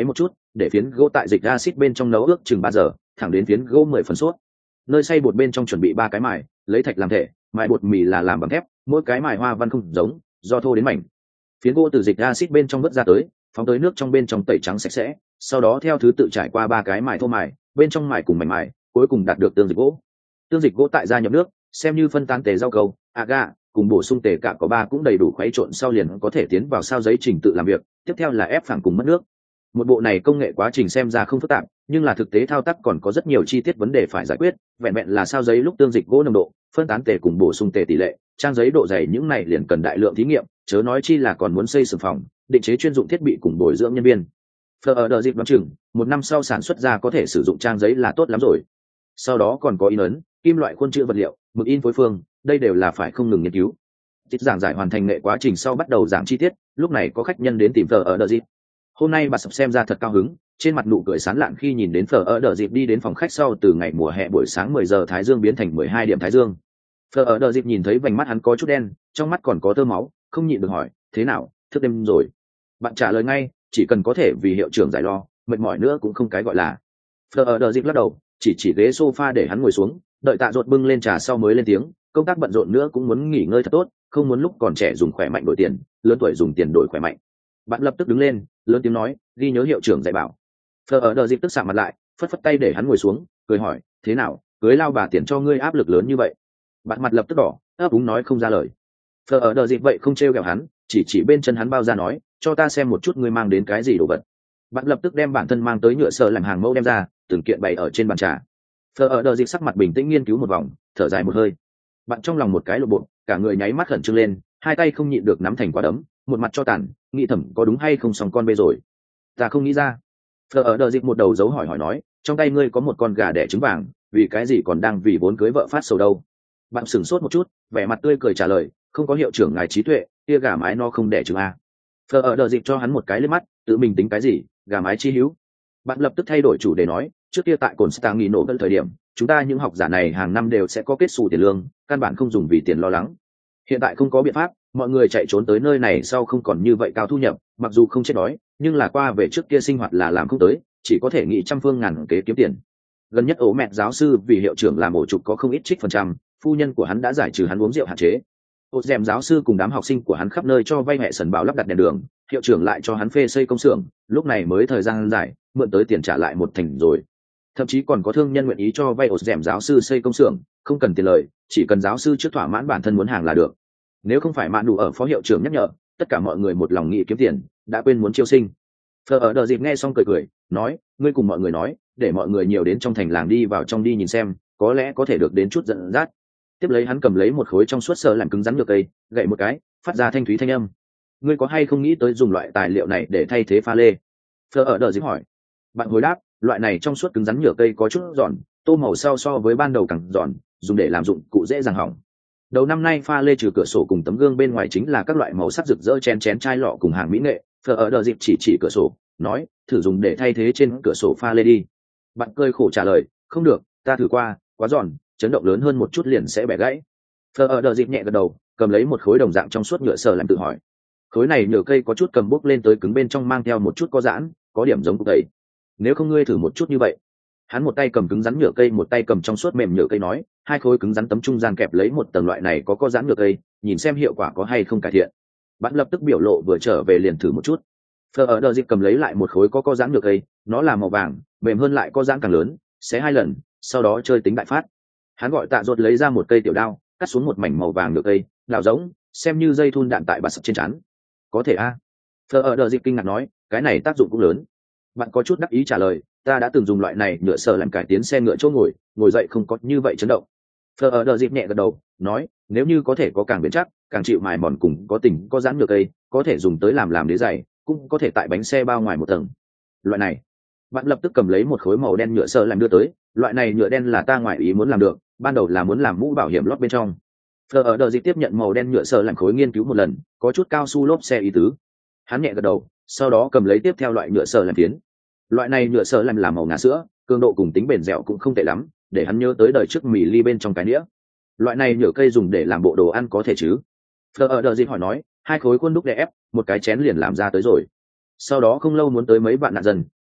để phiến gỗ tại dịch acid bên trong nấu ước chừng 3 giờ, thẳng đến phiến gỗ 10 phần suốt. Nơi xay bột bên trong chuẩn bị 3 cái mài, lấy thạch làm thể, mài bột mì là làm bằng thép, mỗi cái mài hoa văn không giống, do thô đến mảnh. Phiến gỗ từ dịch acid bên trong vớt ra tới, phóng tới nước trong bên trong tẩy trắng sạch sẽ, sau đó theo thứ tự trải qua 3 cái mài thô mài, bên trong mài cùng mảnh mài, cuối cùng đạt được tương dịch gỗ. Tương dịch gỗ tại gia nhập nước, xem như phân tán tề rau câu, aga, cùng bổ sung tề cả có 3 cũng đầy đủ khuấy trộn sau liền có thể tiến vào sao giấy trình tự làm việc, tiếp theo là ép phẳng cùng mất nước. Một bộ này công nghệ quá trình xem ra không phức tạp, nhưng là thực tế thao tác còn có rất nhiều chi tiết vấn đề phải giải quyết, vẹn vẹn là sao giấy lúc tương dịch gỗ nồng độ, phân tán tề cùng bổ sung tề tỷ lệ, trang giấy độ dày những này liền cần đại lượng thí nghiệm, chớ nói chi là còn muốn xây xưởng phòng, định chế chuyên dụng thiết bị cùng bồi dưỡng nhân viên. Ở đợt dịp đoán chừng, 1 năm sau sản xuất ra có thể sử dụng trang giấy là tốt lắm rồi. Sau đó còn có in ấn, kim loại khuôn chữ vật liệu, mực in phối phương, đây đều là phải không ngừng nghiên cứu. Dịch giảng giải hoàn thành nghệ quá trình sau bắt đầu giảng chi tiết, lúc này có khách nhân đến tìm ở đợt dịp. Hôm nay bà sập xem ra thật cao hứng, trên mặt nụ cười sán lạn khi nhìn đến ở đợt dịp đi đến phòng khách sau từ ngày mùa hè buổi sáng 10 giờ thái dương biến thành 12 điểm thái dương. Ở đợt dịp nhìn thấy vành mắt hắn có chút đen, trong mắt còn có tơ máu, không nhịn được hỏi, thế nào, thức đêm rồi? Bạn trả lời ngay, chỉ cần có thể vì hiệu trưởng giải lo, mệt mỏi nữa cũng không cái gọi là. Ở đợt dịp lắc đầu, chỉ ghế sofa để hắn ngồi xuống, đợi Tạ Dột bưng lên trà sau mới lên tiếng, công tác bận rộn nữa cũng muốn nghỉ ngơi thật tốt, không muốn lúc còn trẻ dùng khỏe mạnh đổi tiền, lớn tuổi dùng tiền đổi khỏe mạnh. Bạn lập tức đứng lên, lớn tiếng nói, ghi nhớ hiệu trưởng dạy bảo. Ở đợt dịp tức sạm mặt lại, phất phất tay để hắn ngồi xuống, cười hỏi, thế nào, cưới lao bà tiền cho ngươi áp lực lớn như vậy? Bạn mặt lập tức đỏ, ấp úng nói không ra lời. Ở đợt dịp vậy không trêu ghẹo hắn, chỉ bên chân hắn bao ra nói, cho ta xem một chút ngươi mang đến cái gì đồ vật. Bạn lập tức đem bản thân mang tới nhựa sờ làm hàng mẫu đem ra, từng kiện bày ở trên bàn trà. Ở đợt dịp sắc mặt bình tĩnh nghiên cứu một vòng, thở dài một hơi. Bạn trong lòng một cái lộ bộ, cả người nháy mắt khẩn trương lên, hai tay không nhịn được nắm thành quả đấm, một mặt cho tàn, nghĩ thầm có đúng hay không xong con bê rồi. Ta không nghĩ ra. Ở đợt dịp một đầu dấu hỏi nói, trong tay ngươi có một con gà đẻ trứng vàng, vì cái gì còn đang vì vốn cưới vợ phát sầu đâu? Bạn sửng sốt một chút, vẻ mặt tươi cười trả lời, không có hiệu trưởng ngài trí tuệ, kia gà mái nó không đẻ trứng à? Ở đợt dịp cho hắn một cái liếc mắt, tự mình tính cái gì, gà mái chi hữu. Bạn lập tức thay đổi chủ đề nói, trước kia tại cồn stang nghỉ nổ gần thời điểm, chúng ta những học giả này hàng năm đều sẽ có kết xù tiền lương, căn bản không dùng vì tiền lo lắng. Hiện tại không có biện pháp, mọi người chạy trốn tới nơi này sau không còn như vậy cao thu nhập, mặc dù không chết đói, nhưng là qua về trước kia sinh hoạt là làm không tới, chỉ có thể nghĩ trăm phương ngàn kế kiếm tiền. Gần nhất ổ mẹ giáo sư vì hiệu trưởng làm ổ trục có không ít trích phần trăm, phu nhân của hắn đã giải trừ hắn uống rượu hạn chế. Ổ dèm giáo sư cùng đám học sinh của hắn khắp nơi cho vay mẹ sần bảo lắp đặt đèn đường, hiệu trưởng lại cho hắn phê xây công xưởng, lúc này mới thời gian dài, mượn tới tiền trả lại một thành rồi. Thậm chí còn có thương nhân nguyện ý cho vay ổ dèm giáo sư xây công xưởng, không cần tiền lời, chỉ cần giáo sư trước thỏa mãn bản thân muốn hàng là được. Nếu không phải mạn đủ ở phó hiệu trưởng nhắc nhở, tất cả mọi người một lòng nghĩ kiếm tiền, đã quên muốn chiêu sinh. Ở đợt dịp nghe xong cười, nói, ngươi cùng mọi người nói, để mọi người nhiều đến trong thành làng đi vào trong đi nhìn xem, có lẽ có thể được đến chút dẫn dắt. Tiếp lấy hắn cầm lấy một khối trong suốt sờ làm cứng rắn nhựa cây, gậy một cái, phát ra thanh thúy thanh âm. Ngươi có hay không nghĩ tới dùng loại tài liệu này để thay thế pha lê? Ở đợt dịp hỏi. Bạn hồi đáp, loại này trong suốt cứng rắn nhựa cây có chút giòn, tô màu sau so với ban đầu càng giòn, dùng để làm dụng cụ dễ dàng hỏng. Đầu năm nay pha lê trừ cửa sổ cùng tấm gương bên ngoài chính là các loại màu sắc rực rỡ chén chai lọ cùng hàng mỹ nghệ. Ở đợt dịp chỉ cửa sổ, nói, thử dùng để thay thế trên cửa sổ pha lê đi. Bạn cơi khổ trả lời, không được, ta thử qua, quá giòn, chấn động lớn hơn một chút liền sẽ bẻ gãy. Ở đợt dịp nhẹ gật đầu, cầm lấy một khối đồng dạng trong suốt nhựa sờ làm tự hỏi, khối này nhựa cây có chút cầm bốc lên tới cứng bên trong mang theo một chút có giãn, có điểm giống cục tẩy. Nếu không ngươi thử một chút như vậy. Hắn một tay cầm cứng rắn nhựa cây, một tay cầm trong suốt mềm nhựa cây nói, hai khối cứng rắn tấm trung gian kẹp lấy một tầng loại này có giãn nhựa cây, nhìn xem hiệu quả có hay không cải thiện. Bạn lập tức biểu lộ vừa trở về liền thử một chút. Ở đợt dịp cầm lấy lại một khối có giãn nhựa cây, nó là màu vàng, mềm hơn lại có giãn càng lớn, xé 2 lần, sau đó chơi tính đại phát. Hắn gọi Tạ Dột lấy ra một cây tiểu đao, cắt xuống một mảnh màu vàng nhựa cây, đào giống, xem như dây thun đạn tại bà sập trên trán. Có thể a? Ở đợt dịp kinh ngạc nói, cái này tác dụng cũng lớn. Bạn có chút đắc ý trả lời, ta đã từng dùng loại này nhựa sờ làm cải tiến xe ngựa chỗ ngồi dậy không có như vậy chấn động. Ở đợt dịp nhẹ gật đầu, nói, nếu như có thể có càng bền chắc, càng chịu mài mòn cùng có tình có giãn nhựa cây, có thể dùng tới làm đế giày, cũng có thể tại bánh xe bao ngoài một tầng. Loại này, bạn lập tức cầm lấy một khối màu đen nhựa sờ làm đưa tới, loại này nhựa đen là ta ngoài ý muốn làm được, ban đầu là muốn làm mũ bảo hiểm lót bên trong. Ở đợt dịp tiếp nhận màu đen nhựa sờ làm khối nghiên cứu một lần, có chút cao su lốp xe ý tứ. Hắn nhẹ gật đầu, sau đó cầm lấy tiếp theo loại nhựa sờ làm phiến. Loại này nhựa sờ làm màu ngà sữa, cường độ cùng tính bền dẻo cũng không tệ lắm, để hắn nhớ tới đời trước mì ly bên trong cái đĩa. Loại này nhựa cây dùng để làm bộ đồ ăn có thể chứ? Ở đợt dịp hỏi nói, hai khối khuôn đúc để ép, một cái chén liền làm ra tới rồi. Sau đó không lâu muốn tới mấy bạn nạn dân,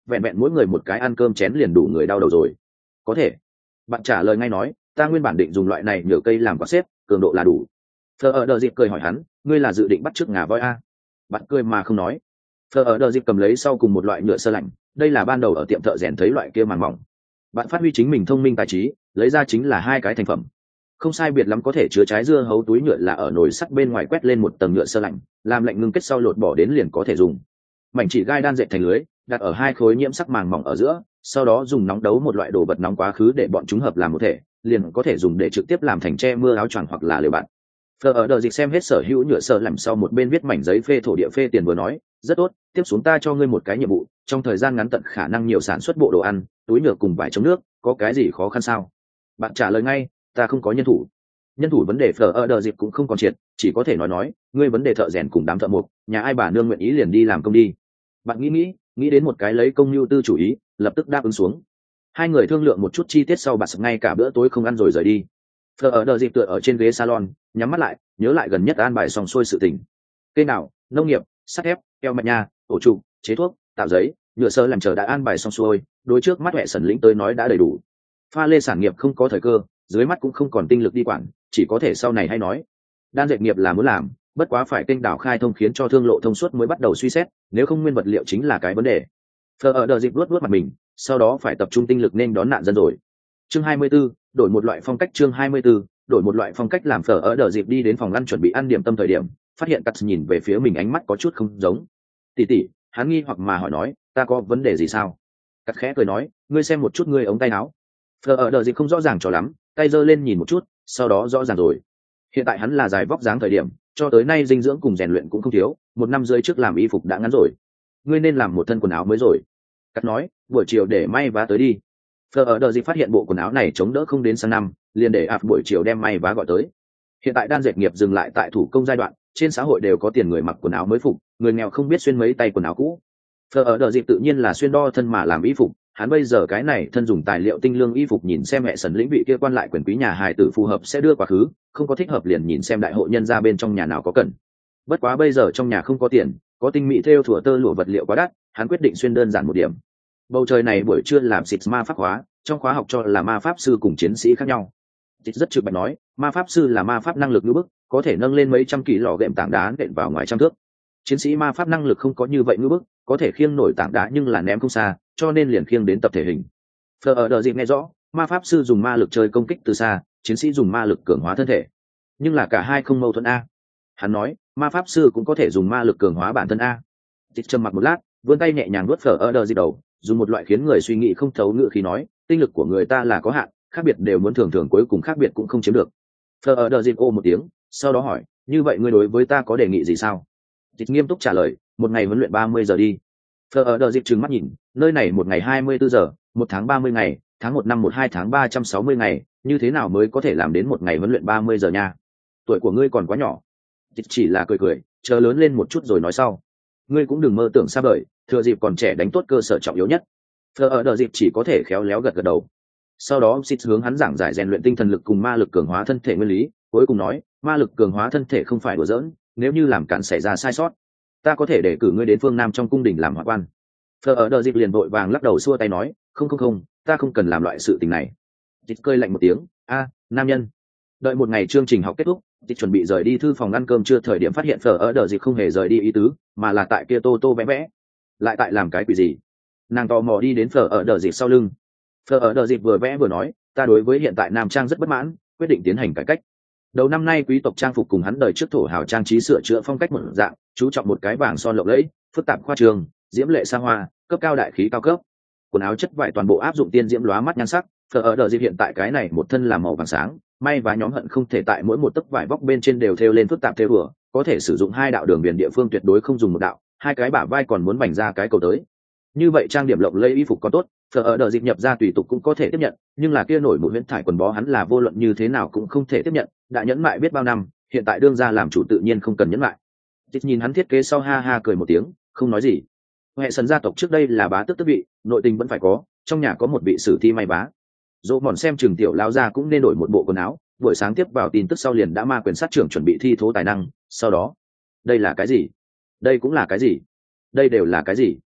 vẹn vẹn mỗi người một cái ăn cơm chén liền đủ người đau đầu rồi. Có thể. Bạn trả lời ngay nói, ta nguyên bản định dùng loại này nhựa cây làm quạt xếp, cường độ là đủ. Phờ ở đờ dịp cười hỏi hắn, ngươi là dự định bắt chước ngà voi a? Bạn cười mà không nói. Phờ ở đờ dịp cầm lấy sau cùng một loại nhựa sơ lạnh, đây là ban đầu ở tiệm thợ rèn thấy loại kia màng mỏng. Bạn phát huy chính mình thông minh tài trí, lấy ra chính là hai cái thành phẩm. Không sai biệt lắm có thể chứa trái dưa hấu túi nhựa là ở nồi sắt bên ngoài quét lên một tầng nhựa sơ lạnh, làm lạnh ngưng kết sau lột bỏ đến liền có thể dùng. Mảnh chỉ gai đan dệt thành lưới, đặt ở hai khối nhiễm sắc màng mỏng ở giữa, sau đó dùng nóng đấu một loại đồ vật nóng quá khứ để bọn chúng hợp làm một thể, liền có thể dùng để trực tiếp làm thành che mưa áo choàng hoặc là lều bạt. Phờ ở đờ dịch xem hết sở hữu nhựa sơ lạnh sau một bên viết mảnh giấy phê thổ địa phê tiền vừa nói, rất tốt, tiếp xuống ta cho ngươi một cái nhiệm vụ, trong thời gian ngắn tận khả năng nhiều sản xuất bộ đồ ăn, túi nhựa cùng vải chống nước, có cái gì khó khăn sao? Bạn trả lời ngay, ta không có nhân thủ. Nhân thủ vấn đề Phờ ở đờ dịch cũng không còn triệt, chỉ có thể nói, ngươi vấn đề thợ rèn cùng đám thợ mộc, nhà ai bà nương nguyện ý liền đi làm công đi. Bạn nghĩ đến một cái lấy công nhu tư chủ ý, lập tức đáp ứng xuống. Hai người thương lượng một chút chi tiết sau bạn ngay cả bữa tối không ăn rồi rời đi. Phờ ở đờ dịp tựa ở trên ghế salon, nhắm mắt lại, nhớ lại gần nhất an bài xong xuôi sự tình. Cây nào, nông nghiệp, sắt thép, keo mạch nha, ổ trụ, chế thuốc, tạo giấy, nhựa sơ làm chờ đã an bài xong xuôi, đối trước mắt mẹ sần lĩnh tới nói đã đầy đủ. Pha lê sản nghiệp không có thời cơ, dưới mắt cũng không còn tinh lực đi quản, chỉ có thể sau này hay nói. Đan dệt nghiệp là muốn làm, bất quá phải kênh đảo khai thông khiến cho thương lộ thông suốt mới bắt đầu suy xét, nếu không nguyên vật liệu chính là cái vấn đề. Phờ ở đờ dịp luốt mặt mình, sau đó phải tập trung tinh lực nên đón nạn dân rồi. Chương 24, đổi một loại phong cách. Chương 24, đổi một loại phong cách. Làm Phờ ở đờ dịp đi đến phòng ăn chuẩn bị ăn điểm tâm thời điểm, phát hiện Cắt nhìn về phía mình ánh mắt có chút không giống. Tỷ, hắn nghi hoặc mà hỏi nói, ta có vấn đề gì sao? Cắt khẽ cười nói, ngươi xem một chút ngươi ống tay áo. Phờ ở đờ dịp không rõ ràng cho lắm, tay giơ lên nhìn một chút, sau đó rõ ràng rồi. Hiện tại hắn là dài vóc dáng thời điểm, cho tới nay dinh dưỡng cùng rèn luyện cũng không thiếu, một năm rưỡi trước làm y phục đã ngắn rồi. Ngươi nên làm một thân quần áo mới rồi. Cắt nói, buổi chiều để may vá tới đi. Phờ ở đờ dịp phát hiện bộ quần áo này chống đỡ không đến sang năm, liền để buổi chiều đem may vá gọi tới. Hiện tại đan dệt nghiệp dừng lại tại thủ công giai đoạn, trên xã hội đều có tiền người mặc quần áo mới phục, người nghèo không biết xuyên mấy tay quần áo cũ. Phờ ở đờ dịp tự nhiên là xuyên đo thân mà làm y phục, hắn bây giờ cái này thân dùng tài liệu tinh lương y phục, nhìn xem mẹ sần lĩnh vị kia quan lại quyền quý nhà hài tử phù hợp sẽ đưa quá khứ, không có thích hợp liền nhìn xem đại hộ nhân ra bên trong nhà nào có cần. Bất quá bây giờ trong nhà không có tiền, có tinh mỹ thêu thủa tơ lụa vật liệu quá đắt, hắn quyết định xuyên đơn giản một điểm. Bầu trời này buổi trưa làm xịt ma pháp hóa, trong khóa học cho là ma pháp sư cùng chiến sĩ khác nhau. Xịt rất trực bạch nói, ma pháp sư là ma pháp năng lực ngưỡng bức, có thể nâng lên mấy trăm ký lò gệm tảng đá nện vào ngoài trăm thước. Chiến sĩ ma pháp năng lực không có như vậy ngưỡng bức, có thể khiêng nổi tảng đá nhưng là ném không xa, cho nên liền khiêng đến tập thể hình. Phờ ở đờ dịp nghe rõ, ma pháp sư dùng ma lực chơi công kích từ xa, chiến sĩ dùng ma lực cường hóa thân thể, nhưng là cả hai không mâu thuẫn a. Hắn nói, ma pháp sư cũng có thể dùng ma lực cường hóa bản thân a. Dịch trầm mặc một lát, vươn tay nhẹ nhàng nuốt Phờ ở đờ dịp đầu, dùng một loại khiến người suy nghĩ không thấu ngữ khí nói, tinh lực của người ta là có hạn, khác biệt đều muốn thường thường cuối cùng khác biệt cũng không chiếm được. Phờ ở đờ dịp ô một tiếng, sau đó hỏi, như vậy ngươi đối với ta có đề nghị gì sao? Dịch nghiêm túc trả lời, một ngày huấn luyện 30 giờ đi. Phờ ở đờ dịp trừng mắt nhìn, nơi này một ngày 24 giờ, một tháng 30 ngày, tháng 1 năm 12 tháng 360 ngày, như thế nào mới có thể làm đến một ngày huấn luyện 30 giờ nha? Tuổi của ngươi còn quá nhỏ. Dịch chỉ là cười, chờ lớn lên một chút rồi nói sau. Ngươi cũng đừng mơ tưởng xa vời, thừa dịp còn trẻ đánh tốt cơ sở trọng yếu nhất. Phờ ở đờ dịp chỉ có thể khéo léo gật đầu. Sau đó Sít hướng hắn giảng giải rèn luyện tinh thần lực cùng ma lực cường hóa thân thể nguyên lý, cuối cùng nói, ma lực cường hóa thân thể không phải đùa giỡn, nếu như làm cản xảy ra sai sót, ta có thể để cử ngươi đến phương Nam trong cung đình làm hoạn quan. Phờ ở đờ dịp liền vội vàng lắc đầu xua tay nói, không, ta không cần làm loại sự tình này. Sít cười lạnh một tiếng, nam nhân. Đợi một ngày chương trình học kết thúc, Sít chuẩn bị rời đi thư phòng ăn cơm trưa thời điểm phát hiện Phờ ở đờ dịp không hề rời đi ý tứ, mà là tại kia tô vẽ, lại tại làm cái quỷ gì? Nàng tò mò đi đến Phờ ở đờ dịp sau lưng. Phờ ở đờ dịp vừa vẽ vừa nói, ta đối với hiện tại nam trang rất bất mãn, quyết định tiến hành cải cách. Đầu năm nay quý tộc trang phục cùng hắn đời trước thổ hào trang trí sửa chữa phong cách một dạng, chú trọng một cái vàng son lộng lẫy, phức tạp khoa trường, diễm lệ xa hoa, cấp cao đại khí cao cấp. Quần áo chất vải toàn bộ áp dụng tiên diễm lóa mắt nhan sắc. Phờ ở đờ dịp hiện tại cái này một thân là màu vàng sáng, may và nhóm hận không thể tại mỗi một tấc vải vóc bên trên đều thêu lên phức tạp thêu vừa, có thể sử dụng hai đạo đường viền địa phương tuyệt đối không dùng một đạo, hai cái bả vai còn muốn bành ra cái cầu tới. Như vậy trang điểm lộng lẫy y phục có tốt, Phờ ở đờ dịp nhập ra tùy tục cũng có thể tiếp nhận, nhưng là kia nổi một huyễn thải quần bó hắn là vô luận như thế nào cũng không thể tiếp nhận, đã nhẫn mại biết bao năm, hiện tại đương ra làm chủ tự nhiên không cần nhẫn mại. Dịch nhìn hắn thiết kế sau ha ha cười một tiếng, không nói gì. Hệ sần gia tộc trước đây là bá tước tước vị, nội tình vẫn phải có, trong nhà có một vị sử thi may bá. Dỗ mòn xem trường tiểu lao ra cũng nên đổi một bộ quần áo, buổi sáng tiếp vào tin tức sau liền đã ma quyền sát trưởng chuẩn bị thi thố tài năng, sau đó, đây là cái gì? Đây cũng là cái gì? Đây đều là cái gì?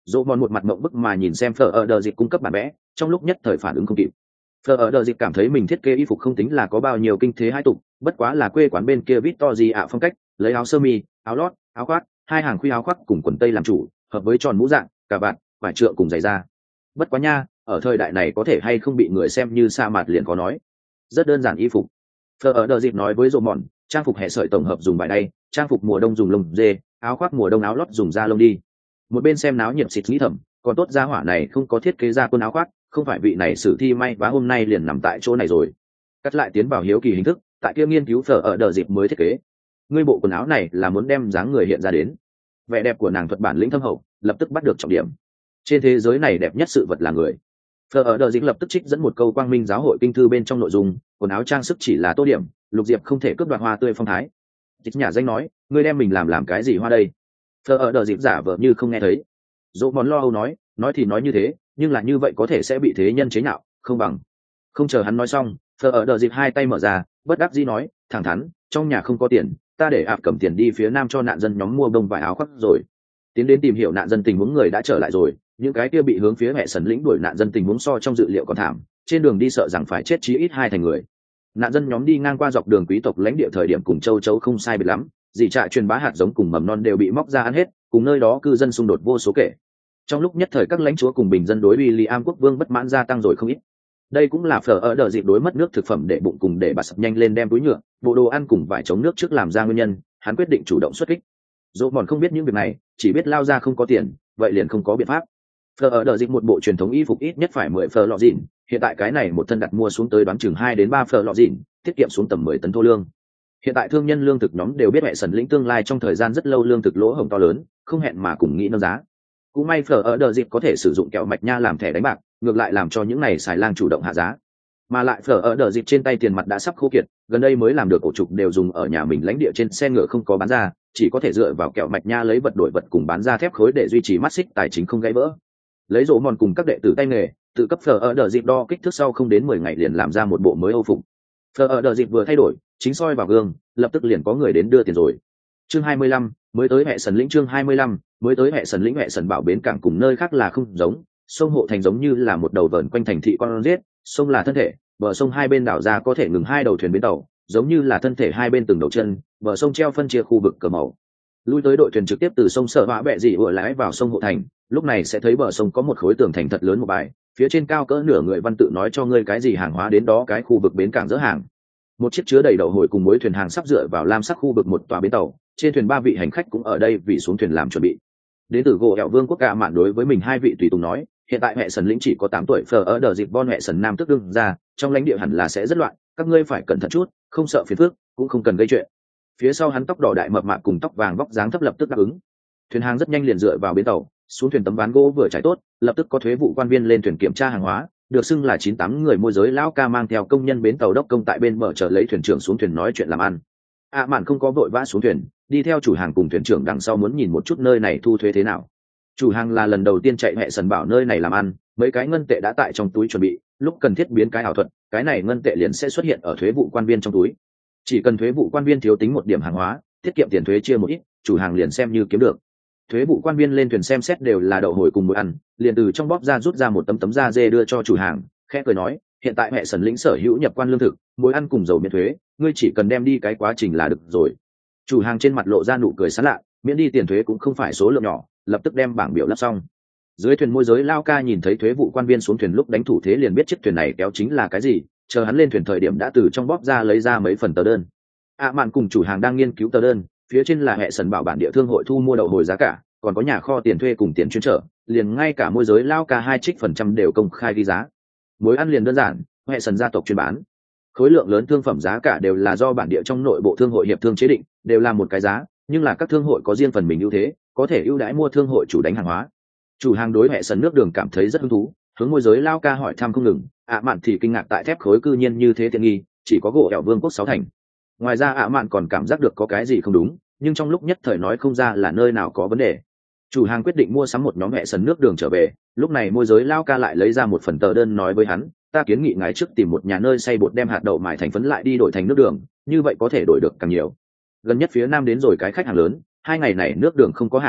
Dỗ mòn một mặt mộng bức mà nhìn xem phở ở đờ dịp cung cấp bản vẽ, trong lúc nhất thời phản ứng không kịp. Phở ở đờ dịp cảm thấy mình thiết kế y phục không tính là có bao nhiêu kinh thế hai tục, bất quá là quê quán bên kia Victory ạ phong cách, lấy áo sơ mi, áo lót, áo khoác, hai hàng khuy áo khoác cùng quần tây làm chủ, hợp với tròn mũ dạng, cà vạt, vải trượng cùng giày da. Bất quá nha, ở thời đại này có thể hay không bị người xem như sa mạt liền có nói. Rất đơn giản y phục. Phở ở đờ dịp nói với Dỗ mòn, trang phục hệ sợi tổng hợp dùng vải đay, trang phục mùa đông dùng lông dê, áo khoác mùa đông áo lót dùng da lông đi. Một bên xem náo nhiệt xịt nghĩ thầm, còn tốt gia hỏa này không có thiết kế ra quần áo khoác, không phải vị này sử thi may và hôm nay liền nằm tại chỗ này rồi. Cắt lại tiến vào hiếu kỳ hình thức, tại kia nghiên cứu phở ở đờ dịp mới thiết kế. Ngươi bộ quần áo này là muốn đem dáng người hiện ra đến. Vẻ đẹp của nàng thuật bản lĩnh thâm hậu, lập tức bắt được trọng điểm. Trên thế giới này đẹp nhất sự vật là người. Phở ở đờ dịp lập tức trích dẫn một câu quang minh giáo hội kinh thư bên trong nội dung, quần áo trang sức chỉ là tô điểm, lục diệp không thể cướp đoạt hoa tươi phong thái. Dịch nhà danh nói, ngươi đem mình làm cái gì hoa đây? Phở ở đờ dịp giả vờ như không nghe thấy. Dỗ món lo âu nói thì nói như thế, nhưng là như vậy có thể sẽ bị thế nhân chế nhạo, không bằng. Không chờ hắn nói xong, Phở ở đờ dịp hai tay mở ra, bất đắc dĩ nói, thẳng thắn, trong nhà không có tiền, ta để ạp cầm tiền đi phía nam cho nạn dân nhóm mua đông vải áo khoác rồi. Tiến đến tìm hiểu nạn dân tình huống người đã trở lại rồi, những cái kia bị hướng phía mẹ sần lĩnh đuổi nạn dân tình huống so trong dự liệu còn thảm, trên đường đi sợ rằng phải chết chí ít 2 thành người. Nạn dân nhóm đi ngang qua dọc đường quý tộc lãnh địa thời điểm cùng châu chấu không sai biệt lắm, dì trại truyền bá hạt giống cùng mầm non đều bị móc ra ăn hết, cùng nơi đó cư dân xung đột vô số kể. Trong lúc nhất thời các lãnh chúa cùng bình dân đối William quốc vương bất mãn gia tăng rồi không ít. Đây cũng là phở ở đợt dịp đối mất nước thực phẩm để bụng cùng để bà sập nhanh lên đem túi nhựa, bộ đồ ăn cùng vải chống nước trước làm ra nguyên nhân, hắn quyết định chủ động xuất kích. Dỗ mòn không biết những việc này, chỉ biết lao ra không có tiền, vậy liền không có biện pháp. Phở ở đợt dịp một bộ truyền thống y phục ít nhất phải 10 phở lọ dịn, hiện tại cái này một thân đặt mua xuống tới đoán chừng 2 đến 3 phở lọ dịn, tiết kiệm xuống tầm 10 tấn thô lương. Hiện tại thương nhân lương thực nhóm đều biết mẹ sần lĩnh tương lai trong thời gian rất lâu lương thực lỗ hổng to lớn, không hẹn mà cùng nghĩ nâng giá. Cũng may phở ở đợt dịp có thể sử dụng kẹo mạch nha làm thẻ đánh bạc, ngược lại làm cho những này xài lang chủ động hạ giá. Mà lại phở ở đợt dịp trên tay tiền mặt đã sắp khô kiệt, gần đây mới làm được ổ trục đều dùng ở nhà mình lãnh địa trên xe ngựa không có bán ra, chỉ có thể dựa vào kẹo mạch nha lấy vật đổi vật cùng bán ra thép khối để duy trì mắt xích tài chính không gãy vỡ. Lấy rổ mòn cùng các đệ tử tay nghề, tự cấp phở ở đợt dịp đo kích thước sau không đến 10 ngày liền làm ra một bộ mới âu phục. Phở ở đợt dịp vừa thay đổi, chính soi vào gương, lập tức liền có người đến đưa tiền rồi. Chương 25, mới tới hệ sần lĩnh. Chương 25, mới tới hệ sần lĩnh. Hệ sần bảo bến cảng cùng nơi khác là không giống, sông hộ thành giống như là một đầu vờn quanh thành thị con giết, sông là thân thể, bờ sông hai bên đảo ra có thể ngừng 2 đầu thuyền bến tàu, giống như là thân thể hai bên từng đầu chân, bờ sông treo phân chia khu vực cờ màu. Lui tới đội thuyền trực tiếp từ sông Sở Họa bẹ dị ùa lái vào sông hộ thành, lúc này sẽ thấy bờ sông có một khối tường thành thật lớn một bài, phía trên cao cỡ nửa người văn tự nói cho ngươi cái gì hàng hóa đến đó cái khu vực bến cảng dỡ hàng. Một chiếc chứa đầy đậu hồi cùng mối thuyền hàng sắp dựa vào lam sắc khu vực một tòa bến tàu, trên thuyền 3 vị hành khách cũng ở đây vì xuống thuyền làm chuẩn bị. Đến từ gỗ hẹo vương quốc Cả Mạn đối với mình 2 vị tùy tùng nói, hiện tại hệ sần lĩnh chỉ có 8 tuổi phở ở đờ dịp bon hệ sần nam tức đương ra, trong lãnh địa hẳn là sẽ rất loạn, các ngươi phải cẩn thận chút, không sợ phiền phức, cũng không cần gây chuyện. Phía sau hắn tóc đỏ đại mập mạp cùng tóc vàng vóc dáng thấp lập tức đáp ứng. Thuyền hàng rất nhanh liền dựa vào bến tàu, xuống thuyền tấm ván gỗ vừa trải tốt, lập tức có thuế vụ quan viên lên thuyền kiểm tra hàng hóa, được xưng là 98 người môi giới lão ca mang theo công nhân bến tàu đốc công tại bên bờ chờ lấy thuyền trưởng xuống thuyền nói chuyện làm ăn. Mạn không có vội vã xuống thuyền, đi theo chủ hàng cùng thuyền trưởng đằng sau muốn nhìn một chút nơi này thu thuế thế nào. Chủ hàng là lần đầu tiên chạy hệ sần bảo nơi này làm ăn, mấy cái ngân tệ đã tại trong túi chuẩn bị, lúc cần thiết biến cái ảo thuật, cái này ngân tệ liền sẽ xuất hiện ở thuế vụ quan viên trong túi. Chỉ cần thuế vụ quan viên thiếu tính 1 điểm hàng hóa, tiết kiệm tiền thuế chia một ít, chủ hàng liền xem như kiếm được. Thuế vụ quan viên lên thuyền xem xét đều là đậu hồi cùng muối ăn, liền từ trong bóp ra rút ra một tấm da dê đưa cho chủ hàng, khẽ cười nói, hiện tại hệ sần lĩnh sở hữu nhập quan lương thực, muối ăn cùng dầu miễn thuế, ngươi chỉ cần đem đi cái quá trình là được rồi. Chủ hàng trên mặt lộ ra nụ cười sán lạ, miễn đi tiền thuế cũng không phải số lượng nhỏ, lập tức đem bảng biểu lắp xong. Dưới thuyền môi giới lao ca nhìn thấy thuế vụ quan viên xuống thuyền lúc đánh thủ thế liền biết chiếc thuyền này kéo chính là cái gì, chờ hắn lên thuyền thời điểm đã từ trong bóp ra lấy ra mấy phần tờ đơn. Mạn cùng chủ hàng đang nghiên cứu tờ đơn, phía trên là hệ sần bảo bản địa thương hội thu mua đậu hồi giá cả, còn có nhà kho tiền thuê cùng tiền chuyên trở, liền ngay cả môi giới lao ca 2% đều công khai ghi giá. Muối ăn liền đơn giản, hệ sần gia tộc chuyên bán. Khối lượng lớn thương phẩm giá cả đều là do bản địa trong nội bộ thương hội hiệp thương chế định, đều là một cái giá, nhưng là các thương hội có riêng phần mình ưu thế, có thể ưu đãi mua thương hội chủ đánh hàng hóa. Chủ hàng đối hệ sần nước đường cảm thấy rất hứng thú, hướng môi giới lao ca hỏi thăm không ngừng. Mạn thì kinh ngạc tại thép khối cư nhiên như thế tiện nghi, chỉ có gỗ hẹo vương quốc 6 thành. Ngoài ra Mạn còn cảm giác được có cái gì không đúng, nhưng trong lúc nhất thời nói không ra là nơi nào có vấn đề. Chủ hàng quyết định mua sắm một nhóm hệ sần nước đường trở về, lúc này môi giới lao ca lại lấy ra một phần tờ đơn nói với hắn, ta kiến nghị ngài trước tìm một nhà nơi xay bột đem hạt đậu mài thành phấn lại đi đổi thành nước đường, như vậy có thể đổi được càng nhiều. Gần nhất phía nam đến rồi cái khách hàng lớn, 2 ngày này nước đường không có hàng,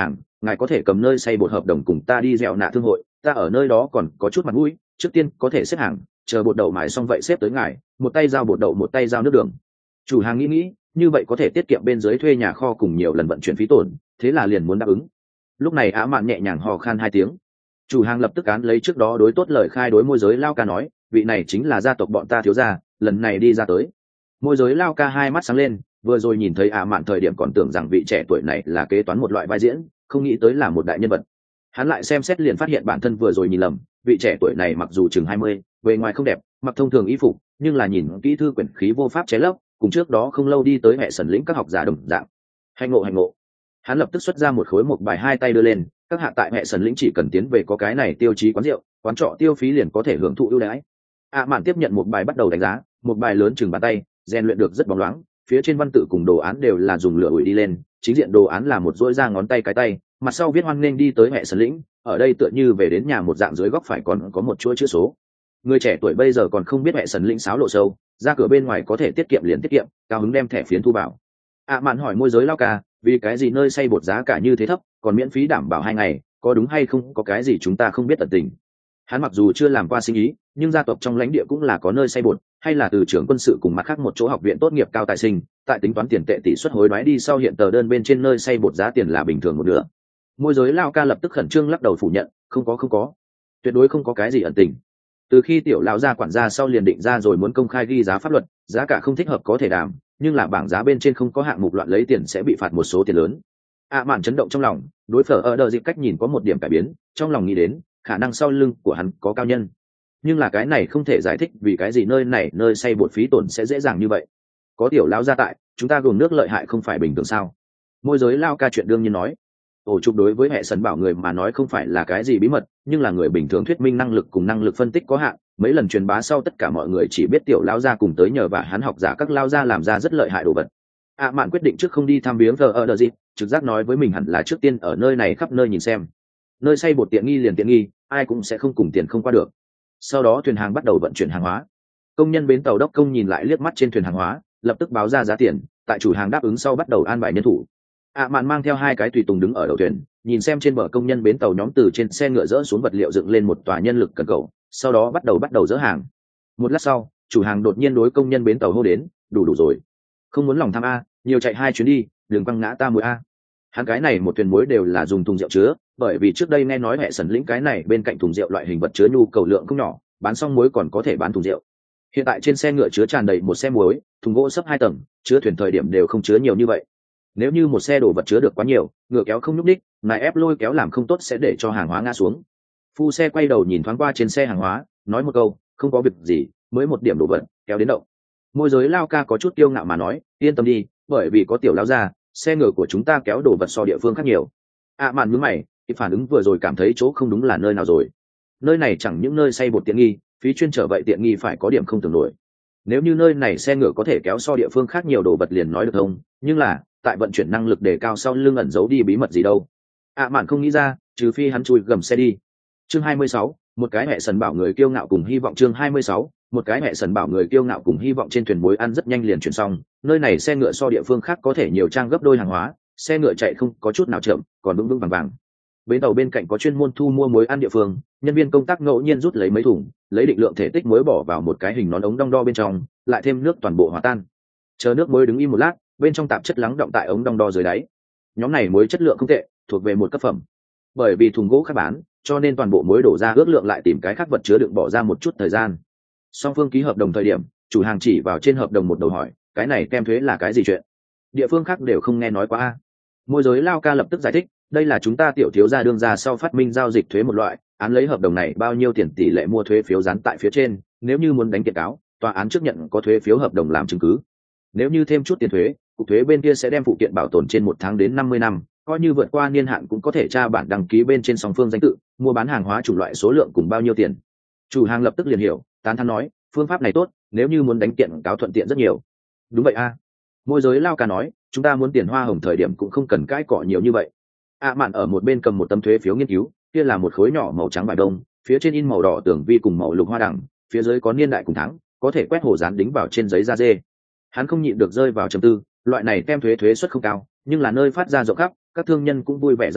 ngài có thể cầm nơi xây bột hợp đồng cùng ta đi dẹo nạ thương hội, ta ở nơi đó còn có chút mặt mũi, trước tiên có thể xếp hàng, chờ bột đậu mài xong vậy xếp tới ngài, một tay giao bột đậu một tay giao nước đường. Chủ hàng nghĩ như vậy có thể tiết kiệm bên dưới thuê nhà kho cùng nhiều lần vận chuyển phí tổn, thế là liền muốn đáp ứng. Lúc này Á Mạn nhẹ nhàng hò khan 2 tiếng. Chủ hàng lập tức án lấy trước đó đối tốt lời khai đối môi giới Lao Ca nói, vị này chính là gia tộc bọn ta thiếu gia, lần này đi ra tới. Môi giới Lao Ca 2 mắt sáng lên, vừa rồi nhìn thấy Á Mạn thời điểm còn tưởng rằng vị trẻ tuổi này là kế toán một loại vai diễn, không nghĩ tới là một đại nhân vật. Hắn lại xem xét liền phát hiện bản thân vừa rồi nhìn lầm, vị trẻ tuổi này mặc dù chừng 20, bề ngoài không đẹp, mặc thông thường y phục, nhưng là nhìn kỹ thư quyển khí vô pháp chế lấp, cùng trước đó không lâu đi tới hệ sần lĩnh các học giả đồng dạng. Hành ngộ. Hắn lập tức xuất ra một khối một bài 2 tay đưa lên, các hạ tại hệ sần lĩnh chỉ cần tiến về có cái này tiêu chí quán rượu, quán trọ tiêu phí liền có thể hưởng thụ ưu đãi. Mạn tiếp nhận một bài bắt đầu đánh giá, một bài lớn chừng bàn tay, rèn luyện được rất bóng loáng, phía trên văn tự cùng đồ án đều là dùng lửa ủi đi lên, chính diện đồ án là một rỗi ra ngón tay cái tay, mặt sau viết hoan nghênh đi tới hệ sần lĩnh, ở đây tựa như về đến nhà một dạng, dưới góc phải còn có một chuỗi chữ số. Người trẻ tuổi bây giờ còn không biết hệ sần lĩnh sáo lộ sâu, ra cửa bên ngoài có thể tiết kiệm liền tiết kiệm, cao hứng đem thẻ phiến thu bảo. Mạn hỏi môi giới Lao Ca, vì cái gì nơi xây bột giá cả như thế thấp, còn miễn phí đảm bảo 2 ngày, có đúng hay không, có cái gì chúng ta không biết tận tình. Hắn mặc dù chưa làm qua sinh ý, nhưng gia tộc trong lãnh địa cũng là có nơi xây bột, hay là từ trưởng quân sự cùng mặt khác một chỗ học viện tốt nghiệp cao tài sinh, tại tính toán tiền tệ tỷ suất hối đoái đi sau hiện tờ đơn bên trên nơi xây bột giá tiền là bình thường một nửa. Môi giới Lao Ca lập tức khẩn trương lắc đầu phủ nhận, không có, tuyệt đối không có cái gì ẩn tình. Từ khi tiểu lão gia quản gia sau liền định ra rồi muốn công khai ghi giá pháp luật, giá cả không thích hợp có thể đàm, nhưng là bảng giá bên trên không có hạng mục loạn lấy tiền sẽ bị phạt một số tiền lớn. Mạn chấn động trong lòng, đối phở ở đợt dịp cách nhìn có một điểm cải biến, trong lòng nghĩ đến khả năng sau lưng của hắn có cao nhân, nhưng là cái này không thể giải thích vì cái gì nơi này nơi xây bột phí tổn sẽ dễ dàng như vậy. Có tiểu lão gia tại, chúng ta gồm nước lợi hại không phải bình thường sao? Môi giới Lao Ca chuyện đương nhiên nói. Ổ trục đối với hệ sần bảo người mà nói không phải là cái gì bí mật, nhưng là người bình thường thuyết minh năng lực cùng năng lực phân tích có hạn, mấy lần truyền bá sau tất cả mọi người chỉ biết tiểu lão gia cùng tới nhờ và hắn học giả các lao gia làm ra rất lợi hại đồ vật. Mạn quyết định trước không đi thăm viếng giờ ở đợt gì, trực giác nói với mình hẳn là trước tiên ở nơi này khắp nơi nhìn xem. Nơi xây bột tiện nghi liền tiện nghi, ai cũng sẽ không cùng tiền không qua được. Sau đó thuyền hàng bắt đầu vận chuyển hàng hóa. Công nhân bến tàu đốc công nhìn lại liếc mắt trên thuyền hàng hóa, lập tức báo ra giá tiền, tại chủ hàng đáp ứng sau bắt đầu an bài nhân thủ. Mạn mang theo 2 cái tùy tùng đứng ở đầu thuyền, nhìn xem trên bờ công nhân bến tàu nhóm từ trên xe ngựa dỡ xuống vật liệu dựng lên một tòa nhân lực cần cầu, sau đó bắt đầu dỡ hàng. Một lát sau, chủ hàng đột nhiên đối công nhân bến tàu hô đến, đủ rồi, không muốn lòng tham a, nhiều chạy 2 chuyến đi, đừng quăng ngã ta muối a. Hắn cái này một thuyền muối đều là dùng thùng rượu chứa, bởi vì trước đây nghe nói hệ sần lĩnh cái này bên cạnh thùng rượu loại hình vật chứa nhu cầu lượng không nhỏ, bán xong muối còn có thể bán thùng rượu. Hiện tại trên xe ngựa chứa tràn đầy một xe muối, thùng gỗ sấp 2 tầng, chứa thuyền thời điểm đều không chứa nhiều như vậy. Nếu như một xe đồ vật chứa được quá nhiều, ngựa kéo không nhúc đích, nài ép lôi kéo làm không tốt sẽ để cho hàng hóa ngã xuống. Phu xe quay đầu nhìn thoáng qua trên xe hàng hóa, nói một câu, không có việc gì, mới một điểm đồ vật, kéo đến động. Môi giới Lao Ca có chút kiêu ngạo mà nói, yên tâm đi, bởi vì có tiểu lão gia, xe ngựa của chúng ta kéo đồ vật so địa phương khác nhiều. Mạn nhướng mày, cái phản ứng vừa rồi cảm thấy chỗ không đúng là nơi nào rồi. Nơi này chẳng những nơi xây bột tiện nghi, phí chuyên trở vậy tiện nghi phải có điểm không tưởng nổi. Nếu như nơi này xe ngựa có thể kéo so địa phương khác nhiều đồ vật liền nói được không, nhưng là tại vận chuyển năng lực đề cao sau lưng ẩn giấu đi bí mật gì đâu. Mạn không nghĩ ra, trừ phi hắn chui gầm xe đi. Chương 26, một cái hệ sần bảo người kiêu ngạo cùng hy vọng. Chương 26, một cái hệ sần bảo người kiêu ngạo cùng hy vọng. Trên thuyền muối ăn rất nhanh liền chuyển xong, nơi này xe ngựa so địa phương khác có thể nhiều trang gấp đôi hàng hóa, xe ngựa chạy không có chút nào chậm, còn vững vững vàng. Bến tàu bên cạnh có chuyên môn thu mua muối ăn địa phương, nhân viên công tác ngẫu nhiên rút lấy mấy thùng, lấy định lượng thể tích muối bỏ vào một cái hình nón ống đong đo bên trong, lại thêm nước toàn bộ hòa tan. Chờ nước muối đứng im một lát, bên trong tạp chất lắng động tại ống đong đo dưới đáy. Nhóm này muối chất lượng không tệ, thuộc về một cấp phẩm. Bởi vì thùng gỗ khác bán, cho nên toàn bộ muối đổ ra ước lượng lại tìm cái khác vật chứa đựng bỏ ra một chút thời gian. Song phương ký hợp đồng thời điểm, chủ hàng chỉ vào trên hợp đồng một đầu hỏi, cái này tem thuế là cái gì chuyện? Địa phương khác đều không nghe nói qua a. Môi giới Lao Ca lập tức giải thích, đây là chúng ta tiểu thiếu gia đương ra sau phát minh giao dịch thuế một loại, án lấy hợp đồng này bao nhiêu tiền tỷ lệ mua thuế phiếu dán tại phía trên, nếu như muốn đánh kiện cáo, tòa án trước nhận có thuế phiếu hợp đồng làm chứng cứ. Nếu như thêm chút tiền thuế, cục thuế bên kia sẽ đem phụ kiện bảo tồn trên 1 tháng đến 50 năm, coi như vượt qua niên hạn cũng có thể tra bản đăng ký bên trên song phương danh tự, mua bán hàng hóa chủng loại số lượng cùng bao nhiêu tiền. Chủ hàng lập tức liền hiểu, tán thán nói, phương pháp này tốt, nếu như muốn đánh kiện cáo thuận tiện rất nhiều. Đúng vậy a. Môi giới Lao Ca nói, chúng ta muốn tiền hoa hồng thời điểm cũng không cần cãi cọ nhiều như vậy. Mạn ở một bên cầm một tấm thuế phiếu nghiên cứu, kia là một khối nhỏ màu trắng vải đông, phía trên in màu đỏ tường vi cùng màu lục hoa đằng, phía dưới có niên đại cùng tháng, có thể quét hồ dán đính vào trên giấy da dê. Hắn không nhịn được rơi vào trầm tư, loại này tem thuế suất không cao, nhưng là nơi phát ra rộng khắp, các thương nhân cũng vui vẻ giao nạp,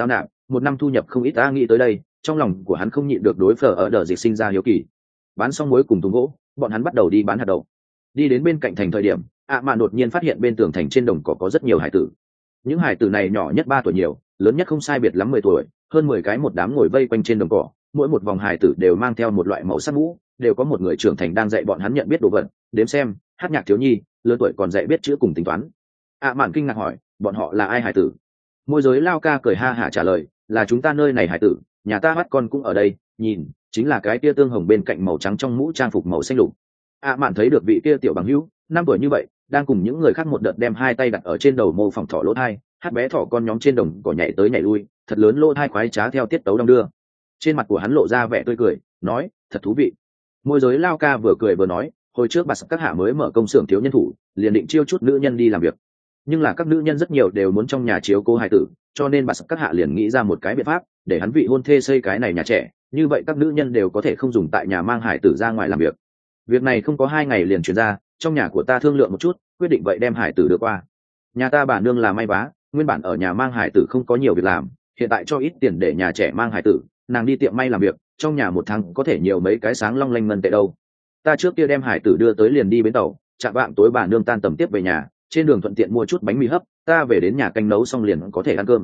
một năm thu nhập không ít. Ta nghĩ tới đây, trong lòng của hắn không nhịn được đối phở ở đờ dịch sinh ra hiếu kỳ. Bán xong muối cùng thùng gỗ, bọn hắn bắt đầu đi bán hạt đậu. Đi đến bên cạnh thành thời điểm, mạn đột nhiên phát hiện bên tường thành trên đồng cỏ có rất nhiều hải tử. Những hải tử này nhỏ nhất 3 tuổi nhiều, lớn nhất không sai biệt lắm 10 tuổi, hơn 10 cái một đám ngồi vây quanh trên đồng cỏ, mỗi một vòng hải tử đều mang theo một loại màu sắc mũ, đều có một người trưởng thành đang dạy bọn hắn nhận biết đồ vật, đếm xem, hát nhạc thiếu nhi, lớn tuổi còn dạy biết chữ cùng tính toán. Mạn kinh ngạc hỏi, bọn họ là ai hải tử? Môi giới Lao Ca cười ha hả trả lời, là chúng ta nơi này hải tử, nhà ta bắt con cũng ở đây, nhìn, chính là cái tia tương hồng bên cạnh màu trắng trong mũ trang phục màu xanh lục. Mạn thấy được vị kia tiểu bằng hữu, 5 tuổi như vậy, đang cùng những người khác một đợt đem 2 tay đặt ở trên đầu mô phỏng thỏ lỗ thai, hát bé thỏ con nhóm trên đồng cỏ nhảy tới nhảy lui, thật lớn lỗ thai khoái trá theo tiết tấu đong đưa. Trên mặt của hắn lộ ra vẻ tươi cười, nói, thật thú vị. Môi giới Lao Ca vừa cười vừa nói, hồi trước bà sắp các hạ mới mở công xưởng thiếu nhân thủ, liền định chiêu chút nữ nhân đi làm việc, nhưng là các nữ nhân rất nhiều đều muốn trong nhà chiếu cố hài tử, cho nên bà sắp các hạ liền nghĩ ra một cái biện pháp để hắn vị hôn thê xây cái này nhà trẻ, như vậy các nữ nhân đều có thể không dùng tại nhà mang hài tử ra ngoài làm việc. Việc này không có 2 ngày liền chuyển ra, trong nhà của ta thương lượng một chút, quyết định vậy đem hài tử đưa qua. Nhà ta bà nương là may vá, nguyên bản ở nhà mang hài tử không có nhiều việc làm, hiện tại cho ít tiền để nhà trẻ mang hài tử, nàng đi tiệm may làm việc, trong nhà một tháng có thể nhiều mấy cái sáng long lanh ngân tệ đâu. Ta trước kia đem hài tử đưa tới liền đi bến tàu, chạm vạng tối bà nương tan tầm tiếp về nhà, trên đường thuận tiện mua chút bánh mì hấp, ta về đến nhà canh nấu xong liền có thể ăn cơm.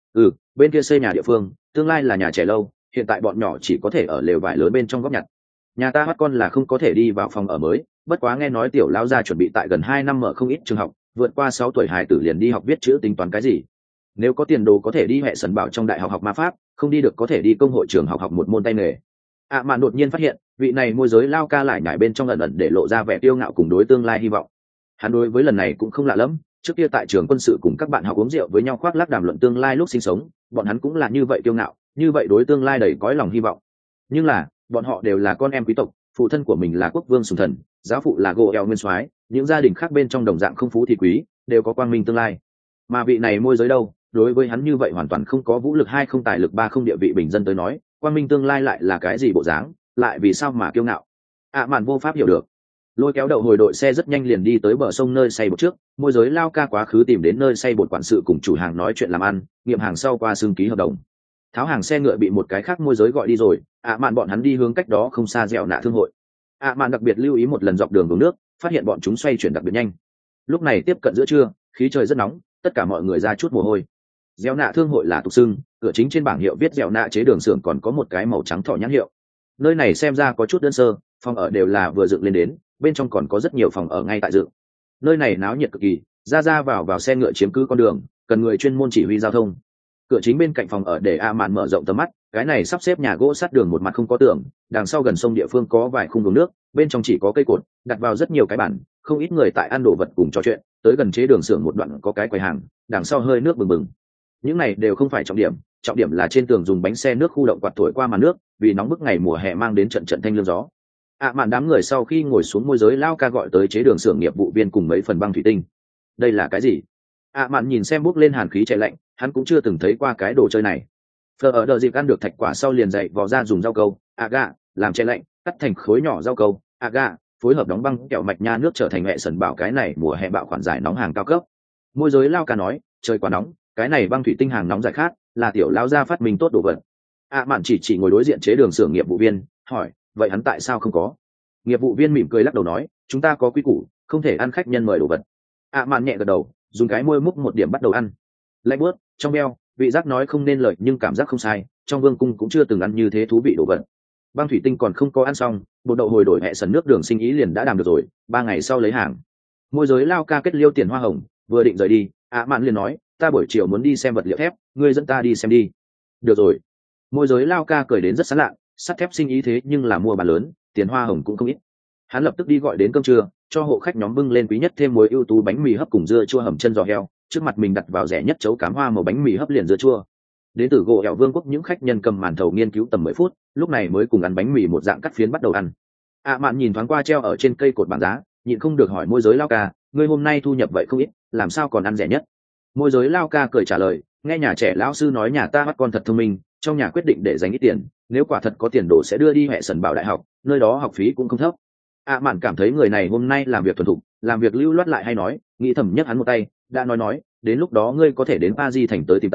Bên kia xây nhà địa phương, tương lai là nhà trẻ lâu, hiện tại bọn nhỏ chỉ có thể ở lều vải lớn bên trong góc nhặt. Nhà ta bắt con là không có thể đi vào phòng ở mới, bất quá nghe nói tiểu lão gia chuẩn bị tại gần 2 năm mở không ít trường học, vượt qua 6 tuổi hài tử liền đi học viết chữ tính toán cái gì. Nếu có tiền đồ có thể đi hệ sần bảo trong đại học học ma pháp, không đi được có thể đi công hội trường học học một môn tay nghề. Mạn đột nhiên phát hiện, vị này môi giới Lao Ca lại nhảy bên trong ẩn ẩn để lộ ra vẻ kiêu ngạo cùng đối tương lai hy vọng. Hắn đối với lần này cũng không lạ lắm, trước kia tại trường quân sự cùng các bạn học uống rượu với nhau khoác lác đàm luận tương lai lúc sinh sống, bọn hắn cũng là như vậy kiêu ngạo, như vậy đối tương lai đầy cõi lòng hy vọng. Nhưng là, bọn họ đều là con em quý tộc, phụ thân của mình là quốc vương sùng thần, giáo phụ là Goel nguyên soái, những gia đình khác bên trong đồng dạng không phú thì quý, đều có quang minh tương lai. Mà vị này môi giới đâu, đối với hắn như vậy hoàn toàn không có vũ lực 2 không tài lực 3 không địa vị bình dân tới nói, quang minh tương lai lại là cái gì bộ dáng, lại vì sao mà kiêu ngạo. Mạn vô pháp hiểu được. Lôi kéo đầu hồi đội xe rất nhanh liền đi tới bờ sông nơi xay bột trước, môi giới Lao Ca quá khứ tìm đến nơi xay bột quản sự cùng chủ hàng nói chuyện làm ăn, nghiệm hàng sau qua xương ký hợp đồng. Tháo hàng xe ngựa bị một cái khác môi giới gọi đi rồi, Mạn bọn hắn đi hướng cách đó không xa dẻo nạ thương hội. Mạn đặc biệt lưu ý một lần dọc đường uống nước, phát hiện bọn chúng xoay chuyển đặc biệt nhanh. Lúc này tiếp cận giữa trưa, khí trời rất nóng, tất cả mọi người ra chút mồ hôi. Dẻo nạ thương hội là tục xưng, cửa chính trên bảng hiệu viết dẻo nạ chế đường xưởng còn có một cái màu trắng thỏ nhãn hiệu. Nơi này xem ra có chút đơn sơ, phòng ở đều là vừa dựng lên đến, bên trong còn có rất nhiều phòng ở ngay tại dựng. Nơi này náo nhiệt cực kỳ, ra vào xe ngựa chiếm cứ con đường, cần người chuyên môn chỉ huy giao thông. Cửa chính bên cạnh phòng ở để Mạn mở rộng tầm mắt, cái này sắp xếp nhà gỗ sát đường một mặt không có tường, đằng sau gần sông địa phương có vài khung đống nước, bên trong chỉ có cây cột, đặt vào rất nhiều cái bàn, không ít người tại ăn đồ vật cùng trò chuyện, tới gần chế đường xưởng một đoạn có cái quầy hàng, đằng sau hơi nước bừng bừng. Những này đều không phải trọng điểm là trên tường dùng bánh xe nước khu động quạt thổi qua màn nước, vì nóng bức ngày mùa hè mang đến trận thanh lương gió. Mạn đám người sau khi ngồi xuống môi giới Lao Ca gọi tới chế đường xưởng nghiệp vụ viên cùng mấy phần băng thủy tinh. Đây là cái gì? Mạn nhìn xem bốc lên hàn khí chạy lạnh, hắn cũng chưa từng thấy qua cái đồ chơi này. Phở ở đợt dịp ăn được thạch quả sau liền dậy vò ra dùng rau câu, aga, làm chạy lạnh, cắt thành khối nhỏ rau câu, aga, phối hợp đóng băng kẹo mạch nha nước trở thành hệ sần bảo cái này mùa hè bạo khoản giải nóng hàng cao cấp. Môi giới Lao Ca nói, trời quá nóng, cái này băng thủy tinh hàng nóng giải khát, là tiểu lão gia phát minh tốt đồ vật. Mạn chỉ ngồi đối diện chế đường xưởng nghiệp vụ viên, hỏi, vậy hắn tại sao không có? Nghiệp vụ viên mỉm cười lắc đầu nói, chúng ta có quy củ, không thể ăn khách nhân mời đồ vật. Mạn nhẹ gật đầu, dùng cái môi múc một điểm bắt đầu ăn. Lạnh buốt, trong beo, vị giác nói không nên lời nhưng cảm giác không sai, trong vương cung cũng chưa từng ăn như thế thú vị đồ vật. Băng thủy tinh còn không có ăn xong, bột đậu hồi đổi hệ sần nước đường sinh ý liền đã đàm được rồi, 3 ngày sau lấy hàng. Môi giới Lao Ca kết liêu tiền hoa hồng, vừa định rời đi, Mạn liền nói, ta buổi chiều muốn đi xem vật liệu thép, ngươi dẫn ta đi xem đi. Được rồi. Môi giới Lao Ca cười đến rất sán lạ, sắt thép sinh ý thế nhưng là mua bán lớn, tiền hoa hồng cũng không ít. Hắn lập tức đi gọi đến cơm trưa, cho hộ khách nhóm bưng lên quý nhất thêm muối ưu tú bánh mì hấp cùng dưa chua hầm chân giò heo, trước mặt mình đặt vào rẻ nhất chấu cám hoa màu bánh mì hấp liền dưa chua. Đến từ gỗ hẻo vương quốc những khách nhân cầm màn thầu nghiên cứu tầm 10 phút, lúc này mới cùng ăn bánh mì một dạng cắt phiến bắt đầu ăn. Mạn nhìn thoáng qua treo ở trên cây cột bảng giá, nhịn không được hỏi môi giới Lao Ca, ngươi hôm nay thu nhập vậy không ít, làm sao còn ăn rẻ nhất? Môi giới Lao Ca cười trả lời, nghe nhà trẻ lão sư nói nhà ta bắt con thật thông minh, trong nhà quyết định để dành ít tiền, nếu quả thật có tiền đồ sẽ đưa đi hệ sần bảo đại học, nơi đó học phí cũng không thấp. Mạn cảm thấy người này hôm nay làm việc thuần thục, làm việc lưu loát lại hay nói, nghĩ thầm nhất hắn một tay, đã nói, đến lúc đó ngươi có thể đến Paris thành tới tìm ta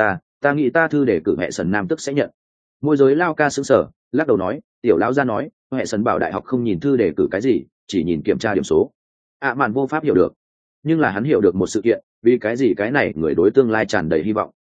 ta nghĩ ta thư để cử hệ sần nam tức sẽ nhận. Môi giới lao ca xứng sở, lắc đầu nói, tiểu lão gia nói hệ sần bảo đại học không nhìn thư để cử cái gì, chỉ nhìn kiểm tra điểm số. Mạn vô pháp hiểu được, nhưng là hắn hiểu được một sự kiện, vì cái gì cái này người đối tương lai tràn đầy hy vọng.